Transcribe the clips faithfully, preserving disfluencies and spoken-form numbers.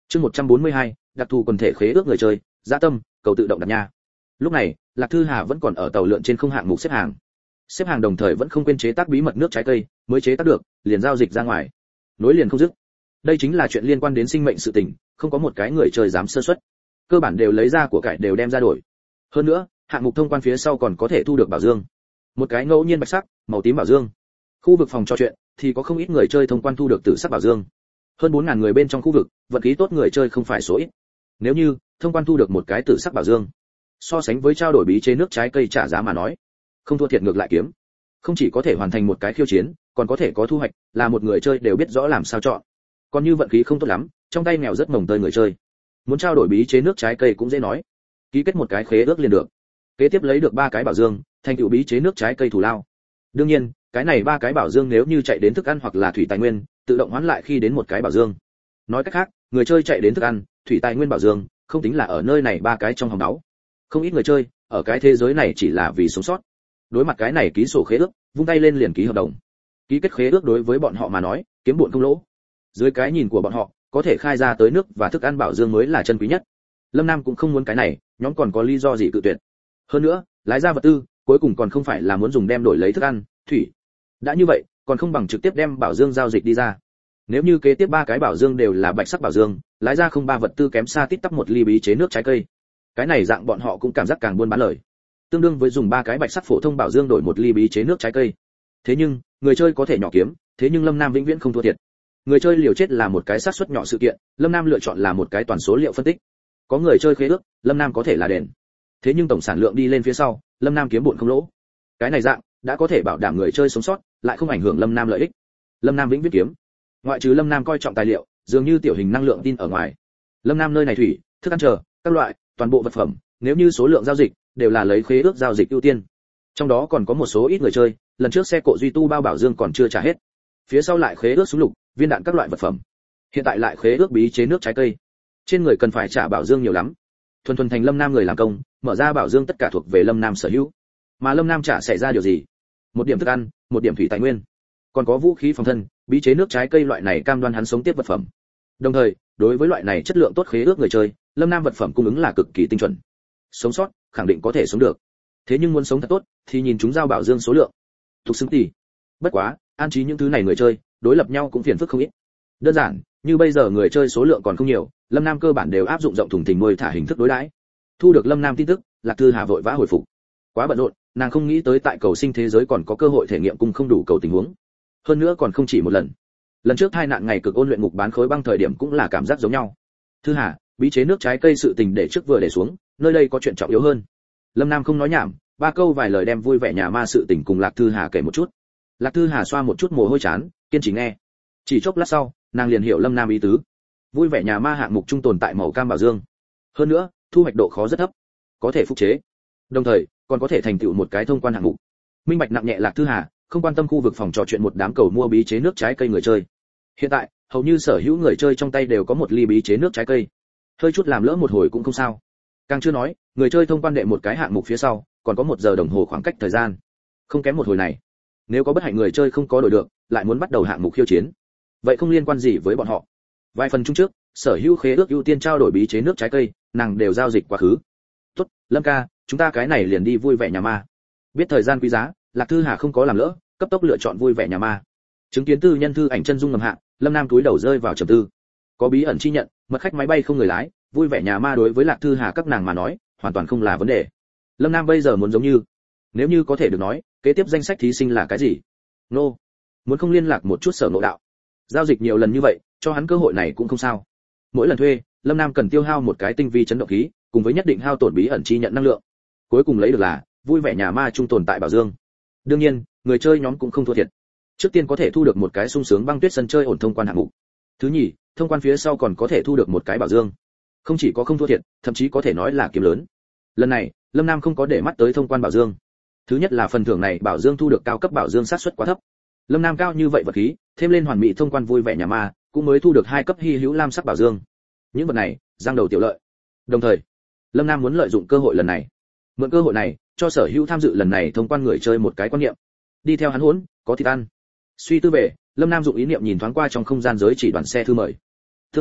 Chương một trăm bốn mươi hai, đặc thù quần thể khế ước người chơi, Dã Tâm, cầu tự động đặt nha. Lúc này, Lạc Thư Hà vẫn còn ở tàu lượn trên không hạng mục xếp hàng. Xếp hàng đồng thời vẫn không quên chế tác bí mật nước trái cây, mới chế tác được, liền giao dịch ra ngoài. Nối liền không dứt. Đây chính là chuyện liên quan đến sinh mệnh sự tình, không có một cái người chơi dám sơ suất. Cơ bản đều lấy ra của cải đều đem ra đổi. Hơn nữa, hạng mục thông quan phía sau còn có thể thu được bảo dương. Một cái ngẫu nhiên bạch sắc, màu tím bảo dương. Khu vực phòng trò chuyện thì có không ít người chơi thông quan thu được tử sắc bảo dương. Hơn bốn nghìn người bên trong khu vực, vận khí tốt người chơi không phải số ít. Nếu như thông quan thu được một cái tử sắc bảo dương, so sánh với trao đổi bí chế nước trái cây trả giá mà nói, không thua thiệt ngược lại kiếm. Không chỉ có thể hoàn thành một cái khiêu chiến, còn có thể có thu hoạch, là một người chơi đều biết rõ làm sao chọn. Còn như vận khí không tốt lắm, trong tay nghèo rất mồng tơi người chơi, muốn trao đổi bí chế nước trái cây cũng dễ nói, ký kết một cái khế ước liền được. Kế tiếp lấy được ba cái bảo dương, thành tựu bí chế nước trái cây thủ lao. Đương nhiên, cái này ba cái bảo dương nếu như chạy đến thức ăn hoặc là thủy tài nguyên, tự động hoán lại khi đến một cái bảo dương. Nói cách khác, người chơi chạy đến thức ăn, thủy tài nguyên bảo dương, không tính là ở nơi này ba cái trong hòm đáo. Không ít người chơi, ở cái thế giới này chỉ là vì sống sót. Đối mặt cái này ký sổ khế ước, vung tay lên liền ký hợp đồng. Ký kết khế ước đối với bọn họ mà nói, kiếm bộn không lỗ. Dưới cái nhìn của bọn họ, có thể khai ra tới nước và thức ăn bảo dương mới là chân quý nhất. Lâm Nam cũng không muốn cái này, nhóm còn có lý do gì cự tuyệt. Hơn nữa, lái ra vật tư, cuối cùng còn không phải là muốn dùng đem đổi lấy thức ăn, thủy. Đã như vậy, còn không bằng trực tiếp đem bảo dương giao dịch đi ra. Nếu như kế tiếp ba cái bảo dương đều là bạch sắc bảo dương, lái ra không ba vật tư kém xa tít tắp một ly bí chế nước trái cây. Cái này dạng bọn họ cũng cảm giác càng buôn bán lời. Tương đương với dùng ba cái bạch sắc phổ thông bảo dương đổi một ly bí chế nước trái cây. Thế nhưng, người chơi có thể nhỏ kiếm, thế nhưng Lâm Nam vĩnh viễn không thua thiệt. Người chơi liều chết là một cái xác suất nhỏ sự kiện, Lâm Nam lựa chọn là một cái toàn số liệu phân tích. Có người chơi khế ước, Lâm Nam có thể là đền. Thế nhưng tổng sản lượng đi lên phía sau, Lâm Nam kiếm bộn không lỗ. Cái này dạng đã có thể bảo đảm người chơi sống sót, lại không ảnh hưởng Lâm Nam lợi ích. Lâm Nam vĩnh viễn kiếm. Ngoại trừ Lâm Nam coi trọng tài liệu, dường như tiểu hình năng lượng tin ở ngoài. Lâm Nam nơi này thủy, thức ăn chờ, các loại, toàn bộ vật phẩm, nếu như số lượng giao dịch đều là lấy khế ước giao dịch ưu tiên. Trong đó còn có một số ít người chơi, lần trước xe cộ duy tu bao bảo dương còn chưa trả hết. Phía sau lại khế ước súng lục, viên đạn các loại vật phẩm. Hiện tại lại khế ước bí chế nước trái cây. Trên người cần phải trả bảo dương nhiều lắm. Thuần thuần thành Lâm Nam người làm công, mở ra bảo dương tất cả thuộc về Lâm Nam sở hữu. Mà Lâm Nam trả xảy ra điều gì? Một điểm thức ăn, một điểm thủy tài nguyên, còn có vũ khí phòng thân, bí chế nước trái cây loại này cam đoan hắn sống tiếp vật phẩm. Đồng thời, đối với loại này chất lượng tốt khế ước người chơi, Lâm Nam vật phẩm cung ứng là cực kỳ tinh chuẩn. Sống sót, khẳng định có thể sống được. Thế nhưng muốn sống thật tốt, thì nhìn chúng giao bảo dương số lượng. Thuộc xứng tỷ. Bất quá, an trí những thứ này người chơi, đối lập nhau cũng phiền phức không ít. Đơn giản, như bây giờ người chơi số lượng còn không nhiều, Lâm Nam cơ bản đều áp dụng rộng thùng thình nuôi thả hình thức đối đãi. Thu được Lâm Nam tin tức, Lạc Thư Hà vội vã hồi phục. Quá bận rộn, nàng không nghĩ tới tại cầu sinh thế giới còn có cơ hội thể nghiệm cung không đủ cầu tình huống. Hơn nữa còn không chỉ một lần. Lần trước hai nạn ngày cực ôn luyện ngục bán khối băng thời điểm cũng là cảm giác giống nhau. Thư Hà, bí chế nước trái cây sự tình để trước vừa để xuống, nơi đây có chuyện trọng yếu hơn. Lâm Nam không nói nhảm, ba câu vài lời đem vui vẻ nhà ma sự tình cùng Lạc Thư Hà kể một chút. Lạc Thư Hà xoa một chút mồ hôi chán, kiên trì nghe. Chỉ chốc lát sau, nàng liền hiểu Lâm Nam ý tứ. Vui vẻ nhà ma hạng mục trung tồn tại màu cam bảo dương. Hơn nữa, thu hoạch độ khó rất thấp, có thể phục chế. Đồng thời, còn có thể thành tựu một cái thông quan hạng mục. Minh bạch nặng nhẹ Lạc Thư Hà, không quan tâm khu vực phòng trò chuyện một đám cầu mua bí chế nước trái cây người chơi. Hiện tại, hầu như sở hữu người chơi trong tay đều có một ly bí chế nước trái cây. Hơi chút làm lỡ một hồi cũng không sao. Càng chưa nói, người chơi thông quan đệ một cái hạng mục phía sau, còn có một giờ đồng hồ khoảng cách thời gian. Không kém một hồi này. Nếu có bất hạnh người chơi không có đổi được, lại muốn bắt đầu hạng mục khiêu chiến. Vậy không liên quan gì với bọn họ. Vài phần chung trước, sở hữu khế ước ưu tiên trao đổi bí chế nước trái cây, nàng đều giao dịch quá khứ. Tốt, Lâm ca, chúng ta cái này liền đi vui vẻ nhà ma. Biết thời gian quý giá, Lạc Thư Hà không có làm lỡ, cấp tốc lựa chọn vui vẻ nhà ma. Chứng kiến tư nhân thư ảnh chân dung ngầm hạ, Lâm Nam túi đầu rơi vào trầm tư. Có bí ẩn chi nhận, mật khách máy bay không người lái, vui vẻ nhà ma đối với Lạc Thư Hà các nàng mà nói, hoàn toàn không là vấn đề. Lâm Nam bây giờ muốn giống như, nếu như có thể được nói, kế tiếp danh sách thí sinh là cái gì? Nô, no. Muốn không liên lạc một chút sở ngộ đạo. Giao dịch nhiều lần như vậy, cho hắn cơ hội này cũng không sao. Mỗi lần thuê, Lâm Nam cần tiêu hao một cái tinh vi chấn động khí, cùng với nhất định hao tổn bí ẩn chi nhận năng lượng. Cuối cùng lấy được là vui vẻ nhà ma trung tồn tại bảo dương. Đương nhiên, người chơi nhóm cũng không thua thiệt. Trước tiên có thể thu được một cái sung sướng băng tuyết sân chơi ổn thông quan hạng mục. Thứ nhì, thông quan phía sau còn có thể thu được một cái bảo dương. Không chỉ có không thua thiệt, thậm chí có thể nói là kiếm lớn. Lần này, Lâm Nam không có để mắt tới thông quan bảo dương. Thứ nhất là phần thưởng này bảo dương thu được cao cấp bảo dương sát suất quá thấp. Lâm Nam cao như vậy vật khí, thêm lên hoàn mỹ thông quan vui vẻ nhà ma, cũng mới thu được hai cấp hy hữu lam sắc bảo dương. Những vật này, giang đầu tiểu lợi. Đồng thời, Lâm Nam muốn lợi dụng cơ hội lần này. Mượn cơ hội này, cho sở hữu tham dự lần này thông quan người chơi một cái quan niệm. Đi theo hắn hỗn, có thịt ăn. Suy tư về, Lâm Nam dụng ý niệm nhìn thoáng qua trong không gian giới chỉ đoàn xe thư mời. Tương lai,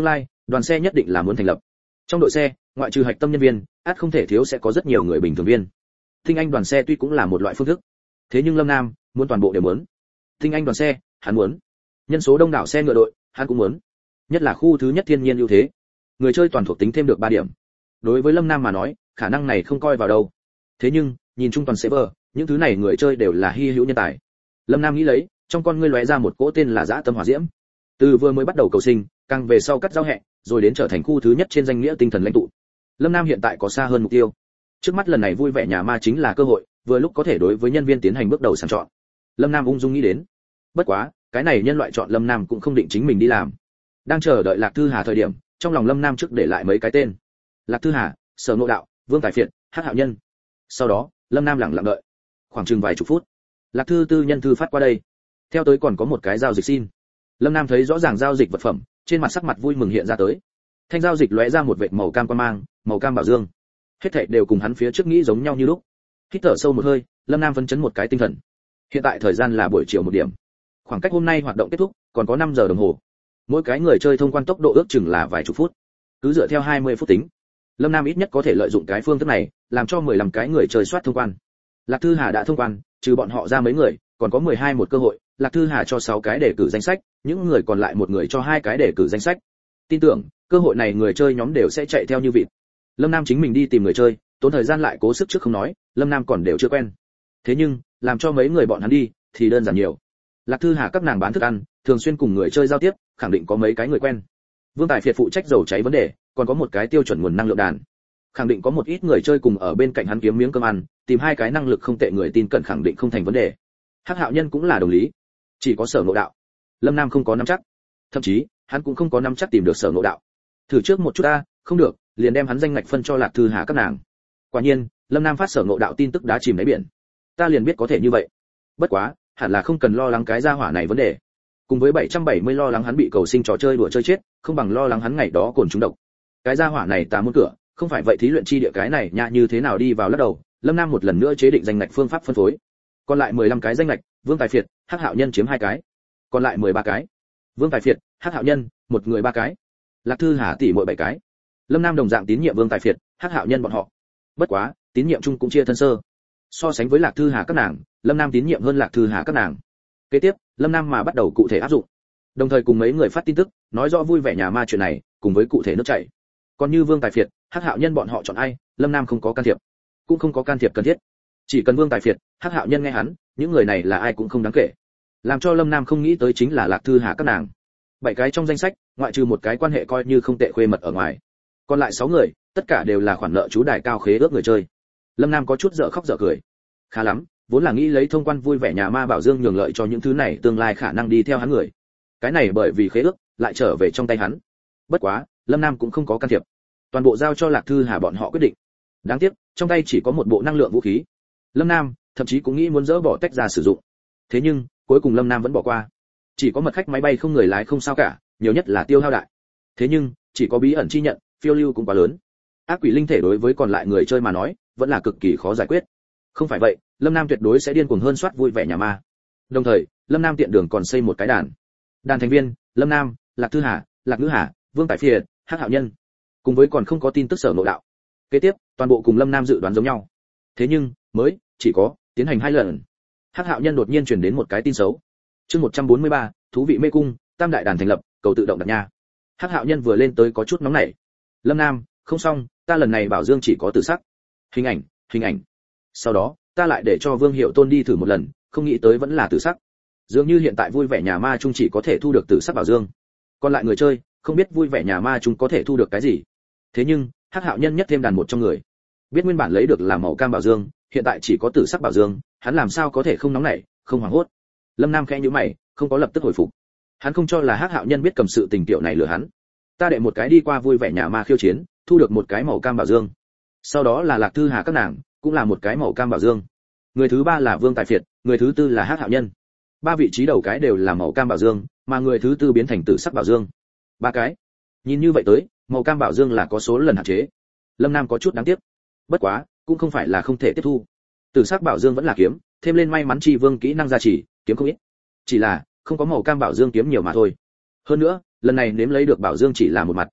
Đoàn xe nhất định là muốn thành lập. Trong đội xe, ngoại trừ hạch tâm nhân viên, ắt không thể thiếu sẽ có rất nhiều người bình thường viên. Tinh anh đoàn xe tuy cũng là một loại phương thức, thế nhưng Lâm Nam muốn toàn bộ đều muốn. Tinh anh đoàn xe, hắn muốn. Nhân số đông đảo xe ngựa đội, hắn cũng muốn. Nhất là khu thứ nhất thiên nhiên ưu thế. Người chơi toàn thuộc tính thêm được ba điểm. Đối với Lâm Nam mà nói, khả năng này không coi vào đâu. Thế nhưng, nhìn chung toàn server, những thứ này người chơi đều là hy hữu nhân tài. Lâm Nam nghĩ lấy, trong con ngươi lóe ra một cỗ tên là Dã Tâm Hỏa Diễm. Từ vừa mới bắt đầu cầu sinh, càng về sau cắt giao hẹ, rồi đến trở thành khu thứ nhất trên danh nghĩa tinh thần lãnh tụ. Lâm Nam hiện tại có xa hơn mục tiêu. Trước mắt lần này vui vẻ nhà ma chính là cơ hội, vừa lúc có thể đối với nhân viên tiến hành bước đầu sàng chọn. Lâm Nam ung dung nghĩ đến. Bất quá, cái này nhân loại chọn Lâm Nam cũng không định chính mình đi làm. Đang chờ đợi Lạc Thư Hà thời điểm, trong lòng Lâm Nam trước để lại mấy cái tên. Lạc Thư Hà, Sở Ngộ Đạo, Vương Tài Phiệt, Hắc Hạo Nhân. Sau đó, Lâm Nam lặng lặng đợi. Khoảng chừng vài chục phút, Lạc Thư tư nhân thư phát qua đây. Theo tới còn có một cái giao dịch xin. Lâm Nam thấy rõ ràng giao dịch vật phẩm, trên mặt sắc mặt vui mừng hiện ra tới. Thanh giao dịch lóe ra một vệt màu cam quang mang, màu cam bảo dương. Hết thảy đều cùng hắn phía trước nghĩ giống nhau như lúc. Hít thở sâu một hơi, Lâm Nam phấn chấn một cái tinh thần. Hiện tại thời gian là buổi chiều một điểm. Khoảng cách hôm nay hoạt động kết thúc còn có năm giờ đồng hồ. Mỗi cái người chơi thông quan tốc độ ước chừng là vài chục phút. Cứ dựa theo hai mươi phút tính, Lâm Nam ít nhất có thể lợi dụng cái phương thức này, làm cho mười lăm cái người chơi soát thông quan. Lạc Thư Hà đã thông quan, trừ bọn họ ra mấy người, còn có mười hai một cơ hội, Lạc Thư Hà cho sáu cái đề cử danh sách, những người còn lại một người cho hai cái đề cử danh sách. Tin tưởng, cơ hội này người chơi nhóm đều sẽ chạy theo như vịt. Lâm Nam chính mình đi tìm người chơi, tốn thời gian lại cố sức trước không nói, Lâm Nam còn đều chưa quen. Thế nhưng, làm cho mấy người bọn hắn đi thì đơn giản nhiều. Lạc Thư Hà các nàng bán thức ăn, thường xuyên cùng người chơi giao tiếp, khẳng định có mấy cái người quen. Vương Tài Phiệt phụ trách dầu cháy vấn đề, còn có một cái tiêu chuẩn nguồn năng lượng đàn. Khẳng định có một ít người chơi cùng ở bên cạnh hắn kiếm miếng cơm ăn, tìm hai cái năng lực không tệ người tin cẩn khẳng định không thành vấn đề. Hắc Hạo Nhân cũng là đồng lý. Chỉ có Sở Ngộ Đạo, Lâm Nam không có nắm chắc. Thậm chí, hắn cũng không có nắm chắc tìm được Sở Ngộ Đạo. Thử trước một chút ta, không được, liền đem hắn danh ngạch phân cho Lạc Thư Hà các nàng. Quả nhiên, Lâm Nam phát Sở Ngộ Đạo tin tức đá chìm đáy biển. Ta liền biết có thể như vậy. Bất quá, hẳn là không cần lo lắng cái gia hỏa này vấn đề. Cùng với bảy trăm bảy mươi lo lắng hắn bị cầu sinh trò chơi đùa chơi chết, không bằng lo lắng hắn ngày đó cồn trúng độc. Cái gia hỏa này ta muốn cửa, không phải vậy thí luyện chi địa cái này nhạ như thế nào đi vào lắc đầu. Lâm Nam một lần nữa chế định danh ngạch phương pháp phân phối. Còn lại mười lăm cái danh ngạch, Vương Tài Phiệt, Hắc Hạo Nhân chiếm hai cái. Còn lại mười ba cái. Vương Tài Phiệt, Hắc Hạo Nhân, một người ba cái. Lạc Thư Hà tỷ mỗi bảy cái. Lâm Nam đồng dạng tín nhiệm Vương Tài Phiệt, Hắc Hạo Nhân bọn họ. Bất quá, tín nhiệm chung cũng chia thân sơ. So sánh với Lạc Thư Hà các nàng, Lâm Nam tín nhiệm hơn Lạc Thư Hà các nàng. Kế tiếp, Lâm Nam mà bắt đầu cụ thể áp dụng. Đồng thời cùng mấy người phát tin tức, nói rõ vui vẻ nhà ma chuyện này, cùng với cụ thể nước chảy. Còn như Vương Tài Phiệt, Hắc Hạo Nhân bọn họ chọn ai, Lâm Nam không có can thiệp, cũng không có can thiệp cần thiết. Chỉ cần Vương Tài Phiệt, Hắc Hạo Nhân nghe hắn, những người này là ai cũng không đáng kể. Làm cho Lâm Nam không nghĩ tới chính là Lạc Thư Hà các nàng. Bảy cái trong danh sách, ngoại trừ một cái quan hệ coi như không tệ khuê mật ở ngoài, còn lại sáu người, tất cả đều là khoản nợ chú đài cao khế ước người chơi. Lâm Nam có chút dở khóc dở cười. Khá lắm, vốn là nghĩ lấy thông quan vui vẻ nhà ma bảo dương nhường lợi cho những thứ này tương lai khả năng đi theo hắn người. Cái này bởi vì khế ước lại trở về trong tay hắn. Bất quá, Lâm Nam cũng không có can thiệp. Toàn bộ giao cho Lạc Thư Hà bọn họ quyết định. Đáng tiếc, trong tay chỉ có một bộ năng lượng vũ khí. Lâm Nam thậm chí cũng nghĩ muốn dỡ bỏ tách ra sử dụng. Thế nhưng, cuối cùng Lâm Nam vẫn bỏ qua. Chỉ có mật khách máy bay không người lái không sao cả, nhiều nhất là tiêu hao đại. Thế nhưng, chỉ có bí ẩn chi nhận, phiêu lưu cũng quá lớn. Ác quỷ linh thể đối với còn lại người chơi mà nói, vẫn là cực kỳ khó giải quyết. Không phải vậy, Lâm Nam tuyệt đối sẽ điên cuồng hơn soát vui vẻ nhà ma. Đồng thời, Lâm Nam tiện đường còn xây một cái đàn. Đàn thành viên, Lâm Nam, Lạc Thư Hà, Lạc Ngữ Hà, Vương Tài Phiệt, Hắc Hạo Nhân. Cùng với còn không có tin tức Sở Ngộ Đạo. Kế tiếp, toàn bộ cùng Lâm Nam dự đoán giống nhau. Thế nhưng, mới chỉ có tiến hành hai lần. Hắc Hạo Nhân đột nhiên truyền đến một cái tin xấu. Chương một trăm bốn mươi ba, thú vị mê cung, tam đại đàn thành lập, cầu tự động đặt nha. Hắc Hạo Nhân vừa lên tới có chút nóng nảy. Lâm Nam, không xong, ta lần này bảo dương chỉ có tử sắc. Hình ảnh, hình ảnh. Sau đó, ta lại để cho Vương Hiệu Tôn đi thử một lần, không nghĩ tới vẫn là tử sắc. Dường như hiện tại vui vẻ nhà ma chung chỉ có thể thu được tử sắc bảo dương. Còn lại người chơi, không biết vui vẻ nhà ma chung có thể thu được cái gì. Thế nhưng, Hắc Hạo Nhân nhất thêm đàn một trong người. Biết nguyên bản lấy được là màu cam bảo dương, hiện tại chỉ có tử sắc bảo dương, hắn làm sao có thể không nóng nảy, không hoảng hốt. Lâm Nam khẽ nhíu mày, không có lập tức hồi phục. Hắn không cho là Hắc Hạo Nhân biết cầm sự tình tiểu này lừa hắn. Ta đệ một cái đi qua vui vẻ nhà ma khiêu chiến, thu được một cái màu cam bảo dương. Sau đó là Lạc Thư Hà các nàng, cũng là một cái màu cam bảo dương. Người thứ ba là Vương Tài Phiệt, người thứ tư là Hắc Hạo Nhân. Ba vị trí đầu cái đều là màu cam bảo dương, mà người thứ tư biến thành tử sắc bảo dương. Ba cái. Nhìn như vậy tới, màu cam bảo dương là có số lần hạn chế. Lâm Nam có chút đáng tiếc. Bất quá, cũng không phải là không thể tiếp thu. Tử sắc bảo dương vẫn là kiếm, thêm lên may mắn chi vương kỹ năng gia trì, kiếm không ít. Chỉ là, không có màu cam bảo dương kiếm nhiều mà thôi. Hơn nữa, lần này nếm lấy được bảo dương chỉ là một mặt.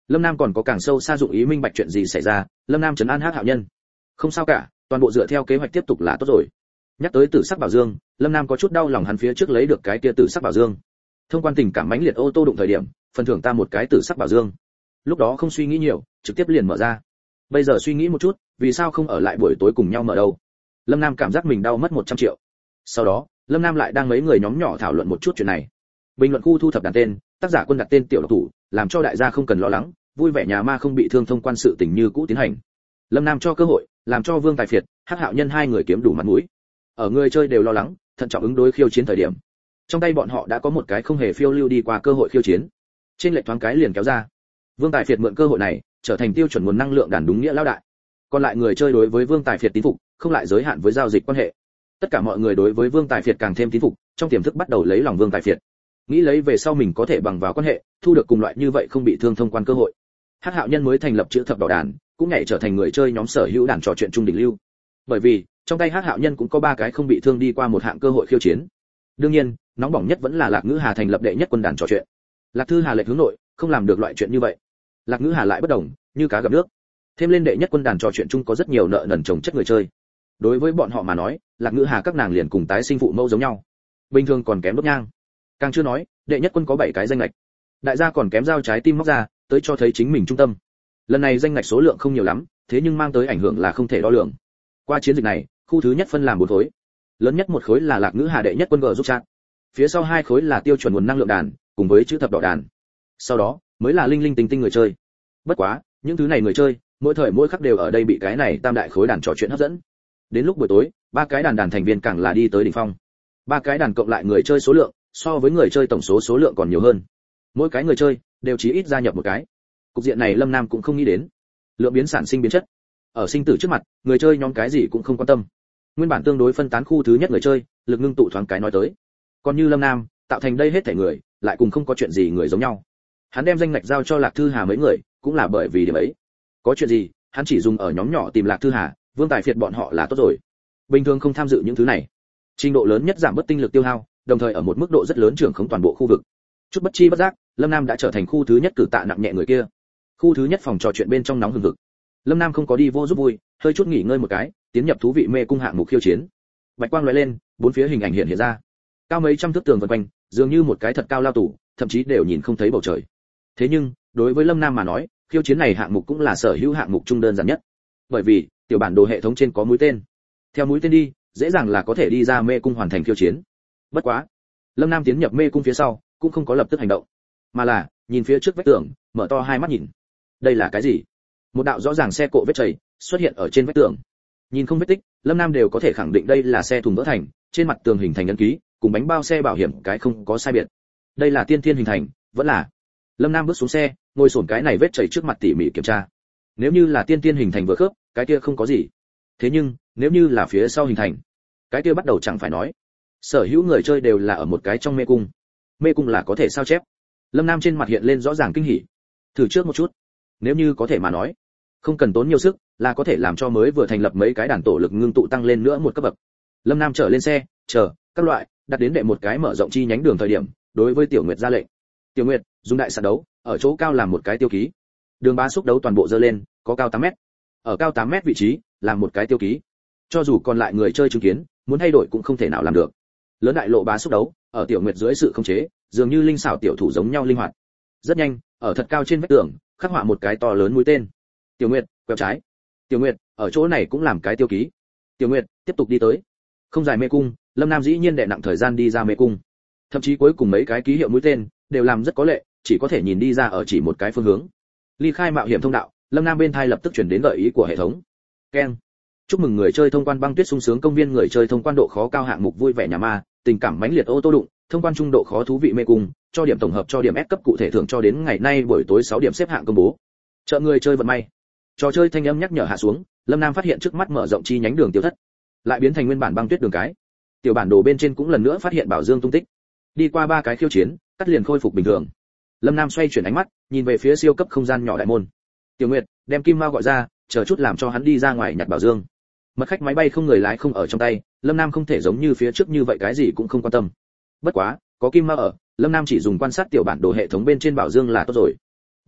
Lâm Nam còn có càng sâu xa dụng ý minh bạch chuyện gì xảy ra. Lâm Nam trấn an Hắc Hạo Nhân. Không sao cả, toàn bộ dựa theo kế hoạch tiếp tục là tốt rồi. Nhắc tới Tử Sắc Bảo Dương, Lâm Nam có chút đau lòng hắn phía trước lấy được cái kia Tử Sắc Bảo Dương. Thông quan tình cảm mãnh liệt ô tô đụng thời điểm, phần thưởng ta một cái Tử Sắc Bảo Dương. Lúc đó không suy nghĩ nhiều, trực tiếp liền mở ra. Bây giờ suy nghĩ một chút, vì sao không ở lại buổi tối cùng nhau mở đâu? Lâm Nam cảm giác mình đau mất một trăm triệu. Sau đó, Lâm Nam lại đang mấy người nhóm nhỏ thảo luận một chút chuyện này. Bình luận khu thu thập đàn tên, tác giả Quân đặt tên tiểu độc thủ, làm cho đại gia không cần lo lắng, vui vẻ nhà ma không bị thương thông quan sự tình như cũ tiến hành. Lâm Nam cho cơ hội, làm cho Vương Tài Phiệt, Hắc Hạo Nhân hai người kiếm đủ mặt mũi. Ở người chơi đều lo lắng, thận trọng ứng đối khiêu chiến thời điểm. Trong tay bọn họ đã có một cái không hề phiêu lưu đi qua cơ hội khiêu chiến. Trên lệch thoáng cái liền kéo ra. Vương Tài Phiệt mượn cơ hội này, trở thành tiêu chuẩn nguồn năng lượng đàn đúng nghĩa lão đại. Còn lại người chơi đối với Vương Tài Phiệt tín phục, không lại giới hạn với giao dịch quan hệ. Tất cả mọi người đối với Vương Tài Phiệt càng thêm tín phục, trong tiềm thức bắt đầu lấy lòng Vương Tài Phiệt. Nghĩ lấy về sau mình có thể bằng vào quan hệ, thu được cùng loại như vậy không bị thương thông quan cơ hội. Hắc Hạo Nhân mới thành lập chữ thập đỏ đàn, cũng nhảy trở thành người chơi nhóm sở hữu đàn trò chuyện trung đỉnh lưu. Bởi vì, trong tay Hắc Hạo Nhân cũng có ba cái không bị thương đi qua một hạng cơ hội khiêu chiến. Đương nhiên, nóng bỏng nhất vẫn là Lạc Ngữ Hà thành lập đệ nhất quân đàn trò chuyện. Lạc Thư Hà lệch hướng nội, không làm được loại chuyện như vậy. Lạc Ngữ Hà lại bất đồng, như cá gặp nước. Thêm lên đệ nhất quân đàn trò chuyện chung có rất nhiều nợ nần chồng chất người chơi. Đối với bọn họ mà nói, Lạc Ngữ Hà các nàng liền cùng tái sinh phụ mẫu giống nhau. Bình thường còn kém đốt nhang. Càng chưa nói, đệ nhất quân có bảy cái danh ngạch. Đại gia còn kém giao trái tim móc ra, tới cho thấy chính mình trung tâm. Lần này danh ngạch số lượng không nhiều lắm, thế nhưng mang tới ảnh hưởng là không thể đo lường. Qua chiến dịch này, khu thứ nhất phân làm bốn khối. Lớn nhất một khối là Lạc Ngữ Hà đệ nhất quân G giúp chat. Phía sau hai khối là tiêu chuẩn nguồn năng lượng đàn, cùng với chữ thập đỏ đàn. Sau đó, mới là linh linh tinh tinh người chơi. Bất quá, những thứ này người chơi, mỗi thời mỗi khắc đều ở đây bị cái này tam đại khối đàn trò chuyện hấp dẫn. Đến lúc buổi tối, ba cái đàn đàn thành viên càng là đi tới đỉnh phong. Ba cái đàn cộng lại người chơi số lượng, so với người chơi tổng số số lượng còn nhiều hơn. Mỗi cái người chơi đều chí ít gia nhập một cái. Cục diện này Lâm Nam cũng không nghĩ đến. Lượng biến sản sinh biến chất. Ở sinh tử trước mặt, người chơi nhóm cái gì cũng không quan tâm. Nguyên bản tương đối phân tán khu thứ nhất người chơi, lực ngưng tụ thoáng cái nói tới. Còn như Lâm Nam, tạo thành đây hết thảy người, lại cùng không có chuyện gì người giống nhau. Hắn đem danh ngạch giao cho Lạc Thư Hà mấy người, cũng là bởi vì điểm ấy. Có chuyện gì, hắn chỉ dùng ở nhóm nhỏ tìm Lạc Thư Hà, Vương Tài Phiệt bọn họ là tốt rồi. Bình thường không tham dự những thứ này. Trình độ lớn nhất giảm bớt tinh lực tiêu hao, đồng thời ở một mức độ rất lớn trưởng khống toàn bộ khu vực. Chút bất chi bất giác, Lâm Nam đã trở thành khu thứ nhất cử tạ nặng nhẹ người kia. Khu thứ nhất phòng trò chuyện bên trong nóng hừng hực. Lâm Nam không có đi vô giúp vui, hơi chút nghỉ ngơi một cái, tiến nhập thú vị mê cung hạng mục khiêu chiến. Bạch quang lóe lên, bốn phía hình ảnh hiện hiện ra. Cao mấy trăm thước tường vần quanh, dường như một cái thật cao lao tủ, thậm chí đều nhìn không thấy bầu trời. Thế nhưng, đối với Lâm Nam mà nói, khiêu chiến này hạng mục cũng là sở hữu hạng mục trung đơn giản nhất. Bởi vì, tiểu bản đồ hệ thống trên có mũi tên. Theo mũi tên đi, dễ dàng là có thể đi ra mê cung hoàn thành khiêu chiến. Bất quá, Lâm Nam tiến nhập mê cung phía sau, cũng không có lập tức hành động, mà là nhìn phía trước vách tường, mở to hai mắt nhìn. Đây là cái gì? Một đạo rõ ràng xe cộ vết chảy xuất hiện ở trên vách tường. Nhìn không vết tích, Lâm Nam đều có thể khẳng định đây là xe thùng vỡ thành, trên mặt tường hình thành ấn ký, cùng bánh bao xe bảo hiểm cái không có sai biệt. Đây là tiên thiên hình thành, vẫn là. Lâm Nam bước xuống xe, ngồi xổm cái này vết chảy trước mặt tỉ mỉ kiểm tra. Nếu như là tiên thiên hình thành vừa khớp, cái kia không có gì. Thế nhưng, nếu như là phía sau hình thành, cái kia bắt đầu chẳng phải nói. Sở hữu người chơi đều là ở một cái trong mê cung. Mê cung là có thể sao chép. Lâm Nam trên mặt hiện lên rõ ràng kinh hỉ. Thử trước một chút. Nếu như có thể mà nói, không cần tốn nhiều sức, là có thể làm cho mới vừa thành lập mấy cái đàn tổ lực ngưng tụ tăng lên nữa một cấp bậc. Lâm Nam trở lên xe, chờ các loại, đặt đến đệ một cái mở rộng chi nhánh đường thời điểm, đối với Tiểu Nguyệt ra lệnh. Tiểu Nguyệt, dùng đại sàn đấu, ở chỗ cao làm một cái tiêu ký. Đường bá xúc đấu toàn bộ dơ lên, có cao tám mét. Ở cao tám mét vị trí, làm một cái tiêu ký. Cho dù còn lại người chơi chứng kiến, muốn thay đổi cũng không thể nào làm được. Lớn đại lộ bá xúc đấu, ở Tiểu Nguyệt dưới sự khống chế, dường như linh xảo tiểu thủ giống nhau linh hoạt. Rất nhanh, ở thật cao trên vách tường, khắc họa một cái to lớn mũi tên. Tiểu Nguyệt, quẹo trái. Tiểu Nguyệt, ở chỗ này cũng làm cái tiêu ký. Tiểu Nguyệt, tiếp tục đi tới. Không dài mê cung, Lâm Nam dĩ nhiên đè nặng thời gian đi ra mê cung. Thậm chí cuối cùng mấy cái ký hiệu mũi tên đều làm rất có lệ, chỉ có thể nhìn đi ra ở chỉ một cái phương hướng. Ly khai mạo hiểm thông đạo, Lâm Nam bên thai lập tức chuyển đến gợi ý của hệ thống. Keng. Chúc mừng người chơi thông quan băng tuyết sung sướng công viên, người chơi thông quan độ khó cao hạng mục vui vẻ nhà ma, tình cảm mãnh liệt ô tô đụng, thông quan trung độ khó thú vị mê cung, cho điểm tổng hợp cho điểm S cấp cụ thể thưởng cho đến ngày nay buổi tối sáu điểm xếp hạng công bố. Chợ người chơi vận may. Trò chơi thanh âm nhắc nhở hạ xuống, Lâm Nam phát hiện trước mắt mở rộng chi nhánh đường tiêu thất, lại biến thành nguyên bản băng tuyết đường cái. Tiểu bản đồ bên trên cũng lần nữa phát hiện bảo dương tung tích. Đi qua ba cái khiêu chiến, cắt liền khôi phục bình thường. Lâm Nam xoay chuyển ánh mắt, nhìn về phía siêu cấp không gian nhỏ đại môn. Tiểu Nguyệt, đem Kim Mao gọi ra, chờ chút làm cho hắn đi ra ngoài nhặt bảo dương. Mật khách máy bay không người lái không ở trong tay, Lâm Nam không thể giống như phía trước như vậy cái gì cũng không quan tâm. Bất quá, có Kim Mao ở, Lâm Nam chỉ dùng quan sát tiểu bản đồ hệ thống bên trên bảo dương là tốt rồi.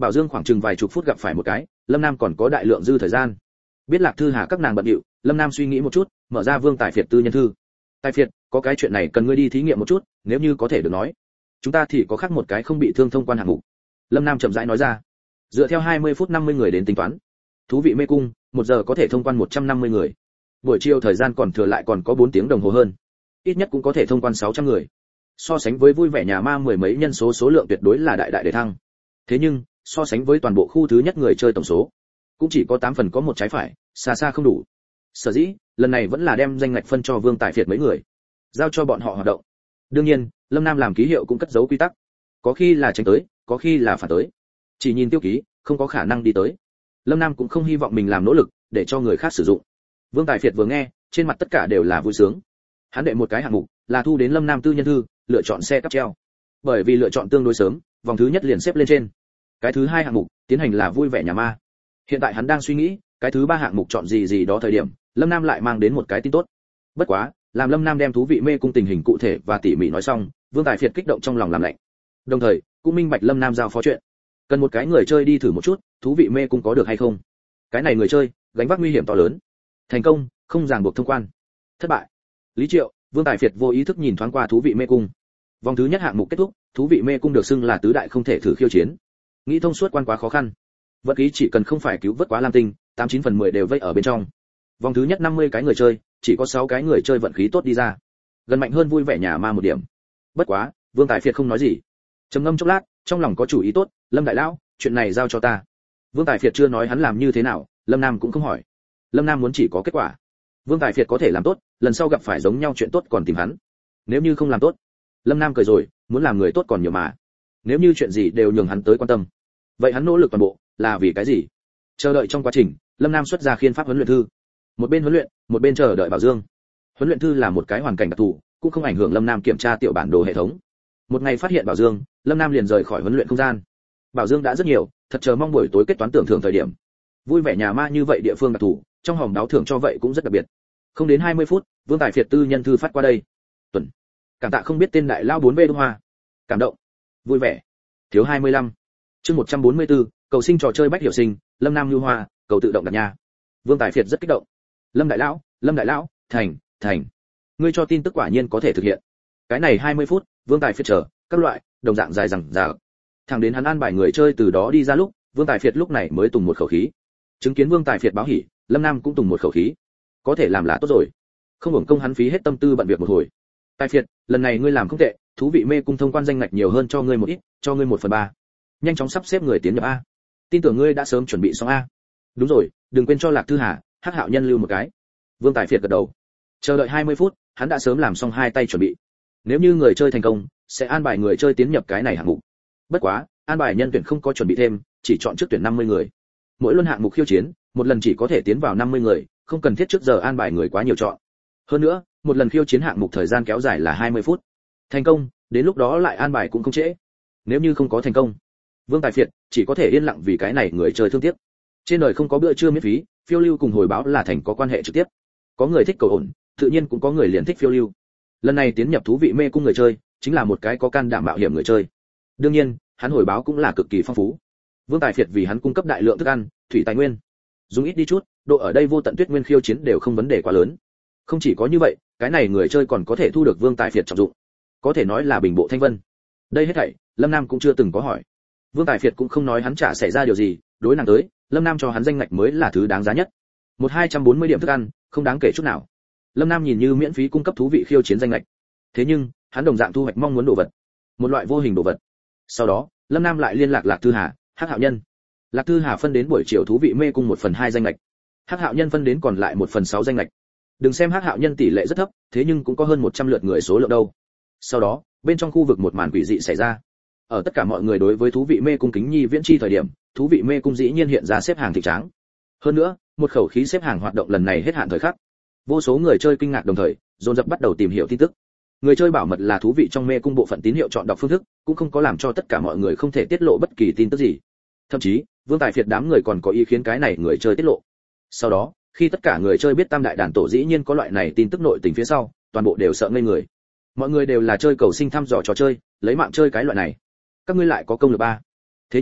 Bảo Dương khoảng chừng vài chục phút gặp phải một cái, Lâm Nam còn có đại lượng dư thời gian. Biết Lạc Thư Hà các nàng bận rộn, Lâm Nam suy nghĩ một chút, mở ra Vương Tài Phiệt tư nhân thư. Tài Phiệt, có cái chuyện này cần ngươi đi thí nghiệm một chút, nếu như có thể được nói. Chúng ta thì có khác một cái không bị thương thông quan hạng mục. Lâm Nam chậm rãi nói ra. Dựa theo hai mươi phút năm mươi người đến tính toán, thú vị mê cung, một giờ có thể thông quan một trăm năm mươi người. Buổi chiều thời gian còn thừa lại còn có bốn tiếng đồng hồ hơn. Ít nhất cũng có thể thông quan sáu trăm người. So sánh với vui vẻ nhà ma mười mấy nhân số số lượng tuyệt đối là đại đại để thăng. Thế nhưng, so sánh với toàn bộ khu thứ nhất người chơi tổng số, cũng chỉ có tám phần có một trái phải, xa xa không đủ. Sở dĩ, lần này vẫn là đem danh ngạch phân cho Vương Tài Phiệt mấy người, giao cho bọn họ hoạt động. Đương nhiên, Lâm Nam làm ký hiệu cũng cất giấu quy tắc, có khi là tránh tới, có khi là phản tới. Chỉ nhìn tiêu ký, không có khả năng đi tới. Lâm Nam cũng không hy vọng mình làm nỗ lực để cho người khác sử dụng. Vương Tài Phiệt vừa nghe, trên mặt tất cả đều là vui sướng. Hắn đệ một cái hạng mục là thu đến Lâm Nam tư nhân thư, lựa chọn xe cáp treo. Bởi vì lựa chọn tương đối sớm, vòng thứ nhất liền xếp lên trên. Cái thứ hai hạng mục tiến hành là vui vẻ nhà ma. Hiện tại hắn đang suy nghĩ, cái thứ ba hạng mục chọn gì gì đó thời điểm, Lâm Nam lại mang đến một cái tin tốt. Bất quá, làm Lâm Nam đem thú vị mê cung tình hình cụ thể và tỉ mỉ nói xong, Vương Tài Phiệt kích động trong lòng làm lạnh. Đồng thời, cũng minh bạch Lâm Nam giao phó chuyện. Cần một cái người chơi đi thử một chút, thú vị mê cung có được hay không. Cái này người chơi, gánh vác nguy hiểm to lớn. Thành công, không ràng buộc thông quan. Thất bại. Lý Triệu, Vương Tài Phiệt vô ý thức nhìn thoáng qua thú vị mê cung. Vòng thứ nhất hạng mục kết thúc, thú vị mê cung được xưng là tứ đại không thể thử khiêu chiến. Nghĩ thông suốt quan quá khó khăn. Vật khí chỉ cần không phải cứu vớt quá lam tinh, tám chín phần mười đều vây ở bên trong. Vòng thứ nhất năm mươi cái người chơi, chỉ có sáu cái người chơi vận khí tốt đi ra. Gần mạnh hơn vui vẻ nhà ma một điểm. Bất quá, Vương Tài Phiệt không nói gì. Trầm ngâm chốc lát, trong lòng có chủ ý tốt, Lâm đại lão, chuyện này giao cho ta. Vương Tài Phiệt chưa nói hắn làm như thế nào, Lâm Nam cũng không hỏi. Lâm Nam muốn chỉ có kết quả. Vương Tài Phiệt có thể làm tốt, lần sau gặp phải giống nhau chuyện tốt còn tìm hắn. Nếu như không làm tốt, Lâm Nam cười rồi, muốn làm người tốt còn nhiều mà. Nếu như chuyện gì đều nhường hắn tới quan tâm, vậy hắn nỗ lực toàn bộ là vì cái gì? Chờ đợi trong quá trình, Lâm Nam xuất ra khiên pháp huấn luyện thư. Một bên huấn luyện, một bên chờ đợi Bảo Dương. Huấn luyện thư là một cái hoàn cảnh đặc thù, cũng không ảnh hưởng Lâm Nam kiểm tra tiểu bản đồ hệ thống. Một ngày phát hiện Bảo Dương, Lâm Nam liền rời khỏi huấn luyện không gian. Bảo Dương đã rất nhiều, thật chờ mong buổi tối kết toán tưởng thưởng thời điểm. Vui vẻ nhà ma như vậy địa phương đặc thù, trong hòm đáo thưởng cho vậy cũng rất đặc biệt. Không đến hai mươi phút, Vương Tài Phiệt tư nhân thư phát qua đây. Tuần. Cảm tạ không biết tên đại lao bốn V Đông Hoa. Cảm động. Vui vẻ. Thiếu hai mươi lăm. Chương một trăm bốn mươi tư, cầu sinh trò chơi bách hiểu sinh, Lâm Nam Lưu Hoa, cầu tự động đặt nhà. Vương Tài Phiệt rất kích động. Lâm đại lão, Lâm đại lão, thành, thành. Ngươi cho tin tức quả nhiên có thể thực hiện. Cái này hai mươi phút, Vương Tài Phiệt chờ, các loại, đồng dạng dài dằng dặc. Thẳng đến hắn an bài người chơi từ đó đi ra lúc, Vương Tài Phiệt lúc này mới tùng một khẩu khí. Chứng kiến Vương Tài Phiệt báo hỉ, Lâm Nam cũng tùng một khẩu khí. Có thể làm là tốt rồi. Không hưởng công hắn phí hết tâm tư bận việc một hồi. Tài Phiệt, lần này ngươi làm không tệ, thú vị mê cung thông quan danh ngạch nhiều hơn cho ngươi một ít, cho ngươi một phần ba. Nhanh chóng sắp xếp người tiến nhập a. Tin tưởng ngươi đã sớm chuẩn bị xong a. Đúng rồi, đừng quên cho Lạc Thư Hà, Hắc Hạo Nhân lưu một cái. Vương Tài Phiệt gật đầu. Chờ đợi hai mươi phút, hắn đã sớm làm xong hai tay chuẩn bị. Nếu như người chơi thành công, sẽ an bài người chơi tiến nhập cái này hạng mục. Bất quá, an bài nhân tuyển không có chuẩn bị thêm, chỉ chọn trước tuyển năm mươi người. Mỗi luân hạng mục khiêu chiến, một lần chỉ có thể tiến vào năm mươi người, không cần thiết trước giờ an bài người quá nhiều chọn. Hơn nữa, một lần khiêu chiến hạng mục thời gian kéo dài là hai mươi phút. Thành công, đến lúc đó lại an bài cũng không trễ. Nếu như không có thành công, Vương Tài Phiệt chỉ có thể yên lặng vì cái này người chơi thương tiếc. Trên đời không có bữa trưa miễn phí, phiêu lưu cùng hồi báo là thành có quan hệ trực tiếp. Có người thích cầu ổn, tự nhiên cũng có người liền thích phiêu lưu. Lần này tiến nhập thú vị mê cung người chơi, chính là một cái có can đảm mạo hiểm người chơi. Đương nhiên, hắn hồi báo cũng là cực kỳ phong phú. Vương Tài Phiệt vì hắn cung cấp đại lượng thức ăn, thủy tài nguyên. Dùng ít đi chút, độ ở đây vô tận tuyết nguyên khiêu chiến đều không vấn đề quá lớn. Không chỉ có như vậy, cái này người chơi còn có thể thu được Vương Tài Phiệt trọng dụng. Có thể nói là bình bộ thanh vân. Đây hết thảy, Lâm Nam cũng chưa từng có hỏi. Vương Tài Phiệt cũng không nói hắn trả xảy ra điều gì, đối nàng tới, Lâm Nam cho hắn danh ngạch mới là thứ đáng giá nhất. Một hai trăm bốn mươi điểm thức ăn, không đáng kể chút nào. Lâm Nam nhìn như miễn phí cung cấp thú vị khiêu chiến danh ngạch. Thế nhưng, hắn đồng dạng thu hoạch mong muốn đồ vật, một loại vô hình đồ vật. Sau đó, Lâm Nam lại liên lạc Lạc Thư Hà, Hắc Hạo Nhân. Lạc Thư Hà phân đến buổi chiều thú vị mê cung một phần hai danh ngạch. Hắc Hạo Nhân phân đến còn lại một phần sáu danh ngạch. Đừng xem Hắc Hạo Nhân tỷ lệ rất thấp, thế nhưng cũng có hơn một trăm lượt người số lượng đâu. Sau đó, bên trong khu vực một màn quỷ dị xảy ra. Ở tất cả mọi người đối với thú vị mê cung kính nhi viễn chi thời điểm, thú vị mê cung dĩ nhiên hiện ra xếp hàng thịnh tráng. Hơn nữa, một khẩu khí xếp hàng hoạt động lần này hết hạn thời khắc. Vô số người chơi kinh ngạc đồng thời, dồn dập bắt đầu tìm hiểu tin tức. Người chơi bảo mật là thú vị trong mê cung bộ phận tín hiệu chọn đọc phương thức, cũng không có làm cho tất cả mọi người không thể tiết lộ bất kỳ tin tức gì. Thậm chí, Vương Tài Phiệt đám người còn có ý kiến cái này người chơi tiết lộ. Sau đó, khi tất cả người chơi biết Tam Đại Đàn Tổ dĩ nhiên có loại này tin tức nội tình phía sau, toàn bộ đều sợ ngây người. Mọi người đều là chơi cầu sinh thăm dò trò chơi, lấy mạng chơi cái loại này. Các ngươi lại có công lực ba. Thế nhưng,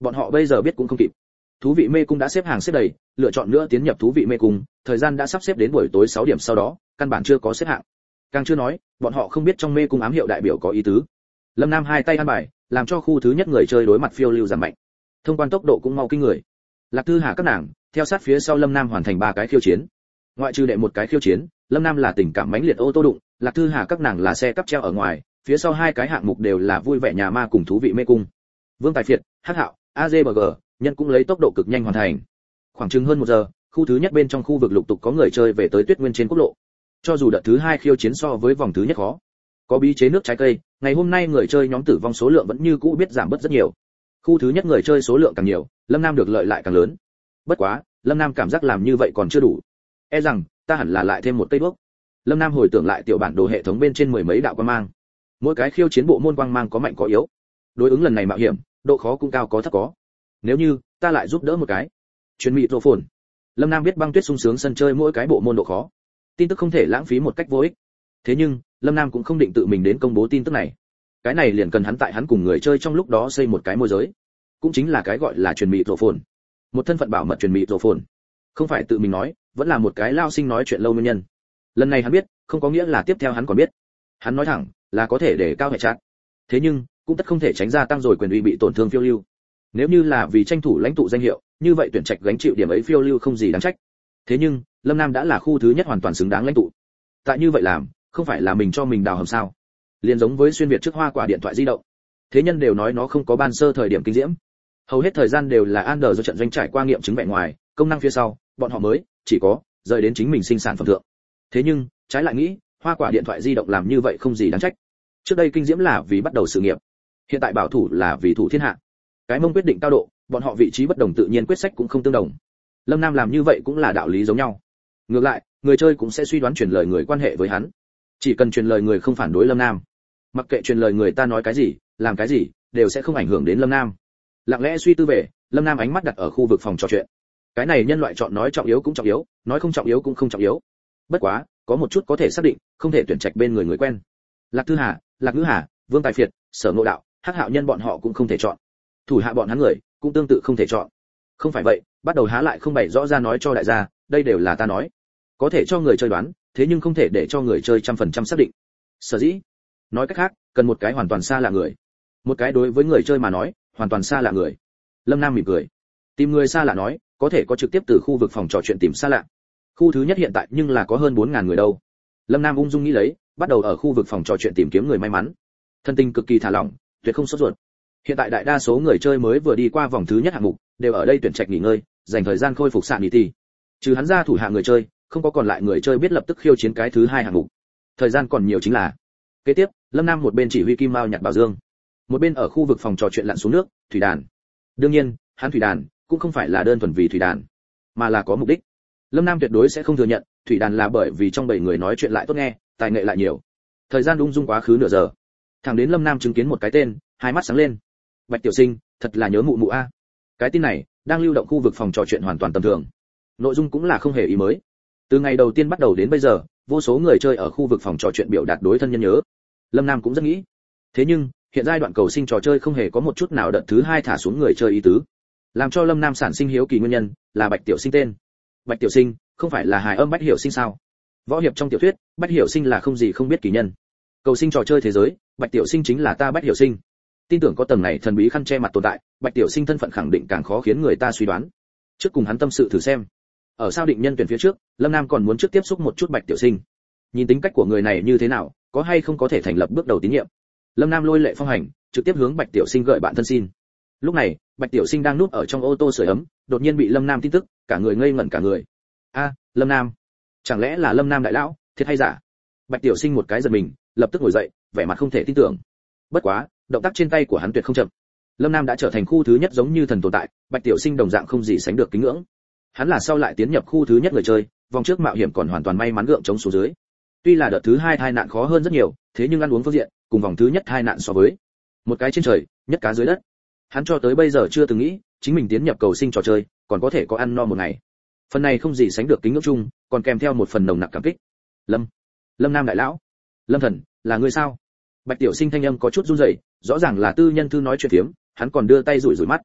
bọn họ bây giờ biết cũng không kịp. Thú vị mê cung đã xếp hàng xếp đầy, lựa chọn nữa tiến nhập thú vị mê cung, thời gian đã sắp xếp đến buổi tối sáu điểm sau đó, căn bản chưa có xếp hạng. Càng chưa nói, bọn họ không biết trong mê cung ám hiệu đại biểu có ý tứ. Lâm Nam hai tay ăn bài, làm cho khu thứ nhất người chơi đối mặt phiêu lưu giảm mạnh. Thông quan tốc độ cũng mau kinh người. Lạc Thư Hà các nàng theo sát phía sau Lâm Nam hoàn thành ba cái khiêu chiến. Ngoại trừ đệ một cái khiêu chiến, Lâm Nam là tình cảm mãnh liệt ô tô đụng, Lạc Thư Hà các nàng là xe cắp treo ở ngoài, phía sau hai cái hạng mục đều là vui vẻ nhà ma cùng thú vị mê cung. Vương Tài Phiệt, Hắc Hạo, a giê bê giê, nhân cũng lấy tốc độ cực nhanh hoàn thành. Khoảng chừng hơn một giờ, khu thứ nhất bên trong khu vực lục tục có người chơi về tới Tuyết Nguyên trên quốc lộ. Cho dù đợt thứ hai khiêu chiến so với vòng thứ nhất khó, có bí chế nước trái cây, ngày hôm nay người chơi nhóm tử vong số lượng vẫn như cũ biết giảm bớt rất nhiều. Khu thứ nhất người chơi số lượng càng nhiều, Lâm Nam được lợi lại càng lớn. Bất quá, Lâm Nam cảm giác làm như vậy còn chưa đủ. E rằng, ta hẳn là lại thêm một cây đuốc. Lâm Nam hồi tưởng lại tiểu bản đồ hệ thống bên trên mười mấy đạo quang mang. Mỗi cái khiêu chiến bộ môn quang mang có mạnh có yếu. Đối ứng lần này mạo hiểm, độ khó cũng cao có thấp có. Nếu như ta lại giúp đỡ một cái, truyền mị rộ phồn. Lâm Nam biết băng tuyết sung sướng sân chơi mỗi cái bộ môn độ khó. Tin tức không thể lãng phí một cách vô ích. Thế nhưng, Lâm Nam cũng không định tự mình đến công bố tin tức này. Cái này liền cần hắn tại hắn cùng người chơi trong lúc đó xây một cái môi giới, cũng chính là cái gọi là truyền mị rộ phồn. Một thân phận bảo mật truyền mị rộ phồn. Không phải tự mình nói, vẫn là một cái lao sinh nói chuyện lâu nguyên nhân. Lần này hắn biết, không có nghĩa là tiếp theo hắn còn biết. Hắn nói thẳng, là có thể để cao hệ trạng. Thế nhưng, cũng tất không thể tránh ra tăng rồi quyền uy bị tổn thương phiêu lưu. Nếu như là vì tranh thủ lãnh tụ danh hiệu, như vậy tuyển trạch gánh chịu điểm ấy phiêu lưu không gì đáng trách. Thế nhưng, Lâm Nam đã là khu thứ nhất hoàn toàn xứng đáng lãnh tụ. Tại như vậy làm, không phải là mình cho mình đào hầm sao? Liên giống với xuyên việt trước hoa quả điện thoại di động. Thế nhân đều nói nó không có ban sơ thời điểm kinh diễm. Hầu hết thời gian đều là Ander do trận doanh trải qua nghiệm chứng vẻ ngoài, công năng phía sau, bọn họ mới chỉ có rời đến chính mình sinh sản phẩm thượng. Thế nhưng, trái lại nghĩ, hoa quả điện thoại di động làm như vậy không gì đáng trách. Trước đây kinh diễm là vì bắt đầu sự nghiệp, hiện tại bảo thủ là vì thủ thiên hạ. Cái mông quyết định cao độ, bọn họ vị trí bất đồng tự nhiên quyết sách cũng không tương đồng. Lâm Nam làm như vậy cũng là đạo lý giống nhau. Ngược lại, người chơi cũng sẽ suy đoán truyền lời người quan hệ với hắn. Chỉ cần truyền lời người không phản đối Lâm Nam, mặc kệ truyền lời người ta nói cái gì, làm cái gì, đều sẽ không ảnh hưởng đến Lâm Nam. Lặng lẽ suy tư về, Lâm Nam ánh mắt đặt ở khu vực phòng trò chuyện. Cái này nhân loại chọn nói trọng yếu cũng trọng yếu, nói không trọng yếu cũng không trọng yếu. Bất quá, có một chút có thể xác định, không thể tuyển trạch bên người người quen. Lạc Thư Hà, Lạc Ngữ Hà, Vương Tài Phiệt, Sở Ngộ Đạo, Hắc Hạo nhân bọn họ cũng không thể chọn. Thủ hạ bọn hắn người cũng tương tự không thể chọn. Không phải vậy, bắt đầu há lại không bày rõ ra nói cho đại gia, đây đều là ta nói. Có thể cho người chơi đoán, thế nhưng không thể để cho người chơi trăm phần trăm xác định. Sở dĩ, nói cách khác, cần một cái hoàn toàn xa lạ người. Một cái đối với người chơi mà nói, hoàn toàn xa lạ người. Lâm Nam mỉm cười. Tìm người xa lạ nói, có thể có trực tiếp từ khu vực phòng trò chuyện tìm xa lạ. Khu thứ nhất hiện tại nhưng là có hơn bốn nghìn người đâu. Lâm Nam ung dung nghĩ lấy, bắt đầu ở khu vực phòng trò chuyện tìm kiếm người may mắn. Thân tình cực kỳ thả lỏng, tuyệt không sốt ruột. Hiện tại đại đa số người chơi mới vừa đi qua vòng thứ nhất hạng mục, đều ở đây tuyển trạch nghỉ ngơi, dành thời gian khôi phục sạn niti. Trừ hắn ra thủ hạ người chơi, không có còn lại người chơi biết lập tức khiêu chiến cái thứ hai hạng mục. Thời gian còn nhiều chính là. Kế tiếp, Lâm Nam một bên chỉ huy Kim Mao nhặt bảo dương, một bên ở khu vực phòng trò chuyện lặn xuống nước, thủy đàn. Đương nhiên, hắn thủy đàn cũng không phải là đơn thuần vì thủy đàn, mà là có mục đích. Lâm Nam tuyệt đối sẽ không thừa nhận, thủy đàn là bởi vì trong bảy người nói chuyện lại tốt nghe, tài nghệ lại nhiều. Thời gian ung dung quá khứ nửa giờ, thẳng đến Lâm Nam chứng kiến một cái tên, hai mắt sáng lên. Bạch Tiểu Sinh, thật là nhớ mụ mụ a. Cái tin này đang lưu động khu vực phòng trò chuyện hoàn toàn tầm thường. Nội dung cũng là không hề ý mới. Từ ngày đầu tiên bắt đầu đến bây giờ, vô số người chơi ở khu vực phòng trò chuyện biểu đạt đối thân nhân nhớ. Lâm Nam cũng rất nghĩ. Thế nhưng, hiện giai đoạn cầu sinh trò chơi không hề có một chút nào đợt thứ hai thả xuống người chơi ý tứ. Làm cho Lâm Nam sản sinh hiếu kỳ nguyên nhân là Bạch Tiểu Sinh tên. Bạch Tiểu Sinh, không phải là hài âm Bách Hiểu Sinh sao? Võ hiệp trong tiểu thuyết, Bách Hiểu Sinh là không gì không biết kỳ nhân. Cầu sinh trò chơi thế giới, Bạch Tiểu Sinh chính là ta Bách Hiểu Sinh. Tin tưởng có tầng này thần bí khăn che mặt tồn tại, Bạch Tiểu Sinh thân phận khẳng định càng khó khiến người ta suy đoán. Trước cùng hắn tâm sự thử xem. Ở sao định nhân tuyển phía trước, Lâm Nam còn muốn trước tiếp xúc một chút Bạch Tiểu Sinh. Nhìn tính cách của người này như thế nào, có hay không có thể thành lập bước đầu tín nhiệm. Lâm Nam lôi lệ phong hành, trực tiếp hướng Bạch Tiểu Sinh gợi bạn thân xin. Lúc này, Bạch Tiểu Sinh đang núp ở trong ô tô sưởi ấm, đột nhiên bị Lâm Nam tin tức, cả người ngây ngẩn cả người. A, Lâm Nam, chẳng lẽ là Lâm Nam đại lão, thiệt hay giả? Bạch Tiểu Sinh một cái giật mình, lập tức ngồi dậy, vẻ mặt không thể tin tưởng. Bất quá, động tác trên tay của hắn tuyệt không chậm. Lâm Nam đã trở thành khu thứ nhất giống như thần tồn tại, Bạch Tiểu Sinh đồng dạng không gì sánh được kính ngưỡng. Hắn là sau lại tiến nhập khu thứ nhất người chơi, vòng trước mạo hiểm còn hoàn toàn may mắn gượng chống số dưới. Tuy là đợt thứ hai tai nạn khó hơn rất nhiều, thế nhưng ăn uống phương diện, cùng vòng thứ nhất tai nạn so với, một cái trên trời, nhất cá dưới đất. Hắn cho tới bây giờ chưa từng nghĩ, chính mình tiến nhập cầu sinh trò chơi, còn có thể có ăn no một ngày. Phần này không gì sánh được kính ngưỡng chung, còn kèm theo một phần nồng nặc cảm kích. Lâm, Lâm Nam đại lão, Lâm thần, là ngươi sao? Bạch Tiểu Sinh thanh âm có chút run rẩy, rõ ràng là tư nhân thư nói chuyện phiếm, hắn còn đưa tay rủi rủi mắt.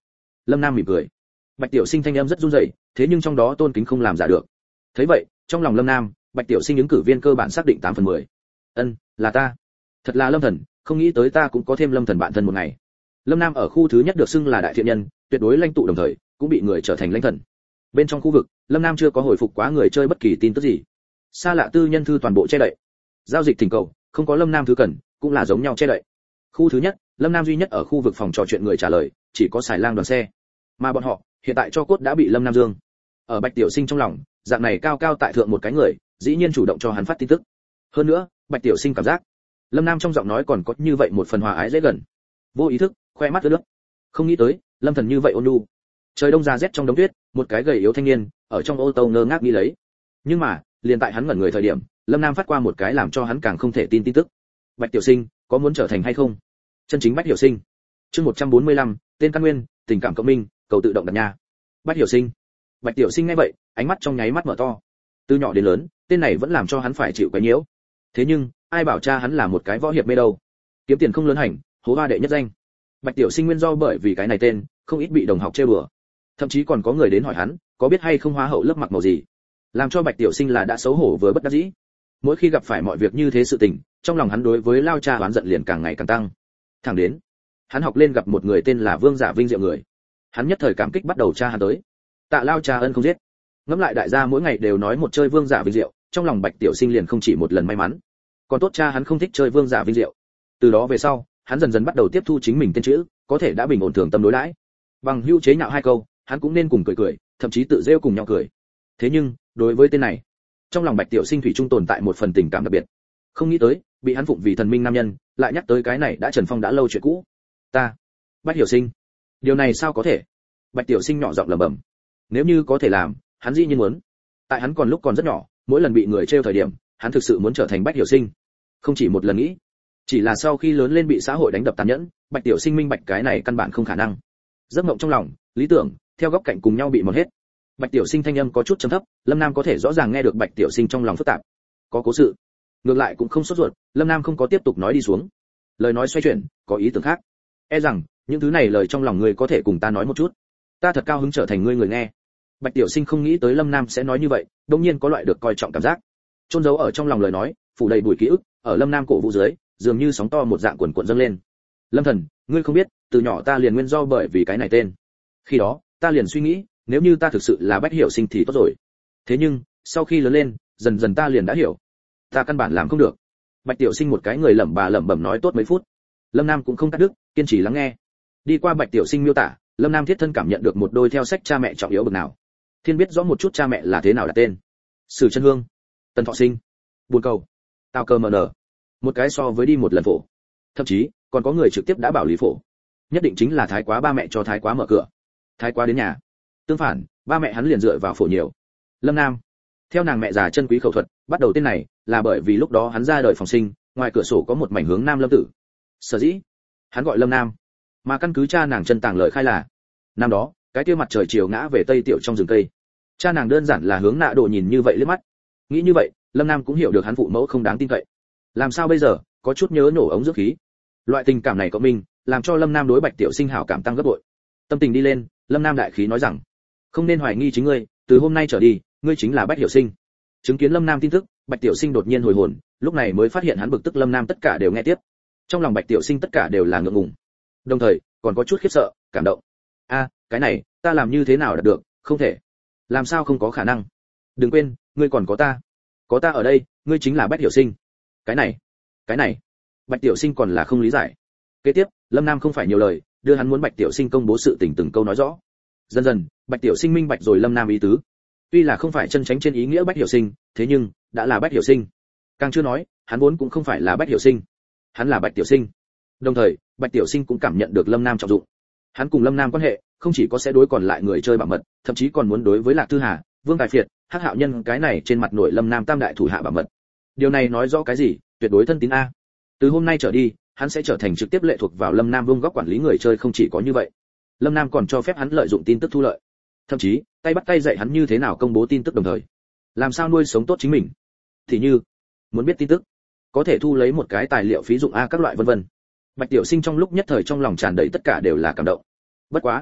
Lâm Nam mỉm cười. Bạch Tiểu Sinh thanh âm rất run rẩy, thế nhưng trong đó tôn kính không làm giả được. Thấy vậy, trong lòng Lâm Nam, Bạch Tiểu Sinh ứng cử viên cơ bản xác định tám phần mười. Ân, là ta. Thật là Lâm Thần, không nghĩ tới ta cũng có thêm Lâm Thần bạn thân một ngày. Lâm Nam ở khu thứ nhất được xưng là đại thiện nhân, tuyệt đối lãnh tụ đồng thời, cũng bị người trở thành lãnh thần. Bên trong khu vực, Lâm Nam chưa có hồi phục quá người chơi bất kỳ tin tức gì. Xa lạ tư nhân thư toàn bộ che đậy. Giao dịch thỉnh cầu, không có Lâm Nam thứ cần, cũng là giống nhau che đậy. Khu thứ nhất, Lâm Nam duy nhất ở khu vực phòng trò chuyện người trả lời, chỉ có xài lang đoàn xe. Mà bọn họ, hiện tại cho cốt đã bị Lâm Nam dương. Ở Bạch Tiểu Sinh trong lòng, dạng này cao cao tại thượng một cái người, dĩ nhiên chủ động cho hắn phát tin tức. Hơn nữa, Bạch Tiểu Sinh cảm giác, Lâm Nam trong giọng nói còn có như vậy một phần hòa ái dễ gần. Vô ý thức, khoe mắt ướt nước. Không nghĩ tới, Lâm Thần như vậy ôn nhu. Trời đông ra rét trong đống tuyết, một cái gầy yếu thanh niên, ở trong ô tô ngơ ngác nghĩ lấy. Nhưng mà, liền tại hắn ngẩn người thời điểm, Lâm Nam phát qua một cái làm cho hắn càng không thể tin tin tức. Bạch Tiểu Sinh, có muốn trở thành hay không? Chân chính Bạch Hiểu Sinh. Chương một trăm bốn mươi lăm, tên căn nguyên, tình cảm cộng minh, cầu tự động đặt nhà. Bạch Hiểu Sinh. Bạch Tiểu Sinh nghe vậy, ánh mắt trong nháy mắt mở to. Từ nhỏ đến lớn, tên này vẫn làm cho hắn phải chịu cái nhiễu. Thế nhưng, ai bảo cha hắn là một cái võ hiệp mê đâu? Kiếm tiền không lớn hành, hố hoa đệ nhất danh. Bạch Tiểu Sinh nguyên do bởi vì cái này tên, không ít bị đồng học trêu đùa. Thậm chí còn có người đến hỏi hắn, có biết hay không hoa hậu lớp mặc màu gì? Làm cho Bạch Tiểu Sinh là đã xấu hổ với bất đắc dĩ. Mỗi khi gặp phải mọi việc như thế sự tình, trong lòng hắn đối với lao cha oán giận liền càng ngày càng tăng. Thẳng đến, hắn học lên gặp một người tên là Vương Giả Vinh Diệu người. Hắn nhất thời cảm kích bắt đầu tra hắn tới. Tạ lao cha ân không giết. Ngẫm lại đại gia mỗi ngày đều nói một chơi Vương Giả Vinh Diệu, trong lòng Bạch Tiểu Sinh liền không chỉ một lần may mắn. Còn tốt cha hắn không thích chơi Vương Giả Vinh Diệu. Từ đó về sau, hắn dần dần bắt đầu tiếp thu chính mình tên chữ, có thể đã bình ổn thường tâm đối đãi. Bằng hữu chế nhạo hai câu, hắn cũng nên cùng cười cười, thậm chí tự rêu cùng nhau cười. Thế nhưng, đối với tên này, trong lòng Bạch Tiểu Sinh thủy chung tồn tại một phần tình cảm đặc biệt. Không nghĩ tới, bị hắn phụng vì thần minh nam nhân, lại nhắc tới cái này đã Trần Phong đã lâu chuyện cũ. Ta, Bạch Hiểu Sinh, điều này sao có thể? Bạch Tiểu Sinh nhỏ giọng lẩm bẩm. Nếu như có thể làm, hắn dĩ nhiên muốn. Tại hắn còn lúc còn rất nhỏ, mỗi lần bị người trêu thời điểm, hắn thực sự muốn trở thành Bạch Hiểu Sinh. Không chỉ một lần nghĩ, chỉ là sau khi lớn lên bị xã hội đánh đập tàn nhẫn, Bạch Tiểu Sinh minh bạch cái này căn bản không khả năng. Giấc mộng trong lòng, lý tưởng, theo góc cạnh cùng nhau bị mòn hết. Bạch Tiểu Sinh thanh âm có chút trầm thấp, Lâm Nam có thể rõ ràng nghe được Bạch Tiểu Sinh trong lòng phức tạp. Có cố sự. Ngược lại cũng không sốt ruột, Lâm Nam không có tiếp tục nói đi xuống. Lời nói xoay chuyển, có ý tưởng khác. E rằng, những thứ này lời trong lòng ngươi có thể cùng ta nói một chút. Ta thật cao hứng trở thành ngươi người nghe. Bạch Tiểu Sinh không nghĩ tới Lâm Nam sẽ nói như vậy, đột nhiên có loại được coi trọng cảm giác. Chôn giấu ở trong lòng lời nói, phủ đầy bụi ký ức, ở Lâm Nam cổ vũ dưới, dường như sóng to một dạng cuộn cuộn dâng lên. Lâm Thần, ngươi không biết, từ nhỏ ta liền nguyên do bởi vì cái này tên. Khi đó, ta liền suy nghĩ, nếu như ta thực sự là Bạch Hiểu Sinh thì tốt rồi. Thế nhưng, sau khi lớn lên, dần dần ta liền đã hiểu, ta căn bản làm không được. Bạch Tiểu Sinh một cái người lẩm bà lẩm bẩm nói tốt mấy phút. Lâm Nam cũng không cắt đứt, kiên trì lắng nghe. Đi qua Bạch Tiểu Sinh miêu tả, Lâm Nam thiết thân cảm nhận được một đôi theo sách cha mẹ trọng yếu bậc nào. Thiên biết rõ một chút cha mẹ là thế nào đặt tên. Sử Chân Hương, Tần Thọ Sinh, Buồn Cầu, Tào Cơ Mờ Nở. Một cái so với đi một lần phổ. Thậm chí, còn có người trực tiếp đã bảo lý phổ. Nhất định chính là Thái Quá ba mẹ cho Thái Quá mở cửa. Thái Quá đến nhà. Tương phản, ba mẹ hắn liền dựa vào phổ nhiều. Lâm Nam, theo nàng mẹ già chân quý khẩu thuật, bắt đầu tên này là bởi vì lúc đó hắn ra đời phòng sinh, ngoài cửa sổ có một mảnh hướng nam lâm tử. Sở dĩ, hắn gọi Lâm Nam. Mà căn cứ cha nàng chân tàng lời khai là, năm đó, cái kia mặt trời chiều ngã về tây tiểu trong rừng cây. Cha nàng đơn giản là hướng nạ độ nhìn như vậy liếc mắt. Nghĩ như vậy, Lâm Nam cũng hiểu được hắn phụ mẫu không đáng tin cậy. Làm sao bây giờ, có chút nhớ nổ ống dưỡng khí. Loại tình cảm này của mình, làm cho Lâm Nam đối Bạch Tiểu Sinh hảo cảm tăng gấp bội. Tâm tình đi lên, Lâm Nam đại khí nói rằng, không nên hoài nghi chính ngươi, từ hôm nay trở đi, ngươi chính là Bạch Hiểu Sinh. Chứng kiến Lâm Nam tin tức, Bạch Tiểu Sinh đột nhiên hồi hồn, lúc này mới phát hiện hắn bực tức Lâm Nam tất cả đều nghe tiếp. Trong lòng Bạch Tiểu Sinh tất cả đều là ngượng ngùng, đồng thời còn có chút khiếp sợ, cảm động. A, cái này, ta làm như thế nào đạt được, không thể. Làm sao không có khả năng? Đừng quên, ngươi còn có ta. Có ta ở đây, ngươi chính là Bạch Hiểu Sinh. Cái này, cái này. Bạch Tiểu Sinh còn là không lý giải. Kế tiếp, Lâm Nam không phải nhiều lời, đưa hắn muốn Bạch Tiểu Sinh công bố sự tình từng câu nói rõ. Dần dần, Bạch Tiểu Sinh minh bạch rồi Lâm Nam ý tứ. Tuy là không phải chân chính trên ý nghĩa Bạch Hiểu Sinh, thế nhưng đã là Bạch Hiểu Sinh. Càng chưa nói, hắn vốn cũng không phải là Bạch Hiểu Sinh, hắn là Bạch Tiểu Sinh. Đồng thời, Bạch Tiểu Sinh cũng cảm nhận được Lâm Nam trọng dụng. Hắn cùng Lâm Nam quan hệ, không chỉ có sẽ đối còn lại người chơi bảo mật, thậm chí còn muốn đối với Lạc Thư Hà, Vương Tài Phiệt, Hắc Hạo Nhân cái này trên mặt nổi Lâm Nam tam đại thủ hạ bảo mật. Điều này nói rõ cái gì? Tuyệt đối thân tín a. Từ hôm nay trở đi, hắn sẽ trở thành trực tiếp lệ thuộc vào Lâm Nam Vương góc quản lý người chơi. Không chỉ có như vậy, Lâm Nam còn cho phép hắn lợi dụng tin tức thu lợi, thậm chí tay bắt tay dạy hắn như thế nào công bố tin tức, đồng thời làm sao nuôi sống tốt chính mình. Thì như muốn biết tin tức, có thể thu lấy một cái tài liệu phí dụng a các loại vân vân. Bạch Tiểu Sinh trong lúc nhất thời trong lòng tràn đầy tất cả đều là cảm động. Bất quá,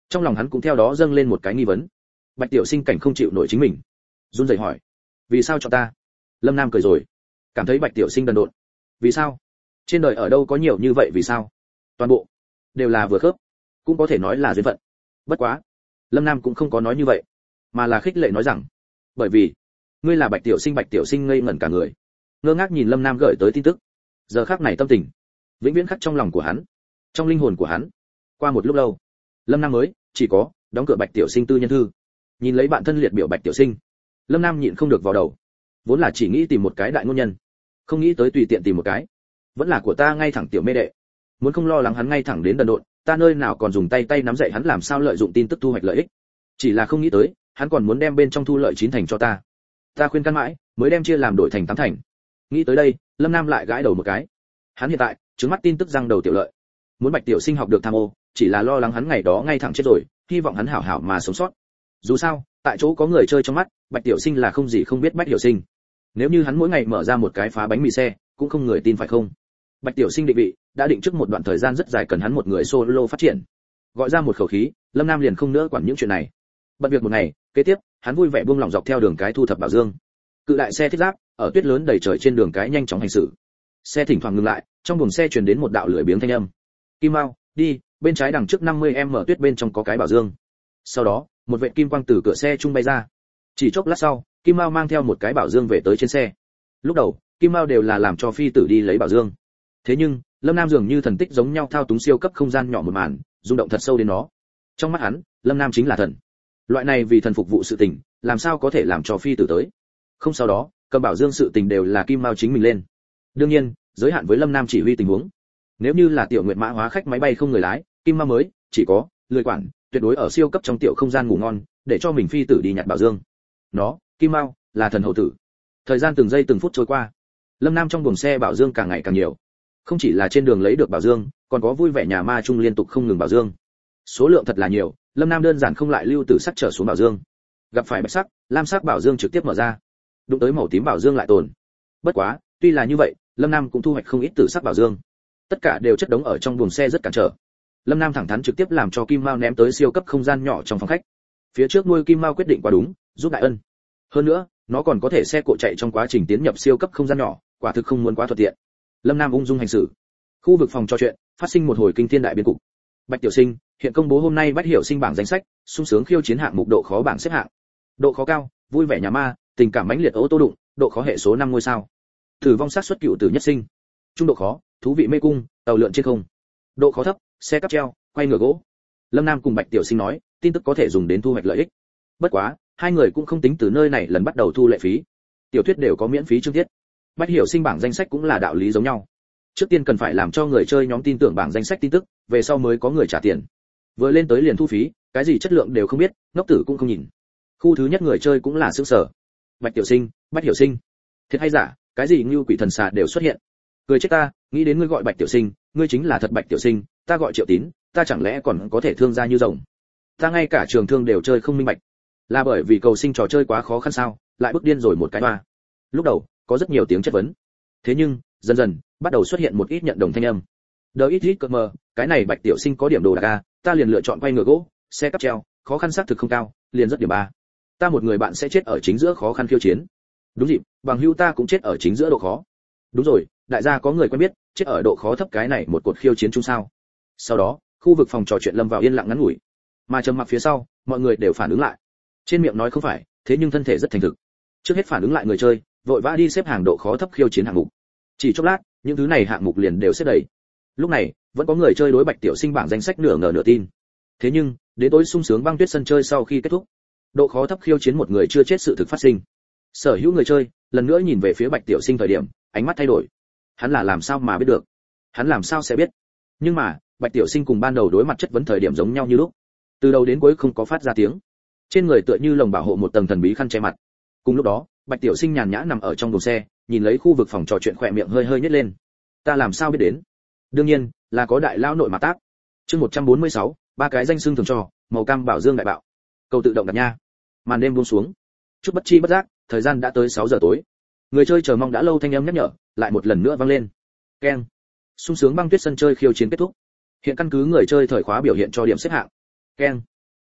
Trong lòng hắn cũng theo đó dâng lên một cái nghi vấn. Bạch Tiểu Sinh cảnh không chịu nổi chính mình, run rẩy hỏi: vì sao chọn ta? Lâm Nam cười rồi, cảm thấy Bạch Tiểu Sinh đần độn. Vì sao? Trên đời ở đâu có nhiều như vậy vì sao? Toàn bộ đều là vừa khớp, cũng có thể nói là duyên phận. Bất quá, Lâm Nam cũng không có nói như vậy, mà là khích lệ nói rằng: bởi vì ngươi là Bạch Tiểu Sinh. Bạch Tiểu Sinh ngây ngẩn cả người, ngơ ngác nhìn Lâm Nam gửi tới tin tức. Giờ khắc này tâm tình vĩnh viễn khắc trong lòng của hắn, trong linh hồn của hắn. Qua một lúc lâu, Lâm Nam mới chỉ có đóng cửa Bạch Tiểu Sinh tư nhân thư. Nhìn lấy bạn thân liệt biểu Bạch Tiểu Sinh, Lâm Nam nhịn không được vào đầu. Vốn là chỉ nghĩ tìm một cái đại ngôn nhân, không nghĩ tới tùy tiện tìm một cái vẫn là của ta ngay thẳng tiểu mê đệ. Muốn không lo lắng hắn ngay thẳng đến đần độn, ta nơi nào còn dùng tay tay nắm dạy hắn làm sao lợi dụng tin tức thu hoạch lợi ích. Chỉ là không nghĩ tới hắn còn muốn đem bên trong thu lợi chín thành cho ta. Ta khuyên can mãi mới đem chia làm đổi thành tám thành. Nghĩ tới đây, Lâm Nam lại gãi đầu một cái. Hắn hiện tại trứng mắt tin tức răng đầu tiểu lợi, muốn Bạch Tiểu Sinh học được tham ô, chỉ là lo lắng hắn ngày đó ngay thẳng chết rồi, hy vọng hắn hảo hảo mà sống sót. Dù sao, tại chỗ có người chơi trong mắt, Bạch Tiểu Sinh là không gì không biết Bạch Tiểu Sinh. Nếu như hắn mỗi ngày mở ra một cái phá bánh mì xe, cũng không người tin phải không? Bạch Tiểu Sinh định vị đã định trước một đoạn thời gian rất dài cần hắn một người solo phát triển. Gọi ra một khẩu khí, Lâm Nam liền không nữa quản những chuyện này. Bận việc một ngày, kế tiếp, hắn vui vẻ buông lỏng dọc theo đường cái thu thập bảo dương. Cự đại xe thiết giáp ở tuyết lớn đầy trời trên đường cái nhanh chóng hành xử. Xe thỉnh thoảng ngừng lại, trong buồng xe truyền đến một đạo lưỡi biếng thanh âm. Kim Mao, đi, bên trái đằng trước năm mươi em mở tuyết bên trong có cái bảo dương. Sau đó, một vệt kim quang từ cửa xe trung bay ra. Chỉ chốc lát sau, Kim Mao mang theo một cái bảo dương về tới trên xe. Lúc đầu, Kim Mao đều là làm cho phi tử đi lấy bảo dương. Thế nhưng, Lâm Nam dường như thần tích giống nhau thao túng siêu cấp không gian nhỏ một màn, rung động thật sâu đến nó. Trong mắt hắn, Lâm Nam chính là thần. Loại này vì thần phục vụ sự tình, làm sao có thể làm cho phi tử tới? Không, sau đó, cầm bảo dương sự tình đều là Kim Mao chính mình lên. Đương nhiên, giới hạn với Lâm Nam chỉ huy tình huống. Nếu như là tiểu nguyện mã hóa khách máy bay không người lái, Kim Mao mới chỉ có lười quản, tuyệt đối ở siêu cấp trong tiểu không gian ngủ ngon, để cho mình phi tử đi nhặt bảo dương. Nó, Kim Mao, là thần hậu tử. Thời gian từng giây từng phút trôi qua, Lâm Nam trong buồng xe bảo dương càng ngày càng nhiều. Không chỉ là trên đường lấy được bảo dương, còn có vui vẻ nhà ma chung liên tục không ngừng bảo dương. Số lượng thật là nhiều, Lâm Nam đơn giản không lại lưu tử sắc trở xuống bảo dương. Gặp phải bạch sắc, lam sắc bảo dương trực tiếp mở ra. Đụng tới màu tím bảo dương lại tồn. Bất quá, tuy là như vậy, Lâm Nam cũng thu hoạch không ít tử sắc bảo dương. Tất cả đều chất đống ở trong buồng xe rất cản trở. Lâm Nam thẳng thắn trực tiếp làm cho Kim Mao ném tới siêu cấp không gian nhỏ trong phòng khách. Phía trước nuôi Kim Mao quyết định quá đúng, giúp đại ân. Hơn nữa, nó còn có thể xe cộ chạy trong quá trình tiến nhập siêu cấp không gian nhỏ, quả thực không muốn quá thuận tiện. Lâm Nam ung dung hành xử. Khu vực phòng trò chuyện phát sinh một hồi kinh thiên đại biến cục. Bạch Tiểu Sinh hiện công bố hôm nay Bách Hiểu Sinh bảng danh sách, sung sướng khiêu chiến hạng mục độ khó bảng xếp hạng. Độ khó cao, vui vẻ nhà ma, tình cảm mãnh liệt ô tô đụng, độ khó hệ số năm ngôi sao. Tử vong sát suất cựu tử nhất sinh. Trung độ khó, thú vị mê cung, tàu lượn trên không. Độ khó thấp, xe cáp treo, quay ngựa gỗ. Lâm Nam cùng Bạch Tiểu Sinh nói, tin tức có thể dùng đến thu hoạch lợi ích. Bất quá, hai người cũng không tính từ nơi này lần bắt đầu thu lệ phí. Tiểu thuyết đều có miễn phí chương tiết. Bách Hiểu Sinh bảng danh sách cũng là đạo lý giống nhau. Trước tiên cần phải làm cho người chơi nhóm tin tưởng bảng danh sách tin tức, về sau mới có người trả tiền. Vừa lên tới liền thu phí, cái gì chất lượng đều không biết, ngốc tử cũng không nhìn. Khu thứ nhất người chơi cũng là sướng sở. Bạch Tiểu Sinh, Bách Hiểu Sinh, thiệt hay giả, cái gì như quỷ thần xà đều xuất hiện. Cười chết ta, nghĩ đến ngươi gọi Bạch Tiểu Sinh, ngươi chính là thật Bạch Tiểu Sinh, ta gọi Triệu Tín, ta chẳng lẽ còn có thể thương gia như rồng. Ta ngay cả trường thương đều chơi không minh bạch. Là bởi vì cầu sinh trò chơi quá khó khăn sao, lại bức điên rồi một cái hoa. Lúc đầu, có rất nhiều tiếng chất vấn. Thế nhưng, dần dần, bắt đầu xuất hiện một ít nhận đồng thanh âm. Đờ ít ít cợt mờ, cái này Bạch Tiểu Sinh có điểm đồ đạc a, ta liền lựa chọn quay ngựa gỗ, xe cáp treo, khó khăn xác thực không cao, liền rất điểm ba. Ta một người bạn sẽ chết ở chính giữa khó khăn khiêu chiến. Đúng dịp, bằng hữu ta cũng chết ở chính giữa độ khó. Đúng rồi, đại gia có người quen biết, chết ở độ khó thấp cái này một cột khiêu chiến chung sao. Sau đó, khu vực phòng trò chuyện lâm vào yên lặng ngắn ngủi. Mà trầm mặc phía sau, mọi người đều phản ứng lại. Trên miệng nói không phải, thế nhưng thân thể rất thành thực. Trước hết phản ứng lại người chơi, vội vã đi xếp hàng độ khó thấp khiêu chiến hạng mục. Chỉ chốc lát, những thứ này hạng mục liền đều xếp đầy. Lúc này, vẫn có người chơi đối Bạch Tiểu Sinh bảng danh sách nửa ngờ nửa tin. Thế nhưng, đến tối sung sướng băng tuyết sân chơi sau khi kết thúc, độ khó thấp khiêu chiến một người chưa chết sự thực phát sinh. Sở hữu người chơi, lần nữa nhìn về phía Bạch Tiểu Sinh thời điểm, ánh mắt thay đổi. Hắn là làm sao mà biết được? Hắn làm sao sẽ biết? Nhưng mà, Bạch Tiểu Sinh cùng ban đầu đối mặt chất vấn thời điểm giống nhau như lúc. Từ đầu đến cuối không có phát ra tiếng. Trên người tựa như lồng bảo hộ một tầng thần bí khăn che mặt. Cùng lúc đó, Bạch Tiểu Sinh nhàn nhã nằm ở trong buồng xe, nhìn lấy khu vực phòng trò chuyện khỏe miệng hơi hơi nhếch lên. Ta làm sao biết đến? Đương nhiên, là có đại lao nội mà tác. Chương một trăm bốn mươi sáu, ba cái danh xưng thường cho, màu cam bảo dương đại bạo. Cầu tự động đặt nha. Màn đêm buông xuống. Chút bất chi bất giác, thời gian đã tới sáu giờ tối. Người chơi chờ mong đã lâu thanh âm nhắc nhở, lại một lần nữa vang lên. Keng. Sung sướng băng tuyết sân chơi khiêu chiến kết thúc. Hiện căn cứ người chơi thời khóa biểu hiện cho điểm xếp hạng. Keng.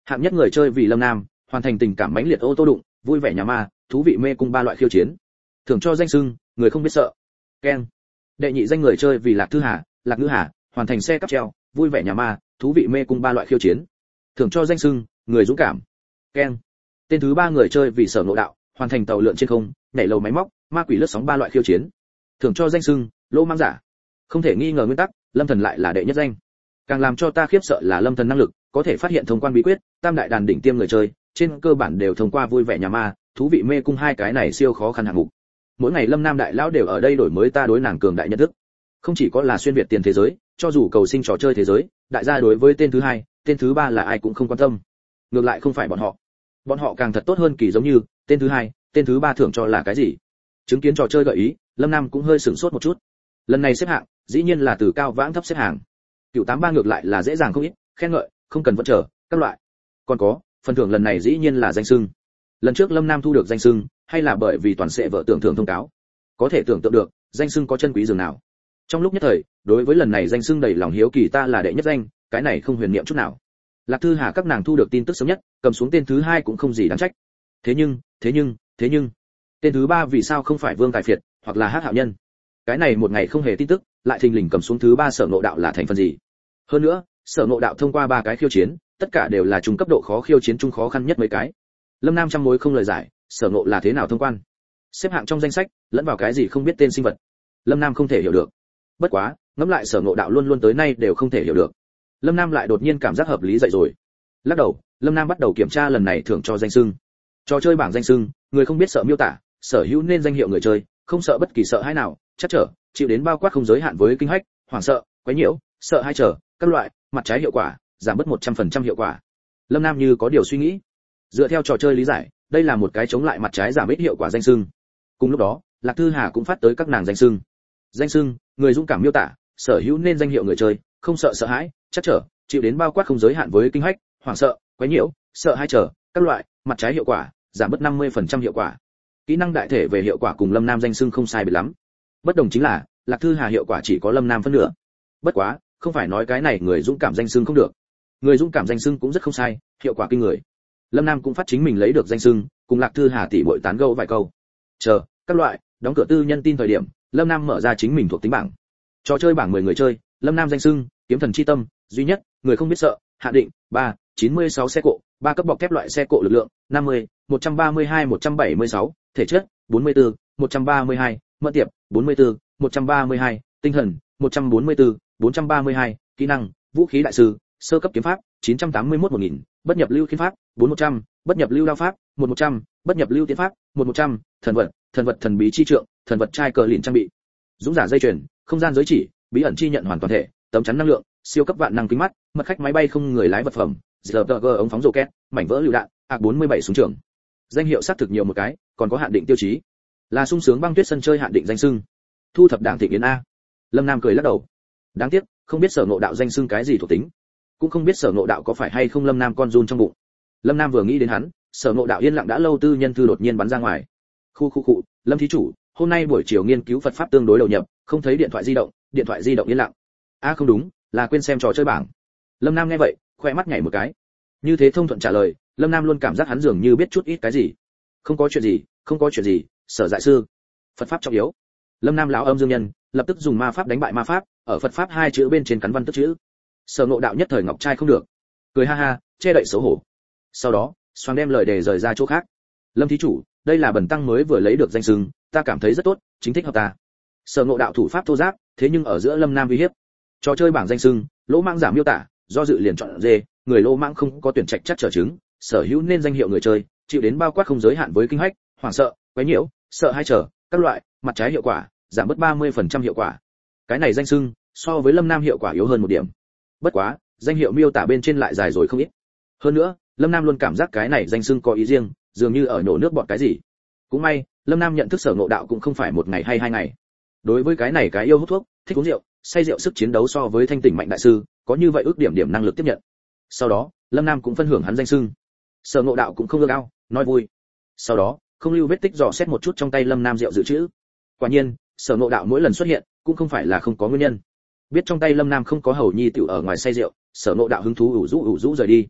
Hạng nhất người chơi vì Lâm Nam, hoàn thành tình cảm mãnh liệt ô tô đụng, vui vẻ nhà ma, thú vị mê cung ba loại khiêu chiến. Thưởng cho danh xưng, người không biết sợ. Keng. Đệ nhị danh người chơi vì Lạc Thư Hà, Lạc Ngữ Hà, hoàn thành xe cáp treo, vui vẻ nhà ma, thú vị mê cung ba loại khiêu chiến. Thưởng cho danh xưng, người dũng cảm. Keng. Tên thứ ba người chơi vì Sở Ngộ Đạo, hoàn thành tàu lượn trên không, nhảy lầu máy móc, ma quỷ lướt sóng ba loại khiêu chiến. Thưởng cho danh xưng, lô mang giả. Không thể nghi ngờ nguyên tắc, Lâm Thần lại là đệ nhất danh. Càng làm cho ta khiếp sợ là Lâm Thần năng lực, có thể phát hiện thông quan bí quyết, tam đại đàn đỉnh tiêm người chơi, trên cơ bản đều thông qua vui vẻ nhà ma, thú vị mê cung hai cái này siêu khó khăn hạng mục. Mỗi ngày Lâm Nam đại lão đều ở đây đổi mới ta đối nàng cường đại nhận thức. Không chỉ có là xuyên việt tiền thế giới, cho dù cầu sinh trò chơi thế giới, đại gia đối với tên thứ hai, tên thứ ba là ai cũng không quan tâm. Ngược lại không phải bọn họ. Bọn họ càng thật tốt hơn kỳ giống như, tên thứ hai, tên thứ ba thưởng cho là cái gì? Chứng kiến trò chơi gợi ý, Lâm Nam cũng hơi sửng sốt một chút. Lần này xếp hạng, dĩ nhiên là từ cao vãng thấp xếp hạng. Cựu tám ba ngược lại là dễ dàng không ít, khen ngợi, không cần vẫn chờ, các loại. Còn có, phần thưởng lần này dĩ nhiên là danh xưng. Lần trước Lâm Nam thu được danh xưng, hay là bởi vì toàn sẽ vợ tưởng thưởng thông cáo. Có thể tưởng tượng được, danh xưng có chân quý dường nào. Trong lúc nhất thời, đối với lần này danh xưng đầy lòng hiếu kỳ ta là đệ nhất danh, cái này không huyền niệm chút nào. Lạc Thư Hà các nàng thu được tin tức sớm nhất, cầm xuống tên thứ hai cũng không gì đáng trách. Thế nhưng, thế nhưng, thế nhưng, tên thứ ba vì sao không phải Vương Tài Phiệt, hoặc là Hắc Hạo Nhân? Cái này một ngày không hề tin tức, lại thình lình cầm xuống thứ ba Sở Ngộ Đạo là thành phần gì? Hơn nữa, Sở Ngộ Đạo thông qua ba cái khiêu chiến, tất cả đều là trung cấp độ khó khiêu chiến trung khó khăn nhất mấy cái. Lâm Nam trăm mối không lời giải, Sở Ngộ là thế nào thông quan? Xếp hạng trong danh sách, lẫn vào cái gì không biết tên sinh vật. Lâm Nam không thể hiểu được. Bất quá, ngẫm lại Sở Ngộ Đạo luôn luôn tới nay đều không thể hiểu được. Lâm Nam lại đột nhiên cảm giác hợp lý dậy rồi. Lắc đầu, Lâm Nam bắt đầu kiểm tra lần này thưởng cho danh xưng. Trò chơi bảng danh xưng, người không biết sợ miêu tả, sở hữu nên danh hiệu người chơi, không sợ bất kỳ sợ hãi nào, chắc trở, chịu đến bao quát không giới hạn với kinh hách, hoảng sợ, quấy nhiễu, sợ hãi trở, các loại, mặt trái hiệu quả, giảm bớt một trăm phần trăm hiệu quả. Lâm Nam như có điều suy nghĩ. Dựa theo trò chơi lý giải, đây là một cái chống lại mặt trái giảm ít hiệu quả danh xưng. Cùng lúc đó, Lạc Thư Hà cũng phát tới các nàng danh xưng. Danh xưng, người dũng cảm miêu tả, sở hữu nên danh hiệu người chơi, không sợ sợ hãi, chắc trở, chịu đến bao quát không giới hạn với kinh hách, hoảng sợ, quấy nhiễu, sợ hãi trở, các loại, mặt trái hiệu quả, giảm bớt năm mươi phần trăm hiệu quả. Kỹ năng đại thể về hiệu quả cùng Lâm Nam danh xưng không sai biệt lắm. Bất đồng chính là, Lạc Thư Hà hiệu quả chỉ có Lâm Nam phân nửa. Bất quá, không phải nói cái này người dũng cảm danh xưng không được. Người dũng cảm danh xưng cũng rất không sai, hiệu quả kinh người. Lâm Nam cũng phát chính mình lấy được danh xưng, cùng Lạc Thư Hà tỷ muội tán gẫu vài câu. Chờ, các loại, đóng cửa tư nhân tin thời điểm, Lâm Nam mở ra chính mình thuộc tính bảng. Trò chơi bảng mười người chơi, Lâm Nam danh xưng, kiếm thần chi tâm, duy nhất, người không biết sợ, hạ định, ba, chín mươi sáu xe cộ, ba cấp bọc thép loại xe cộ lực lượng, năm mươi, một trăm ba mươi hai một trăm bảy mươi sáu, thể chất, bốn mươi tư, một trăm ba mươi hai, mẫn tiệp, bốn mươi tư, một trăm ba mươi hai, tinh thần, một trăm bốn mươi tư, bốn trăm ba mươi hai, kỹ năng, vũ khí đại sư, sơ cấp kiếm pháp, chín trăm tám mươi mốt một nghìn, bất nhập lưu kiếm pháp, bốn một trăm, bất nhập lưu đao pháp, một một trăm, bất nhập lưu tiến pháp, một một trăm, thần vật, thần vật thần bí chi trượng, thần vật trai cờ lìn trang bị. Dũng giả dây chuyền, không gian giới chỉ, bí ẩn chi nhận hoàn toàn thể, tấm chắn năng lượng, siêu cấp vạn năng kính mắt, mật khách máy bay không người lái vật phẩm, giê pê giê ống phóng rocket, mảnh vỡ lựu đạn, a bốn mươi bảy súng trường. Danh hiệu xác thực nhiều một cái, còn có hạn định tiêu chí. Là sung sướng băng tuyết sân chơi hạn định danh xưng. Thu thập đảng thịnh yến a. Lâm Nam cười lắc đầu. Đáng tiếc, không biết Sở Ngộ Đạo danh xưng cái gì thuộc tính, cũng không biết Sở Ngộ Đạo có phải hay không Lâm Nam con run trong bụng. Lâm Nam vừa nghĩ đến hắn, Sở Ngộ Đạo yên lặng đã lâu tư nhân thư đột nhiên bắn ra ngoài. Khu khu cụ, Lâm thí chủ, hôm nay buổi chiều nghiên cứu Phật pháp tương đối đầu nhập, không thấy điện thoại di động, điện thoại di động yên lặng. A không đúng, là quên xem trò chơi bảng. Lâm Nam nghe vậy, khoe mắt nhảy một cái. Như thế thông thuận trả lời, Lâm Nam luôn cảm giác hắn dường như biết chút ít cái gì. Không có chuyện gì, không có chuyện gì, Sở dạy sư. Phật pháp trọng yếu. Lâm Nam lão âm dương nhân, lập tức dùng ma pháp đánh bại ma pháp, ở Phật pháp hai chữ bên trên cắn văn tức chữ. Sở Ngộ Đạo nhất thời ngọc trai không được, cười ha ha, che đậy xấu hổ. Sau đó, xoàng đem lời đề rời ra chỗ khác. Lâm thí chủ, đây là bần tăng mới vừa lấy được danh xưng, ta cảm thấy rất tốt, chính thích hợp ta. Sở Ngộ Đạo thủ pháp thô giáp, thế nhưng ở giữa Lâm Nam uy hiếp. Trò chơi bảng danh xưng, lỗ mãng giảm miêu tả, do dự liền chọn dê, người lỗ mãng không có tuyển trạch chắc trở chứng, sở hữu nên danh hiệu người chơi, chịu đến bao quát không giới hạn với kinh hách, hoảng sợ, quấy nhiễu, sợ hai trở, các loại, mặt trái hiệu quả, giảm bớt ba mươi phần trăm hiệu quả. Cái này danh xưng, so với Lâm Nam hiệu quả yếu hơn một điểm. Bất quá, danh hiệu miêu tả bên trên lại dài rồi không ít. Hơn nữa, Lâm Nam luôn cảm giác cái này danh xưng có ý riêng, dường như ở nhổ nước bọt cái gì. Cũng may, Lâm Nam nhận thức Sở Ngộ Đạo cũng không phải một ngày hay hai ngày. Đối với cái này cái yêu hút thuốc, thích uống rượu, say rượu sức chiến đấu so với thanh tỉnh mạnh đại sư, có như vậy ước điểm điểm năng lực tiếp nhận. Sau đó, Lâm Nam cũng phân hưởng hắn danh xưng. Sở Ngộ Đạo cũng không ưa ao, nói vui. Sau đó, không lưu vết tích dò xét một chút trong tay Lâm Nam rượu dự trữ. Quả nhiên, Sở Ngộ Đạo mỗi lần xuất hiện, cũng không phải là không có nguyên nhân. Biết trong tay Lâm Nam không có hầu nhi tiểu ở ngoài say rượu, Sở Ngộ Đạo hứng thú ủ rũ ủ rũ rời đi.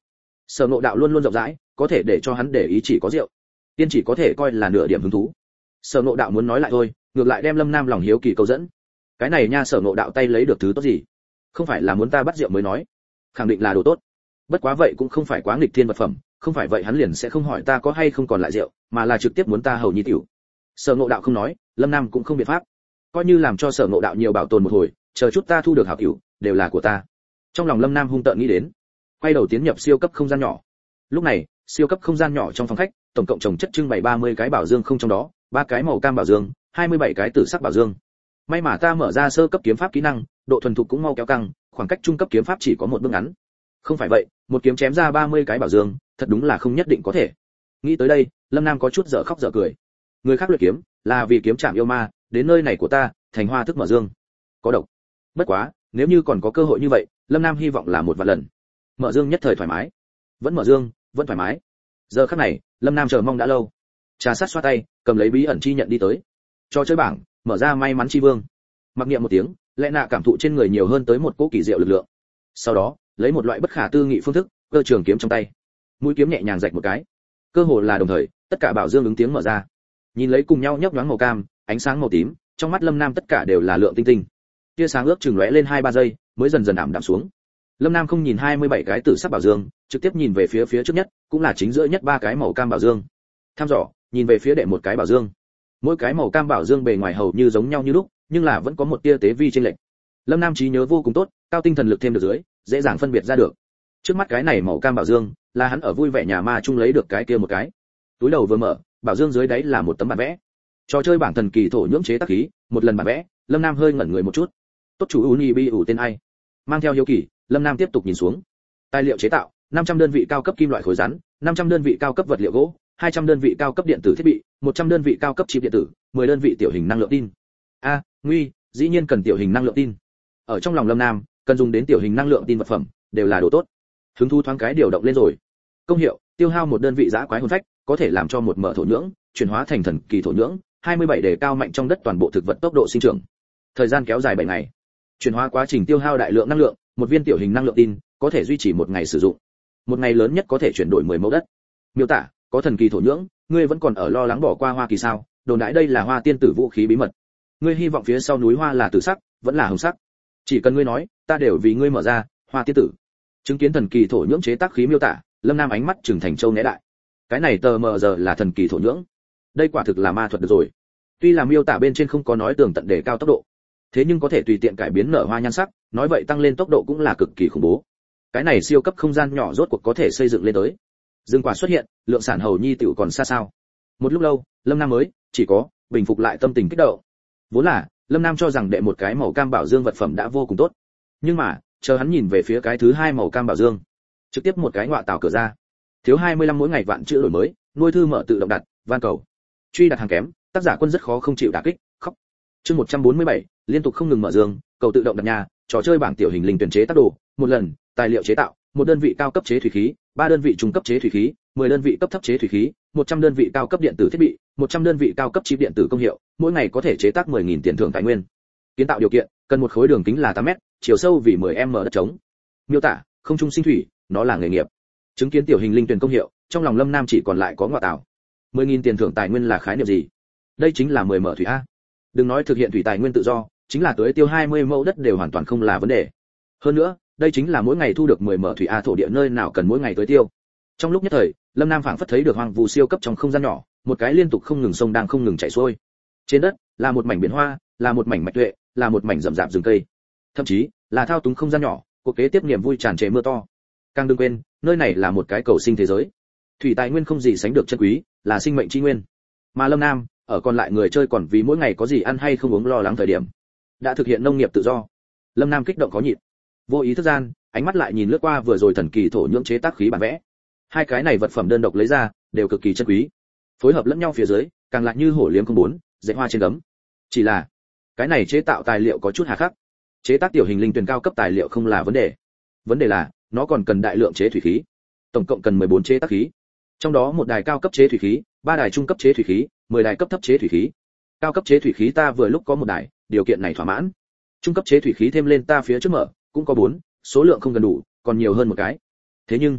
Sở Ngộ Đạo luôn luôn rộng rãi, có thể để cho hắn để ý chỉ có rượu. Tiên chỉ có thể coi là nửa điểm hứng thú. Sở Ngộ Đạo muốn nói lại thôi, ngược lại đem Lâm Nam lòng hiếu kỳ câu dẫn. Cái này nha, Sở Ngộ Đạo tay lấy được thứ tốt gì? Không phải là muốn ta bắt rượu mới nói, khẳng định là đồ tốt. Bất quá vậy cũng không phải quá nghịch thiên vật phẩm, không phải vậy hắn liền sẽ không hỏi ta có hay không còn lại rượu, mà là trực tiếp muốn ta hầu nhi tiểu. Sở Ngộ Đạo không nói, Lâm Nam cũng không biện pháp. Coi như làm cho Sở Ngộ Đạo nhiều bảo tồn một hồi, chờ chút ta thu được hảo cửu, đều là của ta. Trong lòng Lâm Nam hung tợn nghĩ đến, quay đầu tiến nhập siêu cấp không gian nhỏ. Lúc này, siêu cấp không gian nhỏ trong phòng khách, tổng cộng trồng chất trưng bày ba mươi cái bảo dương, không trong đó, ba cái màu cam bảo dương, hai mươi bảy cái tử sắc bảo dương. May mà ta mở ra sơ cấp kiếm pháp kỹ năng, độ thuần thục cũng mau kéo căng, khoảng cách trung cấp kiếm pháp chỉ có một bước ngắn. Không phải vậy, một kiếm chém ra ba mươi cái bảo dương, thật đúng là không nhất định có thể. Nghĩ tới đây, Lâm Nam có chút dở khóc dở cười. Người khác luyện kiếm, là vì kiếm chạm yêu ma, đến nơi này của ta, thành hoa thức mở dương. Có độc. Bất quá, nếu như còn có cơ hội như vậy, Lâm Nam hy vọng là một vạn lần. Mở dương nhất thời thoải mái. Vẫn mở dương, vẫn thoải mái. Giờ khắc này, Lâm Nam chờ mong đã lâu. Trà sát xoa tay, cầm lấy bí ẩn chi nhận đi tới. Cho chơi bảng, mở ra may mắn chi vương. Mặc niệm một tiếng, lẽ nạ cảm thụ trên người nhiều hơn tới một cỗ kỳ diệu lực lượng. Sau đó, lấy một loại bất khả tư nghị phương thức, cơ trường kiếm trong tay. Mũi kiếm nhẹ nhàng rạch một cái. Cơ hồ là đồng thời, tất cả bảo dương ứng tiếng mở ra. Nhìn lấy cùng nhau nhấp nhoáng màu cam, ánh sáng màu tím, trong mắt Lâm Nam tất cả đều là lượng tinh tinh. Tia sáng ước chừng lóe lên hai ba giây, mới dần dần ảm đạm xuống. Lâm Nam không nhìn hai mươi bảy cái tử sắc bảo dương, trực tiếp nhìn về phía phía trước nhất, cũng là chính giữa nhất ba cái màu cam bảo dương. Tham dò, nhìn về phía đệ một cái bảo dương. Mỗi cái màu cam bảo dương bề ngoài hầu như giống nhau như lúc, nhưng là vẫn có một tia tế vi chênh lệch. Lâm Nam trí nhớ vô cùng tốt, cao tinh thần lực thêm được dưới, dễ dàng phân biệt ra được. Trước mắt cái này màu cam bảo dương, là hắn ở vui vẻ nhà ma chung lấy được cái kia một cái. Túi đầu vừa mở, bảo dương dưới đáy là một tấm bản vẽ. Trò chơi bảng thần kỳ thổ nhưỡng chế tác khí, một lần bản vẽ, Lâm Nam hơi ngẩn người một chút. Tốt chủ Uni bi ủ tên ai? Mang theo hiếu kỳ, Lâm Nam tiếp tục nhìn xuống. Tài liệu chế tạo, năm trăm đơn vị cao cấp kim loại khối rắn, năm trăm đơn vị cao cấp vật liệu gỗ, hai trăm đơn vị cao cấp điện tử thiết bị, một trăm đơn vị cao cấp chip điện tử, mười đơn vị tiểu hình năng lượng tin. A, nguy, dĩ nhiên cần tiểu hình năng lượng tin. Ở trong lòng Lâm Nam, cần dùng đến tiểu hình năng lượng tin vật phẩm, đều là đồ tốt. Hứng thú thoáng cái điều động lên rồi. Công hiệu, tiêu hao một đơn vị giã quái hồn phách, có thể làm cho một mở thổ nhưỡng chuyển hóa thành thần kỳ thổ nhưỡng, hai mươi bảy đề cao mạnh trong đất toàn bộ thực vật tốc độ sinh trưởng. Thời gian kéo dài bảy ngày. Chuyển hóa quá trình tiêu hao đại lượng năng lượng, một viên tiểu hình năng lượng tin có thể duy trì một ngày sử dụng. Một ngày lớn nhất có thể chuyển đổi mười mẫu đất. Miêu tả, có thần kỳ thổ nhưỡng, ngươi vẫn còn ở lo lắng bỏ qua hoa kỳ sao? Đồn đãi đây là hoa tiên tử vũ khí bí mật. Ngươi hy vọng phía sau núi hoa là tử sắc, vẫn là hồng sắc. Chỉ cần ngươi nói, ta đều vì ngươi mở ra, hoa tiên tử. Chứng kiến thần kỳ thổ nhưỡng chế tác khí miêu tả, Lâm Nam ánh mắt trừng thành châu né đại. Cái này tờ mờ giờ là thần kỳ thổ nhưỡng. Đây quả thực là ma thuật được rồi. Tuy là miêu tả bên trên không có nói tường tận để cao tốc độ, thế nhưng có thể tùy tiện cải biến nở hoa nhan sắc, nói vậy tăng lên tốc độ cũng là cực kỳ khủng bố. Cái này siêu cấp không gian nhỏ rốt cuộc có thể xây dựng lên tới. Dương quả xuất hiện, lượng sản hầu nhi tiểu còn xa sao. Một lúc lâu, Lâm Nam mới chỉ có bình phục lại tâm tình kích động. Vốn là Lâm Nam cho rằng đệ một cái màu cam bảo dương vật phẩm đã vô cùng tốt, nhưng mà chờ hắn nhìn về phía cái thứ hai màu cam bảo dương, trực tiếp một cái ngọa tảo cửa ra. Thiếu hai mươi lăm mỗi ngày vạn chữ đổi mới, nuôi thư mở tự động đặt, van cầu. Truy đặt hàng kém, tác giả quân rất khó không chịu đả kích, khóc. Chương một trăm bốn mươi bảy, liên tục không ngừng mở dương, cầu tự động đặt nhà, trò chơi bảng tiểu hình linh tuyển chế tác đồ, một lần, tài liệu chế tạo, một đơn vị cao cấp chế thủy khí, ba đơn vị trung cấp chế thủy khí, mười đơn vị cấp thấp chế thủy khí, một trăm đơn vị cao cấp điện tử thiết bị, một trăm đơn vị cao cấp chip điện tử công hiệu, mỗi ngày có thể chế tác mười nghìn tiền thưởng tài nguyên. Kiến tạo điều kiện, cần một khối đường kính là tám mét, chiều sâu vì mười mét đất trống. Miêu tả, không trung sinh thủy, nó là nghề nghiệp. Chứng kiến tiểu hình linh tuyển công hiệu, trong lòng Lâm Nam chỉ còn lại có ngọa tảo. mười nghìn tiền thưởng tài nguyên là khái niệm gì? Đây chính là mười mở thủy a. Đừng nói thực hiện thủy tài nguyên tự do, chính là tưới tiêu hai mươi mẫu đất đều hoàn toàn không là vấn đề. Hơn nữa, đây chính là mỗi ngày thu được mười mở thủy a, thổ địa nơi nào cần mỗi ngày tưới tiêu. Trong lúc nhất thời, Lâm Nam phảng phất thấy được hoang vu siêu cấp trong không gian nhỏ, một cái liên tục không ngừng sông đang không ngừng chảy xuôi. Trên đất là một mảnh biển hoa, là một mảnh mạch tuệ, là một mảnh rậm rạp rừng cây. Thậm chí, là thao túng không gian nhỏ, cuộc kế tiếp niềm vui tràn trề mưa to. Càng đừng quên, nơi này là một cái cầu sinh thế giới. Thủy tài nguyên không gì sánh được chân quý, là sinh mệnh chi nguyên. Mà Lâm Nam, ở còn lại người chơi còn vì mỗi ngày có gì ăn hay không uống lo lắng thời điểm, đã thực hiện nông nghiệp tự do. Lâm Nam kích động khó nhịn. Vô ý thức gian, ánh mắt lại nhìn lướt qua vừa rồi thần kỳ thổ nhưỡng chế tác khí bản vẽ. Hai cái này vật phẩm đơn độc lấy ra, đều cực kỳ chân quý. Phối hợp lẫn nhau phía dưới, càng lại như hổ liếm không bốn, dễ hoa trên gấm. Chỉ là, cái này chế tạo tài liệu có chút hà khắc. Chế tác tiểu hình linh tuyển cao cấp tài liệu không là vấn đề. Vấn đề là, nó còn cần đại lượng chế thủy khí. Tổng cộng cần mười bốn chế tác khí. Trong đó một đài cao cấp chế thủy khí, ba đài trung cấp chế thủy khí, mười đài cấp thấp chế thủy khí. Cao cấp chế thủy khí ta vừa lúc có một đài, điều kiện này thỏa mãn. Trung cấp chế thủy khí thêm lên ta phía trước mở, cũng có bốn, số lượng không gần đủ, còn nhiều hơn một cái. Thế nhưng,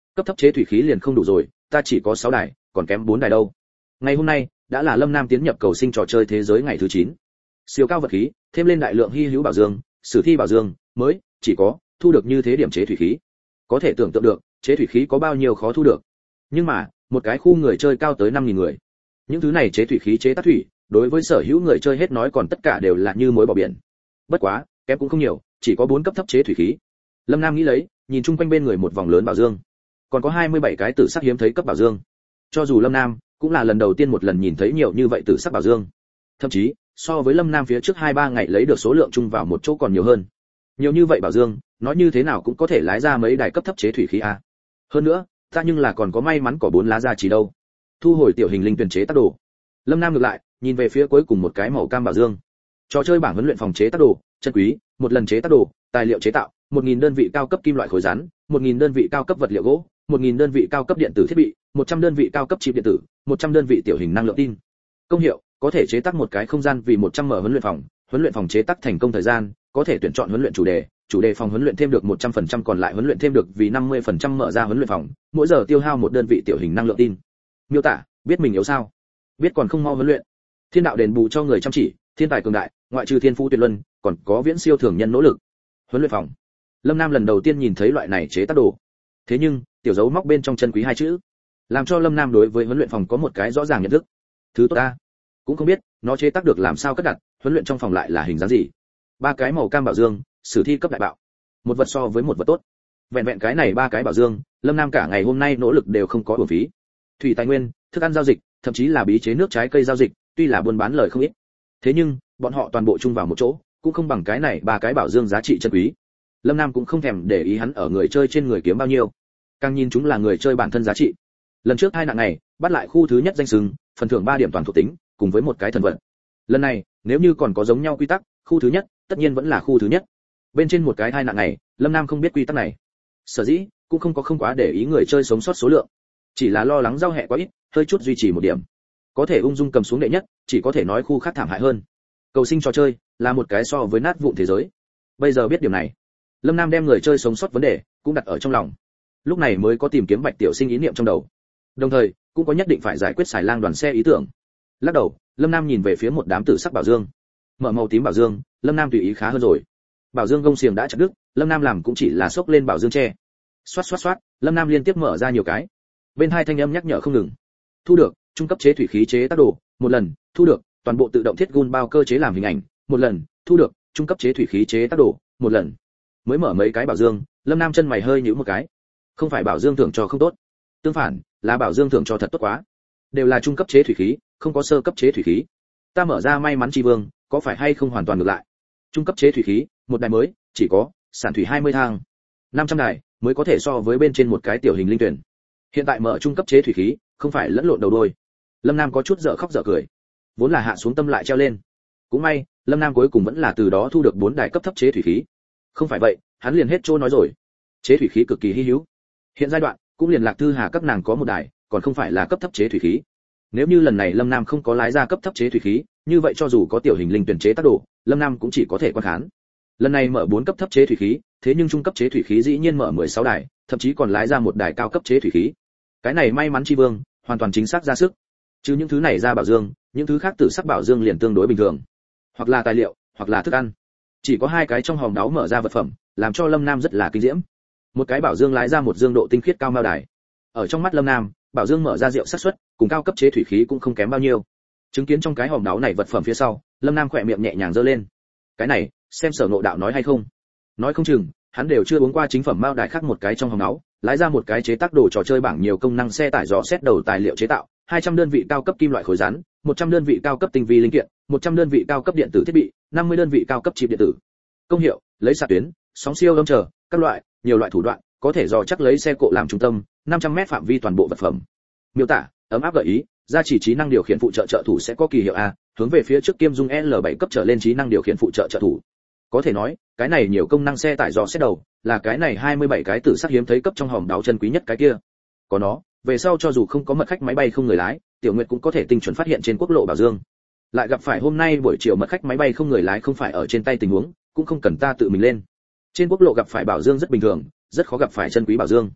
cấp thấp chế thủy khí liền không đủ rồi, ta chỉ có sáu đài, còn kém bốn đài đâu. Ngày hôm nay đã là Lâm Nam tiến nhập cầu sinh trò chơi thế giới ngày thứ chín. Siêu cao vật khí, thêm lên đại lượng hy hữu bảo dương, sử thi bảo dương, mới chỉ có thu được như thế điểm chế thủy khí. Có thể tưởng tượng được, chế thủy khí có bao nhiêu khó thu được. Nhưng mà, một cái khu người chơi cao tới năm nghìn người. Những thứ này chế thủy khí chế tác thủy, đối với sở hữu người chơi hết nói còn tất cả đều là như muối bỏ biển. Bất quá, kém cũng không nhiều, chỉ có bốn cấp thấp chế thủy khí. Lâm Nam nghĩ lấy, nhìn chung quanh bên người một vòng lớn bảo dương. Còn có hai mươi bảy cái tử sắc hiếm thấy cấp bảo dương. Cho dù Lâm Nam cũng là lần đầu tiên một lần nhìn thấy nhiều như vậy tử sắc bảo dương. Thậm chí, so với Lâm Nam phía trước hai ba ngày lấy được số lượng chung vào một chỗ còn nhiều hơn. Nhiều như vậy bảo dương, nói như thế nào cũng có thể lái ra mấy đài cấp thấp chế thủy khí a. Hơn nữa, ta nhưng là còn có may mắn có bốn lá ra chỉ đâu. Thu hồi tiểu hình linh tuyển chế tác đồ. Lâm Nam ngược lại, nhìn về phía cuối cùng một cái màu cam bảo dương. Trò chơi bảng huấn luyện phòng chế tác đồ, chân quý, một lần chế tác đồ, tài liệu chế tạo, một nghìn đơn vị cao cấp kim loại khối rắn, một nghìn đơn vị cao cấp vật liệu gỗ, một nghìn đơn vị cao cấp điện tử thiết bị, một trăm đơn vị cao cấp chip điện tử, một trăm đơn vị tiểu hình năng lượng tin. Công hiệu, có thể chế tác một cái không gian vì một trăm mở huấn luyện phòng, huấn luyện phòng chế tác thành công thời gian, có thể tuyển chọn huấn luyện chủ đề, chủ đề phòng huấn luyện thêm được một trăm phần trăm còn lại huấn luyện thêm được vì năm mươi phần trăm mở ra huấn luyện phòng, mỗi giờ tiêu hao một đơn vị tiểu hình năng lượng tin. Miêu tả, biết mình yếu sao? Biết còn không mau huấn luyện. Thiên đạo đền bù cho người chăm chỉ, thiên tài cường đại, ngoại trừ thiên phú tuyệt luân, còn có viễn siêu thường nhân nỗ lực. Huấn luyện phòng. Lâm Nam lần đầu tiên nhìn thấy loại này chế tác đồ. Thế nhưng, tiểu dấu móc bên trong chân quý hai chữ, làm cho Lâm Nam đối với huấn luyện phòng có một cái rõ ràng nhận thức. Thứ tốt ta, cũng không biết nó chế tác được làm sao cất đặt, huấn luyện trong phòng lại là hình dáng gì. Ba cái màu cam bảo dương, sử thi cấp đại bạo. Một vật so với một vật tốt. Vẹn vẹn cái này ba cái bảo dương, Lâm Nam cả ngày hôm nay nỗ lực đều không có uổng phí. Thủy tài nguyên, thức ăn giao dịch, thậm chí là bí chế nước trái cây giao dịch, tuy là buôn bán lời không ít. Thế nhưng, bọn họ toàn bộ chung vào một chỗ, cũng không bằng cái này ba cái bảo dương giá trị chân quý. Lâm Nam cũng không thèm để ý hắn ở người chơi trên người kiếm bao nhiêu, càng nhìn chúng là người chơi bản thân giá trị. Lần trước hai nạn này, bắt lại khu thứ nhất danh xưng, phần thưởng ba điểm toàn thuộc tính, cùng với một cái thần vận. Lần này, nếu như còn có giống nhau quy tắc, khu thứ nhất, tất nhiên vẫn là khu thứ nhất. Bên trên một cái hai nạn này, Lâm Nam không biết quy tắc này. Sở dĩ, cũng không có không quá để ý người chơi sống sót số lượng. Chỉ là lo lắng giao hẹ quá ít, hơi chút duy trì một điểm. Có thể ung dung cầm xuống đệ nhất, chỉ có thể nói khu khác thảm hại hơn. Cầu sinh trò chơi là một cái so với nát vụn thế giới. Bây giờ biết điểm này, Lâm Nam đem người chơi sống sót vấn đề cũng đặt ở trong lòng. Lúc này mới có tìm kiếm Bạch Tiểu Sinh ý niệm trong đầu. Đồng thời, cũng có nhất định phải giải quyết xài lang đoàn xe ý tưởng. Lắc đầu, Lâm Nam nhìn về phía một đám tử sắc bảo dương. Mở màu tím bảo dương, Lâm Nam tùy ý khá hơn rồi. Bảo dương gông xiềng đã chặt đứt, Lâm Nam làm cũng chỉ là xốc lên bảo dương tre. Xoát xoát xoát, Lâm Nam liên tiếp mở ra nhiều cái. Bên hai thanh âm nhắc nhở không ngừng. Thu được, trung cấp chế thủy khí chế tác đồ, một lần, thu được, toàn bộ tự động thiết gun bao cơ chế làm hình ảnh, một lần, thu được, trung cấp chế thủy khí chế tác đồ, một lần. Mới mở mấy cái bảo dương, Lâm Nam chân mày hơi nhíu một cái. Không phải bảo dương thưởng cho không tốt, tương phản, là bảo dương thưởng cho thật tốt quá. Đều là trung cấp chế thủy khí, không có sơ cấp chế thủy khí. Ta mở ra may mắn chi vương, có phải hay không hoàn toàn ngược lại? Trung cấp chế thủy khí, một đài mới, chỉ có sản thủy hai mươi thang. năm trăm đài mới có thể so với bên trên một cái tiểu hình linh tuyển. Hiện tại mở trung cấp chế thủy khí, không phải lẫn lộn đầu đuôi. Lâm Nam có chút dở khóc dở cười. Vốn là hạ xuống tâm lại treo lên. Cũng may, Lâm Nam cuối cùng vẫn là từ đó thu được bốn đài cấp thấp chế thủy khí. Không phải vậy, hắn liền hết trôi nói rồi. Chế thủy khí cực kỳ hi hữu. Hiện giai đoạn, cũng liền Lạc Thư Hà các nàng có một đài, còn không phải là cấp thấp chế thủy khí. Nếu như lần này Lâm Nam không có lái ra cấp thấp chế thủy khí, như vậy cho dù có tiểu hình linh tuyển chế tác đồ, Lâm Nam cũng chỉ có thể quan khán. Lần này mở bốn cấp thấp chế thủy khí, thế nhưng trung cấp chế thủy khí dĩ nhiên mở mười sáu đài, thậm chí còn lái ra một đài cao cấp chế thủy khí. Cái này may mắn chi vương, hoàn toàn chính xác ra sức. Chứ những thứ này ra bảo dương, những thứ khác tử sắc bảo dương liền tương đối bình thường. Hoặc là tài liệu, hoặc là thức ăn. Chỉ có hai cái trong hòm đáo mở ra vật phẩm, làm cho Lâm Nam rất là kinh diễm. Một cái bảo dương lái ra một dương độ tinh khiết cao mao đài. Ở trong mắt Lâm Nam, bảo dương mở ra rượu xác suất, cùng cao cấp chế thủy khí cũng không kém bao nhiêu. Chứng kiến trong cái hòm đáo này vật phẩm phía sau, Lâm Nam khỏe miệng nhẹ nhàng giơ lên. Cái này, xem Sở Ngộ Đạo nói hay không? Nói không chừng, hắn đều chưa uống qua chính phẩm mao đài khác một cái trong hòm đáo, lái ra một cái chế tác đồ trò chơi bảng nhiều công năng xe tải dò xét đầu tài liệu chế tạo, hai trăm đơn vị cao cấp kim loại khối rắn, một trăm đơn vị cao cấp tinh vi linh kiện, một trăm đơn vị cao cấp điện tử thiết bị, năm mươi đơn vị cao cấp chip điện tử. Công hiệu, lấy xạ tuyến, sóng siêu âm chờ, các loại, nhiều loại thủ đoạn, có thể dò chắc lấy xe cộ làm trung tâm, năm trăm mét phạm vi toàn bộ vật phẩm. Miêu tả, ấm áp gợi ý, gia chỉ trí năng điều khiển phụ trợ trợ thủ sẽ có kỳ hiệu A, hướng về phía trước kiêm dung L bảy cấp trở lên trí năng điều khiển phụ trợ trợ thủ. Có thể nói, cái này nhiều công năng xe tải dò xét đầu, là cái này hai mươi bảy cái tử sắc hiếm thấy cấp trong hòm đáo chân quý nhất cái kia. Có nó, về sau cho dù không có mật khách máy bay không người lái, Tiểu Nguyệt cũng có thể tinh chuẩn phát hiện trên quốc lộ bảo dương. Lại gặp phải hôm nay buổi chiều mật khách máy bay không người lái không phải ở trên tay tình huống, cũng không cần ta tự mình lên. Trên quốc lộ gặp phải bảo dương rất bình thường, rất khó gặp phải chân quý bảo dương.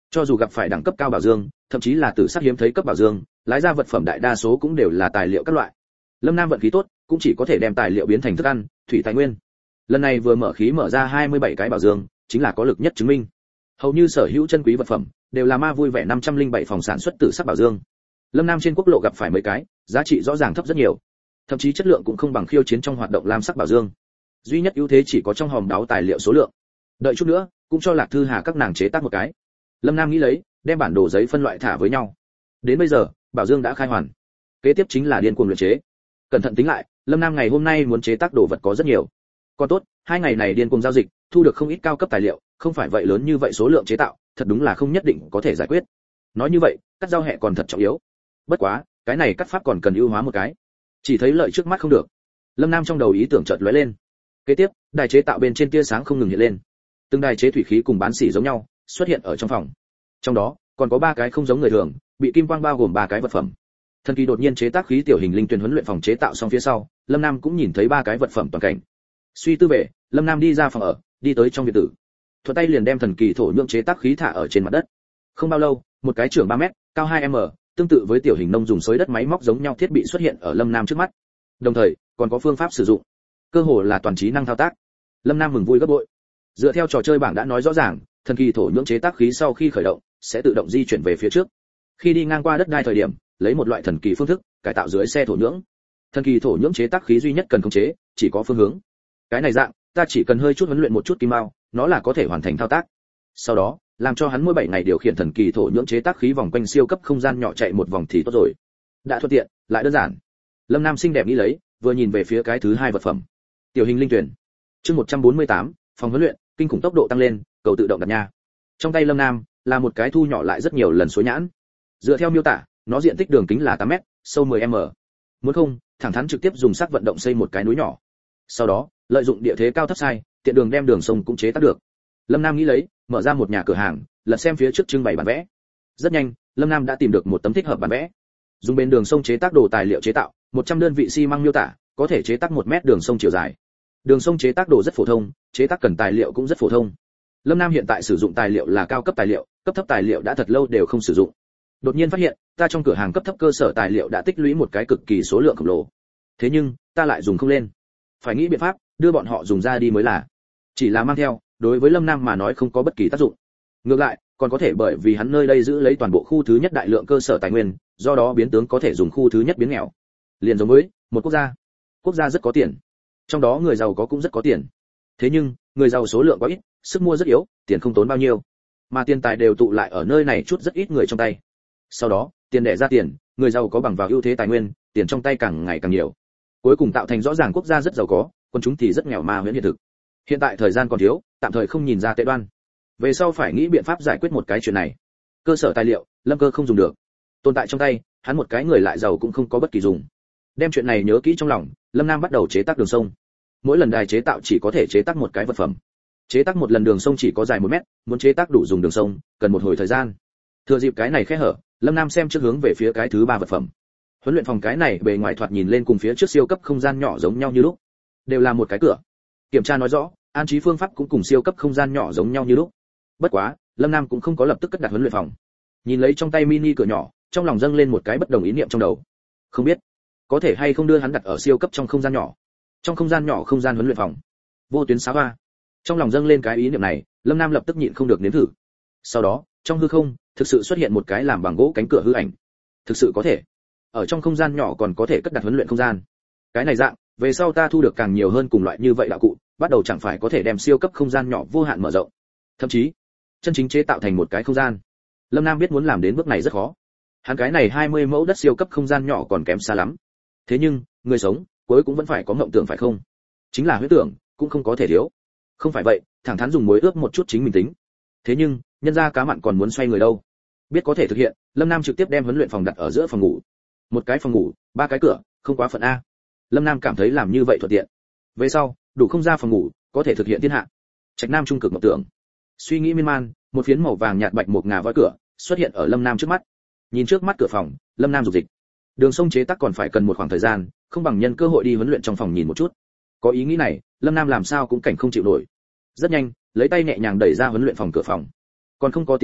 Cho dù gặp phải đẳng cấp cao bảo dương, thậm chí là tử sắc hiếm thấy cấp bảo dương, lái ra vật phẩm đại đa số cũng đều là tài liệu các loại. Lâm Nam vận khí tốt, cũng chỉ có thể đem tài liệu biến thành thức ăn, thủy tài nguyên. Lần này vừa mở khí mở ra hai mươi bảy cái bảo dương, chính là có lực nhất chứng minh. Hầu như sở hữu chân quý vật phẩm đều là ma vui vẻ năm trăm lẻ bảy phòng sản xuất tử sắc bảo dương. Lâm Nam trên quốc lộ gặp phải mấy cái, giá trị rõ ràng thấp rất nhiều, thậm chí chất lượng cũng không bằng khiêu chiến trong hoạt động lam sắc bảo dương. Duy nhất ưu thế chỉ có trong hòm đáo tài liệu số lượng. Đợi chút nữa, cũng cho Lạc Thư Hà các nàng chế tác một cái. Lâm Nam nghĩ lấy, đem bản đồ giấy phân loại thả với nhau. Đến bây giờ, bảo dương đã khai hoàn. Kế tiếp chính là điên cuồng luyện chế. Cẩn thận tính lại, Lâm Nam ngày hôm nay muốn chế tác đồ vật có rất nhiều. Còn tốt, hai ngày này điên cuồng giao dịch, thu được không ít cao cấp tài liệu, không phải vậy lớn như vậy số lượng chế tạo, thật đúng là không nhất định có thể giải quyết. Nói như vậy, cắt rau hẹ còn thật trọng yếu. Bất quá, cái này cắt pháp còn cần ưu hóa một cái. Chỉ thấy lợi trước mắt không được. Lâm Nam trong đầu ý tưởng chợt lóe lên. Kế tiếp, đài chế tạo bên trên tia sáng không ngừng hiện lên. Từng đài chế thủy khí cùng bán xỉ giống nhau, xuất hiện ở trong phòng. Trong đó, còn có ba cái không giống người thường, bị kim quang bao gồm ba cái vật phẩm. Thần kỳ đột nhiên chế tác khí tiểu hình linh tuyển huấn luyện phòng chế tạo xong phía sau, Lâm Nam cũng nhìn thấy ba cái vật phẩm toàn cảnh. Suy tư về, Lâm Nam đi ra phòng ở, đi tới trong biệt thự. Thuận tay liền đem thần kỳ thổ nhưỡng chế tác khí thả ở trên mặt đất. Không bao lâu, một cái trưởng ba mét, cao hai mét, tương tự với tiểu hình nông dùng xới đất máy móc giống nhau thiết bị xuất hiện ở Lâm Nam trước mắt. Đồng thời, còn có phương pháp sử dụng. Cơ hồ là toàn trí năng thao tác. Lâm Nam mừng vui gấp bội. Dựa theo trò chơi bảng đã nói rõ ràng, thần kỳ thổ nhưỡng chế tác khí sau khi khởi động, sẽ tự động di chuyển về phía trước. Khi đi ngang qua đất đai thời điểm, lấy một loại thần kỳ phương thức cải tạo dưới xe thổ nhưỡng. Thần kỳ thổ nhưỡng chế tác khí duy nhất cần khống chế, chỉ có phương hướng. Cái này dạng, ta chỉ cần hơi chút huấn luyện một chút kim mao, nó là có thể hoàn thành thao tác. Sau đó, làm cho hắn mỗi bảy ngày điều khiển thần kỳ thổ nhưỡng chế tác khí vòng quanh siêu cấp không gian nhỏ chạy một vòng thì tốt rồi. Đã thuận tiện, lại đơn giản. Lâm Nam xinh đẹp nghĩ lấy, vừa nhìn về phía cái thứ hai vật phẩm. Tiểu hình linh tuyển. Chương một trăm bốn mươi tám, phòng huấn luyện, kinh khủng tốc độ tăng lên, cầu tự động đặt nha. Trong tay Lâm Nam là một cái thu nhỏ lại rất nhiều lần suối nhãn. Dựa theo miêu tả, nó diện tích đường kính là tám mét, sâu mười mét. Muốn không, thẳng thắn trực tiếp dùng sắc vận động xây một cái núi nhỏ. Sau đó, lợi dụng địa thế cao thấp sai, tiện đường đem đường sông cũng chế tác được. Lâm Nam nghĩ lấy, mở ra một nhà cửa hàng, lật xem phía trước trưng bày bản vẽ. Rất nhanh, Lâm Nam đã tìm được một tấm thích hợp bản vẽ. Dùng bên đường sông chế tác đồ tài liệu chế tạo, một trăm đơn vị xi măng miêu tả, có thể chế tác một mét đường sông chiều dài. Đường sông chế tác đồ rất phổ thông, chế tác cần tài liệu cũng rất phổ thông. Lâm Nam hiện tại sử dụng tài liệu là cao cấp tài liệu, cấp thấp tài liệu đã thật lâu đều không sử dụng. Đột nhiên phát hiện, ta trong cửa hàng cấp thấp cơ sở tài liệu đã tích lũy một cái cực kỳ số lượng khổng lồ. Thế nhưng, ta lại dùng không lên. Phải nghĩ biện pháp, đưa bọn họ dùng ra đi mới là. Chỉ là mang theo, đối với Lâm Nam mà nói không có bất kỳ tác dụng. Ngược lại, còn có thể bởi vì hắn nơi đây giữ lấy toàn bộ khu thứ nhất đại lượng cơ sở tài nguyên, do đó biến tướng có thể dùng khu thứ nhất biến nghèo. Liền giống với một quốc gia. Quốc gia rất có tiền, trong đó người giàu có cũng rất có tiền. Thế nhưng, người giàu số lượng quá ít, sức mua rất yếu, tiền không tốn bao nhiêu, mà tiền tài đều tụ lại ở nơi này chút rất ít người trong tay. Sau đó, tiền đẻ ra tiền, người giàu có bằng vào ưu thế tài nguyên, tiền trong tay càng ngày càng nhiều. Cuối cùng tạo thành rõ ràng quốc gia rất giàu có, quân chúng thì rất nghèo ma huyễn hiện thực. Hiện tại thời gian còn thiếu, tạm thời không nhìn ra tệ đoan. Về sau phải nghĩ biện pháp giải quyết một cái chuyện này. Cơ sở tài liệu, Lâm Cơ không dùng được. Tồn tại trong tay, hắn một cái người lại giàu cũng không có bất kỳ dùng. Đem chuyện này nhớ kỹ trong lòng, Lâm Nam bắt đầu chế tác đường sông. Mỗi lần đài chế tạo chỉ có thể chế tác một cái vật phẩm. Chế tác một lần đường sông chỉ có dài một mét, muốn chế tác đủ dùng đường sông, cần một hồi thời gian. Thừa dịp cái này khe hở, Lâm Nam xem trước hướng về phía cái thứ ba vật phẩm. Huấn luyện phòng cái này bề ngoài thoạt nhìn lên cùng phía trước siêu cấp không gian nhỏ giống nhau như lúc, đều là một cái cửa. Kiểm tra nói rõ, an trí phương pháp cũng cùng siêu cấp không gian nhỏ giống nhau như lúc. Bất quá, Lâm Nam cũng không có lập tức cất đặt huấn luyện phòng. Nhìn lấy trong tay mini cửa nhỏ, trong lòng dâng lên một cái bất đồng ý niệm trong đầu. Không biết, có thể hay không đưa hắn đặt ở siêu cấp trong không gian nhỏ. Trong không gian nhỏ không gian huấn luyện phòng. Vô tuyến xá hoa. Trong lòng dâng lên cái ý niệm này, Lâm Nam lập tức nhịn không được nếm thử. Sau đó, trong hư không, thực sự xuất hiện một cái làm bằng gỗ cánh cửa hư ảnh. Thực sự có thể. Ở trong không gian nhỏ còn có thể cất đặt huấn luyện không gian. Cái này dạng, về sau ta thu được càng nhiều hơn cùng loại như vậy đạo cụ, bắt đầu chẳng phải có thể đem siêu cấp không gian nhỏ vô hạn mở rộng. Thậm chí, chân chính chế tạo thành một cái không gian. Lâm Nam biết muốn làm đến bước này rất khó. Hắn cái này hai mươi mẫu đất siêu cấp không gian nhỏ còn kém xa lắm. Thế nhưng, người sống, cuối cũng vẫn phải có mộng tưởng phải không? Chính là huyễn tưởng, cũng không có thể thiếu. Không phải vậy, thẳng thắn dùng muối ướp một chút chính mình tính. Thế nhưng, nhân ra cá mặn còn muốn xoay người đâu. Biết có thể thực hiện, Lâm Nam trực tiếp đem huấn luyện phòng đặt ở giữa phòng ngủ. Một cái phòng ngủ, ba cái cửa, không quá phận a. Lâm Nam cảm thấy làm như vậy thuận tiện. Về sau, đủ không ra phòng ngủ, có thể thực hiện thiên hạ. Trạch Nam trung cực mộng tưởng. Suy nghĩ miên man, một phiến màu vàng nhạt bạch một ngà voi cửa xuất hiện ở Lâm Nam trước mắt. Nhìn trước mắt cửa phòng, Lâm Nam dục dịch. Đường sông chế tác còn phải cần một khoảng thời gian, không bằng nhân cơ hội đi huấn luyện trong phòng nhìn một chút. Có ý nghĩ này, Lâm Nam làm sao cũng cảnh không chịu nổi. Rất nhanh, lấy tay nhẹ nhàng đẩy ra huấn luyện phòng cửa phòng. Còn không có tiến nhập,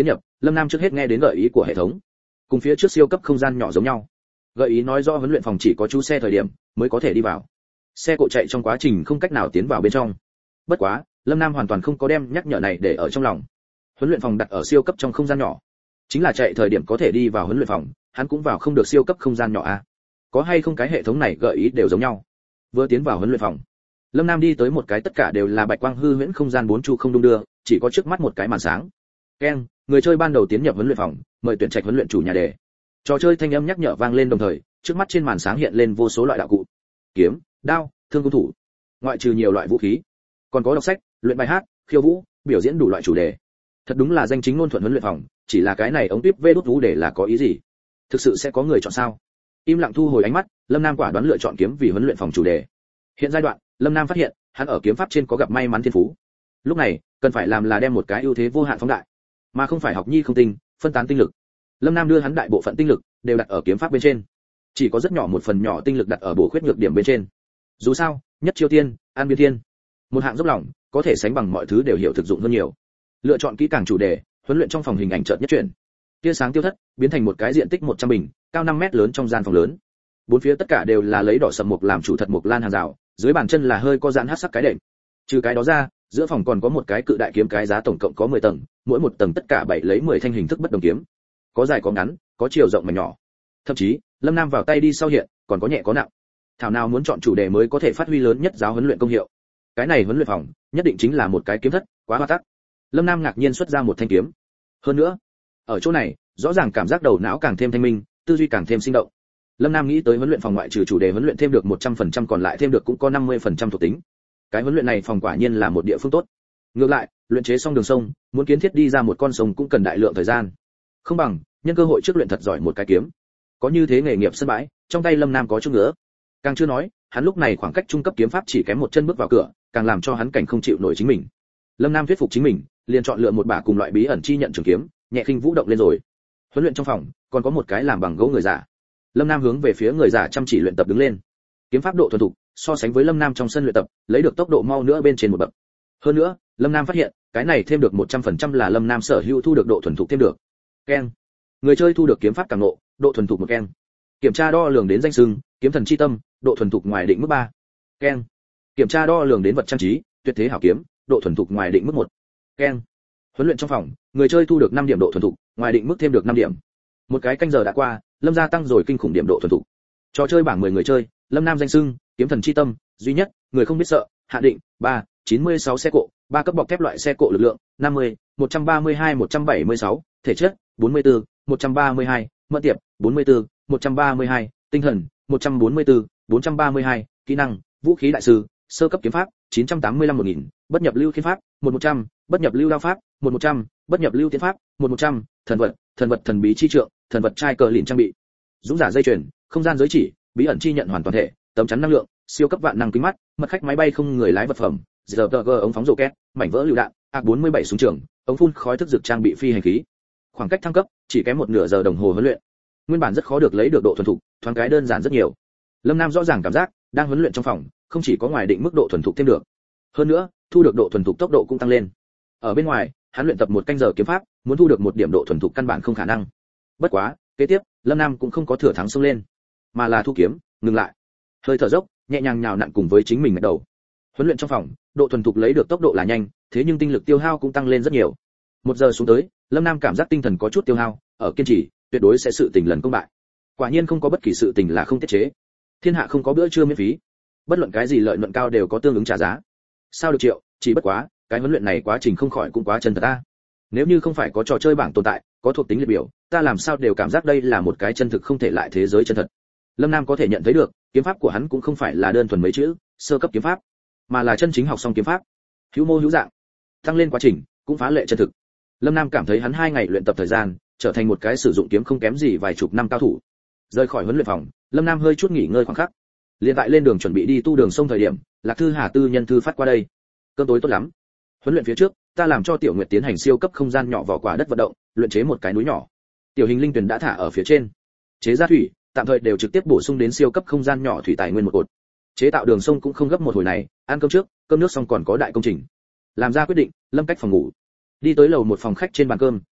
Lâm Nam trước hết nghe đến gợi ý của hệ thống, cùng phía trước siêu cấp không gian nhỏ giống nhau. Gợi ý nói rõ huấn luyện phòng chỉ có chú xe thời điểm mới có thể đi vào, xe cộ chạy trong quá trình không cách nào tiến vào bên trong. Bất quá, Lâm Nam hoàn toàn không có đem nhắc nhở này để ở trong lòng. Huấn luyện phòng đặt ở siêu cấp trong không gian nhỏ, chính là chạy thời điểm có thể đi vào huấn luyện phòng, hắn cũng vào không được siêu cấp không gian nhỏ à? Có hay không cái hệ thống này gợi ý đều giống nhau. Vừa tiến vào huấn luyện phòng, Lâm Nam đi tới một cái tất cả đều là bạch quang hư huyễn không gian bốn chu không đung đưa, chỉ có trước mắt một cái màn sáng. Keng, người chơi ban đầu tiến nhập huấn luyện phòng, mời tuyển trạch huấn luyện chủ nhà đề. Trò chơi thanh âm nhắc nhở vang lên đồng thời, trước mắt trên màn sáng hiện lên vô số loại đạo cụ, kiếm, đao, thương cung thủ, ngoại trừ nhiều loại vũ khí, còn có đọc sách, luyện bài hát, khiêu vũ, biểu diễn đủ loại chủ đề. Thật đúng là danh chính ngôn thuận huấn luyện phòng, chỉ là cái này ống tuyếp vê đút vũ để là có ý gì? Thực sự sẽ có người chọn sao? Im lặng thu hồi ánh mắt, Lâm Nam quả đoán lựa chọn kiếm vì huấn luyện phòng chủ đề. Hiện giai đoạn, Lâm Nam phát hiện, hắn ở kiếm pháp trên có gặp may mắn thiên phú. Lúc này, cần phải làm là đem một cái ưu thế vô hạn phóng đại, mà không phải học nhi không tinh, phân tán tinh lực. Lâm Nam đưa hắn đại bộ phận tinh lực đều đặt ở kiếm pháp bên trên, chỉ có rất nhỏ một phần nhỏ tinh lực đặt ở bổ khuyết nhược điểm bên trên. Dù sao, nhất chiêu tiên, an biến thiên, một hạng dốc lòng, có thể sánh bằng mọi thứ đều hiểu thực dụng hơn nhiều. Lựa chọn kỹ càng chủ đề, huấn luyện trong phòng hình ảnh chợt nhất chuyển, tia sáng tiêu thất, biến thành một cái diện tích một trăm bình, cao năm mét lớn trong gian phòng lớn. Bốn phía tất cả đều là lấy đỏ sậm mục làm chủ thật mục lan hàng rào, dưới bàn chân là hơi có dán hắc sắc cái đệm. Trừ cái đó ra, giữa phòng còn có một cái cự đại kiếm cái giá tổng cộng có mười tầng, mỗi một tầng tất cả bảy lấy mười thanh hình thức bất đồng kiếm, có dài có ngắn, có chiều rộng mà nhỏ. Thậm chí, Lâm Nam vào tay đi sau hiện, còn có nhẹ có nặng. Thảo nào muốn chọn chủ đề mới có thể phát huy lớn nhất giáo huấn luyện công hiệu. Cái này huấn luyện phòng, nhất định chính là một cái kiếm thất, quá hoa tắc. Lâm Nam ngạc nhiên xuất ra một thanh kiếm. Hơn nữa, ở chỗ này, rõ ràng cảm giác đầu não càng thêm thanh minh, tư duy càng thêm sinh động. Lâm Nam nghĩ tới huấn luyện phòng ngoại trừ chủ đề huấn luyện thêm được một trăm phần trăm còn lại thêm được cũng có năm mươi phần trăm thuộc tính. Cái huấn luyện này phòng quả nhiên là một địa phương tốt. Ngược lại, luyện chế xong đường sông, muốn kiến thiết đi ra một con sông cũng cần đại lượng thời gian. Không bằng, nhân cơ hội trước luyện thật giỏi một cái kiếm. Có như thế nghề nghiệp sân bãi, trong tay Lâm Nam có chút nữa. Càng chưa nói, hắn lúc này khoảng cách trung cấp kiếm pháp chỉ kém một chân bước vào cửa, càng làm cho hắn cảnh không chịu nổi chính mình. Lâm Nam thuyết phục chính mình, liền chọn lựa một bả cùng loại bí ẩn chi nhận trường kiếm, nhẹ khinh vũ động lên rồi. Huấn luyện trong phòng, còn có một cái làm bằng gỗ người giả. Lâm Nam hướng về phía người giả chăm chỉ luyện tập đứng lên. Kiếm pháp độ thuần thục, so sánh với Lâm Nam trong sân luyện tập, lấy được tốc độ mau nữa bên trên một bậc. Hơn nữa, Lâm Nam phát hiện, cái này thêm được một trăm phần trăm là Lâm Nam sở hữu thu được độ thuần thục thêm được. Keng. Người chơi thu được kiếm pháp càng nộ, độ thuần thục một keng. Kiểm tra đo lường đến danh xưng, kiếm thần chi tâm, độ thuần thục ngoài định mức ba. Keng. Kiểm tra đo lường đến vật trang trí, tuyệt thế hảo kiếm, độ thuần thục ngoài định mức một. Keng. Huấn luyện trong phòng, người chơi thu được năm điểm độ thuần thục, ngoài định mức thêm được năm điểm. Một cái canh giờ đã qua, Lâm gia tăng rồi kinh khủng điểm độ thuần thục. Trò chơi bảng mười người chơi, Lâm Nam danh xưng, kiếm thần chi tâm, duy nhất, người không biết sợ, hạ định, ba, chín mươi sáu xe cộ, ba cấp bọc thép loại xe cộ lực lượng, năm mươi, một trăm ba mươi hai một trăm bảy mươi sáu, thể chất, bốn mươi tư, một trăm ba mươi hai, mẫn tiệp, bốn mươi tư, một trăm ba mươi hai, tinh thần, một trăm bốn mươi tư, bốn trăm ba mươi hai, kỹ năng, vũ khí đại sư, sơ cấp kiếm pháp, chín trăm tám mươi lăm một nghìn, bất nhập lưu kiếm pháp, một một trăm, bất nhập lưu đao pháp, một một trăm, bất nhập lưu tiến pháp, một một trăm, thần vật, thần vật thần bí chi trượng, thần vật trai cờ lìn trang bị. Dũng giả dây chuyền, không gian giới chỉ, bí ẩn chi nhận hoàn toàn thể, tấm chắn năng lượng, siêu cấp vạn năng kính mắt, mật khách máy bay không người lái vật phẩm, giờ tờ ống phóng rổ két, mảnh vỡ lựu đạn, a bốn mươi bảy súng trường, ống phun khói thức dược trang bị phi hành khí. Khoảng cách thăng cấp chỉ kém một nửa giờ đồng hồ huấn luyện. Nguyên bản rất khó được lấy được độ thuần thục, thoáng cái đơn giản rất nhiều. Lâm Nam rõ ràng cảm giác, đang huấn luyện trong phòng, không chỉ có ngoài định mức độ thuần thục thêm được, hơn nữa, thu được độ thuần thục tốc độ cũng tăng lên. Ở bên ngoài, hắn luyện tập một canh giờ kiếm pháp, muốn thu được một điểm độ thuần thục căn bản không khả năng. Bất quá, kế tiếp, Lâm Nam cũng không có thừa thắng xông lên, mà là thu kiếm, ngừng lại, hơi thở dốc, nhẹ nhàng nhào nặn cùng với chính mình ngẩng đầu. Huấn luyện trong phòng, độ thuần thục lấy được tốc độ là nhanh, thế nhưng tinh lực tiêu hao cũng tăng lên rất nhiều. Một giờ xuống tới, Lâm Nam cảm giác tinh thần có chút tiêu hao, ở kiên trì, tuyệt đối sẽ sự tình lần công bại. Quả nhiên không có bất kỳ sự tình là không tiết chế. Thiên hạ không có bữa trưa miễn phí, bất luận cái gì lợi nhuận cao đều có tương ứng trả giá. Sao được triệu, chỉ bất quá, cái huấn luyện này quá trình không khỏi cũng quá chân thật ta. Nếu như không phải có trò chơi bảng tồn tại, có thuộc tính liệt biểu, ta làm sao đều cảm giác đây là một cái chân thực không thể lại thế giới chân thật. Lâm Nam có thể nhận thấy được, kiếm pháp của hắn cũng không phải là đơn thuần mấy chữ, sơ cấp kiếm pháp, mà là chân chính học xong kiếm pháp, hữu mô hữu dạng, tăng lên quá trình cũng phá lệ chân thực. Lâm Nam cảm thấy hắn hai ngày luyện tập thời gian, trở thành một cái sử dụng kiếm không kém gì vài chục năm cao thủ. Rời khỏi huấn luyện phòng, Lâm Nam hơi chút nghỉ ngơi khoảng khắc. Liên tại lên đường chuẩn bị đi tu đường sông thời điểm, Lạc Thư Hà tư nhân thư phát qua đây. Cơm tối tốt lắm. Huấn luyện phía trước, ta làm cho Tiểu Nguyệt tiến hành siêu cấp không gian nhỏ vỏ quả đất vận động, luyện chế một cái núi nhỏ. Tiểu hình linh tuyển đã thả ở phía trên. Chế ra thủy, tạm thời đều trực tiếp bổ sung đến siêu cấp không gian nhỏ thủy tài nguyên một cột. Chế tạo đường sông cũng không gấp một hồi này, ăn cơm trước, cơm nước xong còn có đại công trình. Làm ra quyết định, Lâm cách phòng ngủ. Đi tới lầu một phòng khách trên bàn cơm,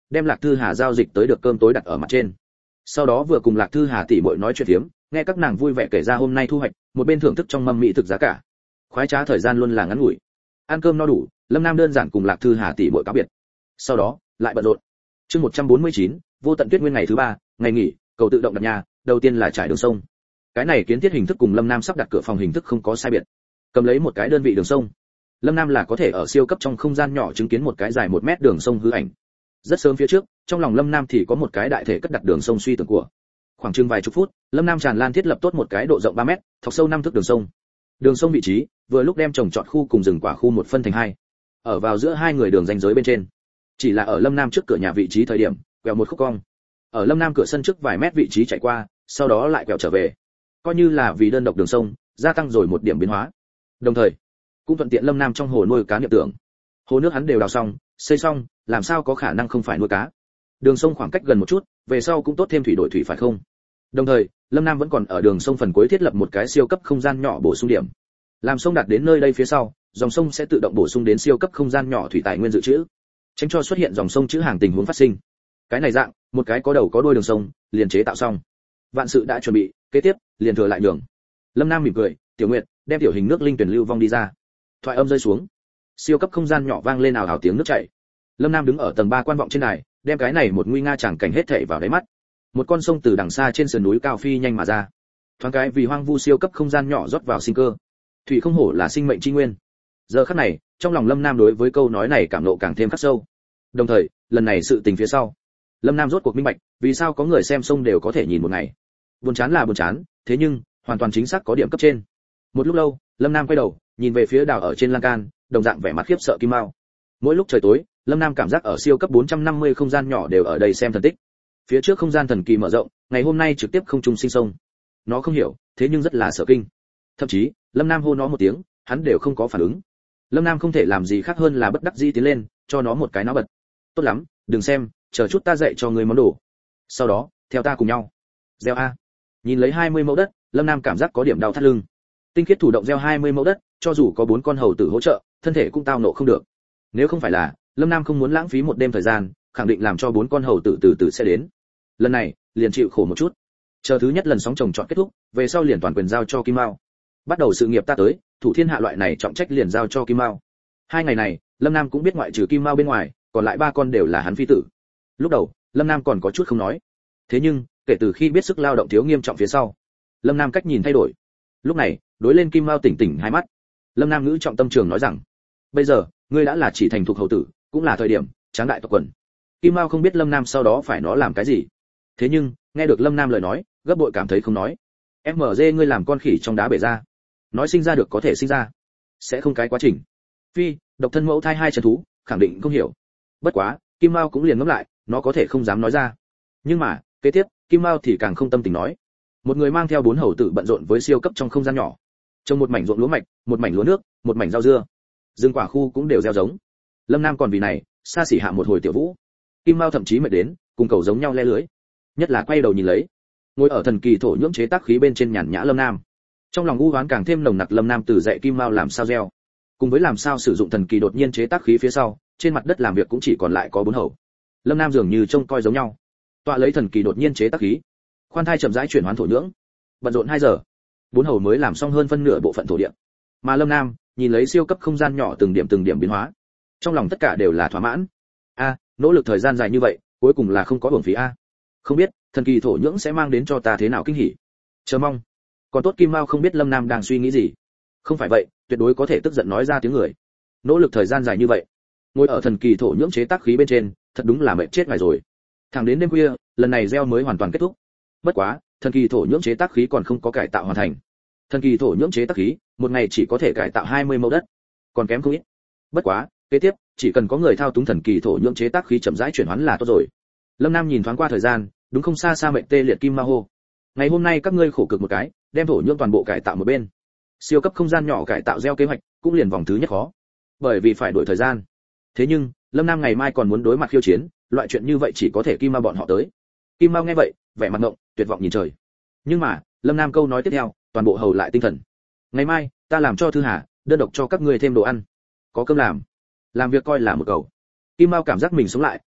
đem Lạc Thư Hà giao dịch tới được cơm tối đặt ở mặt trên. Sau đó vừa cùng Lạc Thư Hà tỷ muội nói chuyện phiếm, nghe các nàng vui vẻ kể ra hôm nay thu hoạch, một bên thưởng thức trong mâm mỹ thực giá cả. Khoái trá thời gian luôn là ngắn ngủi. Ăn cơm no đủ, Lâm Nam đơn giản cùng Lạc Thư Hà tỷ muội cáo biệt. Sau đó, lại bận rộn. Chương một trăm bốn mươi chín, vô tận tuyết nguyên ngày thứ ba, ngày nghỉ, cầu tự động đặt nhà, đầu tiên là trải đường sông. Cái này kiến thiết hình thức cùng Lâm Nam sắp đặt cửa phòng hình thức không có sai biệt. Cầm lấy một cái đơn vị đường sông, Lâm Nam là có thể ở siêu cấp trong không gian nhỏ chứng kiến một cái dài một mét đường sông hư ảnh. Rất sớm phía trước, trong lòng Lâm Nam thì có một cái đại thể cất đặt đường sông suy tưởng của. Khoảng chừng vài chục phút, Lâm Nam tràn lan thiết lập tốt một cái độ rộng ba mét, thọc sâu năm thước đường sông. Đường sông vị trí vừa lúc đem trồng trọt khu cùng rừng quả khu một phân thành hai. Ở vào giữa hai người đường ranh giới bên trên. Chỉ là ở Lâm Nam trước cửa nhà vị trí thời điểm, quẹo một khúc cong. Ở Lâm Nam cửa sân trước vài mét vị trí chạy qua, sau đó lại quẹo trở về. Coi như là vì đơn độc đường sông, gia tăng rồi một điểm biến hóa. Đồng thời, cũng thuận tiện Lâm Nam trong hồ nuôi cá niệm tưởng. Hồ nước hắn đều đào xong, xây xong, làm sao có khả năng không phải nuôi cá. Đường sông khoảng cách gần một chút, về sau cũng tốt thêm thủy đổi thủy phải không? Đồng thời, Lâm Nam vẫn còn ở đường sông phần cuối thiết lập một cái siêu cấp không gian nhỏ bổ sung điểm. Làm sông đạt đến nơi đây phía sau, dòng sông sẽ tự động bổ sung đến siêu cấp không gian nhỏ thủy tài nguyên dự trữ, tránh cho xuất hiện dòng sông trữ hàng tình huống phát sinh. Cái này dạng, một cái có đầu có đuôi đường sông, liền chế tạo xong. Vạn sự đã chuẩn bị, kế tiếp, liền thừa lại nhường. Lâm Nam mỉm cười, Tiểu Nguyệt, đem tiểu hình nước linh tuyển lưu vong đi ra. Thoại âm rơi xuống, siêu cấp không gian nhỏ vang lên ào ào tiếng nước chảy. Lâm Nam đứng ở tầng ba quan vọng trên đài, đem cái này một nguy nga chẳng cảnh hết thảy vào đáy mắt. Một con sông từ đằng xa trên sườn núi cao phi nhanh mà ra. Thoáng cái vì hoang vu siêu cấp không gian nhỏ rót vào sinh cơ. Thủy không hổ là sinh mệnh chi nguyên. Giờ khắc này, trong lòng Lâm Nam đối với câu nói này cảm nộ càng thêm khắc sâu. Đồng thời, lần này sự tình phía sau, Lâm Nam rốt cuộc minh bạch, vì sao có người xem sông đều có thể nhìn một ngày. Buồn chán là buồn chán, thế nhưng, hoàn toàn chính xác có điểm cấp trên. Một lúc lâu, Lâm Nam quay đầu, nhìn về phía đảo ở trên lan can, đồng dạng vẻ mặt khiếp sợ Kim Mao. Mỗi lúc trời tối, Lâm Nam cảm giác ở siêu cấp bốn trăm năm mươi không gian nhỏ đều ở đây xem thần tích. Phía trước không gian thần kỳ mở rộng, ngày hôm nay trực tiếp không trung sinh sông. Nó không hiểu, thế nhưng rất là sợ kinh. Thậm chí, Lâm Nam hô nó một tiếng, hắn đều không có phản ứng. Lâm Nam không thể làm gì khác hơn là bất đắc dĩ tiến lên, cho nó một cái nó bật. Tốt lắm, đừng xem, chờ chút ta dạy cho ngươi món đồ. Sau đó, theo ta cùng nhau. Gieo a. Nhìn lấy hai mươi mẫu đất, Lâm Nam cảm giác có điểm đau thắt lưng. Tinh khiết thủ động gieo hai mươi mẫu đất, cho dù có bốn con hầu tử hỗ trợ, thân thể cũng tao nộ không được. Nếu không phải là, Lâm Nam không muốn lãng phí một đêm thời gian, khẳng định làm cho bốn con hầu tử từ từ sẽ đến. Lần này, liền chịu khổ một chút. Chờ thứ nhất lần sóng trồng trọt kết thúc, về sau liền toàn quyền giao cho Kim Mao. Bắt đầu sự nghiệp ta tới, thủ thiên hạ loại này trọng trách liền giao cho Kim Mao. Hai ngày này, Lâm Nam cũng biết ngoại trừ Kim Mao bên ngoài, còn lại ba con đều là hắn phi tử. Lúc đầu, Lâm Nam còn có chút không nói. Thế nhưng, kể từ khi biết sức lao động thiếu nghiêm trọng phía sau, Lâm Nam cách nhìn thay đổi. Lúc này, đối lên Kim Mao tỉnh tỉnh hai mắt. Lâm Nam ngữ trọng tâm trường nói rằng: "Bây giờ, ngươi đã là chỉ thành thuộc hầu tử, cũng là thời điểm tráng đại tộc quần." Kim Mao không biết Lâm Nam sau đó phải nó làm cái gì. Thế nhưng, nghe được Lâm Nam lời nói, gấp bội cảm thấy không nói. "em giê ngươi làm con khỉ trong đá bể ra. Nói sinh ra được có thể sinh ra, sẽ không cái quá trình. Phi, độc thân mẫu thai hai chân thú, khẳng định không hiểu." Bất quá, Kim Mao cũng liền ngẫm lại, nó có thể không dám nói ra. Nhưng mà, kế tiếp, Kim Mao thì càng không tâm tình nói. Một người mang theo bốn hầu tử bận rộn với siêu cấp trong không gian nhỏ. Trong một mảnh ruộng lúa mạch, một mảnh lúa nước, một mảnh rau dưa. Rừng quả khu cũng đều gieo giống. Lâm Nam còn vì này, xa xỉ hạ một hồi tiểu vũ. Kim Mao thậm chí mệt đến, cùng cầu giống nhau le lưới. Nhất là quay đầu nhìn lấy, ngồi ở thần kỳ thổ nhưỡng chế tác khí bên trên nhàn nhã Lâm Nam. Trong lòng u hoán càng thêm nồng nặc. Lâm Nam từ dạy Kim Mao làm sao gieo, cùng với làm sao sử dụng thần kỳ đột nhiên chế tác khí phía sau, trên mặt đất làm việc cũng chỉ còn lại có bốn hầu. Lâm Nam dường như trông coi giống nhau, tọa lấy thần kỳ đột nhiên chế tác khí, khoan thai chậm rãi chuyển hoán thổ nhưỡng, bận rộn hai giờ, bốn hầu mới làm xong hơn phân nửa bộ phận thổ địa. Mà Lâm Nam nhìn lấy siêu cấp không gian nhỏ từng điểm từng điểm biến hóa, trong lòng tất cả đều là thỏa mãn. A, nỗ lực thời gian dài như vậy, cuối cùng là không có uổng phí a. Không biết thần kỳ thổ nhưỡng sẽ mang đến cho ta thế nào kinh hỉ. Chờ mong. Còn tốt Kim Mao không biết Lâm Nam đang suy nghĩ gì. Không phải vậy, tuyệt đối có thể tức giận nói ra tiếng người. Nỗ lực thời gian dài như vậy, ngồi ở thần kỳ thổ nhưỡng chế tác khí bên trên, thật đúng là mệt chết ngài rồi. Thẳng đến đêm khuya, lần này gieo mới hoàn toàn kết thúc. Bất quá, thần kỳ thổ nhưỡng chế tác khí còn không có cải tạo hoàn thành. Thần kỳ thổ nhưỡng chế tác khí, một ngày chỉ có thể cải tạo hai mươi mẫu đất, còn kém không ít. Bất quá, kế tiếp, chỉ cần có người thao túng thần kỳ thổ nhưỡng chế tác khí chậm rãi chuyển hóa là tốt rồi. Lâm Nam nhìn thoáng qua thời gian, đúng không xa xa mệnh tê liệt Kim Mao hô. Ngày hôm nay các ngươi khổ cực một cái, đem thổ nhưỡng toàn bộ cải tạo một bên. Siêu cấp không gian nhỏ cải tạo gieo kế hoạch, cũng liền vòng thứ nhất khó. Bởi vì phải đổi thời gian. Thế nhưng, Lâm Nam ngày mai còn muốn đối mặt khiêu chiến, loại chuyện như vậy chỉ có thể Kim Mao bọn họ tới. Kim Mao nghe vậy, vẻ mặt ngộng, tuyệt vọng nhìn trời. Nhưng mà, Lâm Nam câu nói tiếp theo, toàn bộ hầu lại tinh thần. Ngày mai, ta làm cho Thư Hà, đơn độc cho các ngươi thêm đồ ăn. Có cơm làm. Làm việc coi là một cầu. Kim Mao cảm giác mình sống lại,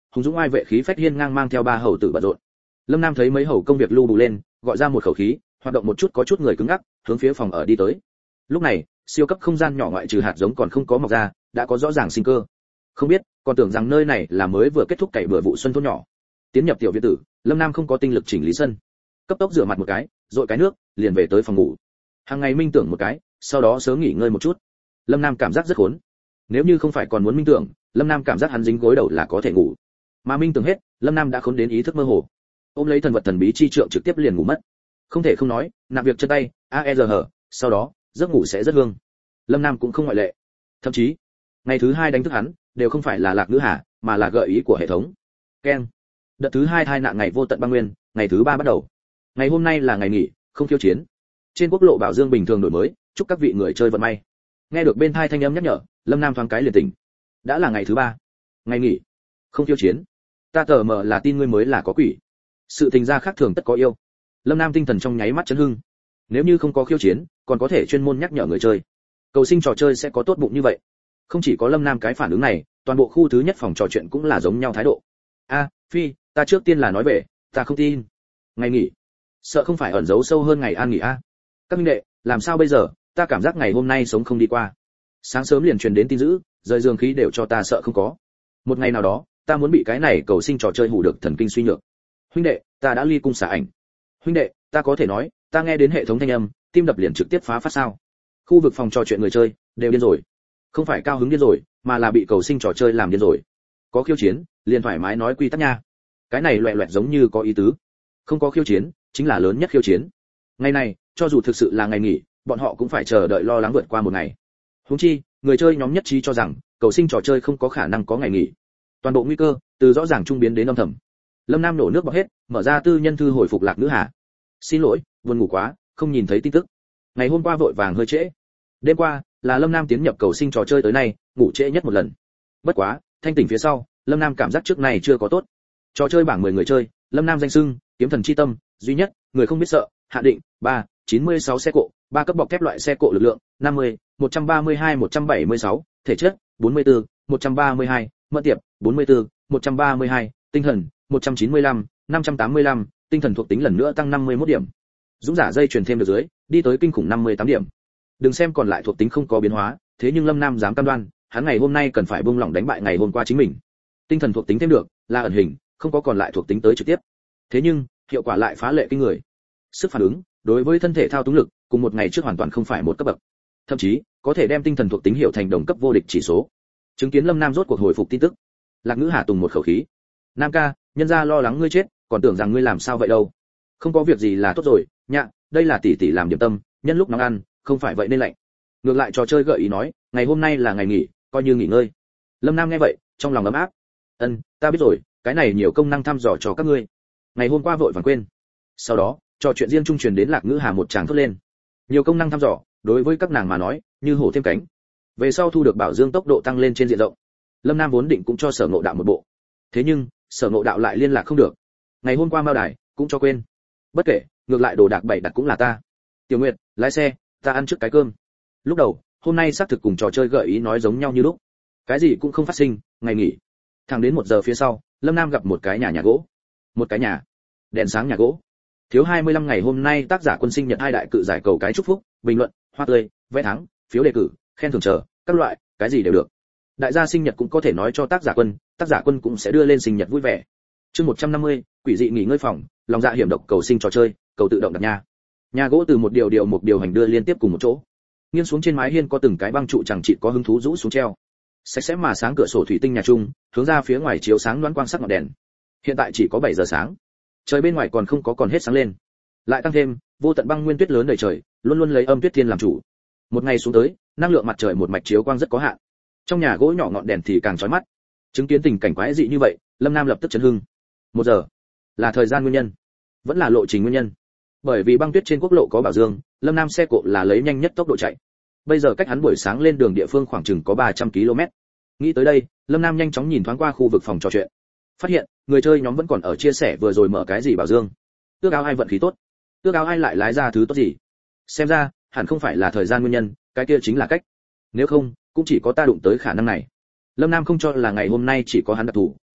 hùng dũng ai vệ khí phách hiên ngang mang theo ba hầu tử bận rộn. Lâm Nam thấy mấy hầu công việc lưu bù lên, gọi ra một khẩu khí, hoạt động một chút có chút người cứng ngắc, hướng phía phòng ở đi tới. Lúc này, siêu cấp không gian nhỏ ngoại trừ hạt giống còn không có mọc ra, đã có rõ ràng sinh cơ. Không biết, còn tưởng rằng nơi này là mới vừa kết thúc cày bừa vụ xuân thôn nhỏ. Tiến nhập tiểu viện tử, Lâm Nam không có tinh lực chỉnh lý sân, cấp tốc rửa mặt một cái, dội cái nước, liền về tới phòng ngủ. Hàng ngày minh tưởng một cái, sau đó sớm nghỉ ngơi một chút. Lâm Nam cảm giác rất khốn. Nếu như không phải còn muốn minh tưởng, Lâm Nam cảm giác hắn dính gối đầu là có thể ngủ. Mà minh tưởng hết, Lâm Nam đã khốn đến ý thức mơ hồ. Ôm lấy thần vật thần bí chi trượng trực tiếp liền ngủ mất. Không thể không nói, nạp việc chân tay, a e r, sau đó, giấc ngủ sẽ rất hương. Lâm Nam cũng không ngoại lệ. Thậm chí, ngày thứ hai đánh thức hắn, đều không phải là Lạc Nữ Hà, mà là gợi ý của hệ thống. Keng. Đợt thứ hai thai nạn ngày vô tận băng nguyên, ngày thứ ba bắt đầu. Ngày hôm nay là ngày nghỉ, không khiêu chiến. Trên quốc lộ Bảo Dương bình thường đổi mới, chúc các vị người chơi vận may. Nghe được bên thai thanh âm nhắc nhở, Lâm Nam thoáng cái liền tỉnh. Đã là ngày thứ ba, ngày nghỉ, không khiêu chiến. Ta tờ mờ là tin ngươi mới là có quỷ. Sự tình gia khác thường tất có yêu. Lâm Nam tinh thần trong nháy mắt chấn hưng. Nếu như không có khiêu chiến, còn có thể chuyên môn nhắc nhở người chơi. Cầu sinh trò chơi sẽ có tốt bụng như vậy. Không chỉ có Lâm Nam cái phản ứng này, toàn bộ khu thứ nhất phòng trò chuyện cũng là giống nhau thái độ. A, Phi, ta trước tiên là nói về, ta không tin. Ngày nghỉ, sợ không phải ẩn giấu sâu hơn ngày an nghỉ a. Các minh đệ, làm sao bây giờ, ta cảm giác ngày hôm nay sống không đi qua. Sáng sớm liền truyền đến tin dữ, rời giường khí đều cho ta sợ không có. Một ngày nào đó, ta muốn bị cái này cầu sinh trò chơi hù được thần kinh suy nhược. Huynh đệ, ta đã ly cung xả ảnh. Huynh đệ, ta có thể nói, ta nghe đến hệ thống thanh âm, tim đập liền trực tiếp phá phát sao. Khu vực phòng trò chuyện người chơi đều điên rồi. Không phải cao hứng điên rồi, mà là bị cầu sinh trò chơi làm điên rồi. Có khiêu chiến, liền thoải mái nói quy tắc nha. Cái này loẹt loẹt giống như có ý tứ. Không có khiêu chiến, chính là lớn nhất khiêu chiến. Ngày này, cho dù thực sự là ngày nghỉ, bọn họ cũng phải chờ đợi lo lắng vượt qua một ngày. Huống chi, người chơi nhóm nhất trí cho rằng, cầu sinh trò chơi không có khả năng có ngày nghỉ. Toàn bộ nguy cơ, từ rõ ràng trung biến đến âm thầm. Lâm Nam nổ nước bọt hết, mở ra tư nhân thư hồi phục Lạc Nữ Hà. Xin lỗi, buồn ngủ quá, không nhìn thấy tin tức. Ngày hôm qua vội vàng hơi trễ. Đêm qua, là Lâm Nam tiến nhập cầu sinh trò chơi tới nay, ngủ trễ nhất một lần. Bất quá, thanh tỉnh phía sau, Lâm Nam cảm giác trước này chưa có tốt. Trò chơi bảng mười người chơi, Lâm Nam danh xưng, kiếm thần chi tâm, duy nhất, người không biết sợ, hạ định, ba, chín mươi sáu xe cộ, ba cấp bọc thép loại xe cộ lực lượng, năm mươi, một trăm ba mươi hai một trăm bảy mươi sáu, thể chất, bốn mươi tư, một trăm ba mươi hai, mẫn tiệp, bốn mươi tư, một trăm ba mươi hai, tinh thần, một trăm chín mươi lăm, năm trăm tám mươi lăm, tinh thần thuộc tính lần nữa tăng năm mươi mốt điểm. Dũng giả dây truyền thêm được dưới, đi tới kinh khủng năm mươi tám điểm. Đừng xem còn lại thuộc tính không có biến hóa, thế nhưng Lâm Nam dám cam đoan, hắn ngày hôm nay cần phải buông lỏng đánh bại ngày hôm qua chính mình. Tinh thần thuộc tính thêm được, là ẩn hình, không có còn lại thuộc tính tới trực tiếp. Thế nhưng, hiệu quả lại phá lệ kinh người. Sức phản ứng, đối với thân thể thao túng lực, cùng một ngày trước hoàn toàn không phải một cấp bậc. Thậm chí, có thể đem tinh thần thuộc tính hiệu thành đồng cấp vô địch chỉ số. Chứng kiến Lâm Nam rốt cuộc hồi phục tin tức. Lạc Nữ Hà tùng một khẩu khí. Nam ca, nhân gia lo lắng ngươi chết, còn tưởng rằng ngươi làm sao vậy đâu. Không có việc gì là tốt rồi, nhạ, đây là tỷ tỷ làm điểm tâm, nhân lúc nóng ăn, không phải vậy nên lạnh. Ngược lại trò chơi gợi ý nói, ngày hôm nay là ngày nghỉ, coi như nghỉ ngơi. Lâm Nam nghe vậy, trong lòng ấm áp. Ân, ta biết rồi, cái này nhiều công năng thăm dò cho các ngươi. Ngày hôm qua vội vàng quên. Sau đó, trò chuyện riêng trung truyền đến Lạc Nữ Hà một tràng thốt lên. Nhiều công năng thăm dò, đối với các nàng mà nói, như hổ thêm cánh. Về sau thu được Bảo Dương tốc độ tăng lên trên diện rộng. Lâm Nam vốn định cũng cho Sở Ngộ Đạo một bộ. Thế nhưng, Sở Ngộ Đạo lại liên lạc không được. Ngày hôm qua Mao Đài cũng cho quên. Bất kể, ngược lại đồ đạc bảy đặt cũng là ta. Tiểu Nguyệt, lái xe, ta ăn trước cái cơm. Lúc đầu, hôm nay xác thực cùng trò chơi gợi ý nói giống nhau như lúc. Cái gì cũng không phát sinh, ngày nghỉ. Thẳng đến một giờ phía sau, Lâm Nam gặp một cái nhà nhà gỗ. Một cái nhà, đèn sáng nhà gỗ. Thiếu hai mươi lăm ngày hôm nay tác giả quân sinh nhật hai đại cự giải cầu cái chúc phúc, bình luận, hoa tươi, vé thắng, phiếu đề cử, khen thưởng chờ, các loại, cái gì đều được. Đại gia sinh nhật cũng có thể nói cho tác giả quân, tác giả quân cũng sẽ đưa lên sinh nhật vui vẻ. Chương một trăm năm mươi, quỷ dị nghỉ ngơi phòng, lòng dạ hiểm độc cầu sinh trò chơi, cầu tự động đặt nhà. Nhà gỗ từ một điều điều một điều hành đưa liên tiếp cùng một chỗ. Nghiêng xuống trên mái hiên có từng cái băng trụ chẳng chịt có hứng thú rũ xuống treo. Sạch sẽ mà sáng cửa sổ thủy tinh nhà chung, hướng ra phía ngoài chiếu sáng loáng quang sắc ngọn đèn. Hiện tại chỉ có bảy giờ sáng. Trời bên ngoài còn không có còn hết sáng lên. Lại tăng thêm, vô tận băng nguyên tuyết lớn đầy trời, luôn luôn lấy âm tuyết thiên làm chủ. Một ngày xuống tới, năng lượng mặt trời một mạch chiếu quang rất có hạn. Trong nhà gỗ nhỏ ngọn đèn thì càng chói mắt. Chứng kiến tình cảnh quái dị như vậy, Lâm Nam lập tức chấn hưng. Một giờ, là thời gian nguyên nhân, vẫn là lộ trình nguyên nhân. Bởi vì băng tuyết trên quốc lộ có Bảo Dương, Lâm Nam xe cộ là lấy nhanh nhất tốc độ chạy. Bây giờ cách hắn buổi sáng lên đường địa phương khoảng chừng có ba trăm ki lô mét. Nghĩ tới đây, Lâm Nam nhanh chóng nhìn thoáng qua khu vực phòng trò chuyện. Phát hiện, người chơi nhóm vẫn còn ở chia sẻ vừa rồi mở cái gì Bảo Dương. Ước ao ai vận khí tốt, ước ao ai lại lái ra thứ tốt gì. Xem ra, hẳn không phải là thời gian nguyên nhân, cái kia chính là cách. Nếu không, cũng chỉ có ta đụng tới khả năng này. Lâm Nam không cho là ngày hôm nay chỉ có hắn đặc thù,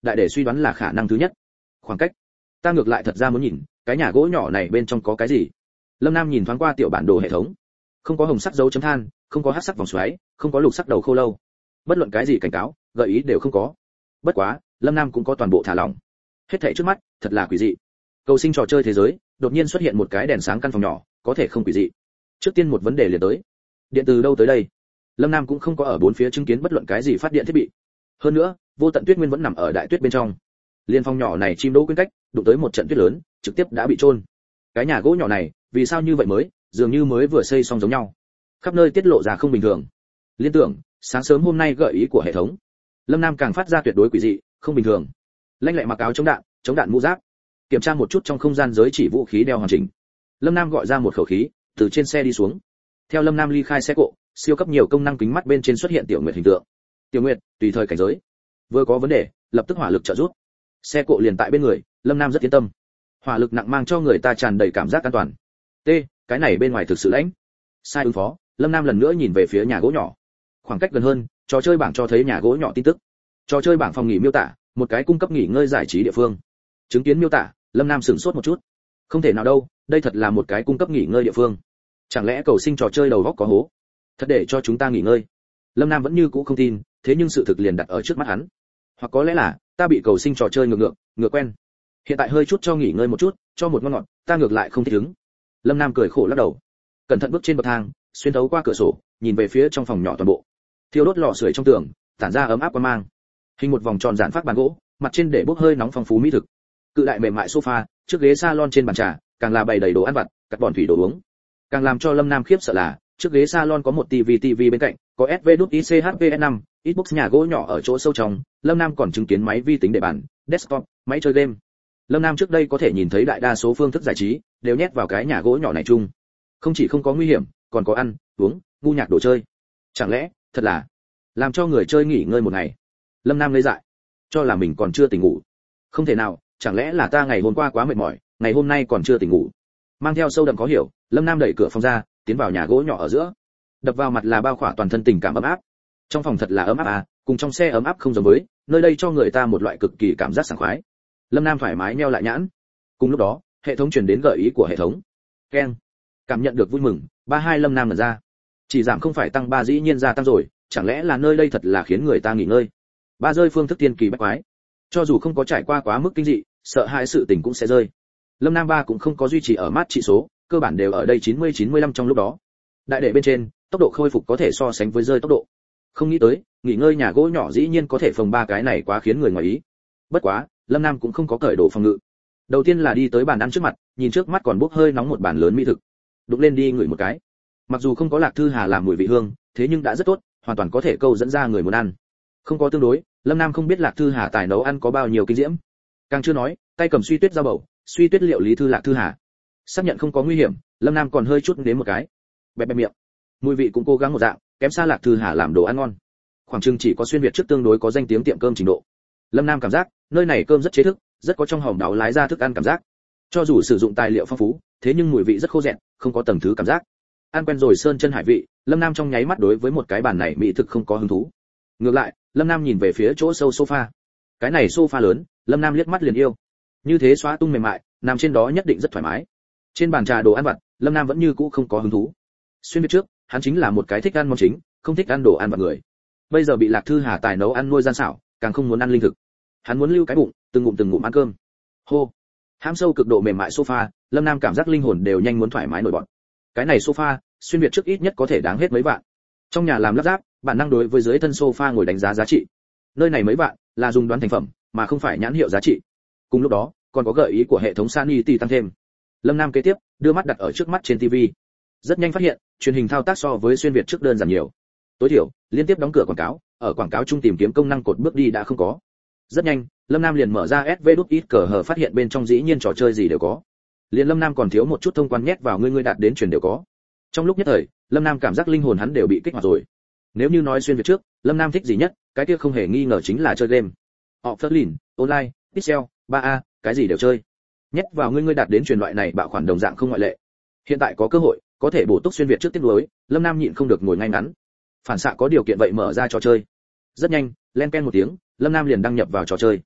đại để suy đoán là khả năng thứ nhất. Khoảng cách, ta ngược lại thật ra muốn nhìn cái nhà gỗ nhỏ này bên trong có cái gì. Lâm Nam nhìn thoáng qua tiểu bản đồ hệ thống, không có hồng sắc dấu chấm than, không có hắc sắc vòng xoáy, không có lục sắc đầu khô lâu, bất luận cái gì cảnh cáo gợi ý đều không có. Bất quá Lâm Nam cũng có toàn bộ thả lỏng. Hết thảy trước mắt thật là quỷ dị. Cầu sinh trò chơi thế giới đột nhiên xuất hiện một cái đèn sáng căn phòng nhỏ, có thể không quỷ dị. Trước tiên một vấn đề liền tới, điện từ đâu tới đây? Lâm Nam cũng không có ở bốn phía chứng kiến bất luận cái gì phát điện thiết bị. Hơn nữa vô tận tuyết nguyên vẫn nằm ở đại tuyết bên trong. Liên phòng nhỏ này chim đỗ quyên cách đụng tới một trận tuyết lớn, trực tiếp đã bị trôn. Cái nhà gỗ nhỏ này vì sao như vậy mới, dường như mới vừa xây xong giống nhau, khắp nơi tiết lộ ra không bình thường. Liên tưởng sáng sớm hôm nay gợi ý của hệ thống, Lâm Nam càng phát ra tuyệt đối quỷ dị, không bình thường. Lanh lẹ mặc áo chống đạn, chống đạn mũ giáp, kiểm tra một chút trong không gian giới chỉ vũ khí đeo hoàn chỉnh. Lâm Nam gọi ra một khẩu khí, từ trên xe đi xuống. Theo Lâm Nam ly khai xe cộ, siêu cấp nhiều công năng kính mắt bên trên xuất hiện Tiểu Nguyệt hình tượng. Tiểu Nguyệt tùy thời cảnh giới, vừa có vấn đề lập tức hỏa lực trợ giúp. Xe cộ liền tại bên người, Lâm Nam rất yên tâm. Hỏa lực nặng mang cho người ta tràn đầy cảm giác an toàn. T, cái này bên ngoài thực sự lãnh. Sai ứng phó, Lâm Nam lần nữa nhìn về phía nhà gỗ nhỏ. Khoảng cách gần hơn, trò chơi bảng cho thấy nhà gỗ nhỏ tin tức. Trò chơi bảng phòng nghỉ miêu tả, một cái cung cấp nghỉ ngơi giải trí địa phương. Chứng kiến miêu tả, Lâm Nam sửng sốt một chút. Không thể nào đâu, đây thật là một cái cung cấp nghỉ ngơi địa phương. Chẳng lẽ cầu sinh trò chơi đầu góc có hố? Thật để cho chúng ta nghỉ ngơi. Lâm Nam vẫn như cũ không tin, thế nhưng sự thực liền đặt ở trước mắt hắn. Hoặc có lẽ là ta bị cầu sinh trò chơi ngược ngược, ngược quen. Hiện tại hơi chút cho nghỉ ngơi một chút, cho một ngon ngọt, ta ngược lại không thích ứng. Lâm Nam cười khổ lắc đầu, cẩn thận bước trên bậc thang, xuyên thấu qua cửa sổ, nhìn về phía trong phòng nhỏ toàn bộ. Thiêu đốt lò sưởi trong tường, tản ra ấm áp quang mang. Hình một vòng tròn giản phát bàn gỗ, mặt trên để bốc hơi nóng phong phú mỹ thực. Cự đại mềm mại sofa, trước ghế salon trên bàn trà, càng là bày đầy đồ ăn vặt, cắt bòn thủy đồ uống. Càng làm cho Lâm Nam khiếp sợ là, trước ghế salon có một tivi tivi bên cạnh, có ét vê đê i xê hát pê ét năm, Xbox nhà gỗ nhỏ ở chỗ sâu trong, Lâm Nam còn chứng kiến máy vi tính để bàn, desktop, máy chơi game. Lâm Nam trước đây có thể nhìn thấy đại đa số phương thức giải trí đều nhét vào cái nhà gỗ nhỏ này chung. Không chỉ không có nguy hiểm, còn có ăn, uống, ngu nhạc đồ chơi. Chẳng lẽ, thật là làm cho người chơi nghỉ ngơi một ngày. Lâm Nam ngây dại, cho là mình còn chưa tỉnh ngủ. Không thể nào, chẳng lẽ là ta ngày hôm qua quá mệt mỏi, ngày hôm nay còn chưa tỉnh ngủ. Mang theo sâu đậm khó hiểu, Lâm Nam đẩy cửa phòng ra, tiến vào nhà gỗ nhỏ ở giữa. Đập vào mặt là bao khỏa toàn thân tình cảm ấm áp. Trong phòng thật là ấm áp à, cùng trong xe ấm áp không giống với, nơi đây cho người ta một loại cực kỳ cảm giác sảng khoái. Lâm Nam thoải mái nheo lại nhãn. Cùng lúc đó, hệ thống truyền đến gợi ý của hệ thống. Keng. Cảm nhận được vui mừng, ba hai Lâm Nam mở ra. Chỉ giảm không phải tăng ba dĩ nhiên gia tăng rồi, chẳng lẽ là nơi đây thật là khiến người ta nghỉ ngơi. Ba rơi phương thức tiên kỳ bách quái. Cho dù không có trải qua quá mức kinh dị, sợ hãi sự tình cũng sẽ rơi. Lâm Nam ba cũng không có duy trì ở mát trị số, cơ bản đều ở đây chín mươi chín mươi lăm trong lúc đó. Đại đệ bên trên, tốc độ khôi phục có thể so sánh với rơi tốc độ. Không nghĩ tới, nghỉ ngơi nhà gỗ nhỏ dĩ nhiên có thể phòng ba cái này quá khiến người ngoài ý. Bất quá, Lâm Nam cũng không có cởi đồ phòng ngự. Đầu tiên là đi tới bàn ăn trước mặt, nhìn trước mắt còn bốc hơi nóng một bàn lớn mỹ thực. Đụng lên đi ngửi một cái. Mặc dù không có Lạc Thư Hà làm mùi vị hương, thế nhưng đã rất tốt, hoàn toàn có thể câu dẫn ra người muốn ăn. Không có tương đối, Lâm Nam không biết Lạc Thư Hà tài nấu ăn có bao nhiêu kinh diễm. Càng chưa nói, tay cầm suy tuyết dao bầu, suy tuyết liệu lý thư Lạc Thư Hà. Xác nhận không có nguy hiểm, Lâm Nam còn hơi chút đến một cái. Bẹp bẹp miệng. Mùi vị cũng cố gắng một dạng, kém xa Lạc Thư Hà làm đồ ăn ngon. Khoảng chừng chỉ có xuyên việt trước tương đối có danh tiếng tiệm cơm trình độ. Lâm Nam cảm giác, nơi này cơm rất chế thức, rất có trong hòm đáo lái ra thức ăn cảm giác. Cho dù sử dụng tài liệu phong phú, thế nhưng mùi vị rất khô rẹn, không có tầng thứ cảm giác. Ăn quen rồi sơn chân hải vị, Lâm Nam trong nháy mắt đối với một cái bàn này mỹ thực không có hứng thú. Ngược lại, Lâm Nam nhìn về phía chỗ sâu sofa. Cái này sofa lớn, Lâm Nam liếc mắt liền yêu. Như thế xóa tung mềm mại, nằm trên đó nhất định rất thoải mái. Trên bàn trà đồ ăn vặt, Lâm Nam vẫn như cũ không có hứng thú. Xuyên việt trước, hắn chính là một cái thích ăn món chính, không thích ăn đồ ăn vặt người. Bây giờ bị Lạc Thư Hà tài nấu ăn nuôi gian xảo, càng không muốn ăn linh thực. Hắn muốn lưu cái bụng, từng ngụm từng ngụm ăn cơm. Hô. Hãm sâu cực độ mềm mại sofa, Lâm Nam cảm giác linh hồn đều nhanh muốn thoải mái nổi bọt. Cái này sofa, xuyên việt trước ít nhất có thể đáng hết mấy vạn. Trong nhà làm lắp ráp, bản năng đối với dưới thân sofa ngồi đánh giá giá trị. Nơi này mấy vạn là dùng đoán thành phẩm, mà không phải nhãn hiệu giá trị. Cùng lúc đó, còn có gợi ý của hệ thống Sanity tăng thêm. Lâm Nam kế tiếp, đưa mắt đặt ở trước mắt trên tivi. Rất nhanh phát hiện, truyền hình thao tác so với xuyên việt trước đơn giản nhiều. Tối thiểu, liên tiếp đóng cửa quảng cáo, ở quảng cáo trung tìm kiếm công năng cột bước đi đã không có. Rất nhanh, Lâm Nam liền mở ra ét vê đê i cờ hờ phát hiện bên trong dĩ nhiên trò chơi gì đều có. Liền Lâm Nam còn thiếu một chút thông quan nhét vào ngươi ngươi đạt đến truyền đều có. Trong lúc nhất thời, Lâm Nam cảm giác linh hồn hắn đều bị kích hoạt rồi. Nếu như nói xuyên việt trước, Lâm Nam thích gì nhất, cái kia không hề nghi ngờ chính là chơi game. Offline, online, pixel, ba a, cái gì đều chơi. Nhét vào ngươi ngươi đạt đến truyền loại này bạo khoản đồng dạng không ngoại lệ. Hiện tại có cơ hội, có thể bổ túc xuyên việt trước tiếp nối, Lâm Nam nhịn không được ngồi ngay ngắn. Phản xạ có điều kiện vậy mở ra trò chơi. Rất nhanh, len ken một tiếng, Lâm Nam liền đăng nhập vào trò chơi.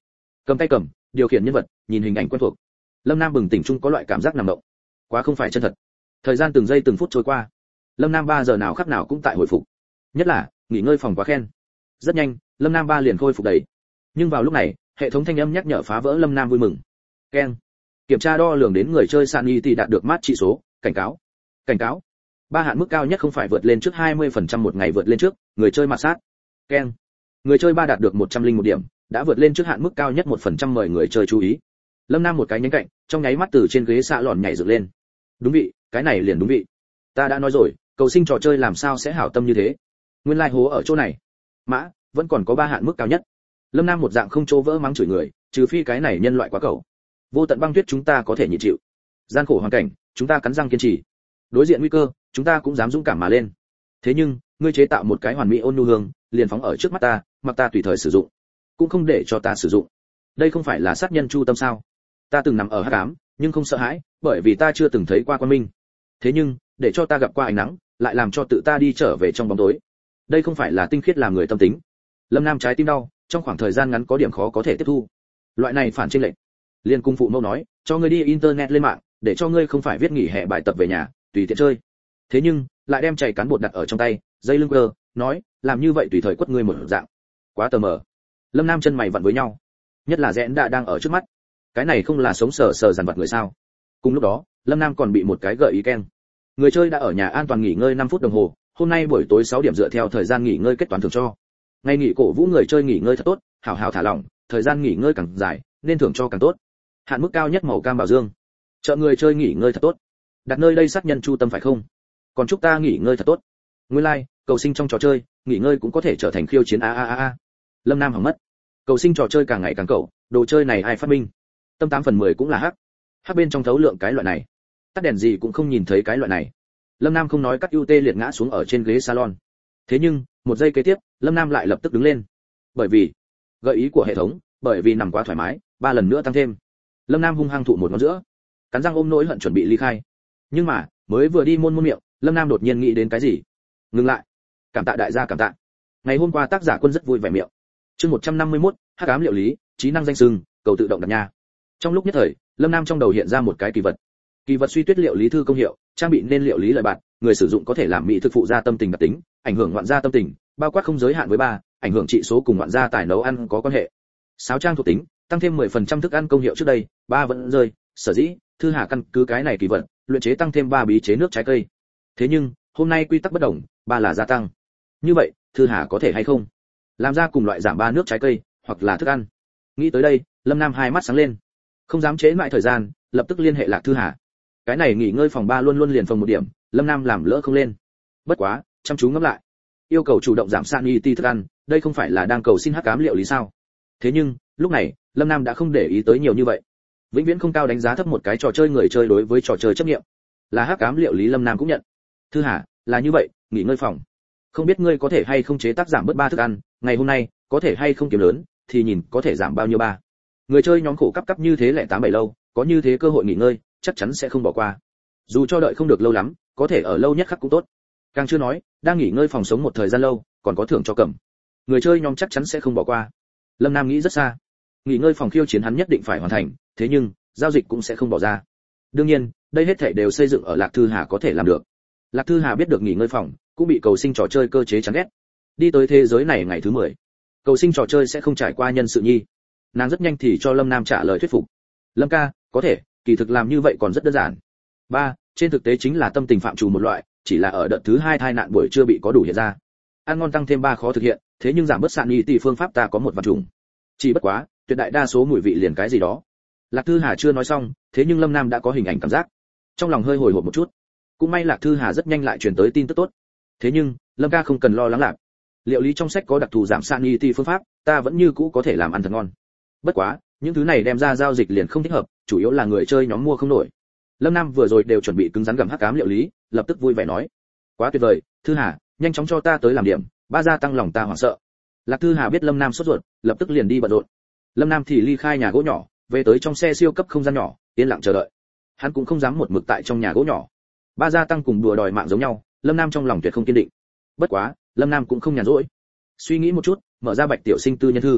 cầm tay cầm, điều khiển nhân vật, nhìn hình ảnh quen thuộc. Lâm Nam bừng tỉnh chung có loại cảm giác nằm động, quá không phải chân thật. Thời gian từng giây từng phút trôi qua, Lâm Nam ba giờ nào khắc nào cũng tại hồi phục, nhất là nghỉ ngơi phòng quá khen. Rất nhanh, Lâm Nam ba liền khôi phục đầy. Nhưng vào lúc này, hệ thống thanh âm nhắc nhở phá vỡ Lâm Nam vui mừng. Keng. Kiểm tra đo lường đến người chơi Sanity đạt được mát trị số, cảnh cáo. Cảnh cáo. Ba hạn mức cao nhất không phải vượt lên trước hai mươi phần trăm một ngày vượt lên trước, người chơi mạt sát. Keng. Người chơi ba đạt được một trăm lẻ một điểm, đã vượt lên trước hạn mức cao nhất một phần trăm mời người chơi chú ý. Lâm Nam một cái nhánh cạnh, trong nháy mắt từ trên ghế xạ lòn nhảy dựng lên. Đúng vị, cái này liền đúng vị. Ta đã nói rồi, cầu sinh trò chơi làm sao sẽ hảo tâm như thế. Nguyên lai like hố ở chỗ này. Mã, vẫn còn có ba hạn mức cao nhất. Lâm Nam một dạng không chỗ vỡ mắng chửi người, trừ phi cái này nhân loại quá cầu. Vô tận băng tuyết chúng ta có thể nhịn chịu. Gian khổ hoàn cảnh, chúng ta cắn răng kiên trì. Đối diện nguy cơ, chúng ta cũng dám dũng cảm mà lên. Thế nhưng, ngươi chế tạo một cái hoàn mỹ ôn nhu hương, liền phóng ở trước mắt ta, mặc ta tùy thời sử dụng, cũng không để cho ta sử dụng. Đây không phải là sát nhân chu tâm sao? Ta từng nằm ở hắc ám, nhưng không sợ hãi, bởi vì ta chưa từng thấy qua quang minh. Thế nhưng, để cho ta gặp qua ánh nắng, lại làm cho tự ta đi trở về trong bóng tối. Đây không phải là tinh khiết làm người tâm tính. Lâm Nam trái tim đau, trong khoảng thời gian ngắn có điểm khó có thể tiếp thu. Loại này phản chênh lệch. Liên cung phụ mẫu nói, cho ngươi đi internet lên mạng, để cho ngươi không phải viết nghỉ hè bài tập về nhà, tùy tiện chơi. Thế nhưng, lại đem chảy cán bột đặt ở trong tay, dây lưng quơ, nói, làm như vậy tùy thời quất ngươi một dạng. Quá tờ mờ. Lâm Nam chân mày vặn với nhau. Nhất là rẽn đã đang ở trước mắt. Cái này không là sống sờ sờ dằn vặt người sao? Cùng lúc đó, Lâm Nam còn bị một cái gợi ý keng. Người chơi đã ở nhà an toàn nghỉ ngơi năm phút đồng hồ, hôm nay buổi tối sáu điểm dựa theo thời gian nghỉ ngơi kết toán thưởng cho. Ngày nghỉ cổ vũ người chơi nghỉ ngơi thật tốt, hảo hảo thả lỏng, thời gian nghỉ ngơi càng dài, nên thưởng cho càng tốt. Hạn mức cao nhất màu cam bảo dương. Trợ người chơi nghỉ ngơi thật tốt. Đặt nơi đây sát nhân chu tâm phải không? Còn chúc ta nghỉ ngơi thật tốt. Nguyên lai, like, cầu sinh trong trò chơi, nghỉ ngơi cũng có thể trở thành khiêu chiến a a a a. Lâm Nam hỏng mất. Cầu sinh trò chơi càng ngày càng cẩu, đồ chơi này ai phát minh? Tâm tám phần mười cũng là hắc. Hắc bên trong thấu lượng cái loại này. Tắt đèn gì cũng không nhìn thấy cái loại này. Lâm Nam không nói cắt ưu tê liệt ngã xuống ở trên ghế salon. Thế nhưng, một giây kế tiếp, Lâm Nam lại lập tức đứng lên. Bởi vì, gợi ý của hệ thống, bởi vì nằm quá thoải mái, ba lần nữa tăng thêm. Lâm Nam hung hăng thụ một ngón giữa, cắn răng ôm nỗi hận chuẩn bị ly khai. Nhưng mà, mới vừa đi môn môn miệng, Lâm Nam đột nhiên nghĩ đến cái gì. Ngừng lại. Cảm tạ đại gia cảm tạ. Ngày hôm qua tác giả Quân rất vui vẻ miệng. Chương một trăm năm mươi mốt, hắc ám liệu lý, trí năng danh sừng, cầu tự động đặt nha. Trong lúc nhất thời, Lâm Nam trong đầu hiện ra một cái kỳ vật. Kỳ vật suy tuyết liệu lý thư công hiệu, trang bị nên liệu lý lợi bạn, người sử dụng có thể làm mỹ thực phụ gia tâm tình đặc tính, ảnh hưởng ngoạn gia tâm tình, bao quát không giới hạn với ba, ảnh hưởng trị số cùng ngoạn gia tài nấu ăn có quan hệ. Sáo trang thuộc tính, tăng thêm mười phần trăm thức ăn công hiệu trước đây, ba vẫn rơi, sở dĩ, Thư Hà căn cứ cái này kỳ vật, luyện chế tăng thêm ba bí chế nước trái cây. Thế nhưng, hôm nay quy tắc bất đồng, ba là gia tăng. Như vậy, Thư Hà có thể hay không làm ra cùng loại giảm ba nước trái cây, hoặc là thức ăn. Nghĩ tới đây, Lâm Nam hai mắt sáng lên. Không dám chế mãi thời gian, lập tức liên hệ Lạc Thư Hà. Cái này nghỉ ngơi phòng ba luôn luôn liền phòng một điểm, Lâm Nam làm lỡ không lên. Bất quá, chăm chú ngẫm lại, yêu cầu chủ động giảm sanity thức ăn, đây không phải là đang cầu xin hắc ám liệu lý sao? Thế nhưng, lúc này, Lâm Nam đã không để ý tới nhiều như vậy. Vĩnh viễn không cao đánh giá thấp một cái trò chơi người chơi đối với trò chơi chấp nghiệm. Là hắc ám liệu lý Lâm Nam cũng nhận. Thư Hà, là như vậy, nghỉ ngơi phòng. Không biết ngươi có thể hay không chế tác giảm bớt ba thức ăn, ngày hôm nay, có thể hay không kiếm lớn, thì nhìn có thể giảm bao nhiêu ba. Người chơi nhóm khổ cấp cấp như thế lẻ tám bảy lâu, có như thế cơ hội nghỉ ngơi, chắc chắn sẽ không bỏ qua. Dù cho đợi không được lâu lắm, có thể ở lâu nhất khắc cũng tốt. Càng chưa nói, đang nghỉ ngơi phòng sống một thời gian lâu, còn có thưởng cho cầm. Người chơi nhóm chắc chắn sẽ không bỏ qua. Lâm Nam nghĩ rất xa. Nghỉ ngơi phòng khiêu chiến hắn nhất định phải hoàn thành, thế nhưng, giao dịch cũng sẽ không bỏ ra. Đương nhiên, đây hết thảy đều xây dựng ở Lạc Thư Hà có thể làm được. Lạc Thư Hà biết được nghỉ ngơi phòng, cũng bị cầu sinh trò chơi cơ chế chán ghét. Đi tới thế giới này ngày thứ mười, cầu sinh trò chơi sẽ không trải qua nhân sự nhi. Nàng rất nhanh thì cho Lâm Nam trả lời thuyết phục. Lâm ca, có thể, kỳ thực làm như vậy còn rất đơn giản. Ba, trên thực tế chính là tâm tình phạm trù một loại, chỉ là ở đợt thứ hai thai nạn buổi chưa bị có đủ hiện ra. Ăn ngon tăng thêm ba khó thực hiện, thế nhưng giảm bớt sạn nghi tỷ phương pháp ta có một vật trùng. Chỉ bất quá, tuyệt đại đa số mùi vị liền cái gì đó. Lạc Thư Hà chưa nói xong, thế nhưng Lâm Nam đã có hình ảnh cảm giác. Trong lòng hơi hồi hộp một chút. Cũng may Lạc Thư Hà rất nhanh lại truyền tới tin tức tốt. Thế nhưng, Lâm ca không cần lo lắng lạc. Liệu lý trong sách có đặc thù giảm sanity phương pháp, ta vẫn như cũ có thể làm ăn thật ngon. Bất quá, những thứ này đem ra giao dịch liền không thích hợp, chủ yếu là người chơi nhóm mua không nổi. Lâm Nam vừa rồi đều chuẩn bị cứng rắn gầm hắc ám liệu lý, lập tức vui vẻ nói: "Quá tuyệt vời, Thư Hà, nhanh chóng cho ta tới làm điểm, ba gia tăng lòng ta hoảng sợ." Lạc Thư Hà biết Lâm Nam sốt ruột, lập tức liền đi bận rộn. Lâm Nam thì ly khai nhà gỗ nhỏ, về tới trong xe siêu cấp không gian nhỏ, yên lặng chờ đợi. Hắn cũng không dám một mực tại trong nhà gỗ nhỏ. Ba gia tăng cùng đùa đòi mạng giống nhau, Lâm Nam trong lòng tuyệt không kiên định. Bất quá, Lâm Nam cũng không nhàn rỗi. Suy nghĩ một chút, mở ra Bạch Tiểu Sinh tư nhân thư.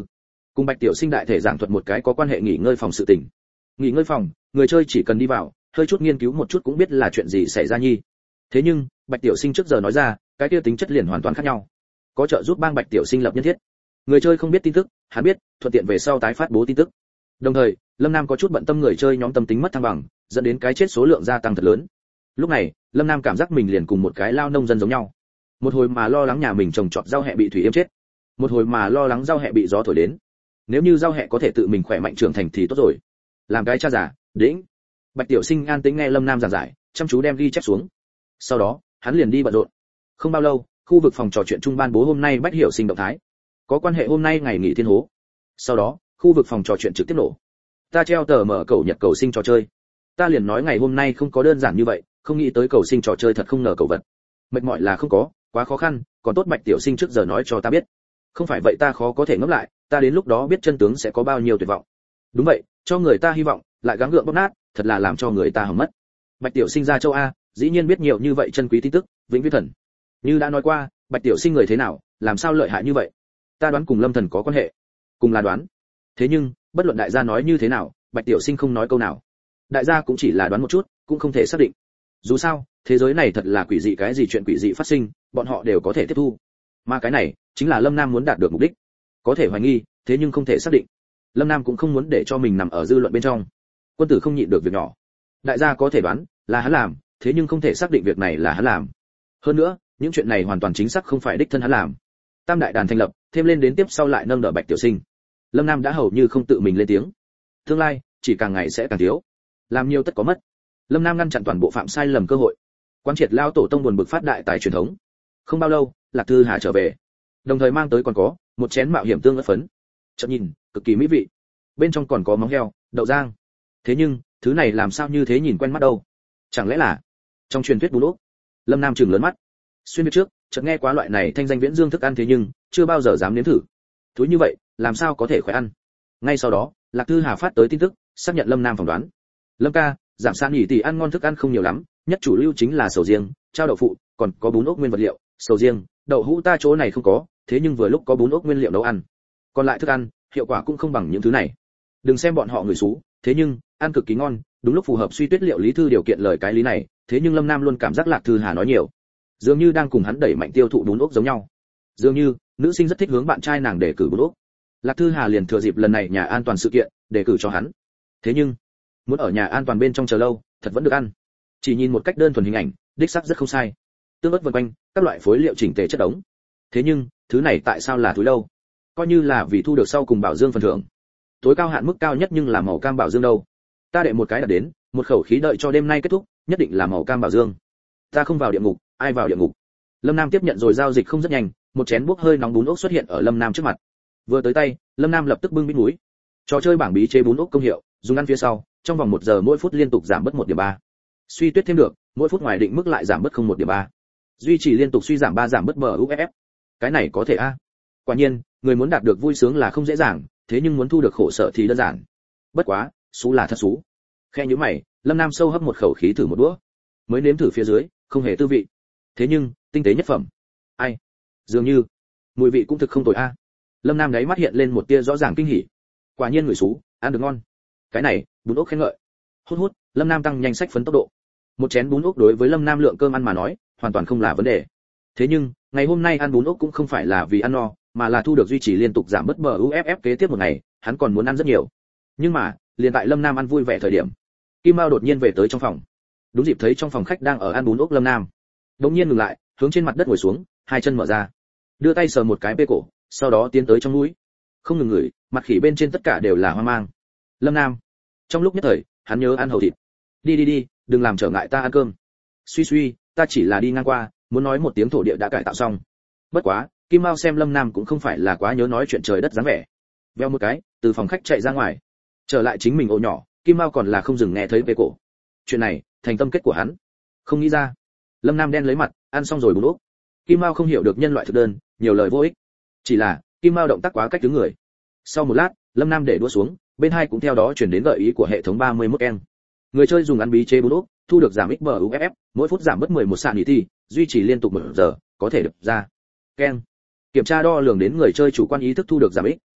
Cùng Bạch Tiểu Sinh đại thể giảng thuật một cái có quan hệ nghỉ ngơi phòng sự tình. Nghỉ ngơi phòng, người chơi chỉ cần đi vào, hơi chút nghiên cứu một chút cũng biết là chuyện gì xảy ra nhi. Thế nhưng, Bạch Tiểu Sinh trước giờ nói ra, cái kia tính chất liền hoàn toàn khác nhau. Có trợ giúp bang Bạch Tiểu Sinh lập nhân thiết. Người chơi không biết tin tức, hắn biết, thuận tiện về sau tái phát bố tin tức. Đồng thời, Lâm Nam có chút bận tâm người chơi nhóm tâm tính mất thăng bằng, dẫn đến cái chết số lượng gia tăng thật lớn. Lúc này, Lâm Nam cảm giác mình liền cùng một cái lao nông dân giống nhau. Một hồi mà lo lắng nhà mình trồng trọt rau hẹ bị thủy yêm chết, một hồi mà lo lắng rau hẹ bị gió thổi đến. Nếu như rau hẹ có thể tự mình khỏe mạnh trưởng thành thì tốt rồi. Làm cái cha già, đĩnh. Bạch Tiểu Sinh an tĩnh nghe Lâm Nam giảng giải, chăm chú đem ghi chép xuống. Sau đó, hắn liền đi bận rộn. Không bao lâu, khu vực phòng trò chuyện trung ban bố hôm nay Bách Hiểu Sinh động thái, có quan hệ hôm nay ngày nghỉ thiên hố. Sau đó, khu vực phòng trò chuyện trực tiếp nổ. Ta treo tờ mở cầu nhật cầu sinh trò chơi. Ta liền nói ngày hôm nay không có đơn giản như vậy, không nghĩ tới cầu sinh trò chơi thật không ngờ cầu vật. Mệt mỏi là không có, quá khó khăn, còn tốt Bạch Tiểu Sinh trước giờ nói cho ta biết. Không phải vậy ta khó có thể ngẫm lại, ta đến lúc đó biết chân tướng sẽ có bao nhiêu tuyệt vọng. Đúng vậy, cho người ta hy vọng, lại gắng gượng bóp nát, thật là làm cho người ta hỏng mất. Bạch Tiểu Sinh ra châu A, dĩ nhiên biết nhiều như vậy chân quý tin tức, vĩnh viễn thần. Như đã nói qua, Bạch Tiểu Sinh người thế nào, làm sao lợi hại như vậy? Ta đoán cùng Lâm Thần có quan hệ. Cùng là đoán. Thế nhưng, bất luận đại gia nói như thế nào, Bạch Tiểu Sinh không nói câu nào. Đại gia cũng chỉ là đoán một chút, cũng không thể xác định. Dù sao, thế giới này thật là quỷ dị, cái gì chuyện quỷ dị phát sinh, bọn họ đều có thể tiếp thu. Mà cái này, chính là Lâm Nam muốn đạt được mục đích. Có thể hoài nghi, thế nhưng không thể xác định. Lâm Nam cũng không muốn để cho mình nằm ở dư luận bên trong. Quân tử không nhịn được việc nhỏ. Đại gia có thể đoán là hắn làm, thế nhưng không thể xác định việc này là hắn làm. Hơn nữa, những chuyện này hoàn toàn chính xác không phải đích thân hắn làm. Tam đại đàn thành lập, thêm lên đến tiếp sau lại nâng đỡ Bạch Tiểu Sinh. Lâm Nam đã hầu như không tự mình lên tiếng. Tương lai chỉ càng ngày sẽ càng thiếu, làm nhiều tất có mất. Lâm Nam ngăn chặn toàn bộ phạm sai lầm cơ hội. Quán triệt lao tổ tông buồn bực phát đại tài truyền thống. Không bao lâu, Lạc Thư Hà trở về, đồng thời mang tới còn có một chén mạo hiểm tương ớt phấn. Chợt nhìn, cực kỳ mỹ vị. Bên trong còn có móng heo, đậu rang. Thế nhưng, thứ này làm sao như thế nhìn quen mắt đâu? Chẳng lẽ là trong truyền thuyết bún ốc? Lâm Nam trừng lớn mắt. Xuyên biết trước, chợt nghe quá loại này thanh danh viễn dương thức ăn, thế nhưng chưa bao giờ dám nếm thử. Thúi như vậy, làm sao có thể khỏe ăn? Ngay sau đó, Lạc Thư Hà phát tới tin tức, xác nhận Lâm Nam phỏng đoán. Lâm ca, giảm san nghỉ tỷ ăn ngon thức ăn không nhiều lắm, nhất chủ lưu chính là sầu riêng, trao đậu phụ, còn có bún ốc nguyên vật liệu, sầu riêng, đậu hũ ta chỗ này không có, thế nhưng vừa lúc có bún ốc nguyên liệu nấu ăn. Còn lại thức ăn, hiệu quả cũng không bằng những thứ này. Đừng xem bọn họ người xú, thế nhưng ăn cực kỳ ngon, đúng lúc phù hợp suy tuyết liệu lý thư điều kiện lời cái lý này, thế nhưng Lâm Nam luôn cảm giác Lạc Thư Hà nói nhiều, dường như đang cùng hắn đẩy mạnh tiêu thụ bún ốc giống nhau. Dường như nữ sinh rất thích hướng bạn trai nàng để cử bún ốc. Lạc Thư Hà liền thừa dịp lần này nhà an toàn sự kiện, để cử cho hắn. Thế nhưng, muốn ở nhà an toàn bên trong chờ lâu, thật vẫn được ăn. Chỉ nhìn một cách đơn thuần hình ảnh, đích xác rất không sai. Tương ớt vần quanh, các loại phối liệu chỉnh tề chất đống. Thế nhưng, thứ này tại sao là túi đâu? Coi như là vì thu được sau cùng bảo dương phần thưởng. Tối cao hạn mức cao nhất nhưng là màu cam bảo dương đâu. Ta đệ một cái đã đến, một khẩu khí đợi cho đêm nay kết thúc, nhất định là màu cam bảo dương. Ta không vào địa ngục, ai vào địa ngục? Lâm Nam tiếp nhận rồi giao dịch không rất nhanh, một chén bốc hơi nóng bún ốc xuất hiện ở Lâm Nam trước mặt. Vừa tới tay, Lâm Nam lập tức bưng bít mũi. Trò chơi bảng bí chế bún ốc công hiệu, dùng ăn phía sau, trong vòng một giờ mỗi phút liên tục giảm bớt một điểm ba. Suy tuyết thêm được, mỗi phút ngoài định mức lại giảm bớt không một điểm ba. Duy trì liên tục suy giảm ba giảm bớt bờ u ép ép. Cái này có thể a. Quả nhiên, người muốn đạt được vui sướng là không dễ dàng, thế nhưng muốn thu được khổ sở thì đơn giản. Bất quá, xú là thật xú. Khe nhíu mày, Lâm Nam sâu hấp một khẩu khí thử một đũa. Mới nếm thử phía dưới, không hề tư vị. Thế nhưng, tinh tế nhất phẩm. Ai? Dường như mùi vị cũng thực không tồi a. Lâm Nam đáy mắt hiện lên một tia rõ ràng kinh hỉ. Quả nhiên người xú, ăn được ngon. Cái này, bún ốc khen ngợi. Hút hút, Lâm Nam tăng nhanh sách phấn tốc độ. Một chén bún ốc đối với Lâm Nam lượng cơm ăn mà nói, hoàn toàn không là vấn đề. Thế nhưng, ngày hôm nay ăn bún ốc cũng không phải là vì ăn no, mà là thu được duy trì liên tục giảm bớt bờ u ép ép kế tiếp một ngày, hắn còn muốn ăn rất nhiều. Nhưng mà, liền tại Lâm Nam ăn vui vẻ thời điểm, Kim Mao đột nhiên về tới trong phòng. Đúng dịp thấy trong phòng khách đang ở ăn bún ốc Lâm Nam. Đột nhiên ngừng lại, hướng trên mặt đất ngồi xuống, hai chân mở ra, đưa tay sờ một cái bê cổ, sau đó tiến tới trong mũi. Không ngừng ngửi, mặt khỉ bên trên tất cả đều là hoang mang. Lâm Nam, trong lúc nhất thời, hắn nhớ ăn hầu thịt. Đi đi đi, đừng làm trở ngại ta ăn cơm. Suy suy, ta chỉ là đi ngang qua, muốn nói một tiếng thổ địa đã cải tạo xong. Bất quá, Kim Mao xem Lâm Nam cũng không phải là quá nhớ nói chuyện trời đất dáng vẻ. Veo một cái, từ phòng khách chạy ra ngoài. Trở lại chính mình ổ nhỏ, Kim Mao còn là không dừng nghe thấy về cổ. Chuyện này, thành tâm kết của hắn. Không nghĩ ra. Lâm Nam đen lấy mặt, ăn xong rồi bún ốc. Kim Mao không hiểu được nhân loại thực đơn, nhiều lời vô ích. Chỉ là, Kim Mao động tác quá cách đứng người. Sau một lát, Lâm Nam để đũa xuống, bên hai cũng theo đó truyền đến gợi ý của hệ thống ba mươi mốt en. Người chơi dùng ăn bí chế bún ốc, thu được giảm ích bờ u ép ép, mỗi phút giảm bớt mười một sạn thì duy trì liên tục một giờ, có thể được ra. Ken. Kiểm tra đo lường đến người chơi chủ quan ý thức thu được giảm ích,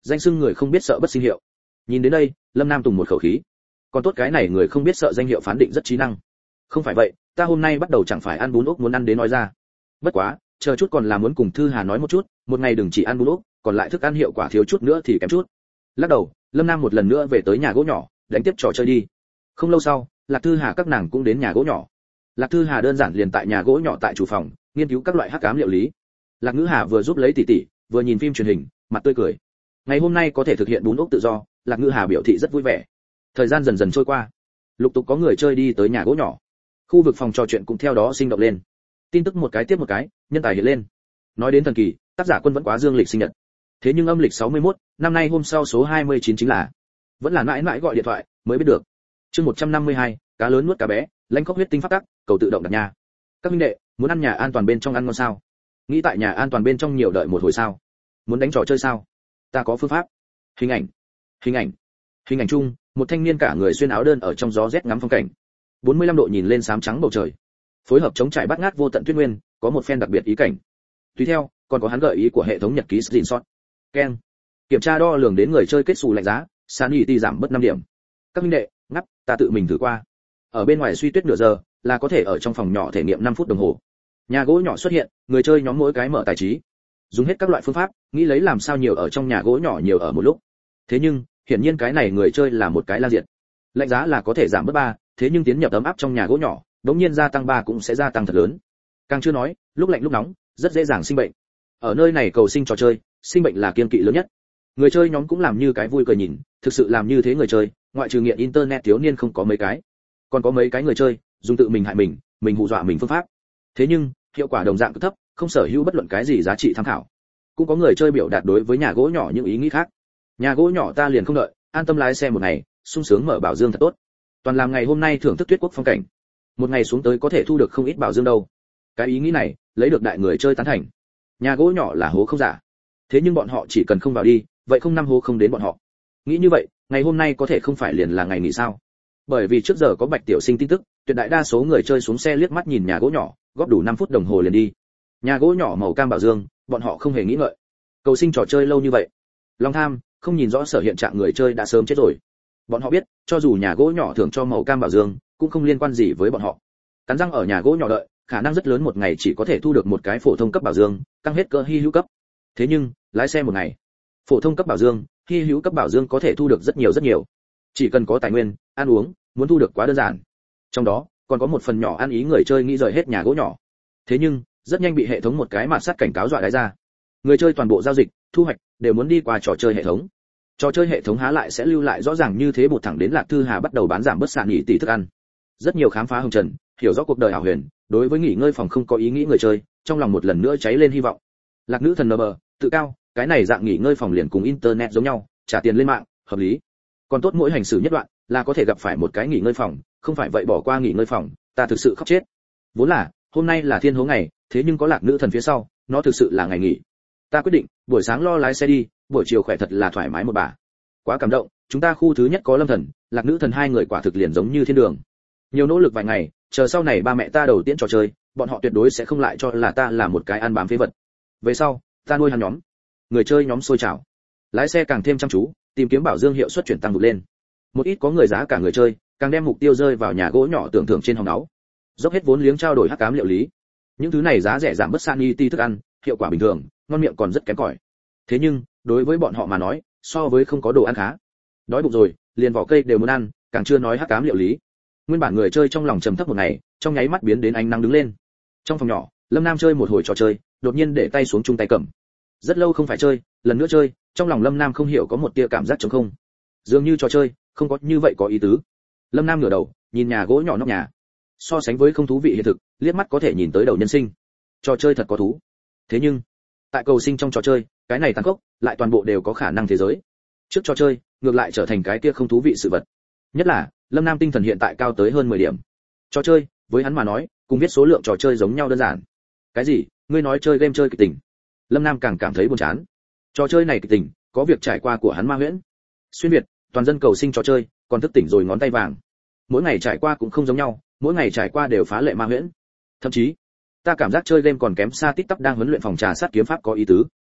danh xưng người không biết sợ bất sinh hiệu. Nhìn đến đây, Lâm Nam tùng một khẩu khí. Còn tốt cái này người không biết sợ danh hiệu phán định rất trí năng. Không phải vậy, ta hôm nay bắt đầu chẳng phải ăn bún ốc muốn ăn đến nói ra. Bất quá, chờ chút còn là muốn cùng Thư Hà nói một chút, một ngày đừng chỉ ăn bún ốc, còn lại thức ăn hiệu quả thiếu chút nữa thì kém chút. Lắc đầu, Lâm Nam một lần nữa về tới nhà gỗ nhỏ, đánh tiếp trò chơi đi. Không lâu sau, Lạc Thư Hà các nàng cũng đến nhà gỗ nhỏ. Lạc Thư Hà đơn giản liền tại nhà gỗ nhỏ tại chủ phòng, nghiên cứu các loại hắc ám liệu lý. Lạc Ngữ Hà vừa giúp lấy tỷ tỷ, vừa nhìn phim truyền hình, mặt tươi cười. Ngày hôm nay có thể thực hiện bún ốc tự do, Lạc Ngữ Hà biểu thị rất vui vẻ. Thời gian dần dần trôi qua, lục tục có người chơi đi tới nhà gỗ nhỏ. Khu vực phòng trò chuyện cũng theo đó sinh động lên. Tin tức một cái tiếp một cái, nhân tài hiện lên. Nói đến thần kỳ, tác giả Quân vẫn quá dương lịch sinh nhật. Thế nhưng âm lịch sáu mươi mốt, năm nay hôm sau số hai mươi chín chính là. Vẫn là mãi mãi gọi điện thoại mới biết được. Chương một trăm năm mươi hai, cá lớn nuốt cá bé, lãnh khốc huyết tinh pháp tắc, cầu tự động đặt nhà. Các huynh đệ, muốn ăn nhà an toàn bên trong ăn ngon sao? Nghĩ tại nhà an toàn bên trong nhiều đợi một hồi sao? Muốn đánh trò chơi sao? Ta có phương pháp. Hình ảnh, hình ảnh, hình ảnh chung, một thanh niên cả người xuyên áo đơn ở trong gió rét ngắm phong cảnh. bốn mươi lăm độ nhìn lên xám trắng bầu trời. Phối hợp chống trải bát ngát vô tận tuyết nguyên, có một phen đặc biệt ý cảnh. Tùy theo, còn có hắn gợi ý của hệ thống nhật ký screenshot. Ken. Kiểm tra đo lường đến người chơi kết xù lạnh giá, sanity giảm mất năm điểm. Các huynh đệ, ngắp, ta tự mình thử qua. Ở bên ngoài suy tuyết nửa giờ, là có thể ở trong phòng nhỏ thể nghiệm năm phút đồng hồ. Nhà gỗ nhỏ xuất hiện, người chơi nhóm mỗi cái mở tài trí. Dùng hết các loại phương pháp, nghĩ lấy làm sao nhiều ở trong nhà gỗ nhỏ nhiều ở một lúc. Thế nhưng, hiển nhiên cái này người chơi là một cái la diệt. Lạnh giá là có thể giảm bớt ba, thế nhưng tiến nhập ấm áp trong nhà gỗ nhỏ, đống nhiên gia tăng ba cũng sẽ gia tăng thật lớn. Càng chưa nói, lúc lạnh lúc nóng, rất dễ dàng sinh bệnh. Ở nơi này cầu sinh trò chơi, sinh bệnh là kiêng kỵ lớn nhất. Người chơi nhóm cũng làm như cái vui cười nhìn, thực sự làm như thế người chơi, ngoại trừ nghiện internet thiếu niên không có mấy cái. Còn có mấy cái người chơi, dùng tự mình hại mình, mình hù dọa mình phương pháp. Thế nhưng, hiệu quả đồng dạng cực thấp, không sở hữu bất luận cái gì giá trị tham khảo. Cũng có người chơi biểu đạt đối với nhà gỗ nhỏ những ý nghĩ khác. Nhà gỗ nhỏ ta liền không đợi, an tâm lái xe một ngày, sung sướng mở bảo dương thật tốt. Toàn làm ngày hôm nay thưởng thức tuyết quốc phong cảnh. Một ngày xuống tới có thể thu được không ít bảo dương đâu. Cái ý nghĩ này, lấy được đại người chơi tán thành. Nhà gỗ nhỏ là hố không giả. Thế nhưng bọn họ chỉ cần không vào đi, vậy không năm hố không đến bọn họ. Nghĩ như vậy, ngày hôm nay có thể không phải liền là ngày nghỉ sao? Bởi vì trước giờ có Bạch Tiểu Sinh tin tức, tuyệt đại đa số người chơi xuống xe liếc mắt nhìn nhà gỗ nhỏ, góp đủ năm phút đồng hồ liền đi. Nhà gỗ nhỏ màu cam bảo dương, bọn họ không hề nghĩ ngợi. Cầu sinh trò chơi lâu như vậy, lòng tham, không nhìn rõ sở hiện trạng người chơi đã sớm chết rồi. Bọn họ biết, cho dù nhà gỗ nhỏ thưởng cho màu cam bảo dương, cũng không liên quan gì với bọn họ. Cắn răng ở nhà gỗ nhỏ đợi, khả năng rất lớn một ngày chỉ có thể thu được một cái phổ thông cấp bảo dương, tăng hết cỡ hy hữu cấp. Thế nhưng, lái xe một ngày, phổ thông cấp bảo dương, hy hữu cấp bảo dương có thể thu được rất nhiều rất nhiều. Chỉ cần có tài nguyên, ăn uống, muốn thu được quá đơn giản. Trong đó, còn có một phần nhỏ ăn ý người chơi nghĩ rời hết nhà gỗ nhỏ. Thế nhưng, rất nhanh bị hệ thống một cái mạt sát cảnh cáo dọa đáy ra. Người chơi toàn bộ giao dịch, thu hoạch đều muốn đi qua trò chơi hệ thống. Trò chơi hệ thống há lại sẽ lưu lại rõ ràng như thế một thẳng đến Lạc Thư Hà bắt đầu bán giảm bớt sạn nghỉ tỷ thức ăn. Rất nhiều khám phá hồng trần, hiểu rõ cuộc đời ảo huyền, đối với nghỉ ngơi phòng không có ý nghĩ người chơi, trong lòng một lần nữa cháy lên hy vọng. Lạc nữ thần nờ bờ, tự cao, cái này dạng nghỉ ngơi phòng liền cùng internet giống nhau, trả tiền lên mạng, hợp lý. Còn tốt mỗi hành xử nhất đoạn, là có thể gặp phải một cái nghỉ ngơi phòng, không phải vậy bỏ qua nghỉ ngơi phòng, ta thực sự khóc chết. Vốn là, hôm nay là thiên hố ngày, thế nhưng có Lạc nữ thần phía sau, nó thực sự là ngày nghỉ. Ta quyết định, buổi sáng lo lái xe đi, buổi chiều khỏe thật là thoải mái một bà. Quá cảm động, chúng ta khu thứ nhất có Lâm Thần, Lạc nữ thần hai người quả thực liền giống như thiên đường. Nhiều nỗ lực vài ngày, chờ sau này ba mẹ ta đầu tiên trò chơi, bọn họ tuyệt đối sẽ không lại cho là ta là một cái ăn bám phế vật. Về sau, ta nuôi hắn nhóm. Người chơi nhóm sôi trào. Lái xe càng thêm chăm chú, tìm kiếm bảo dương hiệu suất chuyển tăng vụt lên. Một ít có người giá cả người chơi, càng đem mục tiêu rơi vào nhà gỗ nhỏ tưởng thưởng trên hòn đáo. Dốc hết vốn liếng trao đổi hắc ám liệu lý. Những thứ này giá rẻ giảm bớt sanity thức ăn, hiệu quả bình thường, ngon miệng còn rất kém cỏi. Thế nhưng, đối với bọn họ mà nói, so với không có đồ ăn khá. Đói bụng rồi, liền vỏ cây đều muốn ăn, càng chưa nói hắc ám liệu lý. Nguyên bản người chơi trong lòng trầm thấp một ngày, trong nháy mắt biến đến ánh nắng đứng lên. Trong phòng nhỏ, Lâm Nam chơi một hồi trò chơi, đột nhiên để tay xuống chung tay cầm. Rất lâu không phải chơi, lần nữa chơi, trong lòng Lâm Nam không hiểu có một tia cảm giác trống không. Dường như trò chơi không có như vậy có ý tứ. Lâm Nam ngửa đầu, nhìn nhà gỗ nhỏ nóc nhà. So sánh với không thú vị hiện thực, liếc mắt có thể nhìn tới đầu nhân sinh. Trò chơi thật có thú. Thế nhưng, tại cầu sinh trong trò chơi, cái này tàn khốc, lại toàn bộ đều có khả năng thế giới. Trước trò chơi, ngược lại trở thành cái kia không thú vị sự vật. Nhất là, Lâm Nam tinh thần hiện tại cao tới hơn mười điểm. Trò chơi, với hắn mà nói, cùng viết số lượng trò chơi giống nhau đơn giản. Cái gì? Ngươi nói chơi game chơi kịch tình. Lâm Nam càng cảm thấy buồn chán. Trò chơi này kịch tình, có việc trải qua của hắn ma huyễn. Xuyên việt, toàn dân cầu sinh trò chơi, còn thức tỉnh rồi ngón tay vàng. Mỗi ngày trải qua cũng không giống nhau, mỗi ngày trải qua đều phá lệ ma huyễn. Thậm chí, ta cảm giác chơi game còn kém xa TikTok đang huấn luyện phòng trà sát kiếm pháp có ý tứ.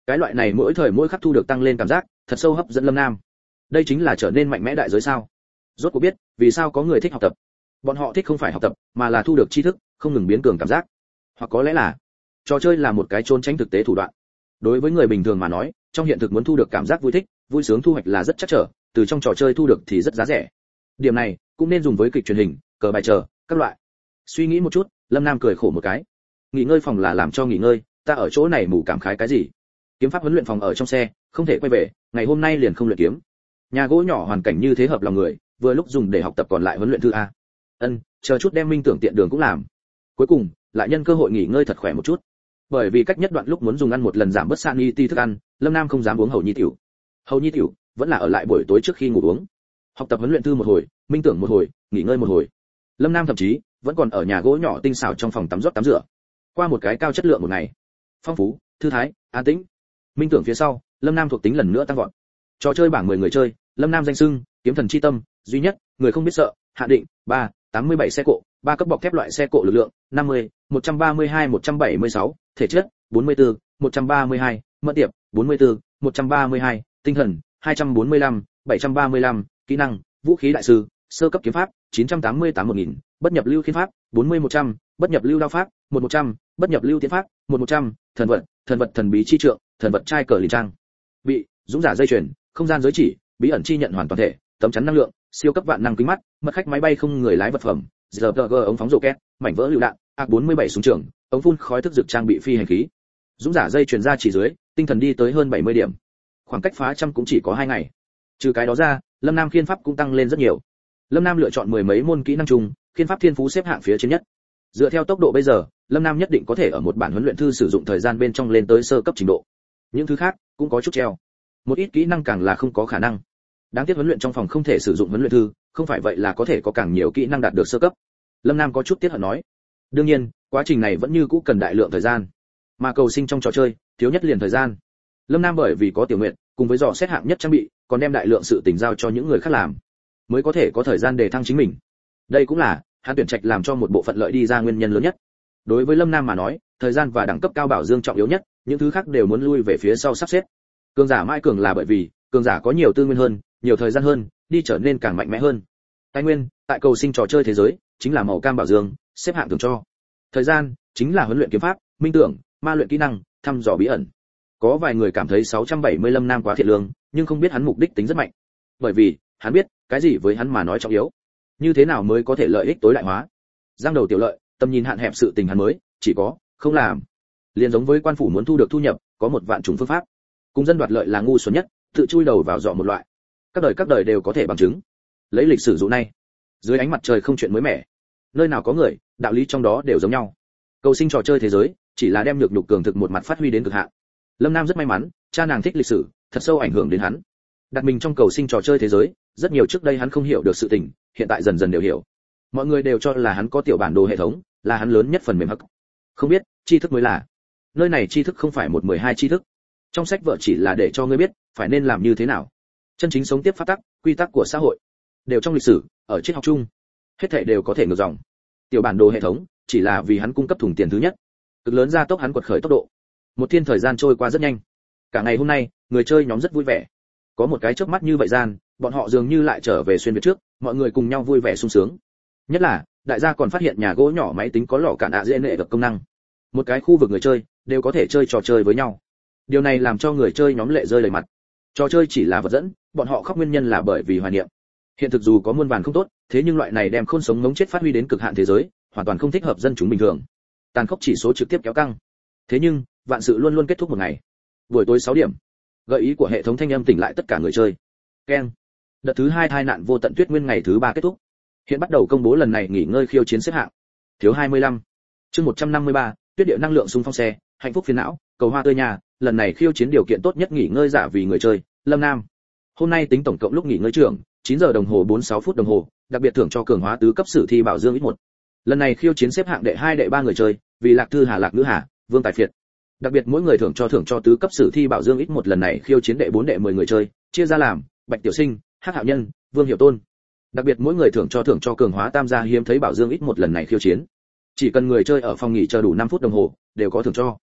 Cái loại này mỗi thời mỗi khắc thu được tăng lên cảm giác, thật sâu hấp dẫn Lâm Nam. Đây chính là trở nên mạnh mẽ đại giới sao? Rốt cuộc biết, vì sao có người thích học tập. Bọn họ thích không phải học tập, mà là thu được tri thức, không ngừng biến cường cảm giác. Hoặc có lẽ là, trò chơi là một cái trốn tránh thực tế thủ đoạn. Đối với người bình thường mà nói, trong hiện thực muốn thu được cảm giác vui thích, vui sướng thu hoạch là rất chắc trở, từ trong trò chơi thu được thì rất giá rẻ. Điểm này cũng nên dùng với kịch truyền hình, cờ bài chờ, các loại. Suy nghĩ một chút, Lâm Nam cười khổ một cái. Nghỉ ngơi phòng là làm cho nghỉ ngơi, ta ở chỗ này mù cảm khái cái gì? Kiếm pháp huấn luyện phòng ở trong xe, không thể quay về, ngày hôm nay liền không luyện kiếm. Nhà gỗ nhỏ hoàn cảnh như thế hợp lòng người, vừa lúc dùng để học tập còn lại huấn luyện thư a. Ân, chờ chút đem minh tưởng tiện đường cũng làm. Cuối cùng, lại nhân cơ hội nghỉ ngơi thật khỏe một chút. Bởi vì cách nhất đoạn lúc muốn dùng ăn một lần giảm bớt sanity thức ăn, Lâm Nam không dám uống hầu nhi tiểu. Hầu nhi tiểu vẫn là ở lại buổi tối trước khi ngủ uống. Học tập huấn luyện thư một hồi, minh tưởng một hồi, nghỉ ngơi một hồi. Lâm Nam thậm chí vẫn còn ở nhà gỗ nhỏ tinh xảo trong phòng tắm rót tắm rửa. Qua một cái cao chất lượng một ngày, phong phú, thư thái, an tĩnh. Minh tưởng phía sau, Lâm Nam thuộc tính lần nữa tăng vọt. Trò chơi bảng mười người chơi, Lâm Nam danh xưng kiếm thần chi tâm, duy nhất, người không biết sợ, hạ định, ba, tám mươi bảy xe cộ, ba cấp bọc thép loại xe cộ lực lượng, năm mươi, một trăm ba mươi hai một trăm bảy mươi sáu, thể chất, bốn mươi tư, một trăm ba mươi hai, mẫn tiệp, bốn mươi tư, một trăm ba mươi hai, tinh thần, hai trăm bốn mươi lăm, bảy trăm ba mươi lăm, kỹ năng, vũ khí đại sư, sơ cấp kiếm pháp, chín trăm tám mươi tám một nghìn, bất nhập lưu khiên pháp, bốn mươi một trăm, bất nhập lưu đao pháp, một một trăm, bất nhập lưu tiến pháp, một một trăm, thần vật, thần vật thần bí chi trượng, thần vật trai cờ lì trang. Bị, dũng giả dây chuyền, không gian giới chỉ, bí ẩn chi nhận hoàn toàn thể, tấm chắn năng lượng, siêu cấp vạn năng kính mắt, mật khách máy bay không người lái vật phẩm, rờ pê giê ống phóng rổ két, mảnh vỡ lựu đạn, a bốn mươi bảy súng trường, ống phun khói thức dược trang bị phi hành khí. Dũng giả dây chuyền ra chỉ dưới, tinh thần đi tới hơn bảy mươi điểm. Khoảng cách phá trăm cũng chỉ có hai ngày. Trừ cái đó ra, Lâm Nam khiên pháp cũng tăng lên rất nhiều. Lâm Nam lựa chọn mười mấy môn kỹ năng chung, khiên pháp thiên phú xếp hạng phía trên nhất. Dựa theo tốc độ bây giờ, Lâm Nam nhất định có thể ở một bản huấn luyện thư sử dụng thời gian bên trong lên tới sơ cấp trình độ. Những thứ khác cũng có chút treo. Một ít kỹ năng càng là không có khả năng. Đáng tiếc huấn luyện trong phòng không thể sử dụng huấn luyện thư, không phải vậy là có thể có càng nhiều kỹ năng đạt được sơ cấp. Lâm Nam có chút tiếc hận nói. Đương nhiên, quá trình này vẫn như cũ cần đại lượng thời gian. Mà cầu sinh trong trò chơi, thiếu nhất liền thời gian. Lâm Nam bởi vì có tiểu nguyện, cùng với dò xét hạng nhất trang bị, còn đem đại lượng sự tình giao cho những người khác làm, mới có thể có thời gian để thăng chính mình. Đây cũng là hắn tuyển trạch làm cho một bộ phận lợi đi ra nguyên nhân lớn nhất. Đối với Lâm Nam mà nói, thời gian và đẳng cấp cao bảo dương trọng yếu nhất, những thứ khác đều muốn lui về phía sau sắp xếp. Cường giả mãi cường là bởi vì cường giả có nhiều tư nguyên hơn, nhiều thời gian hơn, đi trở nên càng mạnh mẽ hơn. Tài nguyên tại cầu sinh trò chơi thế giới chính là màu cam bảo dương, xếp hạng thường cho. Thời gian chính là huấn luyện kiếm pháp, minh tưởng, ma luyện kỹ năng, thăm dò bí ẩn. Có vài người cảm thấy sáu trăm bảy mươi Lâm Nam quá thiệt lương, nhưng không biết hắn mục đích tính rất mạnh. Bởi vì, hắn biết, cái gì với hắn mà nói trọng yếu. Như thế nào mới có thể lợi ích tối đại hóa. Giang đầu tiểu lợi, tầm nhìn hạn hẹp sự tình hắn mới, chỉ có, không làm. Liên giống với quan phủ muốn thu được thu nhập, có một vạn chủng phương pháp. Cùng dân đoạt lợi là ngu xuẩn nhất, tự chui đầu vào dọ một loại. Các đời các đời đều có thể bằng chứng. Lấy lịch sử dụ này, dưới ánh mặt trời không chuyện mới mẻ. Nơi nào có người, đạo lý trong đó đều giống nhau. Cầu sinh trò chơi thế giới, chỉ là đem nhược nhục cường thực một mặt phát huy đến cực hạn. Lâm Nam rất may mắn, cha nàng thích lịch sử, thật sâu ảnh hưởng đến hắn. Đặt mình trong cầu sinh trò chơi thế giới, rất nhiều trước đây hắn không hiểu được sự tình, hiện tại dần dần đều hiểu. Mọi người đều cho là hắn có tiểu bản đồ hệ thống, là hắn lớn nhất phần mềm hắc. Không biết, tri thức mới là. Nơi này tri thức không phải một mười hai tri thức. Trong sách vở chỉ là để cho ngươi biết, phải nên làm như thế nào. Chân chính sống tiếp pháp tắc, quy tắc của xã hội, đều trong lịch sử, ở triết học chung, hết thảy đều có thể ngược dòng. Tiểu bản đồ hệ thống, chỉ là vì hắn cung cấp thùng tiền thứ nhất. Cực lớn gia tốc hắn quật khởi tốc độ. Một thiên thời gian trôi qua rất nhanh. Cả ngày hôm nay, người chơi nhóm rất vui vẻ. Có một cái chớp mắt như vậy gian, bọn họ dường như lại trở về xuyên việt trước, mọi người cùng nhau vui vẻ sung sướng. Nhất là, đại gia còn phát hiện nhà gỗ nhỏ máy tính có lò cản ạ dễ nệ được công năng. Một cái khu vực người chơi đều có thể chơi trò chơi với nhau. Điều này làm cho người chơi nhóm lệ rơi đầy mặt. Trò chơi chỉ là vật dẫn, bọn họ khóc nguyên nhân là bởi vì hoài niệm. Hiện thực dù có muôn vàn không tốt, thế nhưng loại này đem khôn sống ngống chết phát huy đến cực hạn thế giới, hoàn toàn không thích hợp dân chúng bình thường. Tàn khốc chỉ số trực tiếp kéo căng. Thế nhưng, vạn sự luôn luôn kết thúc một ngày. Buổi tối sáu điểm, gợi ý của hệ thống thanh âm tỉnh lại tất cả người chơi. Keng. Đợt thứ hai tai nạn vô tận tuyết nguyên ngày thứ ba kết thúc. Hiện bắt đầu công bố lần này nghỉ ngơi khiêu chiến xếp hạng. Thiếu hai mươi lăm. Chương một trăm năm mươi ba, tuyết địa năng lượng xung phong xe, hạnh phúc phiền não, cầu hoa tươi nhà, lần này khiêu chiến điều kiện tốt nhất nghỉ ngơi giả vì người chơi, Lâm Nam. Hôm nay tính tổng cộng lúc nghỉ ngơi trưởng, chín giờ đồng hồ bốn mươi sáu phút đồng hồ, đặc biệt thưởng cho cường hóa tứ cấp sử thi bảo dương ít một. Lần này khiêu chiến xếp hạng đệ hai đệ ba người chơi, vì Lạc Thư Hà Lạc Nữ Hà, Vương Tài Phiệt. Đặc biệt mỗi người thưởng cho thưởng cho tứ cấp sử thi bảo dương ít một lần này khiêu chiến đệ bốn đệ mười người chơi, chia ra làm Bạch Tiểu Sinh, Hắc Hạo Nhân, Vương Hiểu Tôn. Đặc biệt mỗi người thưởng cho thưởng cho cường hóa tam gia hiếm thấy bảo dương ít một lần này khiêu chiến. Chỉ cần người chơi ở phòng nghỉ chờ đủ năm phút đồng hồ, đều có thưởng cho.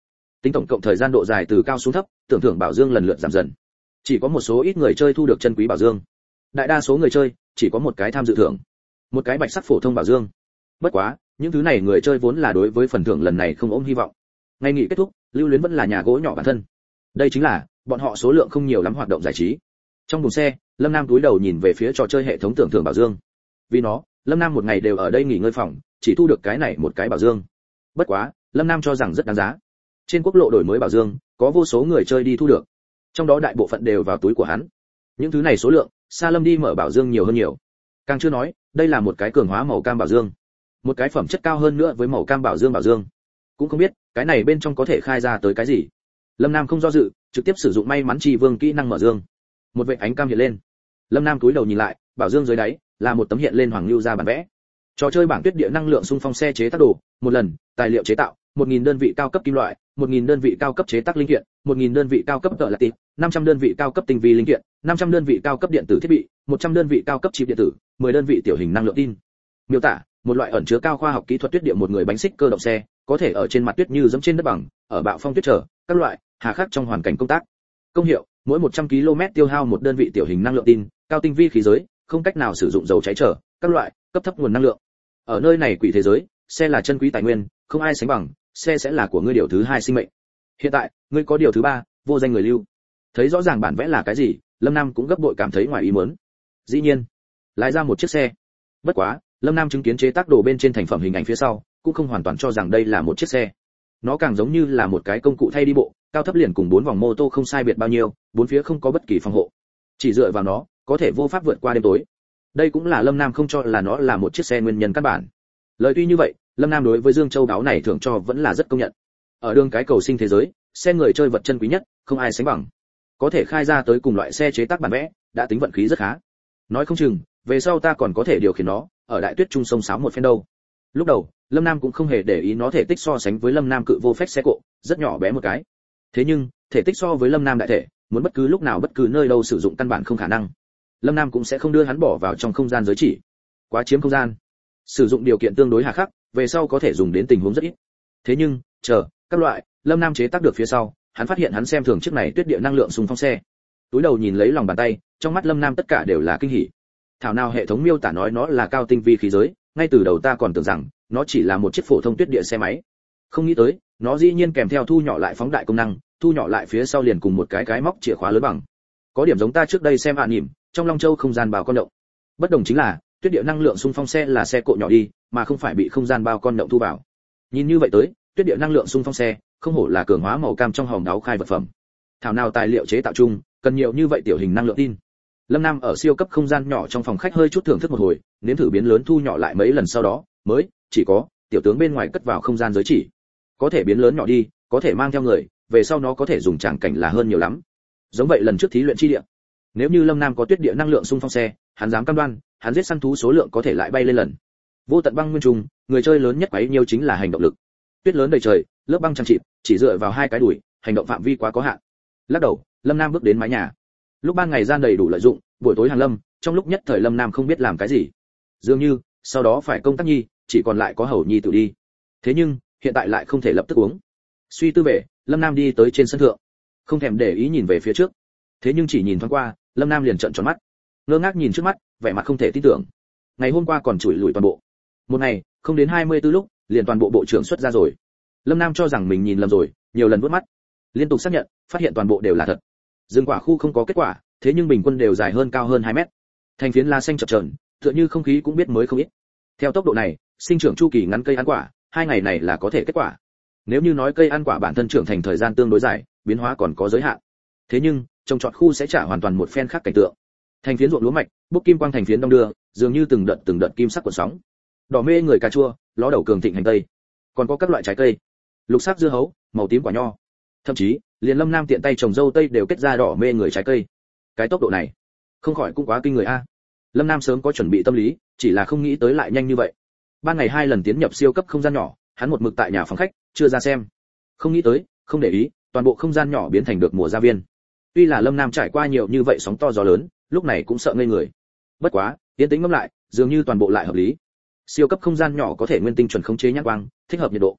tính tổng cộng thời gian độ dài từ cao xuống thấp, tưởng thưởng bảo dương lần lượt giảm dần. Chỉ có một số ít người chơi thu được chân quý bảo dương. Đại đa số người chơi chỉ có một cái tham dự thưởng, một cái bạch sắc phổ thông bảo dương. Bất quá, những thứ này người chơi vốn là đối với phần thưởng lần này không ôm hy vọng. Ngày nghỉ kết thúc, lưu luyến vẫn là nhà gỗ nhỏ bản thân. Đây chính là bọn họ số lượng không nhiều lắm hoạt động giải trí. Trong buồng xe, Lâm Nam cúi đầu nhìn về phía trò chơi hệ thống tưởng thưởng bảo dương. Vì nó, Lâm Nam một ngày đều ở đây nghỉ ngơi phòng, chỉ thu được cái này một cái bảo dương. Bất quá, Lâm Nam cho rằng rất đáng giá. Trên quốc lộ đổi mới bảo dương, có vô số người chơi đi thu được. Trong đó đại bộ phận đều vào túi của hắn. Những thứ này số lượng, Sa Lâm đi mở bảo dương nhiều hơn nhiều. Càng chưa nói, đây là một cái cường hóa màu cam bảo dương. Một cái phẩm chất cao hơn nữa với màu cam bảo dương bảo dương. Cũng không biết, cái này bên trong có thể khai ra tới cái gì. Lâm Nam không do dự, trực tiếp sử dụng may mắn chi vương kỹ năng mở dương. Một vệt ánh cam hiện lên. Lâm Nam cúi đầu nhìn lại, bảo dương dưới đáy là một tấm hiện lên hoàng lưu ra bản vẽ. Trò chơi bảng tuyết địa năng lượng xung phong xe chế tác đồ, một lần, tài liệu chế tạo, một nghìn đơn vị cao cấp kim loại, một nghìn đơn vị cao cấp chế tác linh kiện, một nghìn đơn vị cao cấp tợ là tịp, năm trăm đơn vị cao cấp tinh vi linh kiện, năm trăm đơn vị cao cấp điện tử thiết bị, một trăm đơn vị cao cấp chip điện tử, mười đơn vị tiểu hình năng lượng tin. Miêu tả, một loại ẩn chứa cao khoa học kỹ thuật tuyết địa một người bánh xích cơ động xe, có thể ở trên mặt tuyết như dẫm trên đất bằng, ở bạo phong tuyết trở, các loại, hà khắc trong hoàn cảnh công tác. Công hiệu, mỗi một trăm ki lô mét tiêu hao một đơn vị tiểu hình năng lượng tin, cao tinh vi khí giới, không cách nào sử dụng dầu cháy trở, các loại, cấp thấp nguồn năng lượng. Ở nơi này quỷ thế giới, xe là chân quý tài nguyên, không ai sánh bằng, xe sẽ là của ngươi điều thứ hai sinh mệnh. Hiện tại, ngươi có điều thứ ba, vô danh người lưu. Thấy rõ ràng bản vẽ là cái gì, Lâm Nam cũng gấp bội cảm thấy ngoài ý muốn. Dĩ nhiên, lái ra một chiếc xe. Bất quá, Lâm Nam chứng kiến chế tác đồ bên trên thành phẩm hình ảnh phía sau, cũng không hoàn toàn cho rằng đây là một chiếc xe. Nó càng giống như là một cái công cụ thay đi bộ, cao thấp liền cùng bốn vòng mô tô không sai biệt bao nhiêu, bốn phía không có bất kỳ phòng hộ. Chỉ dựa vào nó, có thể vô pháp vượt qua đêm tối. Đây cũng là Lâm Nam không cho là nó là một chiếc xe nguyên nhân căn bản. Lời tuy như vậy, Lâm Nam đối với Dương Châu đáo này thưởng cho vẫn là rất công nhận. Ở đường cái cầu sinh thế giới, xe người chơi vật chân quý nhất, không ai sánh bằng. Có thể khai ra tới cùng loại xe chế tác bản vẽ, đã tính vận khí rất khá. Nói không chừng, về sau ta còn có thể điều khiển nó, ở đại tuyết trung sông sáo một phen đâu. Lúc đầu, Lâm Nam cũng không hề để ý nó thể tích so sánh với Lâm Nam cự vô phách xe cộ, rất nhỏ bé một cái. Thế nhưng, thể tích so với Lâm Nam đại thể, muốn bất cứ lúc nào bất cứ nơi đâu sử dụng căn bản không khả năng. Lâm Nam cũng sẽ không đưa hắn bỏ vào trong không gian giới chỉ. Quá chiếm không gian. Sử dụng điều kiện tương đối hà khắc, về sau có thể dùng đến tình huống rất ít. Thế nhưng, chờ, các loại, Lâm Nam chế tác được phía sau, hắn phát hiện hắn xem thường chiếc này tuyết địa năng lượng xung phong xe. Túi đầu nhìn lấy lòng bàn tay, trong mắt Lâm Nam tất cả đều là kinh hỉ. Thảo nào hệ thống miêu tả nói nó là cao tinh vi khí giới, ngay từ đầu ta còn tưởng rằng nó chỉ là một chiếc phổ thông tuyết địa xe máy. Không nghĩ tới, nó dĩ nhiên kèm theo thu nhỏ lại phóng đại công năng, thu nhỏ lại phía sau liền cùng một cái cái móc chìa khóa lớn bằng. Có điểm giống ta trước đây xem ạ nhỉm, trong Long Châu không gian bao con động. Bất đồng chính là, tuyết địa năng lượng xung phong xe là xe cộ nhỏ đi, mà không phải bị không gian bao con động thu vào. Nhìn như vậy tới, tuyết địa năng lượng xung phong xe, không hổ là cường hóa màu cam trong hòm đáo khai vật phẩm. Thảo nào tài liệu chế tạo chung, cần nhiều như vậy tiểu hình năng lượng tin. Lâm Nam ở siêu cấp không gian nhỏ trong phòng khách hơi chút thưởng thức một hồi, nếm thử biến lớn thu nhỏ lại mấy lần sau đó, mới chỉ có tiểu tướng bên ngoài cất vào không gian giới chỉ. Có thể biến lớn nhỏ đi, có thể mang theo người, về sau nó có thể dùng tràng cảnh là hơn nhiều lắm. Giống vậy lần trước thí luyện chi địa, nếu như Lâm Nam có tuyết địa năng lượng xung phong xe, hắn dám cam đoan, hắn giết săn thú số lượng có thể lại bay lên lần. Vô tận băng nguyên trùng, người chơi lớn nhất bấy nhiêu chính là hành động lực. Tuyết lớn đầy trời, lớp băng chằng chịt, chỉ dựa vào hai cái đùi, hành động phạm vi quá có hạn. Lắc đầu, Lâm Nam bước đến mái nhà. Lúc ban ngày gian đầy đủ lợi dụng, buổi tối hàng lâm, trong lúc nhất thời Lâm Nam không biết làm cái gì. Dường như, sau đó phải công tác nhi, chỉ còn lại có hầu nhi tự đi. Thế nhưng, hiện tại lại không thể lập tức uống. Suy tư về, Lâm Nam đi tới trên sân thượng, không thèm để ý nhìn về phía trước. Thế nhưng chỉ nhìn thoáng qua, Lâm Nam liền trợn tròn mắt, ngơ ngác nhìn trước mắt, vẻ mặt không thể tin tưởng. Ngày hôm qua còn chủi lủi toàn bộ, một ngày không đến hai mươi tư lúc, liền toàn bộ bộ trưởng xuất ra rồi. Lâm Nam cho rằng mình nhìn lầm rồi, nhiều lần vuốt mắt, liên tục xác nhận, phát hiện toàn bộ đều là thật. Dương quả khu không có kết quả, thế nhưng bình quân đều dài hơn cao hơn hai mét. Thành phiến lá xanh chập chờn, tựa như không khí cũng biết mới không ít. Theo tốc độ này, sinh trưởng chu kỳ ngắn cây ăn quả, hai ngày này là có thể kết quả. Nếu như nói cây ăn quả bản thân trưởng thành thời gian tương đối dài, biến hóa còn có giới hạn. Thế nhưng, trồng trọt khu sẽ trả hoàn toàn một phen khác cảnh tượng. Thành phiến ruộng lúa mạch, bốc kim quang thành phiến đông đưa, dường như từng đợt từng đợt kim sắc cuộn sóng. Đỏ mê người cà chua, ló đầu cường thịnh hành tây, còn có các loại trái cây, lục sắc dưa hấu, màu tím quả nho. Thậm chí, liền Lâm Nam tiện tay trồng dâu tây đều kết ra đỏ mê người trái cây. Cái tốc độ này, không khỏi cũng quá kinh người a. Lâm Nam sớm có chuẩn bị tâm lý, chỉ là không nghĩ tới lại nhanh như vậy. Ban ngày hai lần tiến nhập siêu cấp không gian nhỏ, hắn một mực tại nhà phòng khách, chưa ra xem. Không nghĩ tới, không để ý, toàn bộ không gian nhỏ biến thành được mùa gia viên. Tuy là Lâm Nam trải qua nhiều như vậy sóng to gió lớn, lúc này cũng sợ ngây người. Bất quá, tiến tính ngẫm lại, dường như toàn bộ lại hợp lý. Siêu cấp không gian nhỏ có thể nguyên tinh chuẩn khống chế nhãn quang, thích hợp nhiệt độ.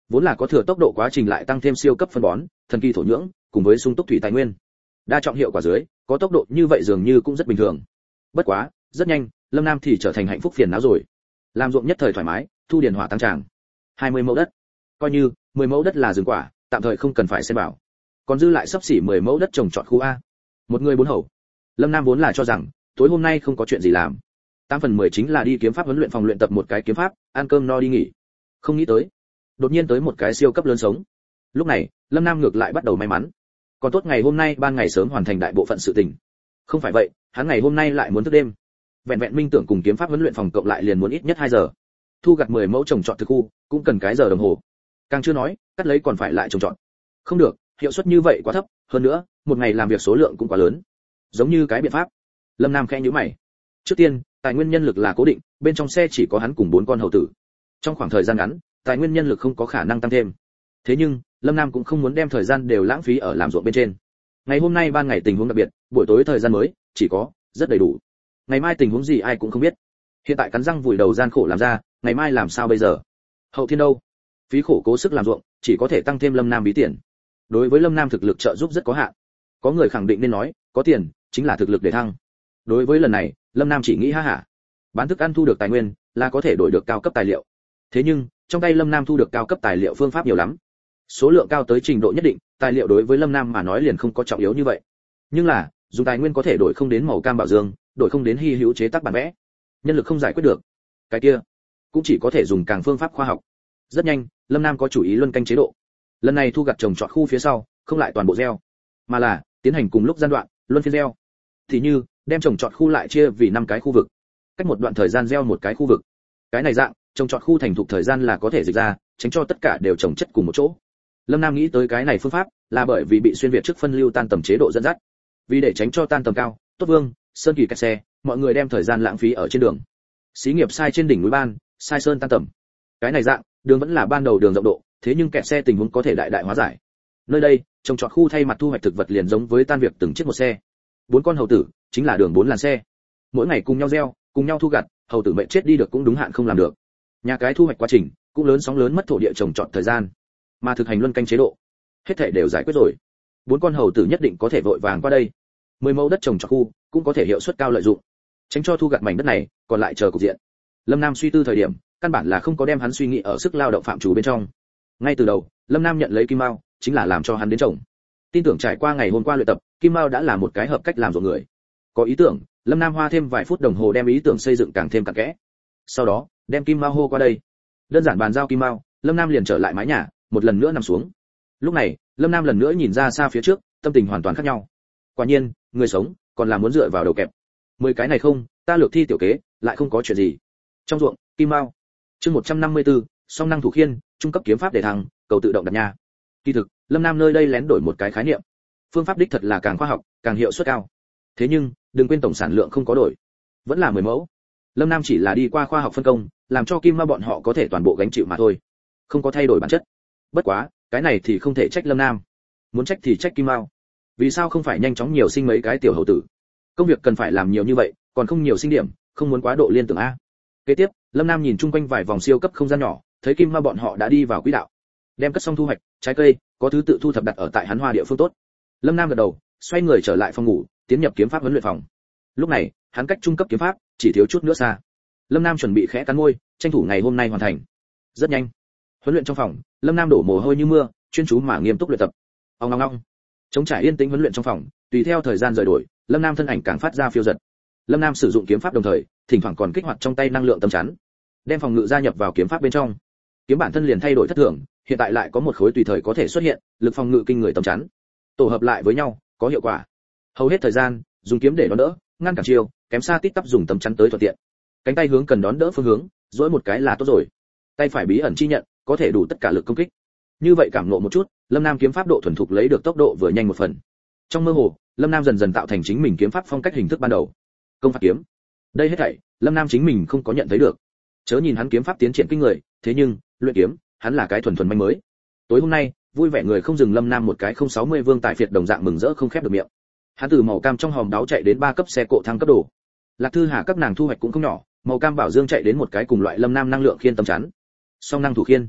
Vốn là có thừa tốc độ quá trình lại tăng thêm siêu cấp phân bón, thần kỳ thổ nhưỡng, cùng với sung túc thủy tài nguyên. Đa trọng hiệu quả dưới, có tốc độ như vậy dường như cũng rất bình thường. Bất quá, rất nhanh, Lâm Nam thì trở thành hạnh phúc phiền não rồi. Làm ruộng nhất thời thoải mái, thu điền hỏa tăng tràng. hai mươi mẫu đất. Coi như mười mẫu đất là rừng quả, tạm thời không cần phải xen bảo. Còn dư lại sắp xỉ mười mẫu đất trồng trọt khu A. Một người bốn hậu. Lâm Nam vốn là cho rằng, tối hôm nay không có chuyện gì làm. tám phần mười chính là đi kiếm pháp huấn luyện phòng luyện tập một cái kiếm pháp, ăn cơm no đi nghỉ. Không nghĩ tới, đột nhiên tới một cái siêu cấp lớn sống. Lúc này, Lâm Nam ngược lại bắt đầu may mắn. Còn tốt ngày hôm nay ban ngày sớm hoàn thành đại bộ phận sự tình. Không phải vậy, hắn ngày hôm nay lại muốn thức đêm. Vẹn vẹn minh tưởng cùng kiếm pháp huấn luyện phòng cộng lại liền muốn ít nhất hai giờ. Thu gặt mười mẫu trồng trọt thực khu, cũng cần cái giờ đồng hồ. Càng chưa nói, cắt lấy còn phải lại trồng trọt. Không được, hiệu suất như vậy quá thấp, hơn nữa, một ngày làm việc số lượng cũng quá lớn. Giống như cái biện pháp. Lâm Nam khẽ nhíu mày. Trước tiên, tài nguyên nhân lực là cố định, bên trong xe chỉ có hắn cùng bốn con hầu tử. Trong khoảng thời gian ngắn, tài nguyên nhân lực không có khả năng tăng thêm. Thế nhưng, Lâm Nam cũng không muốn đem thời gian đều lãng phí ở làm ruộng bên trên. Ngày hôm nay ban ngày tình huống đặc biệt, buổi tối thời gian mới, chỉ có rất đầy đủ. Ngày mai tình huống gì ai cũng không biết. Hiện tại cắn răng vùi đầu gian khổ làm ra, ngày mai làm sao bây giờ? Hậu thiên đâu? Phí khổ cố sức làm ruộng, chỉ có thể tăng thêm Lâm Nam bí tiền. Đối với Lâm Nam thực lực trợ giúp rất có hạn. Có người khẳng định nên nói, có tiền chính là thực lực để thăng. Đối với lần này, Lâm Nam chỉ nghĩ ha hả. Bán thức ăn thu được tài nguyên, là có thể đổi được cao cấp tài liệu. Thế nhưng, trong tay Lâm Nam thu được cao cấp tài liệu phương pháp nhiều lắm. Số lượng cao tới trình độ nhất định, tài liệu đối với Lâm Nam mà nói liền không có trọng yếu như vậy. Nhưng là, dùng tài nguyên có thể đổi không đến màu cam bảo dương, đổi không đến hy hữu chế tác bản vẽ. Nhân lực không giải quyết được. Cái kia, cũng chỉ có thể dùng càng phương pháp khoa học. Rất nhanh, Lâm Nam có chủ ý luân canh chế độ. Lần này thu gặt trồng trọt khu phía sau, không lại toàn bộ gieo, mà là tiến hành cùng lúc gian đoạn, luân phiên gieo. Thì như, đem trồng trọt khu lại chia vì năm cái khu vực. Cách một đoạn thời gian gieo một cái khu vực. Cái này dạng, trồng trọt khu thành thục thời gian là có thể dịch ra, tránh cho tất cả đều trồng chất cùng một chỗ. Lâm Nam nghĩ tới cái này phương pháp, là bởi vì bị xuyên việt trước phân lưu tan tầm chế độ dẫn dắt. Vì để tránh cho tan tầm cao, Tốt Vương, Sơn Kỳ kẹt xe, mọi người đem thời gian lãng phí ở trên đường. Xí nghiệp sai trên đỉnh núi ban, sai sơn tan tầm. Cái này dạng, đường vẫn là ban đầu đường rộng độ, thế nhưng kẹt xe tình huống có thể đại đại hóa giải. Nơi đây, trồng trọt khu thay mặt thu hoạch thực vật liền giống với tan việc từng chiếc một xe. Bốn con hầu tử, chính là đường bốn làn xe. Mỗi ngày cùng nhau gieo, cùng nhau thu gặt, hầu tử mệnh chết đi được cũng đúng hạn không làm được. Nhà cái thu hoạch quá trình, cũng lớn sóng lớn mất thổ địa trồng trọt thời gian. Mà thực hành luân canh chế độ, hết thảy đều giải quyết rồi. Bốn con hầu tử nhất định có thể vội vàng qua đây. Mười mẫu đất trồng trọt khu, cũng có thể hiệu suất cao lợi dụng. Tránh cho thu gặt mảnh đất này, còn lại chờ cục diện. Lâm Nam suy tư thời điểm, căn bản là không có đem hắn suy nghĩ ở sức lao động phạm chủ bên trong. Ngay từ đầu, Lâm Nam nhận lấy Kim Mao, chính là làm cho hắn đến trồng. Tin tưởng trải qua ngày hôm qua luyện tập, Kim Mao đã là một cái hợp cách làm ruộng người. Có ý tưởng, Lâm Nam hoa thêm vài phút đồng hồ đem ý tưởng xây dựng càng thêm cặn kẽ. Sau đó, đem Kim Mao hô qua đây. Đơn giản bàn giao Kim Mao, Lâm Nam liền trở lại mái nhà, một lần nữa nằm xuống. Lúc này, Lâm Nam lần nữa nhìn ra xa phía trước, tâm tình hoàn toàn khác nhau. Quả nhiên, người sống còn là muốn dựa vào đầu kẹp. Mười cái này không, ta lược thi tiểu kế, lại không có chuyện gì. Trong ruộng, Kim Mao. Chương một trăm năm mươi tư, song năng thủ khiên, trung cấp kiếm pháp để thăng, cầu tự động đặt nha. Kỳ thực, Lâm Nam nơi đây lén đổi một cái khái niệm. Phương pháp đích thật là càng khoa học, càng hiệu suất cao. Thế nhưng, đừng quên tổng sản lượng không có đổi, vẫn là mười mẫu. Lâm Nam chỉ là đi qua khoa học phân công, làm cho Kim Mao bọn họ có thể toàn bộ gánh chịu mà thôi, không có thay đổi bản chất. Bất quá, cái này thì không thể trách Lâm Nam. Muốn trách thì trách Kim Mao. Vì sao không phải nhanh chóng nhiều sinh mấy cái tiểu hầu tử? Công việc cần phải làm nhiều như vậy, còn không nhiều sinh điểm, không muốn quá độ liên tưởng a. Kế tiếp, Lâm Nam nhìn chung quanh vài vòng siêu cấp không gian nhỏ, thấy Kim Mao bọn họ đã đi vào quỹ đạo. Đem cất xong thu hoạch, trái cây, có thứ tự thu thập đặt ở tại hắn hoa địa phương tốt. Lâm Nam gật đầu, xoay người trở lại phòng ngủ, tiến nhập kiếm pháp huấn luyện phòng. Lúc này, hắn cách trung cấp kiếm pháp chỉ thiếu chút nữa xa. Lâm Nam chuẩn bị khẽ cắn môi, tranh thủ ngày hôm nay hoàn thành. Rất nhanh. Huấn luyện trong phòng, Lâm Nam đổ mồ hôi như mưa, chuyên chú mà nghiêm túc luyện tập. Ong ong ong. Trống trải yên tĩnh huấn luyện trong phòng, tùy theo thời gian rời đổi, Lâm Nam thân ảnh càng phát ra phiêu dật. Lâm Nam sử dụng kiếm pháp đồng thời, thỉnh thoảng còn kích hoạt trong tay năng lượng tấm chắn, đem phòng ngự gia nhập vào kiếm pháp bên trong. Kiếm bản thân liền thay đổi thất thường, hiện tại lại có một khối tùy thời có thể xuất hiện, lực phòng ngự kinh người tấm chắn. Tổ hợp lại với nhau, có hiệu quả. Hầu hết thời gian, dùng kiếm để đón đỡ, ngăn cản chiêu, kém xa tít tắp dùng tấm chắn tới thuận tiện. Cánh tay hướng cần đón đỡ phương hướng, duỗi một cái là tốt rồi. Tay phải bí ẩn chi nhận, có thể đủ tất cả lực công kích. Như vậy cảm ngộ một chút, Lâm Nam kiếm pháp độ thuần thục lấy được tốc độ vừa nhanh một phần. Trong mơ hồ, Lâm Nam dần dần tạo thành chính mình kiếm pháp phong cách hình thức ban đầu. Công pháp kiếm. Đây hết thảy, Lâm Nam chính mình không có nhận thấy được. Chớ nhìn hắn kiếm pháp tiến triển kinh người, thế nhưng, luyện kiếm, hắn là cái thuần thuần manh mới. Tối hôm nay, vui vẻ người không dừng Lâm Nam một cái không sáu mươi vương tài phiệt đồng dạng mừng rỡ không khép được miệng. Hắn từ màu cam trong hòm đáo chạy đến ba cấp xe cộ thăng cấp đồ. Lạc Thư Hà các nàng thu hoạch cũng không nhỏ, màu cam bảo dương chạy đến một cái cùng loại Lâm Nam năng lượng khiên tấm chắn. Song năng thủ khiên.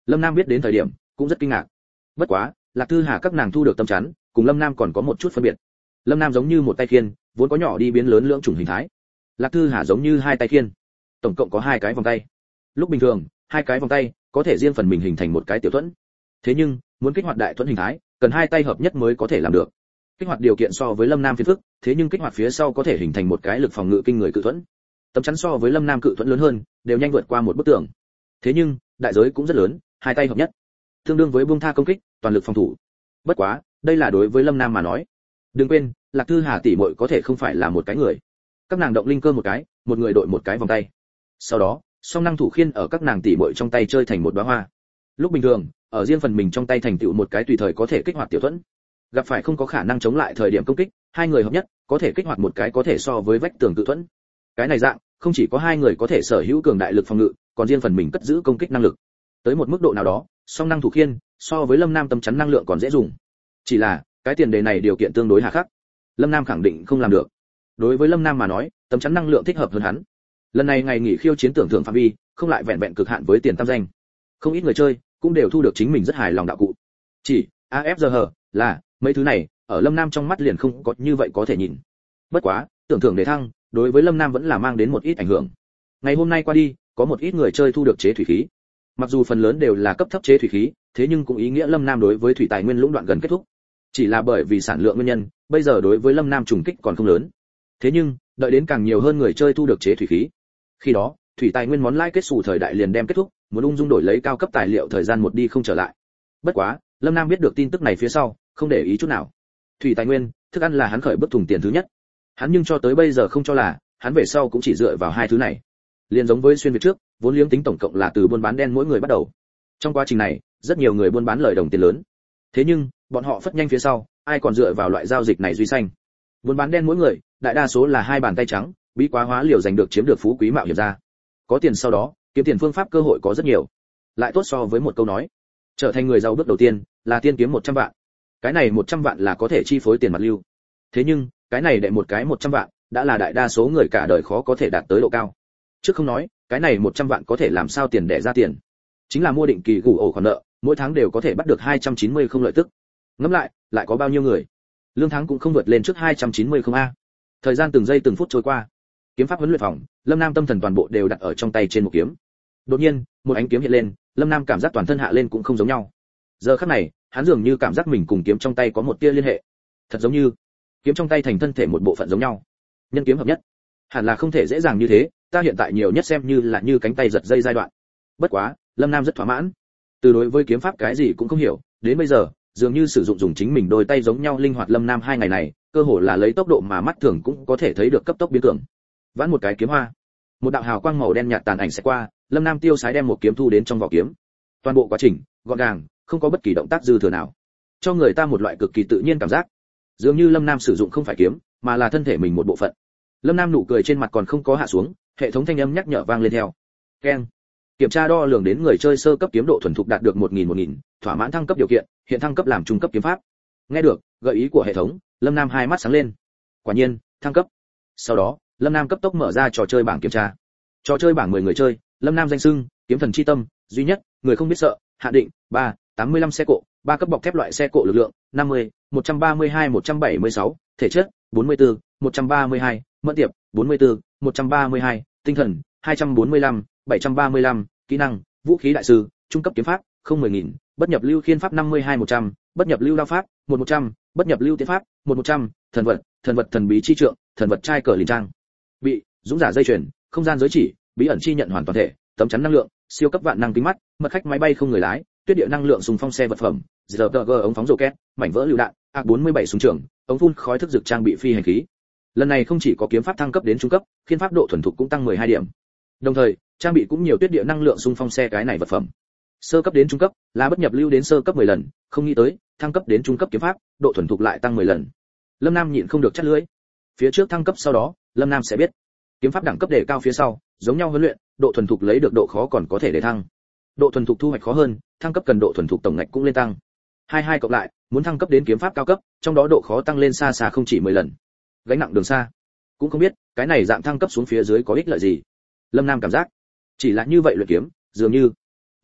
Lâm Nam biết đến thời điểm cũng rất kinh ngạc. Bất quá, Lạc Thư Hà các nàng thu được tâm chắn, cùng Lâm Nam còn có một chút phân biệt. Lâm Nam giống như một tay khiên, vốn có nhỏ đi biến lớn lưỡng chủng hình thái. Lạc Thư Hà giống như hai tay khiên, tổng cộng có hai cái vòng tay. Lúc bình thường, hai cái vòng tay có thể riêng phần mình hình thành một cái tiểu thuẫn. Thế nhưng, muốn kích hoạt đại thuẫn hình thái, cần hai tay hợp nhất mới có thể làm được. Kích hoạt điều kiện so với Lâm Nam phiền phức, thế nhưng kích hoạt phía sau có thể hình thành một cái lực phòng ngự kinh người cự thuẫn. Tấm chắn so với Lâm Nam cự thuẫn lớn hơn, đều nhanh vượt qua một bức tường. Thế nhưng, đại giới cũng rất lớn, hai tay hợp nhất, tương đương với buông tha công kích, toàn lực phòng thủ. Bất quá, đây là đối với Lâm Nam mà nói. Đừng quên, Lạc Thư Hà tỷ muội có thể không phải là một cái người. Các nàng động linh cơ một cái, một người đội một cái vòng tay. Sau đó, song năng thủ khiên ở các nàng tỷ muội trong tay chơi thành một đóa hoa. Lúc bình thường, ở riêng phần mình trong tay thành tựu một cái tùy thời có thể kích hoạt tiểu thuẫn. Gặp phải không có khả năng chống lại thời điểm công kích, hai người hợp nhất, có thể kích hoạt một cái có thể so với vách tường tự thuẫn. Cái này dạng, không chỉ có hai người có thể sở hữu cường đại lực phòng ngự, còn riêng phần mình cất giữ công kích năng lực. Tới một mức độ nào đó, song năng thủ khiên so với Lâm Nam tâm chắn năng lượng còn dễ dùng. Chỉ là, cái tiền đề này điều kiện tương đối hà khắc. Lâm Nam khẳng định không làm được. Đối với Lâm Nam mà nói, tâm chắn năng lượng thích hợp hơn hắn. Lần này ngày nghỉ khiêu chiến tưởng thưởng phạm vi, không lại vẹn vẹn cực hạn với tiền tam danh. Không ít người chơi cũng đều thu được chính mình rất hài lòng đạo cụ. Chỉ a ép giê hờ là mấy thứ này, ở Lâm Nam trong mắt liền không có như vậy có thể nhìn. Bất quá, tưởng thưởng đề thăng, đối với Lâm Nam vẫn là mang đến một ít ảnh hưởng. Ngày hôm nay qua đi, có một ít người chơi thu được chế thủy khí. Mặc dù phần lớn đều là cấp thấp chế thủy khí, thế nhưng cũng ý nghĩa Lâm Nam đối với thủy tài nguyên lũng đoạn gần kết thúc. Chỉ là bởi vì sản lượng nguyên nhân, bây giờ đối với Lâm Nam trùng kích còn không lớn. Thế nhưng, đợi đến càng nhiều hơn người chơi thu được chế thủy khí. Khi đó, thủy tài nguyên món lãi kết xù thời đại liền đem kết thúc, muốn ung dung đổi lấy cao cấp tài liệu thời gian một đi không trở lại. Bất quá, Lâm Nam biết được tin tức này phía sau, không để ý chút nào. Thủy tài nguyên, thức ăn là hắn khởi bước thùng tiền thứ nhất. Hắn nhưng cho tới bây giờ không cho là, hắn về sau cũng chỉ dựa vào hai thứ này. Liên giống với xuyên việt trước, vốn liếng tính tổng cộng là từ buôn bán đen mỗi người bắt đầu. Trong quá trình này, rất nhiều người buôn bán lời đồng tiền lớn. Thế nhưng, bọn họ phất nhanh phía sau, ai còn dựa vào loại giao dịch này duy xanh. Buôn bán đen mỗi người, đại đa số là hai bàn tay trắng, bí quá hóa liều giành được chiếm được phú quý mạo hiểm ra. Có tiền sau đó, kiếm tiền phương pháp cơ hội có rất nhiều. Lại tốt so với một câu nói, trở thành người giàu bước đầu tiên là tiên kiếm một trăm vạn. Cái này một trăm vạn là có thể chi phối tiền mặt lưu. Thế nhưng, cái này đệ một cái một trăm vạn, đã là đại đa số người cả đời khó có thể đạt tới độ cao. Trước không nói, cái này một trăm vạn có thể làm sao tiền đẻ ra tiền. Chính là mua định kỳ gủ ổ khoản nợ, mỗi tháng đều có thể bắt được hai trăm chín mươi không lợi tức. Ngẫm lại, lại có bao nhiêu người? Lương tháng cũng không vượt lên trước hai trăm chín mươi không a. Thời gian từng giây từng phút trôi qua. Kiếm pháp huấn luyện phòng, Lâm Nam tâm thần toàn bộ đều đặt ở trong tay trên một kiếm. Đột nhiên, một ánh kiếm hiện lên, Lâm Nam cảm giác toàn thân hạ lên cũng không giống nhau. Giờ khắc này, hắn dường như cảm giác mình cùng kiếm trong tay có một tia liên hệ. Thật giống như kiếm trong tay thành thân thể một bộ phận giống nhau. Nhân kiếm hợp nhất, hẳn là không thể dễ dàng như thế, ta hiện tại nhiều nhất xem như là như cánh tay giật dây giai đoạn. Bất quá, Lâm Nam rất thỏa mãn. Từ đối với kiếm pháp cái gì cũng không hiểu, đến bây giờ, dường như sử dụng dùng chính mình đôi tay giống nhau linh hoạt. Lâm Nam hai ngày này, cơ hồ là lấy tốc độ mà mắt thường cũng có thể thấy được cấp tốc biến cường. Vãn một cái kiếm hoa, một đạo hào quang màu đen nhạt tàn ảnh sẽ qua, Lâm Nam tiêu sái đem một kiếm thu đến trong vỏ kiếm. Toàn bộ quá trình gọn gàng, không có bất kỳ động tác dư thừa nào, cho người ta một loại cực kỳ tự nhiên cảm giác, dường như Lâm Nam sử dụng không phải kiếm, mà là thân thể mình một bộ phận. Lâm Nam nụ cười trên mặt còn không có hạ xuống, hệ thống thanh âm nhắc nhở vang lên theo. Keng. Kiểm tra đo lường đến người chơi sơ cấp kiếm độ thuần thục đạt được một nghìn một nghìn, thỏa mãn thăng cấp điều kiện, hiện thăng cấp làm trung cấp kiếm pháp. Nghe được gợi ý của hệ thống, Lâm Nam hai mắt sáng lên. Quả nhiên, thăng cấp. Sau đó, Lâm Nam cấp tốc mở ra trò chơi bảng kiểm tra. Trò chơi bảng mười người chơi, Lâm Nam danh xưng, kiếm thần chi tâm, duy nhất, người không biết sợ, hạn định, ba, tám mươi lăm xe cộ, ba cấp bọc thép loại xe cộ lực lượng, năm mươi, một trăm ba mươi hai một trăm bảy mươi sáu, thể chất, bốn mươi tư, một trăm ba mươi hai, mẫn tiệp, bốn mươi tư, một trăm ba mươi hai, tinh thần, hai trăm bốn mươi lăm, bảy trăm ba mươi lăm, kỹ năng, vũ khí đại sư, trung cấp kiếm pháp, không mười nghìn, bất nhập lưu khiên pháp năm mươi hai một trăm, bất nhập lưu đao pháp, một một trăm, bất nhập lưu tiến pháp, một một trăm, thần vật, thần vật thần bí chi trượng, thần vật trai cờ lìn trang. Bị, dũng giả dây chuyền, không gian giới chỉ, bí ẩn chi nhận hoàn toàn thể, tấm chắn năng lượng, siêu cấp vạn năng kính mắt, mật khách máy bay không người lái, tuyết địa năng lượng sùng phong xe vật phẩm, giê tê giê ống phóng rocket, mảnh vỡ lựu đạn, a bốn mươi bảy súng trường, ống phun khói thức dược trang bị phi hành khí. Lần này không chỉ có kiếm pháp thăng cấp đến trung cấp, khiên pháp độ thuần thục cũng tăng mười hai điểm. Đồng thời, trang bị cũng nhiều tuyết địa năng lượng xung phong xe cái này vật phẩm. Sơ cấp đến trung cấp là bất nhập lưu đến sơ cấp mười lần, không nghĩ tới, thăng cấp đến trung cấp kiếm pháp, độ thuần thục lại tăng mười lần. Lâm Nam nhịn không được chắt lưỡi. Phía trước thăng cấp sau đó, Lâm Nam sẽ biết, kiếm pháp đẳng cấp đề cao phía sau, giống nhau huấn luyện, độ thuần thục lấy được độ khó còn có thể để thăng. Độ thuần thục thu hoạch khó hơn, thăng cấp cần độ thuần thục tổng ngạch cũng lên tăng. Hai hai cộng lại, muốn thăng cấp đến kiếm pháp cao cấp, trong đó độ khó tăng lên xa xa không chỉ mười lần. Gánh nặng đường xa, cũng không biết, cái này dạng thăng cấp xuống phía dưới có ích lợi gì. Lâm Nam cảm giác, chỉ là như vậy luyện kiếm, dường như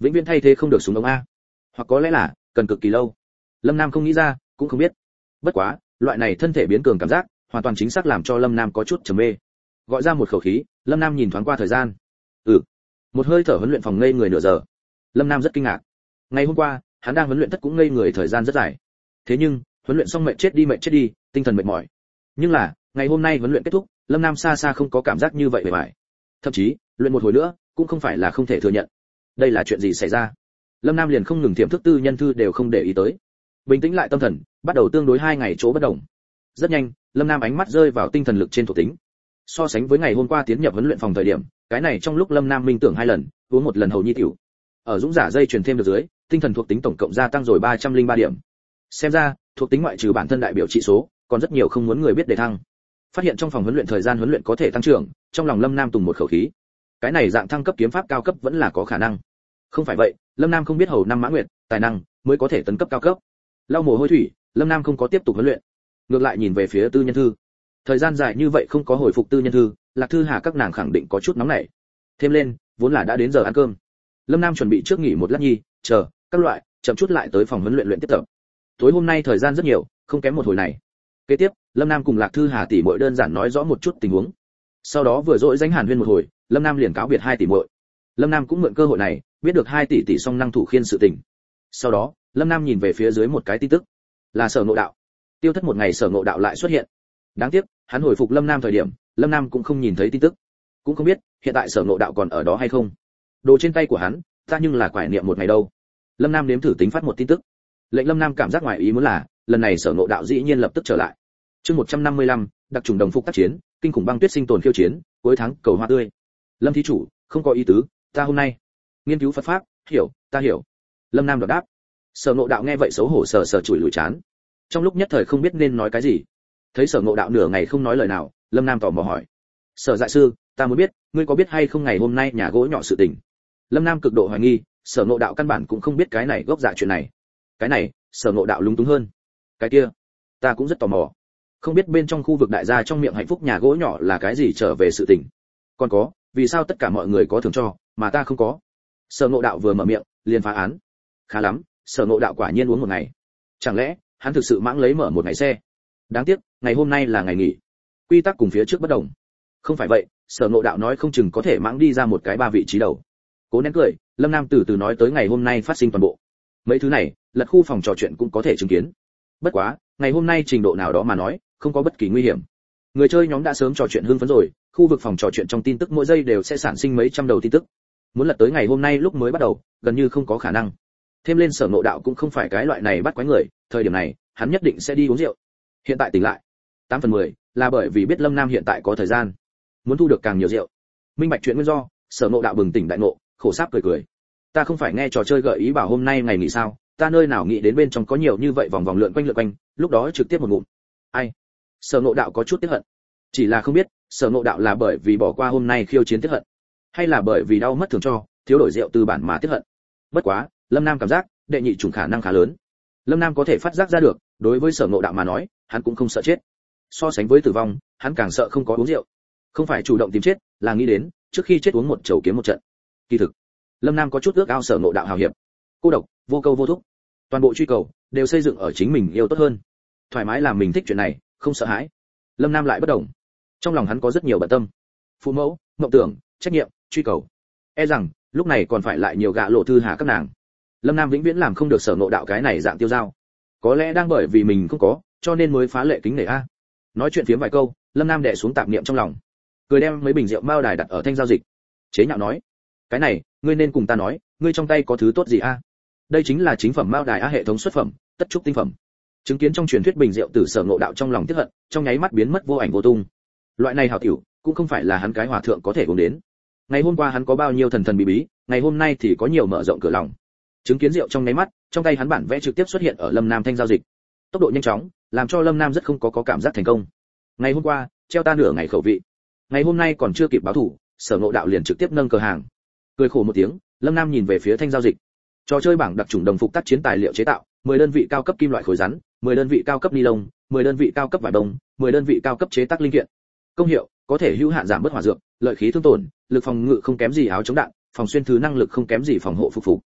vĩnh viễn thay thế không được súng ống a, hoặc có lẽ là cần cực kỳ lâu. Lâm Nam không nghĩ ra, cũng không biết. Bất quá, loại này thân thể biến cường cảm giác, hoàn toàn chính xác làm cho Lâm Nam có chút trầm mê. Gọi ra một khẩu khí, Lâm Nam nhìn thoáng qua thời gian. Ừ, một hơi thở huấn luyện phòng ngây người nửa giờ. Lâm Nam rất kinh ngạc. Ngày hôm qua, hắn đang huấn luyện thất cũng ngây người thời gian rất dài. Thế nhưng, huấn luyện xong mệt chết đi mệt chết đi, tinh thần mệt mỏi. Nhưng là, ngày hôm nay huấn luyện kết thúc, Lâm Nam xa xa không có cảm giác như vậy bề bại. Thậm chí, luyện một hồi nữa, cũng không phải là không thể thừa nhận. Đây là chuyện gì xảy ra? Lâm Nam liền không ngừng tiềm thức tư nhân thư đều không để ý tới. Bình tĩnh lại tâm thần, bắt đầu tương đối hai ngày chỗ bất động. Rất nhanh, Lâm Nam ánh mắt rơi vào tinh thần lực trên thuộc tính. So sánh với ngày hôm qua tiến nhập huấn luyện phòng thời điểm, cái này trong lúc Lâm Nam minh tưởng hai lần, uống một lần hầu nhi tiểu. Ở dũng giả dây truyền thêm được dưới, tinh thần thuộc tính tổng cộng gia tăng rồi ba trăm lẻ ba điểm. Xem ra, thuộc tính ngoại trừ bản thân đại biểu trị số, còn rất nhiều không muốn người biết để thăng. Phát hiện trong phòng huấn luyện thời gian huấn luyện có thể tăng trưởng, trong lòng Lâm Nam tùng một khẩu khí. Cái này dạng thăng cấp kiếm pháp cao cấp vẫn là có khả năng. Không phải vậy, Lâm Nam không biết hầu năm mã nguyệt, tài năng mới có thể tấn cấp cao cấp. Lau mồ hôi thủy, Lâm Nam không có tiếp tục huấn luyện. Ngược lại nhìn về phía tư nhân thư. Thời gian dài như vậy không có hồi phục tư nhân thư, Lạc Thư Hà các nàng khẳng định có chút nóng nảy. Thêm lên, vốn là đã đến giờ ăn cơm. Lâm Nam chuẩn bị trước nghỉ một lát nhi, chờ các loại, chậm chút lại tới phòng huấn luyện luyện tiếp tập. Tối hôm nay thời gian rất nhiều, không kém một hồi này. Kế tiếp, Lâm Nam cùng Lạc Thư Hà tỷ muội đơn giản nói rõ một chút tình huống. Sau đó vừa dỗi danh hàn huyên một hồi, Lâm Nam liền cáo biệt hai tỷ muội. Lâm Nam cũng mượn cơ hội này, biết được hai tỷ tỷ song năng thủ khiên sự tình. Sau đó, Lâm Nam nhìn về phía dưới một cái tin tức, là Sở Ngộ Đạo. Tiêu thất một ngày Sở Ngộ Đạo lại xuất hiện. Đáng tiếc, hắn hồi phục Lâm Nam thời điểm, Lâm Nam cũng không nhìn thấy tin tức, cũng không biết hiện tại Sở Ngộ Đạo còn ở đó hay không. Đồ trên tay của hắn, ta nhưng là quải niệm một ngày đâu. Lâm Nam nếm thử tính phát một tin tức. Lệnh Lâm Nam cảm giác ngoài ý muốn là, lần này Sở Ngộ Đạo dĩ nhiên lập tức trở lại. Chương một trăm năm mươi lăm, đặc trùng đồng phục tác chiến, kinh khủng băng tuyết sinh tồn khiêu chiến, cuối tháng cầu hoa tươi. Lâm thí chủ, không có ý tứ, ta hôm nay nghiên cứu Phật pháp, hiểu, ta hiểu. Lâm Nam đáp đáp. Sở Ngộ Đạo nghe vậy xấu hổ sờ sờ chùi lùi chán. Trong lúc nhất thời không biết nên nói cái gì. Thấy Sở Ngộ Đạo nửa ngày không nói lời nào, Lâm Nam tò mò hỏi: "Sở Dại sư, ta muốn biết, ngươi có biết hay không ngày hôm nay nhà gỗ nhỏ sự tình?" Lâm Nam cực độ hoài nghi, Sở Ngộ Đạo căn bản cũng không biết cái này gốc dạ chuyện này. Cái này, Sở Ngộ Đạo lúng túng hơn. Cái kia, ta cũng rất tò mò. Không biết bên trong khu vực đại gia trong miệng hạnh phúc nhà gỗ nhỏ là cái gì trở về sự tình. Còn có, vì sao tất cả mọi người có thưởng cho, mà ta không có? Sở Ngộ Đạo vừa mở miệng, liền phá án. Khá lắm, Sở Ngộ Đạo quả nhiên uống một ngày. Chẳng lẽ, hắn thực sự mãng lấy mở một ngày xe? Đáng tiếc, ngày hôm nay là ngày nghỉ. Quy tắc cùng phía trước bất đồng. Không phải vậy, Sở Ngộ Đạo nói không chừng có thể mãng đi ra một cái ba vị trí đầu. Cố nén cười, Lâm Nam từ từ nói tới ngày hôm nay phát sinh toàn bộ. Mấy thứ này, lật khu phòng trò chuyện cũng có thể chứng kiến. Bất quá, ngày hôm nay trình độ nào đó mà nói, không có bất kỳ nguy hiểm. Người chơi nhóm đã sớm trò chuyện hưng phấn rồi, khu vực phòng trò chuyện trong tin tức mỗi giây đều sẽ sản sinh mấy trăm đầu tin tức. Muốn lật tới ngày hôm nay lúc mới bắt đầu, gần như không có khả năng. Thêm lên Sở Ngộ Đạo cũng không phải cái loại này bắt quái người, thời điểm này, hắn nhất định sẽ đi uống rượu. Hiện tại tỉnh lại, tám phần mười là bởi vì biết Lâm Nam hiện tại có thời gian, muốn thu được càng nhiều rượu. Minh bạch chuyện nguyên do, Sở Ngộ Đạo bừng tỉnh đại ngộ, khổ sáp cười cười. Ta không phải nghe trò chơi gợi ý bảo hôm nay ngày nghỉ sao, ta nơi nào nghĩ đến bên trong có nhiều như vậy vòng vòng lượn quanh lượn quanh, lúc đó trực tiếp một ngụm. Ai? Sở Ngộ Đạo có chút tiếc hận. Chỉ là không biết, Sở Ngộ Đạo là bởi vì bỏ qua hôm nay khiêu chiến tiếc hận, hay là bởi vì đau mất thường cho, thiếu đổi rượu từ bản mà tiếc hận. Bất quá, Lâm Nam cảm giác, đệ nhị chủng khả năng khá lớn. Lâm Nam có thể phát giác ra được, đối với Sở Ngộ Đạo mà nói, hắn cũng không sợ chết. So sánh với tử vong, hắn càng sợ không có uống rượu. Không phải chủ động tìm chết, là nghĩ đến, trước khi chết uống một chầu kiếm một trận. Kỳ thực, Lâm Nam có chút ước ao Sở Ngộ Đạo hào hiệp. Cô độc, vô câu vô thúc. Toàn bộ truy cầu đều xây dựng ở chính mình yêu tốt hơn. Thoải mái làm mình thích chuyện này, không sợ hãi. Lâm Nam lại bất động. Trong lòng hắn có rất nhiều bận tâm. Phụ mẫu, mộng tưởng, trách nhiệm, truy cầu. E rằng, lúc này còn phải lại nhiều gạ lộ Thư Hà các nàng. Lâm Nam vĩnh viễn làm không được Sở Ngộ Đạo cái này dạng tiêu dao. Có lẽ đang bởi vì mình không có, cho nên mới phá lệ kính nể a. Nói chuyện phiếm vài câu, Lâm Nam đè xuống tạp niệm trong lòng, cười đem mấy bình rượu mao đài đặt ở thanh giao dịch. Chế nhạo nói: "Cái này, ngươi nên cùng ta nói, ngươi trong tay có thứ tốt gì a?" Đây chính là chính phẩm mao đài a hệ thống xuất phẩm, tất trúc tinh phẩm. Chứng kiến trong truyền thuyết bình rượu từ Sở Ngộ Đạo trong lòng tiếc hận, trong nháy mắt biến mất vô ảnh vô tung. Loại này hảo tiểu, cũng không phải là hắn cái hòa thượng có thể uống đến. Ngày hôm qua hắn có bao nhiêu thần thần bí bí, ngày hôm nay thì có nhiều mở rộng cửa lòng. Chứng kiến rượu trong nháy mắt, trong tay hắn bản vẽ trực tiếp xuất hiện ở Lâm Nam thanh giao dịch. Tốc độ nhanh chóng, làm cho Lâm Nam rất không có có cảm giác thành công. Ngày hôm qua, treo ta nửa ngày khẩu vị. Ngày hôm nay còn chưa kịp báo thủ, Sở Ngộ Đạo liền trực tiếp nâng cờ hàng. Cười khổ một tiếng, Lâm Nam nhìn về phía thanh giao dịch. Trò chơi bảng đặc chủng đồng phục tác chiến tài liệu chế tạo, mười đơn vị cao cấp kim loại khối rắn, mười đơn vị cao cấp ni lông, mười đơn vị cao cấp vải bông, mười đơn vị cao cấp chế tác linh kiện. Công hiệu, có thể hữu hạn giảm bớt hỏa dược, lợi khí thương tổn, lực phòng ngự không kém gì áo chống đạn, phòng xuyên thứ năng lực không kém gì phòng hộ phục phục.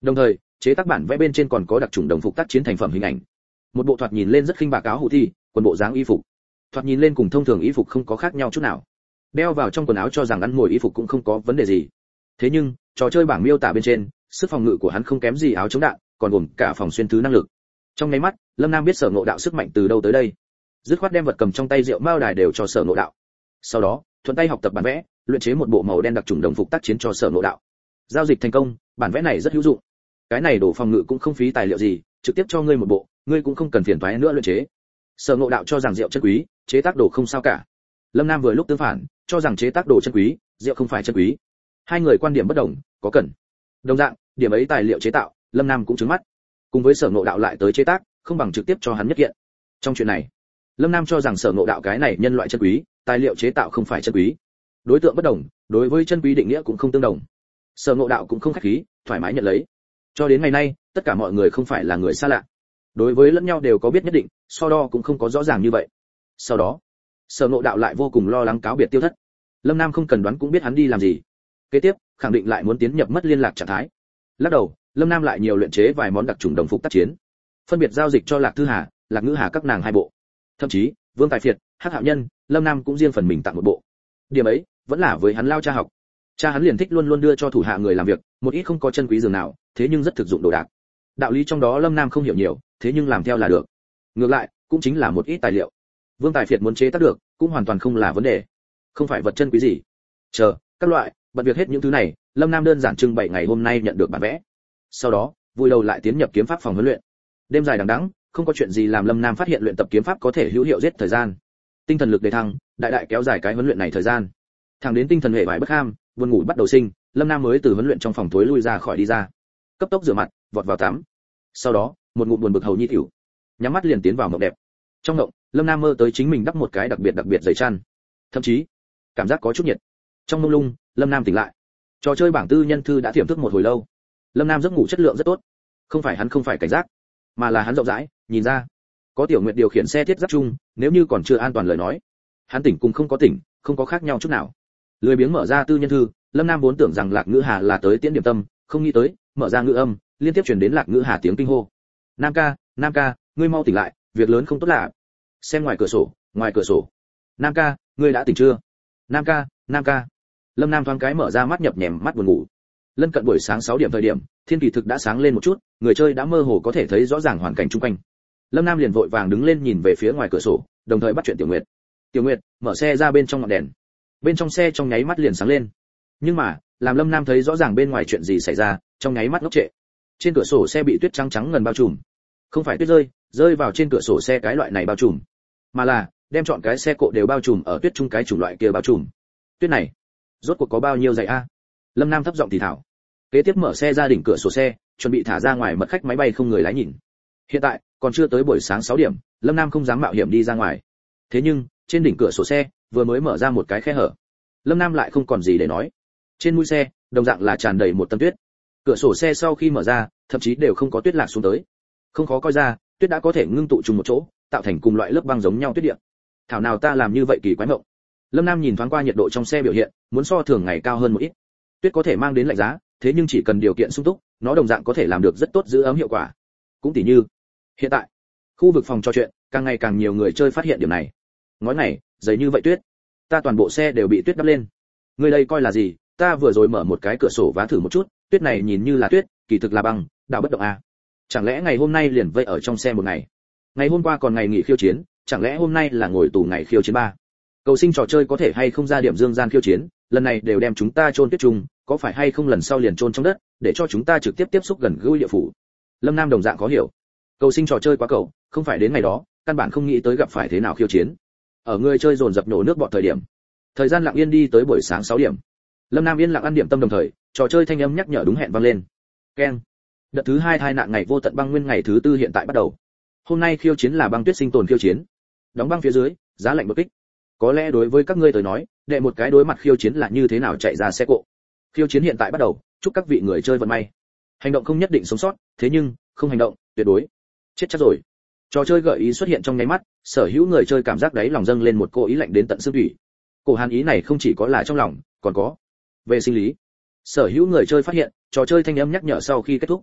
Đồng thời, chế tác bản vẽ bên trên còn có đặc trùng đồng phục tác chiến thành phẩm hình ảnh. Một bộ thoạt nhìn lên rất khinh bạc áo hủ thi, quần bộ dáng y phục. Thoạt nhìn lên cùng thông thường y phục không có khác nhau chút nào. Đeo vào trong quần áo cho rằng ăn ngồi y phục cũng không có vấn đề gì. Thế nhưng, trò chơi bảng miêu tả bên trên, sức phòng ngự của hắn không kém gì áo chống đạn, còn gồm cả phòng xuyên thứ năng lực. Trong nháy mắt, Lâm Nam biết Sở Ngộ Đạo sức mạnh từ đâu tới đây. Dứt khoát đem vật cầm trong tay rượu mao đài đều cho Sở Ngộ Đạo. Sau đó, thuận tay học tập bản vẽ, luyện chế một bộ màu đen đặc trùng đồng phục tác chiến cho Sở Ngộ Đạo. Giao dịch thành công, bản vẽ này rất hữu dụng. Cái này đồ phòng ngự cũng không phí tài liệu gì, trực tiếp cho ngươi một bộ, ngươi cũng không cần phiền toái nữa luyện chế. Sở Ngộ Đạo cho rằng rượu chân quý, chế tác đồ không sao cả. Lâm Nam vừa lúc tương phản, cho rằng chế tác đồ chân quý, rượu không phải chân quý. Hai người quan điểm bất đồng, có cần. Đồng dạng, điểm ấy tài liệu chế tạo, Lâm Nam cũng trứng mắt. Cùng với Sở Ngộ Đạo lại tới chế tác, không bằng trực tiếp cho hắn nhất kiện. Trong chuyện này, Lâm Nam cho rằng Sở Ngộ Đạo cái này nhân loại chân quý, tài liệu chế tạo không phải chân quý. Đối tượng bất đồng, đối với chân quý định nghĩa cũng không tương đồng. Sở Ngộ Đạo cũng không khách khí, thoải mái nhận lấy. Cho đến ngày nay, tất cả mọi người không phải là người xa lạ. Đối với lẫn nhau đều có biết nhất định, so đo cũng không có rõ ràng như vậy. Sau đó, Sở Ngộ Đạo lại vô cùng lo lắng cáo biệt tiêu thất. Lâm Nam không cần đoán cũng biết hắn đi làm gì. Kế tiếp, khẳng định lại muốn tiến nhập mất liên lạc trạng thái. Lắc đầu, Lâm Nam lại nhiều luyện chế vài món đặc trùng đồng phục tác chiến, phân biệt giao dịch cho Lạc Thư Hà, Lạc Ngữ Hà các nàng hai bộ. Thậm chí, Vương Tài Phiệt, Hắc Hạo Nhân, Lâm Nam cũng riêng phần mình tặng một bộ. Điểm ấy, vẫn là với hắn lao cha học. Cha hắn liền thích luôn luôn đưa cho thủ hạ người làm việc, một ít không có chân quý dường nào, thế nhưng rất thực dụng đồ đạc. Đạo lý trong đó Lâm Nam không hiểu nhiều, thế nhưng làm theo là được. Ngược lại, cũng chính là một ít tài liệu. Vương Tài Phiệt muốn chế tác được, cũng hoàn toàn không là vấn đề. Không phải vật chân quý gì. Chờ, các loại, bận việc hết những thứ này, Lâm Nam đơn giản trưng bày ngày hôm nay nhận được bản vẽ. Sau đó, vui đầu lại tiến nhập kiếm pháp phòng huấn luyện. Đêm dài đằng đẵng, không có chuyện gì làm Lâm Nam phát hiện luyện tập kiếm pháp có thể hữu hiệu giết thời gian. Tinh thần lực đề thăng, đại đại kéo dài cái huấn luyện này thời gian. Thẳng đến tinh thần hệ vải bất ham, buồn ngủ bắt đầu sinh, Lâm Nam mới từ huấn luyện trong phòng tối lui ra khỏi đi ra. Cấp tốc rửa mặt, vọt vào tắm. Sau đó, một ngụm buồn bực hầu nhi tiểu, nhắm mắt liền tiến vào mộng đẹp. Trong mộng, Lâm Nam mơ tới chính mình đắp một cái đặc biệt đặc biệt dày chăn, thậm chí cảm giác có chút nhiệt. Trong mông lung, Lâm Nam tỉnh lại. Trò chơi bảng tư nhân thư đã tiềm thức một hồi lâu. Lâm Nam giấc ngủ chất lượng rất tốt. Không phải hắn không phải cảnh giác, mà là hắn rộng rãi, nhìn ra có Tiểu Nguyệt điều khiển xe thiết giáp chung, nếu như còn chưa an toàn lời nói, hắn tỉnh cùng không có tỉnh, không có khác nhau chút nào. Lười biếng mở ra tư nhân thư, Lâm Nam vốn tưởng rằng Lạc Ngữ Hà là tới tiễn điểm tâm, không nghĩ tới, mở ra ngữ âm, liên tiếp truyền đến Lạc Ngữ Hà tiếng kinh hô. "Nam ca, Nam ca, ngươi mau tỉnh lại, việc lớn không tốt lạ." Xem ngoài cửa sổ, ngoài cửa sổ. "Nam ca, ngươi đã tỉnh chưa?" "Nam ca, Nam ca." Lâm Nam thoáng cái mở ra mắt nhập nhèm mắt buồn ngủ. Lân cận buổi sáng sáu điểm thời điểm, thiên kỳ thực đã sáng lên một chút, người chơi đã mơ hồ có thể thấy rõ ràng hoàn cảnh xung quanh. Lâm Nam liền vội vàng đứng lên nhìn về phía ngoài cửa sổ, đồng thời bắt chuyện Tiểu Nguyệt. "Tiểu Nguyệt, mở xe ra bên trong ngọn đèn." Bên trong xe trong nháy mắt liền sáng lên. Nhưng mà, làm Lâm Nam thấy rõ ràng bên ngoài chuyện gì xảy ra, trong nháy mắt ngốc trệ. Trên cửa sổ xe bị tuyết trắng trắng ngần bao trùm. Không phải tuyết rơi, rơi vào trên cửa sổ xe cái loại này bao trùm, mà là đem chọn cái xe cộ đều bao trùm ở tuyết trung cái chủng loại kia bao trùm. Tuyết này, rốt cuộc có bao nhiêu dày a? Lâm Nam thấp giọng thì thào. Kế tiếp mở xe ra đỉnh cửa sổ xe, chuẩn bị thả ra ngoài mật khách máy bay không người lái nhìn. Hiện tại, còn chưa tới buổi sáng sáu điểm, Lâm Nam không dám mạo hiểm đi ra ngoài. Thế nhưng, trên đỉnh cửa sổ xe, vừa mới mở ra một cái khe hở. Lâm Nam lại không còn gì để nói. Trên mũi xe, đồng dạng là tràn đầy một tấm tuyết. Cửa sổ xe sau khi mở ra, thậm chí đều không có tuyết lạc xuống tới. Không khó coi ra, tuyết đã có thể ngưng tụ chung một chỗ, tạo thành cùng loại lớp băng giống nhau tuyết địa. Thảo nào ta làm như vậy kỳ quái mộng. Lâm Nam nhìn thoáng qua nhiệt độ trong xe biểu hiện, muốn so thường ngày cao hơn một ít. Tuyết có thể mang đến lạnh giá, thế nhưng chỉ cần điều kiện sung túc, nó đồng dạng có thể làm được rất tốt giữ ấm hiệu quả. Cũng tỉ như, hiện tại, khu vực phòng trò chuyện, càng ngày càng nhiều người chơi phát hiện điểm này. Ngói này, dày như vậy tuyết, ta toàn bộ xe đều bị tuyết đắp lên. Người đây coi là gì? Ta vừa rồi mở một cái cửa sổ vá thử một chút, tuyết này nhìn như là tuyết, kỳ thực là băng, đảo bất động à? Chẳng lẽ ngày hôm nay liền vây ở trong xe một ngày? Ngày hôm qua còn ngày nghỉ khiêu chiến, chẳng lẽ hôm nay là ngồi tù ngày khiêu chiến ba? Cầu sinh trò chơi có thể hay không ra điểm dương gian khiêu chiến, lần này đều đem chúng ta chôn tuyết trùng, có phải hay không lần sau liền chôn trong đất, để cho chúng ta trực tiếp tiếp xúc gần gũi địa phủ. Lâm Nam đồng dạng có hiểu. Cầu sinh trò chơi quá cầu, không phải đến ngày đó, căn bản không nghĩ tới gặp phải thế nào khiêu chiến. Ở người chơi dồn dập nổ nước bọt thời điểm, thời gian lặng yên đi tới buổi sáng sáu điểm. Lâm Nam yên lặng ăn điểm tâm đồng thời, trò chơi thanh âm nhắc nhở đúng hẹn vang lên. Keng. Đợt thứ hai thai nạn ngày vô tận băng nguyên ngày thứ tư hiện tại bắt đầu. Hôm nay khiêu chiến là băng tuyết sinh tồn khiêu chiến. Đóng băng phía dưới, giá lạnh đột kích. Có lẽ đối với các ngươi tới nói, đệ một cái đối mặt khiêu chiến là như thế nào chạy ra xe cộ. Khiêu chiến hiện tại bắt đầu, chúc các vị người chơi vận may. Hành động không nhất định sống sót, thế nhưng, không hành động, tuyệt đối chết chắc rồi. Trò chơi gợi ý xuất hiện trong nháy mắt, sở hữu người chơi cảm giác đáy lòng dâng lên một cô ý lạnh đến tận xương thủy. Cổ hàn ý này không chỉ có là trong lòng, còn có về sinh lý. Sở hữu người chơi phát hiện, trò chơi thanh âm nhắc nhở sau khi kết thúc,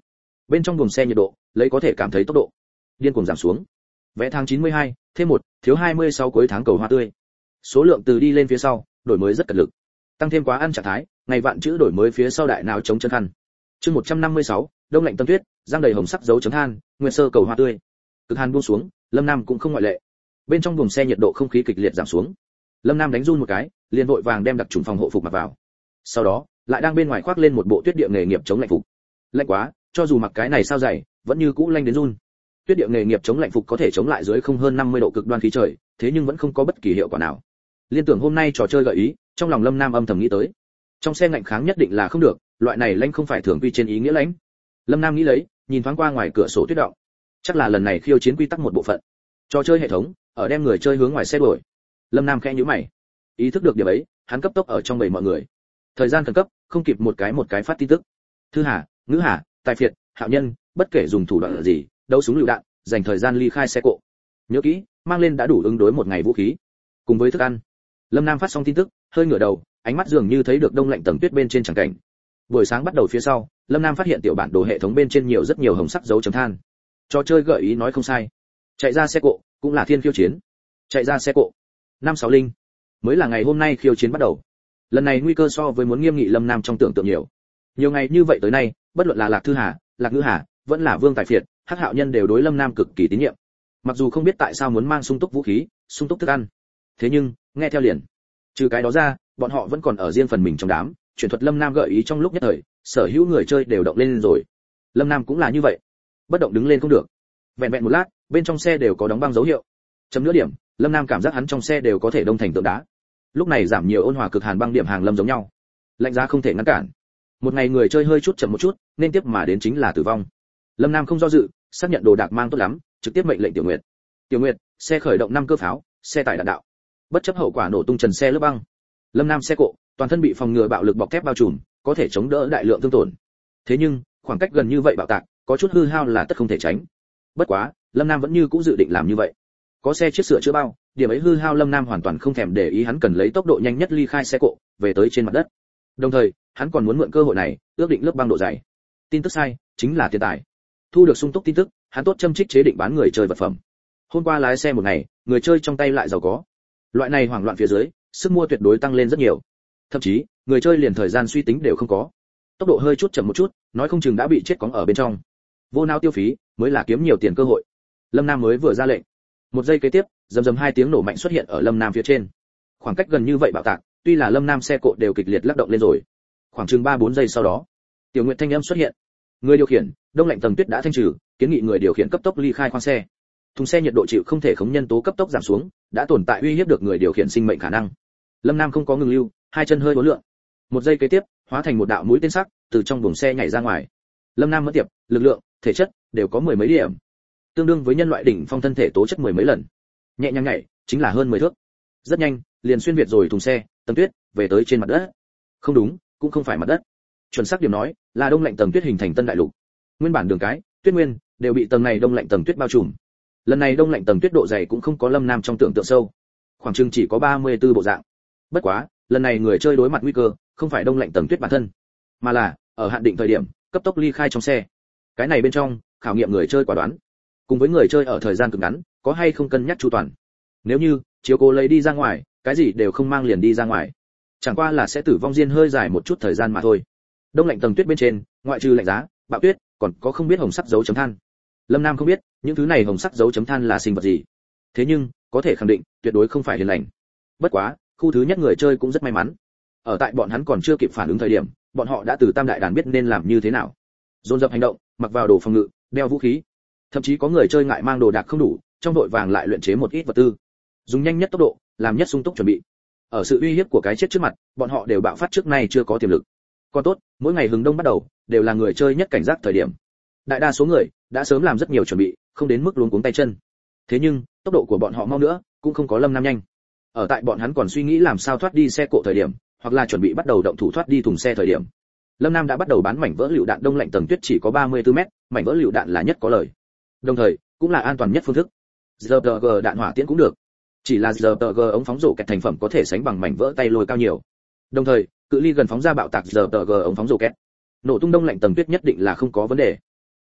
Bên trong buồng xe nhiệt độ lấy có thể cảm thấy tốc độ điên cuồng giảm xuống. Vé tháng chín mươi hai, thêm một, thiếu hai mươi sáu cuối tháng cầu hoa tươi. Số lượng từ đi lên phía sau, đổi mới rất cật lực. Tăng thêm quá ăn trạng thái, ngày vạn chữ đổi mới phía sau đại nào chống chân khăn. Chương một trăm năm mươi sáu, đông lạnh tâm tuyết, giang đầy hồng sắc dấu chấm than, nguyên sơ cầu hoa tươi. Cực hàn buông xuống, Lâm Nam cũng không ngoại lệ. Bên trong buồng xe nhiệt độ không khí kịch liệt giảm xuống. Lâm Nam đánh run một cái, liền vội vàng đem đặc trùng phòng hộ phục mặc vào. Sau đó, lại đang bên ngoài khoác lên một bộ tuyết địa nghề nghiệp chống lạnh phục. Lạnh quá, cho dù mặc cái này sao dày, vẫn như cũ lạnh đến run. Tuyết địa nghề nghiệp chống lạnh phục có thể chống lại dưới không hơn năm mươi độ cực đoan khí trời, thế nhưng vẫn không có bất kỳ hiệu quả nào. Liên tưởng hôm nay trò chơi gợi ý, trong lòng Lâm Nam âm thầm nghĩ tới. Trong xe ngạnh kháng nhất định là không được, loại này lạnh không phải thường quy trên ý nghĩa lạnh. Lâm Nam nghĩ lấy, nhìn thoáng qua ngoài cửa sổ tuyết động. Chắc là lần này khiêu chiến quy tắc một bộ phận. Trò chơi hệ thống, ở đem người chơi hướng ngoài xe đuổi. Lâm Nam khẽ nhíu mày. Ý thức được điểm ấy, hắn cấp tốc ở trong bầy mọi người. Thời gian khẩn cấp, không kịp một cái một cái phát tin tức. Thư Hà, Ngữ Hà, Tài Phiệt, Hạo Nhân, bất kể dùng thủ đoạn gì, đấu súng lựu đạn, dành thời gian ly khai xe cộ. Nhớ kỹ, mang lên đã đủ ứng đối một ngày vũ khí, cùng với thức ăn. Lâm Nam phát xong tin tức, hơi ngửa đầu, ánh mắt dường như thấy được đông lạnh tầng tuyết bên trên chẳng cảnh. Buổi sáng bắt đầu phía sau, Lâm Nam phát hiện tiểu bản đồ hệ thống bên trên nhiều rất nhiều hồng sắc dấu chấm than. Trò chơi gợi ý nói không sai. Chạy ra xe cộ, cũng là thiên khiêu chiến. Chạy ra xe cộ. năm sáu linh, mới là ngày hôm nay khiêu chiến bắt đầu. Lần này nguy cơ so với muốn nghiêm nghị Lâm Nam trong tưởng tượng nhiều. Nhiều ngày như vậy tới nay, bất luận là Lạc Thư Hà, Lạc Ngữ Hà, vẫn là Vương Tài Phiệt, Hắc Hạo Nhân đều đối Lâm Nam cực kỳ tín nhiệm. Mặc dù không biết tại sao muốn mang sung túc vũ khí, sung túc thức ăn, thế nhưng nghe theo liền. Trừ cái đó ra, bọn họ vẫn còn ở riêng phần mình trong đám, chuyển thuật Lâm Nam gợi ý trong lúc nhất thời, sở hữu người chơi đều động lên rồi. Lâm Nam cũng là như vậy, bất động đứng lên không được. Vẹn vẹn một lát, bên trong xe đều có đóng băng dấu hiệu. Chấm nửa điểm, Lâm Nam cảm giác hắn trong xe đều có thể đông thành tượng đá. Lúc này giảm nhiều ôn hòa cực hàn băng điểm hàng lâm giống nhau, lạnh giá không thể ngăn cản. Một ngày người chơi hơi chút chậm một chút, nên tiếp mà đến chính là tử vong. Lâm Nam không do dự, xác nhận đồ đạc mang tốt lắm, trực tiếp mệnh lệnh Tiểu Nguyệt. Tiểu Nguyệt, xe khởi động năm cơ pháo, xe tải đạn đạo. Bất chấp hậu quả nổ tung trần xe lớp băng. Lâm Nam xe cộ, toàn thân bị phòng ngừa bạo lực bọc thép bao trùm, có thể chống đỡ đại lượng thương tổn. Thế nhưng, khoảng cách gần như vậy bạo tạc, có chút hư hao là tất không thể tránh. Bất quá, Lâm Nam vẫn như cũ dự định làm như vậy. Có xe chiết sửa chữa bao, điểm ấy hư hao Lâm Nam hoàn toàn không thèm để ý, hắn cần lấy tốc độ nhanh nhất ly khai xe cộ, về tới trên mặt đất. Đồng thời, hắn còn muốn mượn cơ hội này, ước định lớp băng độ dày. Tin tức sai, chính là tiền tài. Thu được sung túc tin tức, hắn tốt châm trích chế định bán người chơi vật phẩm. Hôm qua lái xe một ngày, người chơi trong tay lại giàu có. Loại này hoảng loạn phía dưới, sức mua tuyệt đối tăng lên rất nhiều. Thậm chí, người chơi liền thời gian suy tính đều không có. Tốc độ hơi chút chậm một chút, nói không chừng đã bị chết cóng ở bên trong. Vô não tiêu phí, mới là kiếm nhiều tiền cơ hội. Lâm Nam mới vừa ra lệnh. Một giây kế tiếp, rầm rầm hai tiếng nổ mạnh xuất hiện ở Lâm Nam phía trên. Khoảng cách gần như vậy bạo tạc, tuy là Lâm Nam xe cộ đều kịch liệt lắc động lên rồi. Khoảng chừng ba bốn giây sau đó, Tiểu Nguyệt thanh âm xuất hiện. Người điều khiển, đông lạnh tầng tuyết đã thanh trừ, kiến nghị người điều khiển cấp tốc ly khai khoang xe. Thùng xe nhiệt độ chịu không thể khống nhân tố cấp tốc giảm xuống, đã tồn tại uy hiếp được người điều khiển sinh mệnh khả năng. Lâm Nam không có ngừng lưu, hai chân hơi uốn lượn. Một giây kế tiếp, hóa thành một đạo mũi tên sắc, từ trong buồng xe nhảy ra ngoài. Lâm Nam mất tiệp, lực lượng, thể chất đều có mười mấy điểm, tương đương với nhân loại đỉnh phong thân thể tố chất mười mấy lần. Nhẹ nhàng nhảy, chính là hơn mười thước. Rất nhanh, liền xuyên việt rồi thùng xe, tầng tuyết, về tới trên mặt đất. Không đúng, cũng không phải mặt đất. Chuẩn xác điểm nói, là đông lạnh tầng tuyết hình thành tân đại lục. Nguyên bản đường cái, tuyết nguyên đều bị tầng này đông lạnh tầng tuyết bao trùm. Lần này đông lạnh tầng tuyết độ dày cũng không có Lâm Nam trong tưởng tượng sâu, khoảng chừng chỉ có ba mươi tư bộ dạng. Bất quá, lần này người chơi đối mặt nguy cơ, không phải đông lạnh tầng tuyết bản thân, mà là ở hạn định thời điểm, cấp tốc ly khai trong xe. Cái này bên trong, khảo nghiệm người chơi quả đoán, cùng với người chơi ở thời gian cực ngắn, có hay không cân nhắc chu toàn. Nếu như chiếu cố lấy đi ra ngoài, cái gì đều không mang liền đi ra ngoài, chẳng qua là sẽ tử vong riêng hơi dài một chút thời gian mà thôi. Đông lạnh tầng tuyết bên trên, ngoại trừ lạnh giá, bạo tuyết, còn có không biết hồng sắc dấu chấm than. Lâm Nam không biết những thứ này hồng sắc dấu chấm than là sinh vật gì, thế nhưng có thể khẳng định tuyệt đối không phải hiền lành. Bất quá, khu thứ nhất người chơi cũng rất may mắn, ở tại bọn hắn còn chưa kịp phản ứng thời điểm, bọn họ đã từ tam đại đàn biết nên làm như thế nào, dồn dập hành động, mặc vào đồ phòng ngự, đeo vũ khí. Thậm chí có người chơi ngại mang đồ đạc không đủ, trong đội vàng lại luyện chế một ít vật tư, dùng nhanh nhất tốc độ, làm nhất sung túc chuẩn bị. Ở sự uy hiếp của cái chết trước mặt, bọn họ đều bạo phát trước nay chưa có tiềm lực. Còn tốt, mỗi ngày hừng đông bắt đầu, đều là người chơi nhất cảnh giác thời điểm. Đại đa số người đã sớm làm rất nhiều chuẩn bị, không đến mức luống cuống tay chân. Thế nhưng, tốc độ của bọn họ mau nữa, cũng không có Lâm Nam nhanh. Ở tại bọn hắn còn suy nghĩ làm sao thoát đi xe cộ thời điểm, hoặc là chuẩn bị bắt đầu động thủ thoát đi thùng xe thời điểm, Lâm Nam đã bắt đầu bán mảnh vỡ lựu đạn đông lạnh tầng tuyết chỉ có ba mươi tư mét, mảnh vỡ lựu đạn là nhất có lời. Đồng thời, cũng là an toàn nhất phương thức. rờ pê giê đạn hỏa tiễn cũng được. Chỉ là rờ pê giê ống phóng rổ kẹt thành phẩm có thể sánh bằng mảnh vỡ tay lôi cao nhiều. Đồng thời, cự ly gần phóng ra bạo tạc rờ pê giê ống phóng rổ kẹt. Nổ tung đông lạnh tầng tuyết nhất định là không có vấn đề.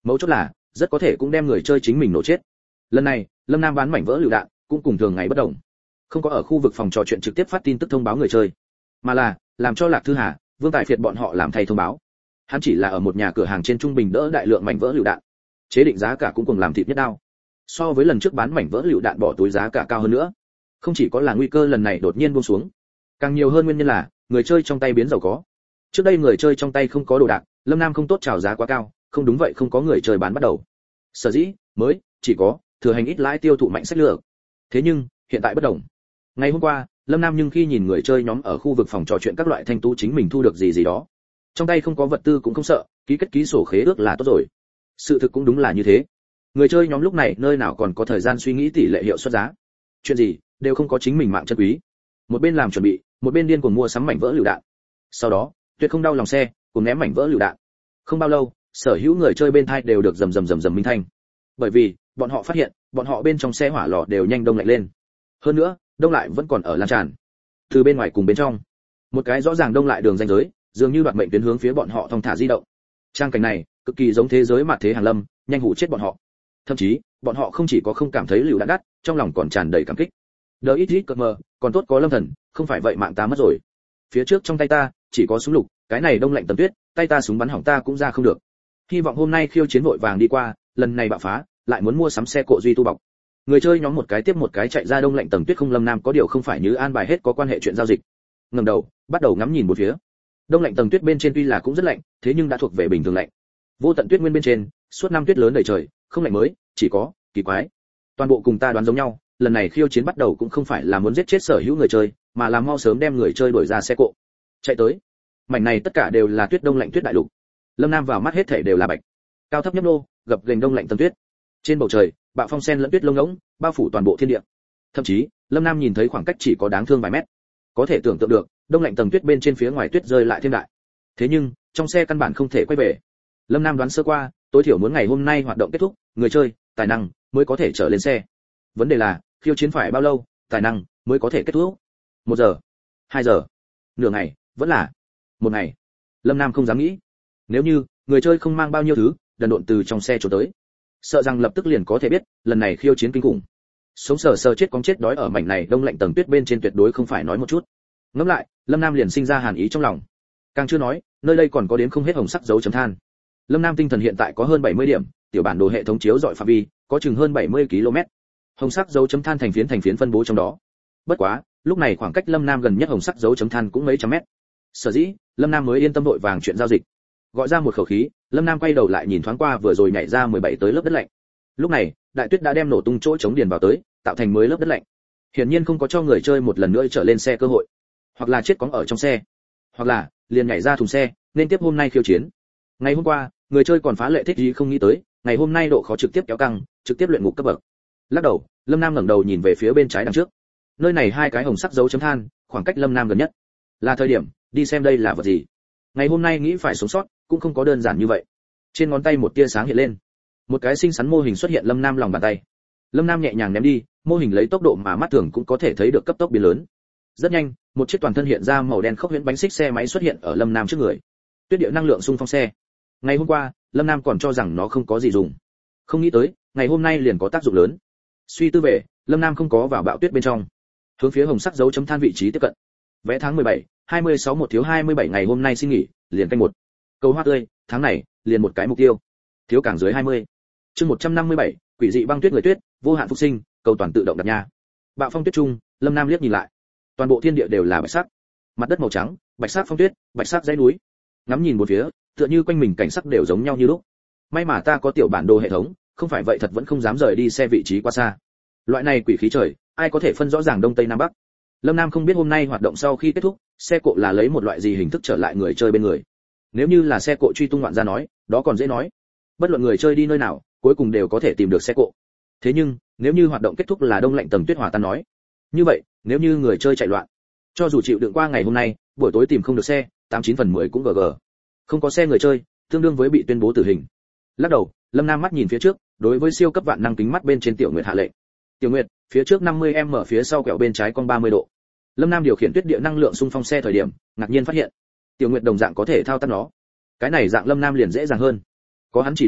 Mấu chốt là rất có thể cũng đem người chơi chính mình nổ chết. Lần này Lâm Nam bán mảnh vỡ lựu đạn cũng cùng thường ngày bất động, không có ở khu vực phòng trò chuyện trực tiếp phát tin tức thông báo người chơi, mà là làm cho Lạc Thư Hà, Vương Tài Phiệt bọn họ làm thay thông báo. Hắn chỉ là ở một nhà cửa hàng trên trung bình đỡ đại lượng mảnh vỡ lựu đạn, chế định giá cả cũng cùng làm thịt nhất đao. So với lần trước bán mảnh vỡ lựu đạn bỏ túi giá cả cao hơn nữa. Không chỉ có là nguy cơ lần này đột nhiên buông xuống, càng nhiều hơn nguyên nhân là người chơi trong tay biến giàu có. Trước đây người chơi trong tay không có đồ đạc, Lâm Nam không tốt chào giá quá cao, không đúng vậy không có người chơi bán bắt đầu. Sở dĩ mới chỉ có thừa hành ít lãi tiêu thụ mạnh sách lược. Thế nhưng hiện tại bất đồng. Ngày hôm qua, Lâm Nam nhưng khi nhìn người chơi nhóm ở khu vực phòng trò chuyện các loại thanh tú chính mình thu được gì gì đó, trong tay không có vật tư cũng không sợ, ký kết ký sổ khế ước là tốt rồi. Sự thực cũng đúng là như thế. Người chơi nhóm lúc này nơi nào còn có thời gian suy nghĩ tỷ lệ hiệu suất giá, chuyện gì đều không có chính mình mạng chân quý. Một bên làm chuẩn bị, một bên điên cuồng mua sắm mảnh vỡ lựu đạn. Sau đó tuyệt không đau lòng xe, cùng ném mảnh vỡ lựu đạn. Không bao lâu, sở hữu người chơi bên thai đều được rầm rầm rầm rầm minh thanh, bởi vì bọn họ phát hiện bọn họ bên trong xe hỏa lò đều nhanh đông lạnh lên. Hơn nữa đông lại vẫn còn ở lan tràn từ bên ngoài cùng bên trong, một cái rõ ràng đông lại đường ranh giới, dường như đoạt mệnh tuyến hướng phía bọn họ thong thả di động. Trang cảnh này cực kỳ giống thế giới mặt thế hàng lâm, nhanh hủ chết bọn họ. Thậm chí bọn họ không chỉ có không cảm thấy lựu đạn đắt, trong lòng còn tràn đầy cảm kích. Đỡ ít ít cợt mờ, còn tốt có Lâm Thần, không phải vậy mạng ta mất rồi. Phía trước trong tay ta chỉ có súng lục, cái này đông lạnh tầm tuyết, tay ta súng bắn hỏng ta cũng ra không được. Hy vọng hôm nay khiêu chiến vội vàng đi qua, lần này bạo phá, lại muốn mua sắm xe cộ duy tu bọc. Người chơi nhóm một cái tiếp một cái chạy ra đông lạnh tầng tuyết không. Lâm Nam có điều không phải như an bài hết có quan hệ chuyện giao dịch. Ngẩng đầu, bắt đầu ngắm nhìn một phía. Đông lạnh tầng tuyết bên trên tuy là cũng rất lạnh, thế nhưng đã thuộc về bình thường lạnh. Vô tận tuyết nguyên bên trên, suốt năm tuyết lớn đầy trời, không lạnh mới, chỉ có kỳ quái. Toàn bộ cùng ta đoán giống nhau, lần này khiêu chiến bắt đầu cũng không phải là muốn giết chết sở hữu người chơi, mà là mau sớm đem người chơi đuổi ra xe cộ. Chạy tới. Mảnh này tất cả đều là tuyết đông lạnh tuyết đại lục. Lâm Nam vào mắt hết thảy đều là bạch. Cao thấp nhấp nô, gập ghềnh đông lạnh tầng tuyết. Trên bầu trời, bạo phong sen lẫn tuyết lông ngỗng, bao phủ toàn bộ thiên địa. Thậm chí, Lâm Nam nhìn thấy khoảng cách chỉ có đáng thương vài mét. Có thể tưởng tượng được, đông lạnh tầng tuyết bên trên phía ngoài tuyết rơi lại thêm đại. Thế nhưng, trong xe căn bản không thể quay về. Lâm Nam đoán sơ qua, tối thiểu muốn ngày hôm nay hoạt động kết thúc, người chơi, tài năng mới có thể trở lên xe. Vấn đề là, khiêu chiến phải bao lâu, tài năng mới có thể kết thúc? Một giờ, hai giờ, nửa ngày, vẫn là một ngày. Lâm Nam không dám nghĩ. Nếu như người chơi không mang bao nhiêu thứ, đần độn từ trong xe trốn tới, sợ rằng lập tức liền có thể biết, lần này khiêu chiến kinh khủng. Sống sờ sờ chết cóng chết đói ở mảnh này đông lạnh tầng tuyết bên trên tuyệt đối không phải nói một chút. Ngẫm lại, Lâm Nam liền sinh ra hàn ý trong lòng. Càng chưa nói, nơi đây còn có đến không hết hồng sắc dấu chấm than. Lâm Nam tinh thần hiện tại có hơn bảy mươi điểm, tiểu bản đồ hệ thống chiếu dọi phạm vi, có chừng hơn bảy mươi ki lô mét. Hồng sắc dấu chấm than thành phiến thành phiến phân bố trong đó. Bất quá, lúc này khoảng cách Lâm Nam gần nhất hồng sắc dấu chấm than cũng mấy trăm mét. Sở dĩ, Lâm Nam mới yên tâm đội vàng chuyện giao dịch. Gọi ra một khẩu khí, Lâm Nam quay đầu lại nhìn thoáng qua vừa rồi nhảy ra mười bảy tới lớp đất lạnh. Lúc này, đại tuyết đã đem nổ tung chỗ chống điền vào tới, tạo thành mới lớp đất lạnh. Hiển nhiên không có cho người chơi một lần nữa trở lên xe cơ hội, hoặc là chết cóng ở trong xe, hoặc là liền nhảy ra thùng xe, nên tiếp hôm nay khiêu chiến. Ngày hôm qua, người chơi còn phá lệ thích gì không nghĩ tới, ngày hôm nay độ khó trực tiếp kéo căng, trực tiếp luyện ngục cấp bậc. Lắc đầu, Lâm Nam ngẩng đầu nhìn về phía bên trái đằng trước. Nơi này hai cái hồng sắc dấu chấm than, khoảng cách Lâm Nam gần nhất. Là thời điểm đi xem đây là vật gì. Ngày hôm nay nghĩ phải sống sót, cũng không có đơn giản như vậy. Trên ngón tay một tia sáng hiện lên, một cái xinh xắn mô hình xuất hiện Lâm Nam lòng bàn tay. Lâm Nam nhẹ nhàng ném đi, mô hình lấy tốc độ mà mắt thường cũng có thể thấy được cấp tốc biến lớn. Rất nhanh, một chiếc toàn thân hiện ra màu đen khốc huyễn bánh xích xe máy xuất hiện ở Lâm Nam trước người. Tuyết điệu năng lượng xung phong xe. Ngày hôm qua, Lâm Nam còn cho rằng nó không có gì dùng, không nghĩ tới, ngày hôm nay liền có tác dụng lớn. Suy tư về, Lâm Nam không có vào bão tuyết bên trong, hướng phía hồng sắc dấu chấm than vị trí tiếp cận. Vẽ tháng mười bảy, hai mươi sáu một thiếu hai mươi bảy ngày hôm nay xin nghỉ, liền canh một. Cầu hoa tươi, tháng này, liền một cái mục tiêu. Thiếu càng dưới hai mươi. Chương một trăm năm mươi bảy, quỷ dị băng tuyết người tuyết, vô hạn phục sinh, cầu toàn tự động đặt nha. Bạo phong tuyết trung, Lâm Nam liếc nhìn lại. Toàn bộ thiên địa đều là bạch sắc. Mặt đất màu trắng, bạch sắc phong tuyết, bạch sắc dãy núi. Ngắm nhìn một phía, tựa như quanh mình cảnh sắc đều giống nhau như lúc. May mà ta có tiểu bản đồ hệ thống, không phải vậy thật vẫn không dám rời đi xe vị trí quá xa. Loại này quỷ khí trời, ai có thể phân rõ ràng đông tây nam bắc. Lâm Nam không biết hôm nay hoạt động sau khi kết thúc, xe cộ là lấy một loại gì hình thức trở lại người chơi bên người. Nếu như là xe cộ truy tung ngoạn ra nói, đó còn dễ nói. Bất luận người chơi đi nơi nào, cuối cùng đều có thể tìm được xe cộ. Thế nhưng, nếu như hoạt động kết thúc là đông lạnh tầng tuyết hòa tan nói, như vậy, nếu như người chơi chạy loạn, cho dù chịu đựng qua ngày hôm nay, buổi tối tìm không được xe, tám chín phần mười cũng gg. Không có xe người chơi, tương đương với bị tuyên bố tử hình. Lắc đầu, Lâm Nam mắt nhìn phía trước, đối với siêu cấp vạn năng kính mắt bên trên Tiểu Nguyệt hạ lệnh. Tiểu Nguyệt, phía trước năm mươi m phía sau quẹo bên trái cong ba mươi độ. Lâm Nam điều khiển tuyết địa năng lượng xung phong xe thời điểm, ngạc nhiên phát hiện, Tiểu Nguyệt đồng dạng có thể thao tác nó. Cái này dạng Lâm Nam liền dễ dàng hơn. Có hắn chỉ đường,